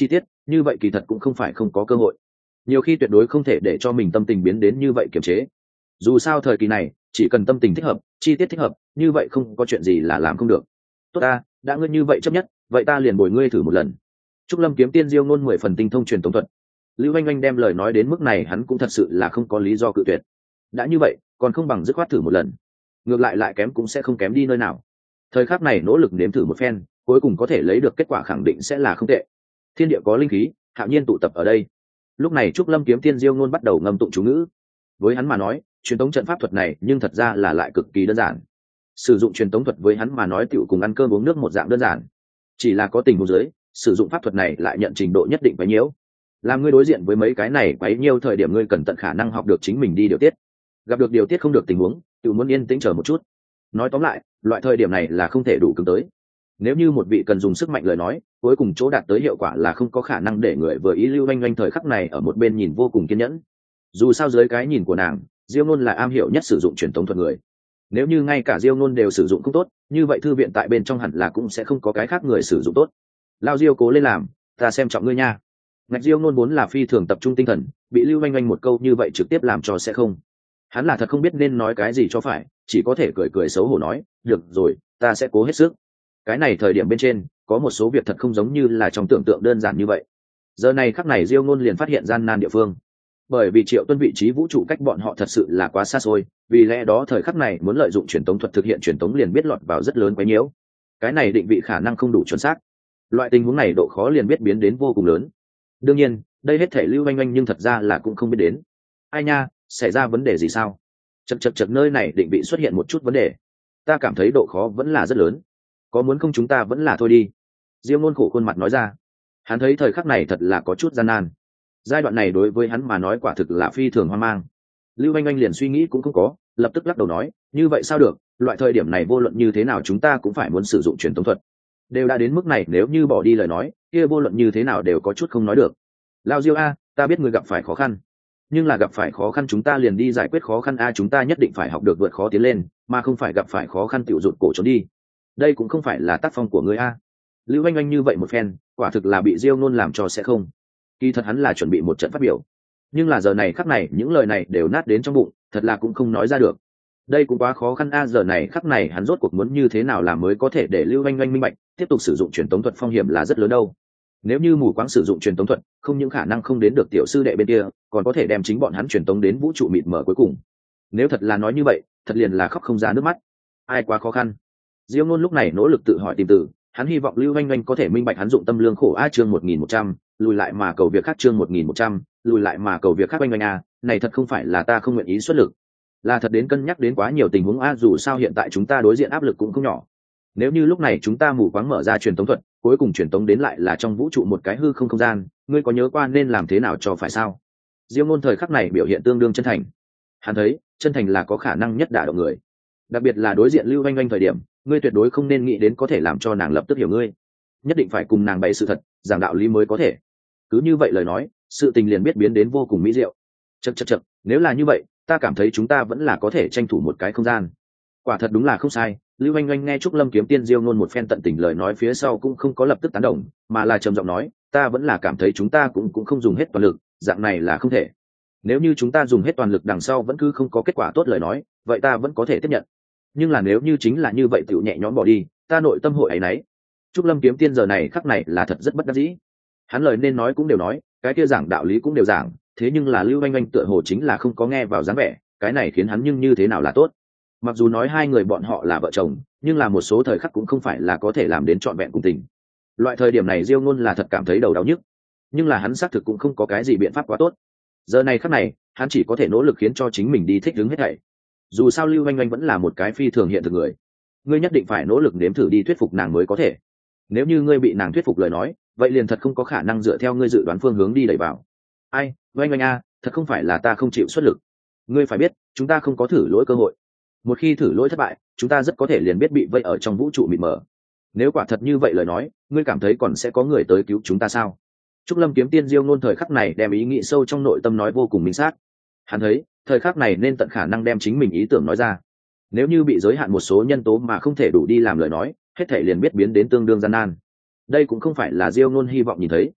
[SPEAKER 1] như vậy kỳ thật cũng không phải không có cơ hội. Nhiều khi tuyệt đối không thể để cho mình tâm tình biến đến như vậy kiềm chế. Dù sao thời kỳ này chỉ cần tâm tình thích hợp, chi tiết thích hợp, như vậy không có chuyện gì là làm không được. Tốt ta, đã ngươi như vậy chấp nhất, vậy ta liền bồi ngươi thử một lần. Trúc Lâm kiếm tiên diêu ngôn 10 phần tinh thông truyền tống thuật. Lưu Anh Anh đem lời nói đến mức này, hắn cũng thật sự là không có lý do cự tuyệt. Đã như vậy, còn không bằng dứt khoát thử một lần. Ngược lại lại kém cũng sẽ không kém đi nơi nào. Thời khắc này nỗ lực nếm thử một phen, cuối cùng có thể lấy được kết quả khẳng định sẽ là không tệ. Thiên địa có linh khí, hạo nhiên tụ tập ở đây. Lúc này Trúc Lâm kiếm tiên diêu ngôn bắt đầu ngâm tụng chú ngữ. Với hắn mà nói, truyền tống trận pháp thuật này nhưng thật ra là lại cực kỳ đơn giản. Sử dụng truyền tống thuật với hắn mà nói tựu cùng ăn cơm uống nước một dạng đơn giản. Chỉ là có tình huống dưới, sử dụng pháp thuật này lại nhận trình độ nhất định quấy nhiễu. Làm ngươi đối diện với mấy cái này quấy nhiễu thời điểm, ngươi cần tận khả năng học được chính mình đi điều tiết. Gặp được điều tiết không được tình huống, tự muốn yên tĩnh chờ một chút. Nói tóm lại, loại thời điểm này là không thể đủ cứng tới. Nếu như một vị cần dùng sức mạnh lời nói, cuối cùng chỗ đạt tới hiệu quả là không có khả năng để người vừa ý. Lưu Anh Anh thời khắc này ở một bên nhìn vô cùng kiên nhẫn. Dù sao dưới cái nhìn của nàng, Diêu Nôn là am hiểu nhất sử dụng truyền tống thuật người. Nếu như ngay cả Diêu Nôn đều sử dụng không tốt, như vậy thư viện tại bên trong hẳn là cũng sẽ không có cái khác người sử dụng tốt. Lao Diêu cố lên làm, ta xem trọng ngươi nha. Ngạch Diêu Nôn vốn là phi thường tập trung tinh thần, bị Lưu Anh Anh một câu như vậy trực tiếp làm cho sẽ không. Hắn là thật không biết nên nói cái gì cho phải, chỉ có thể cười cười xấu hổ nói, được rồi, ta sẽ cố hết sức. Cái này thời điểm bên trên, có một số việc thật không giống như là trong tưởng tượng đơn giản như vậy. Giờ này khắc này Diêu Nôn liền phát hiện gian nan địa phương. Bởi vì Triệu Tuân vị trí vũ trụ cách bọn họ thật sự là quá xa xôi, vì lẽ đó thời khắc này muốn lợi dụng truyền tống thuật thực hiện truyền tống liền biết lọt vào rất lớn quấy nhiễu. Cái này định vị khả năng không đủ chuẩn xác. Loại tình huống này độ khó liền biết biến đến vô cùng lớn. Đương nhiên, đây hết thể Lưu Anh Anh nhưng thật ra là cũng không biết đến. Ai nha, xảy ra vấn đề gì sao? Chật nơi này định vị xuất hiện một chút vấn đề. Ta cảm thấy độ khó vẫn là rất lớn. Có muốn không chúng ta vẫn là thôi đi. Diêu Ngôn khổ khuôn mặt nói ra. Hắn thấy thời khắc này thật là có chút gian nan. Giai đoạn này đối với hắn mà nói quả thực là phi thường hoang mang. Lưu Anh Anh liền suy nghĩ cũng không có, lập tức lắc đầu nói, như vậy sao được, loại thời điểm này vô luận như thế nào chúng ta cũng phải muốn sử dụng truyền tống thuật. Đều đã đến mức này, nếu như bỏ đi lời nói, kia vô luận như thế nào đều có chút không nói được. Lao Diêu a, ta biết người gặp phải khó khăn, nhưng là gặp phải khó khăn chúng ta liền đi giải quyết khó khăn a, chúng ta nhất định phải học được vượt khó tiến lên, mà không phải gặp phải khó khăn tiểu rụt cổ trốn đi. Đây cũng không phải là tác phong của ngươi a. Lưu Anh Anh như vậy một phen, quả thực là bị Diêu Nôn làm cho sẽ không. Kỳ thật hắn là chuẩn bị một trận phát biểu, nhưng là giờ này khắc này những lời này đều nát đến trong bụng, thật là cũng không nói ra được. Đây cũng quá khó khăn a, giờ này khắc này hắn rốt cuộc muốn như thế nào làm mới có thể để Lưu Anh Anh minh bạch, tiếp tục sử dụng truyền tống thuật phong hiểm là rất lớn đâu. Nếu như mù quáng sử dụng truyền tống thuật, không những khả năng không đến được tiểu sư đệ bên kia, còn có thể đem chính bọn hắn truyền tống đến vũ trụ mịt mờ cuối cùng. Nếu thật là nói như vậy, thật liền là khóc không ra nước mắt. Ai quá khó khăn. Diêu Ngôn lúc này nỗ lực tự hỏi tìm từ, hắn hy vọng Lưu Anh Anh có thể minh bạch hắn dụng tâm lương khổ a. Chương 1100, lùi lại mà cầu việc khác. Chương 1100, lùi lại mà cầu việc khác. Anh a, này thật không phải là ta không nguyện ý xuất lực, là thật đến cân nhắc đến quá nhiều tình huống a. Dù sao hiện tại chúng ta đối diện áp lực cũng không nhỏ. Nếu như lúc này chúng ta mù quáng mở ra truyền tống thuật, cuối cùng truyền tống đến lại là trong vũ trụ một cái hư không không gian, ngươi có nhớ qua nên làm thế nào cho phải sao? Diêu Ngôn thời khắc này biểu hiện tương đương chân thành. Hắn thấy chân thành là có khả năng nhất đả động người, đặc biệt là đối diện Lưu Anh Anh thời điểm, ngươi tuyệt đối không nên nghĩ đến có thể làm cho nàng lập tức hiểu ngươi, nhất định phải cùng nàng bày sự thật, giảng đạo lý mới có thể. Cứ như vậy lời nói, sự tình liền biết biến đến vô cùng mỹ diệu. Chậc, nếu là như vậy, ta cảm thấy chúng ta vẫn là có thể tranh thủ một cái không gian. Quả thật đúng là không sai. Lưu Anh Anh nghe Trúc Lâm kiếm tiên Diêu Ngôn một phen tận tình lời nói phía sau cũng không có lập tức tán đồng, mà là trầm giọng nói, ta vẫn là cảm thấy chúng ta cũng không dùng hết toàn lực, dạng này là không thể. Nếu như chúng ta dùng hết toàn lực đằng sau vẫn cứ không có kết quả tốt lời nói, vậy ta vẫn có thể tiếp nhận. Nhưng là nếu như chính là như vậy tiểu nhẹ nhõm bỏ đi, ta nội tâm hội ấy nấy. Trúc Lâm kiếm tiên giờ này khắc này là thật rất bất đắc dĩ. Hắn lời nên nói cũng đều nói, cái kia giảng đạo lý cũng đều giảng, thế nhưng là Lưu Anh Anh tựa hồ chính là không có nghe vào dáng vẻ, cái này khiến hắn nhưng như thế nào là tốt. Mặc dù nói hai người bọn họ là vợ chồng, nhưng là một số thời khắc cũng không phải là có thể làm đến trọn vẹn cùng tình. Loại thời điểm này Diêu Ngôn là thật cảm thấy đầu đau nhức, nhưng là hắn xác thực cũng không có cái gì biện pháp quá tốt. Giờ này khắc này, hắn chỉ có thể nỗ lực khiến cho chính mình đi thích ứng hết thảy. Dù sao Lưu Anh Anh vẫn là một cái phi thường hiện thực người, ngươi nhất định phải nỗ lực nếm thử đi thuyết phục nàng mới có thể. Nếu như ngươi bị nàng thuyết phục lời nói, vậy liền thật không có khả năng dựa theo ngươi dự đoán phương hướng đi đẩy vào. Ai, Anh Anh a, thật không phải là ta không chịu xuất lực. Ngươi phải biết, chúng ta không có thử lỗi cơ hội. Một khi thử lỗi thất bại, chúng ta rất có thể liền biết bị vây ở trong vũ trụ mịt mờ. Nếu quả thật như vậy lời nói, ngươi cảm thấy còn sẽ có người tới cứu chúng ta sao? Trúc Lâm kiếm tiên Diêu Ngôn thời khắc này đem ý nghĩ sâu trong nội tâm nói vô cùng minh xác. Hắn thấy, thời khắc này nên tận khả năng đem chính mình ý tưởng nói ra. Nếu như bị giới hạn một số nhân tố mà không thể đủ đi làm lời nói, hết thảy liền biết biến đến tương đương gian nan. Đây cũng không phải là Diêu Ngôn hy vọng nhìn thấy.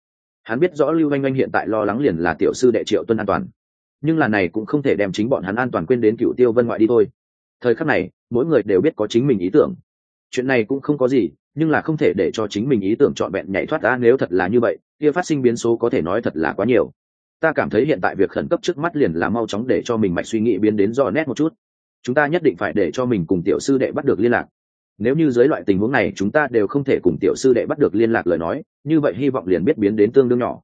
[SPEAKER 1] Hắn biết rõ Lưu Oanh Oanh hiện tại lo lắng liền là tiểu sư đệ Triệu Tuân an toàn, nhưng là này cũng không thể đem chính bọn hắn an toàn quên đến Cửu Tiêu Vân ngoại đi thôi. Thời khắc này mỗi người đều biết có chính mình ý tưởng, chuyện này cũng không có gì, nhưng là không thể để cho chính mình ý tưởng trọn vẹn nhảy thoát ra. Nếu thật là như vậy kia phát sinh biến số có thể nói thật là quá nhiều. Ta cảm thấy hiện tại việc khẩn cấp trước mắt liền là mau chóng để cho mình mạch suy nghĩ biến đến rõ nét một chút. Chúng ta nhất định phải để cho mình cùng tiểu sư đệ bắt được liên lạc. Nếu như dưới loại tình huống này chúng ta đều không thể cùng tiểu sư đệ bắt được liên lạc lời nói, như vậy hy vọng liền biết biến đến tương đương nhỏ.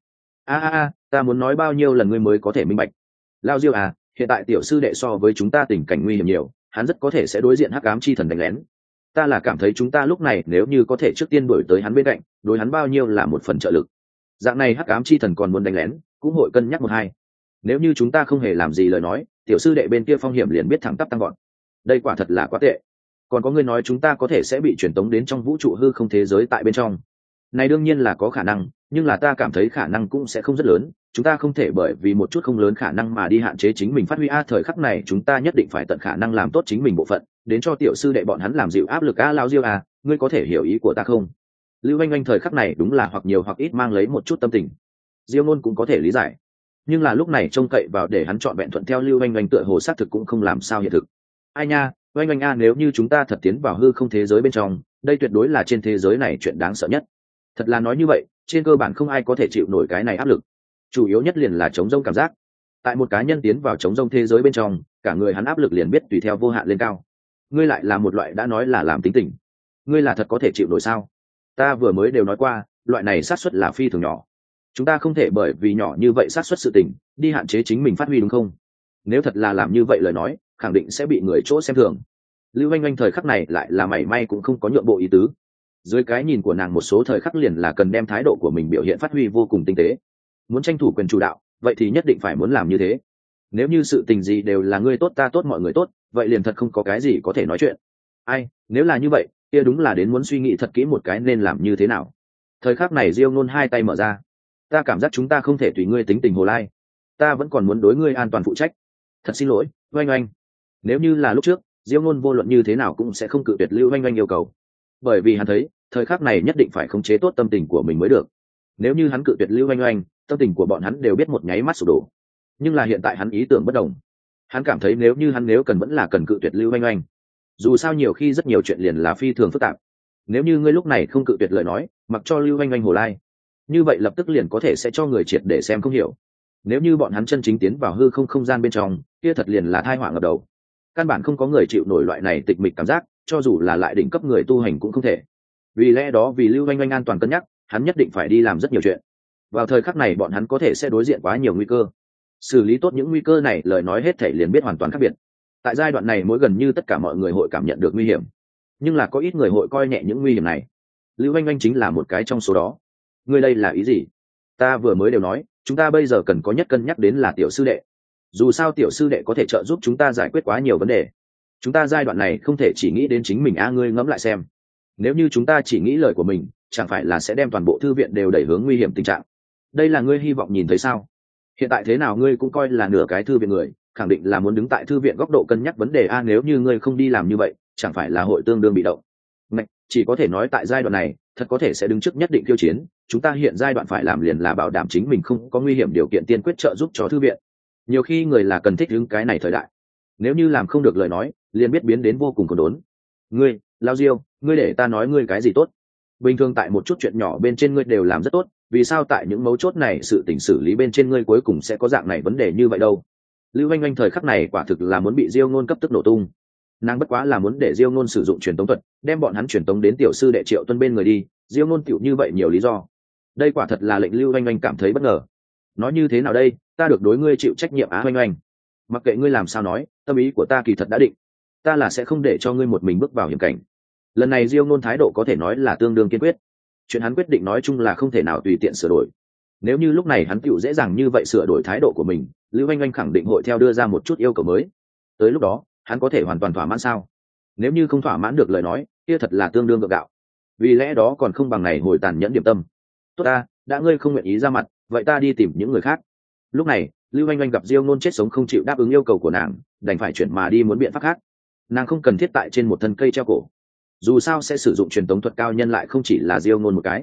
[SPEAKER 1] Ta muốn nói bao nhiêu lần ngươi mới có thể minh bạch. Lao Diêu à, hiện tại tiểu sư đệ so với chúng ta tình cảnh nguy hiểm nhiều, hắn rất có thể sẽ đối diện hắc ám chi thần đánh lén. Ta là cảm thấy chúng ta lúc này nếu như có thể trước tiên đuổi tới hắn bên cạnh, đối hắn bao nhiêu là một phần trợ lực. Dạng này hắc ám chi thần còn muốn đánh lén, cũng hội cân nhắc một hai. Nếu như chúng ta không hề làm gì lời nói, tiểu sư đệ bên kia phong hiểm liền biết thẳng tắp tăng gọn. Đây quả thật là quá tệ. Còn có người nói chúng ta có thể sẽ bị truyền tống đến trong vũ trụ hư không thế giới tại bên trong. Này đương nhiên là có khả năng, nhưng là ta cảm thấy khả năng cũng sẽ không rất lớn. Chúng ta không thể bởi vì một chút không lớn khả năng mà đi hạn chế chính mình phát huy. Thời khắc này chúng ta nhất định phải tận khả năng làm tốt chính mình bộ phận, đến cho tiểu sư đệ bọn hắn làm dịu áp lực. Lao Diêu à, ngươi có thể hiểu ý của ta không? Lưu Oanh Oanh thời khắc này đúng là hoặc nhiều hoặc ít mang lấy một chút tâm tình. Diêu Ngôn cũng có thể lý giải, nhưng là lúc này trông cậy vào để hắn chọn vẹn thuận theo Lưu Oanh Oanh tựa hồ xác thực cũng không làm sao hiện thực. Ai nha, Oanh Oanh a, nếu như chúng ta thật tiến vào hư không thế giới bên trong, đây tuyệt đối là trên thế giới này chuyện đáng sợ nhất. Thật là nói như vậy, trên cơ bản không ai có thể chịu nổi cái này áp lực. Chủ yếu nhất liền là chống rông cảm giác. Tại một cá nhân tiến vào chống rông thế giới bên trong, cả người hắn áp lực liền biết tùy theo vô hạn lên cao. Ngươi lại là một loại đã nói là làm tính tình, ngươi là thật có thể chịu nổi sao? Ta vừa mới đều nói qua, loại này xác suất là phi thường nhỏ. Chúng ta không thể bởi vì nhỏ như vậy xác suất sự tình đi hạn chế chính mình phát huy, đúng không? Nếu thật là làm như vậy lời nói, khẳng định sẽ bị người chỗ xem thường. Lưu Oanh Oanh thời khắc này lại là mảy may cũng không có nhượng bộ ý tứ. Dưới cái nhìn của nàng một số thời khắc liền là cần đem thái độ của mình biểu hiện phát huy vô cùng tinh tế. Muốn tranh thủ quyền chủ đạo, vậy thì nhất định phải muốn làm như thế. Nếu như sự tình gì đều là ngươi tốt ta tốt mọi người tốt, vậy liền thật không có cái gì có thể nói chuyện. Nếu là như vậy, kia đúng là đến muốn suy nghĩ thật kỹ một cái nên làm như thế nào. Thời khắc này Diêu Ngôn hai tay mở ra. Ta cảm giác chúng ta không thể tùy ngươi tính tình hồ lai. Ta vẫn còn muốn đối ngươi an toàn phụ trách. Thật xin lỗi, Oanh Oanh. Nếu như là lúc trước, Diêu Ngôn vô luận như thế nào cũng sẽ không cự tuyệt Lưu Oanh Oanh yêu cầu. Bởi vì hắn thấy, thời khắc này nhất định phải khống chế tốt tâm tình của mình mới được. Nếu như hắn cự tuyệt Lưu Oanh Oanh, tâm tình của bọn hắn đều biết một nháy mắt sụp đổ. Nhưng là hiện tại hắn ý tưởng bất đồng. Hắn cảm thấy nếu như hắn cần vẫn là cần cự tuyệt Lưu Oanh Oanh. Dù sao nhiều khi rất nhiều chuyện liền là phi thường phức tạp. Nếu như ngươi lúc này không cự tuyệt lời nói, mặc cho Lưu Oanh Oanh hồ lai, như vậy lập tức liền có thể sẽ cho người triệt để xem không hiểu. Nếu như bọn hắn chân chính tiến vào hư không không gian bên trong, kia thật liền là tai họa ngập đầu. Căn bản không có người chịu nổi loại này tịch mịch cảm giác, cho dù là lại đỉnh cấp người tu hành cũng không thể. Vì lẽ đó vì Lưu Oanh Oanh an toàn cân nhắc, hắn nhất định phải đi làm rất nhiều chuyện. Vào thời khắc này bọn hắn có thể sẽ đối diện quá nhiều nguy cơ. Xử lý tốt những nguy cơ này lời nói hết thể liền biết hoàn toàn khác biệt. Tại giai đoạn này mỗi gần như tất cả mọi người hội cảm nhận được nguy hiểm, nhưng là có ít người hội coi nhẹ những nguy hiểm này. Lưu Oanh Oanh chính là một cái trong số đó. Ngươi đây là ý gì? Ta vừa mới đều nói, chúng ta bây giờ cần có nhất cân nhắc đến là tiểu sư đệ. Dù sao tiểu sư đệ có thể trợ giúp chúng ta giải quyết quá nhiều vấn đề. Chúng ta giai đoạn này không thể chỉ nghĩ đến chính mình. Ngươi ngẫm lại xem, nếu như chúng ta chỉ nghĩ lời của mình, chẳng phải là sẽ đem toàn bộ thư viện đều đẩy hướng nguy hiểm tình trạng. Đây là ngươi hy vọng nhìn thấy sao? Hiện tại thế nào ngươi cũng coi là nửa cái thư viện người, khẳng định là muốn đứng tại thư viện góc độ cân nhắc vấn đề. Nếu như ngươi không đi làm như vậy, chẳng phải là hội tương đương bị động. Chỉ có thể nói tại giai đoạn này thật có thể sẽ đứng trước nhất định khiêu chiến. Chúng ta hiện giai đoạn phải làm liền là bảo đảm chính mình không có nguy hiểm điều kiện tiên quyết trợ giúp cho thư viện. Nhiều khi người là cần thích ứng cái này thời đại, nếu như làm không được lời nói liền biết biến đến vô cùng khốn đốn. Ngươi Lao Diêu, ngươi để ta nói ngươi cái gì tốt? Bình thường tại một chút chuyện nhỏ bên trên ngươi đều làm rất tốt, vì sao tại những mấu chốt này sự tình xử lý bên trên ngươi cuối cùng sẽ có dạng này vấn đề như vậy đâu? Lưu Oanh Oanh thời khắc này quả thực là muốn bị Diêu Ngôn cấp tức nổ tung. Nàng bất quá là muốn để Diêu Ngôn sử dụng truyền tống thuật, đem bọn hắn truyền tống đến tiểu sư đệ Triệu Tuân bên người đi. Diêu Ngôn tiểu như vậy nhiều lý do, đây quả thật là lệnh Lưu Oanh Oanh cảm thấy bất ngờ. Nói như thế nào đây, ta được đối ngươi chịu trách nhiệm Oanh Oanh. Mặc kệ ngươi làm sao nói, tâm ý của ta kỳ thật đã định, ta là sẽ không để cho ngươi một mình bước vào hiểm cảnh. Lần này Diêu Ngôn thái độ có thể nói là tương đương kiên quyết. Chuyện hắn quyết định nói chung là không thể nào tùy tiện sửa đổi. Nếu như lúc này hắn tựu dễ dàng như vậy sửa đổi thái độ của mình, Lưu Oanh Oanh khẳng định hội theo đưa ra một chút yêu cầu mới. Tới lúc đó hắn có thể hoàn toàn thỏa mãn sao? Nếu như không thỏa mãn được lời nói, kia thật là tương đương gượng gạo. Vì lẽ đó còn không bằng này hồi tàn nhẫn điểm tâm. Tốt ta, đã ngươi không nguyện ý ra mặt, vậy ta đi tìm những người khác. Lúc này Lưu Oanh Oanh gặp Diêu Ngôn chết sống không chịu đáp ứng yêu cầu của nàng, đành phải chuyển mà đi muốn biện pháp khác. Nàng không cần thiết tại trên một thân cây treo cổ, dù sao sẽ sử dụng truyền tống thuật cao nhân lại không chỉ là Diêu Ngôn một cái.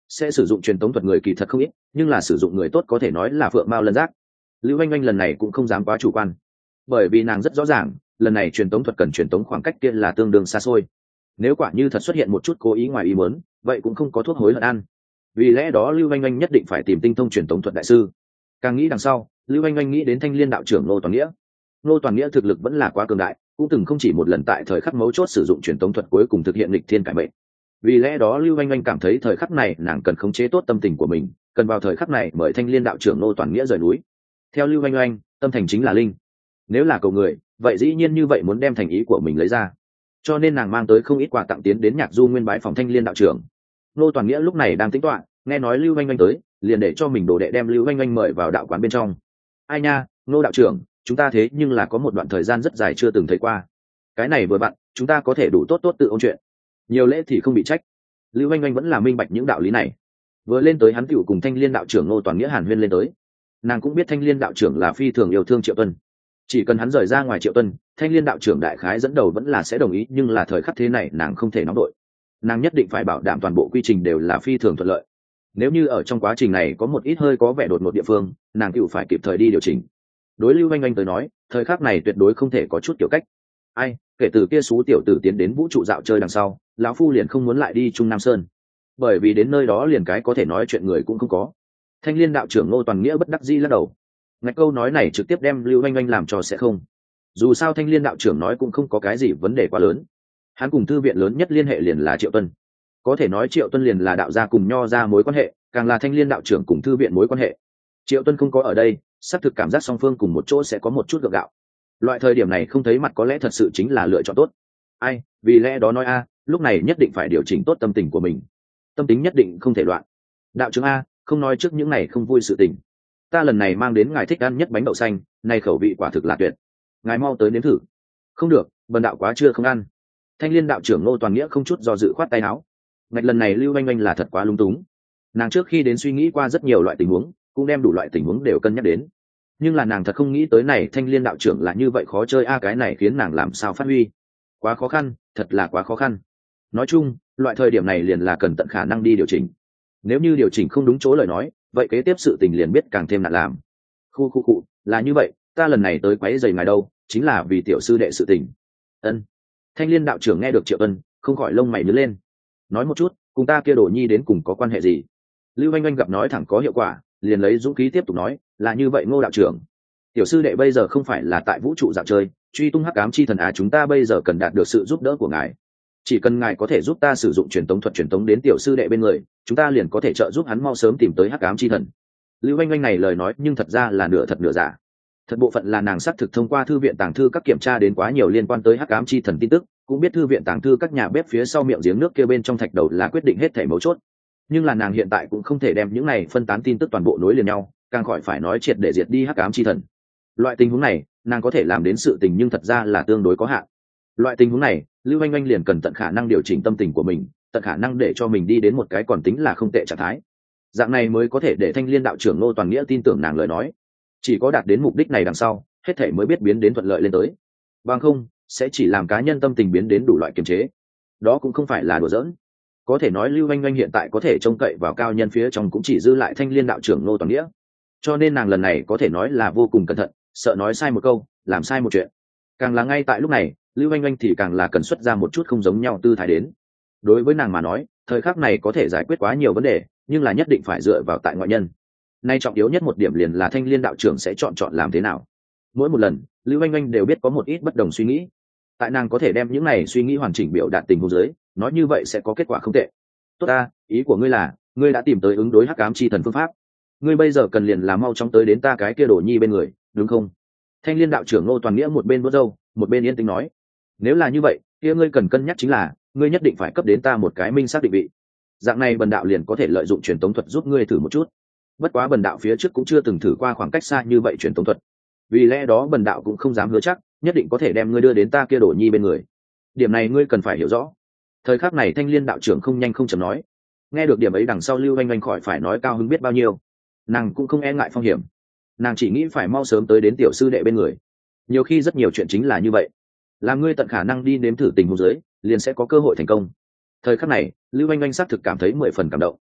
[SPEAKER 1] sẽ sử dụng truyền tống thuật người kỳ thật không ít, nhưng là sử dụng người tốt có thể nói là phượng mao lân giác. Lưu Oanh Oanh lần này cũng không dám quá chủ quan, bởi vì nàng rất rõ ràng lần này truyền tống thuật cần truyền tống khoảng cách kia là tương đương xa xôi. Nếu quả như thật xuất hiện một chút cố ý ngoài ý muốn, vậy cũng không có thuốc hối hận ăn. Vì lẽ đó Lưu Oanh Oanh nhất định phải tìm tinh thông truyền tống thuật đại sư. Càng nghĩ đằng sau, Lưu Oanh Oanh nghĩ đến Thanh Liên đạo trưởng Ngô Toàn Nghĩa. Ngô Toàn Nghĩa thực lực vẫn là quá cường đại, cũng từng không chỉ một lần tại thời khắc mấu chốt sử dụng truyền tống thuật cuối cùng thực hiện nghịch thiên cải mệnh. Vì lẽ đó Lưu Oanh Oanh cảm thấy thời khắc này nàng cần khống chế tốt tâm tình của mình, cần vào thời khắc này mời Thanh Liên đạo trưởng Ngô Toàn Nghĩa rời núi. Theo Lưu Oanh Oanh, tâm thành chính là linh. Nếu là cầu người, vậy dĩ nhiên như vậy muốn đem thành ý của mình lấy ra. Cho nên nàng mang tới không ít quà tặng tiến đến Nhạc Du Nguyên bái phòng Thanh Liên đạo trưởng. Ngô Toàn Nghĩa lúc này đang tính toán, nghe nói Lưu Oanh Oanh tới, liền để cho mình đồ đệ đem Lưu Oanh Oanh mời vào đạo quán bên trong. Ai nha, Ngô đạo trưởng, chúng ta thế nhưng là có một đoạn thời gian rất dài chưa từng thấy qua. Cái này vừa vặn, chúng ta có thể đủ tốt tốt tự ôn chuyện. Nhiều lễ thì không bị trách. Lưu Oanh Oanh vẫn là minh bạch những đạo lý này. Vừa lên tới hắn tiểu cùng Thanh Liên đạo trưởng Ngô Toàn Nghĩa hàn huyên lên tới. Nàng cũng biết Thanh Liên đạo trưởng là phi thường yêu thương Triệu Tuân. Chỉ cần hắn rời ra ngoài Triệu Tuân, Thanh Liên đạo trưởng đại khái dẫn đầu vẫn là sẽ đồng ý, nhưng là thời khắc thế này nàng không thể nóng đội. Nàng nhất định phải bảo đảm toàn bộ quy trình đều là phi thường thuận lợi. Nếu như ở trong quá trình này có một ít hơi có vẻ đột ngột địa phương, nàng tiểu phải kịp thời đi điều chỉnh. Đối Lưu Oanh Oanh tới nói, thời khắc này tuyệt đối không thể có chút kiểu cách. Ai, kể từ kia xú tiểu tử tiến đến vũ trụ dạo chơi đằng sau, lão phu liền không muốn lại đi Trung Nam Sơn, bởi vì đến nơi đó liền cái có thể nói chuyện người cũng không có. Thanh Liên đạo trưởng Ngô Toàn Nghĩa bất đắc dĩ lắc đầu. Ngạch câu nói này trực tiếp đem Lưu Oanh Oanh làm cho sẽ không. Dù sao Thanh Liên đạo trưởng nói cũng không có cái gì vấn đề quá lớn. Hắn cùng thư viện lớn nhất liên hệ liền là Triệu Tuân. Có thể nói Triệu Tuân liền là đạo gia cùng nho ra mối quan hệ, càng là Thanh Liên đạo trưởng cùng thư viện mối quan hệ. Triệu Tuân không có ở đây, xác thực cảm giác song phương cùng một chỗ sẽ có một chút gượng gạo. Loại thời điểm này không thấy mặt có lẽ thật sự chính là lựa chọn tốt. Ai, vì lẽ đó nói a, lúc này nhất định phải điều chỉnh tốt tâm tình của mình. Tâm tính nhất định không thể loạn. Đạo trưởng a, không nói trước những này không vui sự tình. Ta lần này mang đến ngài thích ăn nhất bánh đậu xanh, này khẩu vị quả thực là tuyệt. Ngài mau tới nếm thử. Không được, bần đạo quá chưa không ăn. Thanh Liên đạo trưởng Ngô Toàn Nghĩa không chút do dự khoát tay áo. Ngạch lần này Lưu Oanh Oanh là thật quá lung túng. Nàng trước khi đến suy nghĩ qua rất nhiều loại tình huống, cũng đem đủ loại tình huống đều cân nhắc đến. Nhưng là nàng thật không nghĩ tới này Thanh Liên đạo trưởng là như vậy khó chơi a, cái này khiến nàng làm sao phát huy. Quá khó khăn, thật là quá khó khăn. Nói chung, loại thời điểm này liền là cần tận khả năng đi điều chỉnh. Nếu như điều chỉnh không đúng chỗ lời nói, vậy kế tiếp sự tình liền biết càng thêm nặng làm. Khu, là như vậy, ta lần này tới quấy rầy ngài đâu, chính là vì tiểu sư đệ sự tình. Ân. Thanh Liên đạo trưởng nghe được Triệu Ân, không khỏi lông mày nhướng lên. Nói một chút, cùng ta kia Đồ Nhi đến cùng có quan hệ gì? Lưu Oanh Oanh gặp nói thẳng có hiệu quả, liền lấy dũng khí tiếp tục nói, là như vậy Ngô đạo trưởng. Tiểu sư đệ bây giờ không phải là tại vũ trụ dạo chơi, truy tung hắc ám chi thần chúng ta bây giờ cần đạt được sự giúp đỡ của ngài. Chỉ cần ngài có thể giúp ta sử dụng truyền tống thuật truyền tống đến tiểu sư đệ bên người, chúng ta liền có thể trợ giúp hắn mau sớm tìm tới hắc ám chi thần. Lưu Oanh Oanh này lời nói nhưng thật ra là nửa thật nửa giả. Thật bộ phận là nàng xác thực thông qua thư viện tàng thư các kiểm tra đến quá nhiều liên quan tới hắc ám chi thần tin tức, cũng biết thư viện tàng thư các nhà bếp phía sau miệng giếng nước kia bên trong thạch đầu là quyết định hết thảy mấu chốt. Nhưng là nàng hiện tại cũng không thể đem những này phân tán tin tức toàn bộ nối liền nhau, càng khỏi phải nói triệt để diệt đi hắc ám chi thần. Loại tình huống này, nàng có thể làm đến sự tình nhưng thật ra là tương đối có hạn. Loại tình huống này, Lưu Oanh Oanh liền cần tận khả năng điều chỉnh tâm tình của mình, tận khả năng để cho mình đi đến một cái còn tính là không tệ trạng thái. Dạng này mới có thể để Thanh Liên đạo trưởng Ngô Toàn Nghĩa tin tưởng nàng lời nói. Chỉ có đạt đến mục đích này đằng sau, hết thảy mới biết biến đến thuận lợi lên tới. Bằng không, sẽ chỉ làm cá nhân tâm tình biến đến đủ loại kiềm chế. Đó cũng không phải là đùa giỡn. Có thể nói Lưu Oanh Oanh hiện tại có thể trông cậy vào cao nhân phía trong cũng chỉ dư lại Thanh Liên đạo trưởng Ngô Toàn Nghĩa. Cho nên nàng lần này có thể nói là vô cùng cẩn thận, sợ nói sai một câu, làm sai một chuyện. Càng là ngay tại lúc này, Lưu Oanh Oanh thì càng là cần xuất ra một chút không giống nhau tư thái đến. Đối với nàng mà nói, thời khắc này có thể giải quyết quá nhiều vấn đề, nhưng là nhất định phải dựa vào tại ngoại nhân. Nay trọng yếu nhất một điểm liền là Thanh Liên đạo trưởng sẽ chọn làm thế nào. Mỗi một lần, Lưu Oanh Oanh đều biết có một ít bất đồng suy nghĩ. Tại nàng có thể đem những này suy nghĩ hoàn chỉnh biểu đạt tình huống dưới, nói như vậy sẽ có kết quả không tệ. Tốt ta, ý của ngươi là, ngươi đã tìm tới ứng đối hắc ám chi thần phương pháp. Ngươi bây giờ cần liền là mau chóng tới đến ta cái kia Đồ Nhi bên người, đúng không? Thanh Liên đạo trưởng Ngô Toàn Nghĩa một bên vuốt râu, một bên yên tĩnh nói. Nếu là như vậy, kia ngươi cần cân nhắc chính là, ngươi nhất định phải cấp đến ta một cái minh xác định vị. Dạng này bần đạo liền có thể lợi dụng truyền tống thuật giúp ngươi thử một chút. Bất quá bần đạo phía trước cũng chưa từng thử qua khoảng cách xa như vậy truyền tống thuật. Vì lẽ đó bần đạo cũng không dám hứa chắc, nhất định có thể đem ngươi đưa đến ta kia Đồ Nhi bên người. Điểm này ngươi cần phải hiểu rõ. Thời khắc này Thanh Liên đạo trưởng không nhanh không chậm nói. Nghe được điểm ấy đằng sau Lưu Oanh Oanh khỏi phải nói cao hứng biết bao nhiêu. Nàng cũng không e ngại phong hiểm. Nàng chỉ nghĩ phải mau sớm tới đến tiểu sư đệ bên người. Nhiều khi rất nhiều chuyện chính là như vậy. Làm ngươi tận khả năng đi nếm thử tình huống dưới, liền sẽ có cơ hội thành công. Thời khắc này, Lưu Oanh Oanh xác thực cảm thấy 10 phần cảm động.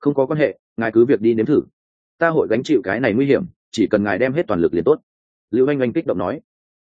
[SPEAKER 1] Không có quan hệ, ngài cứ việc đi nếm thử, ta hội gánh chịu cái này nguy hiểm, chỉ cần ngài đem hết toàn lực liền tốt. Lưu Anh Anh kích động nói.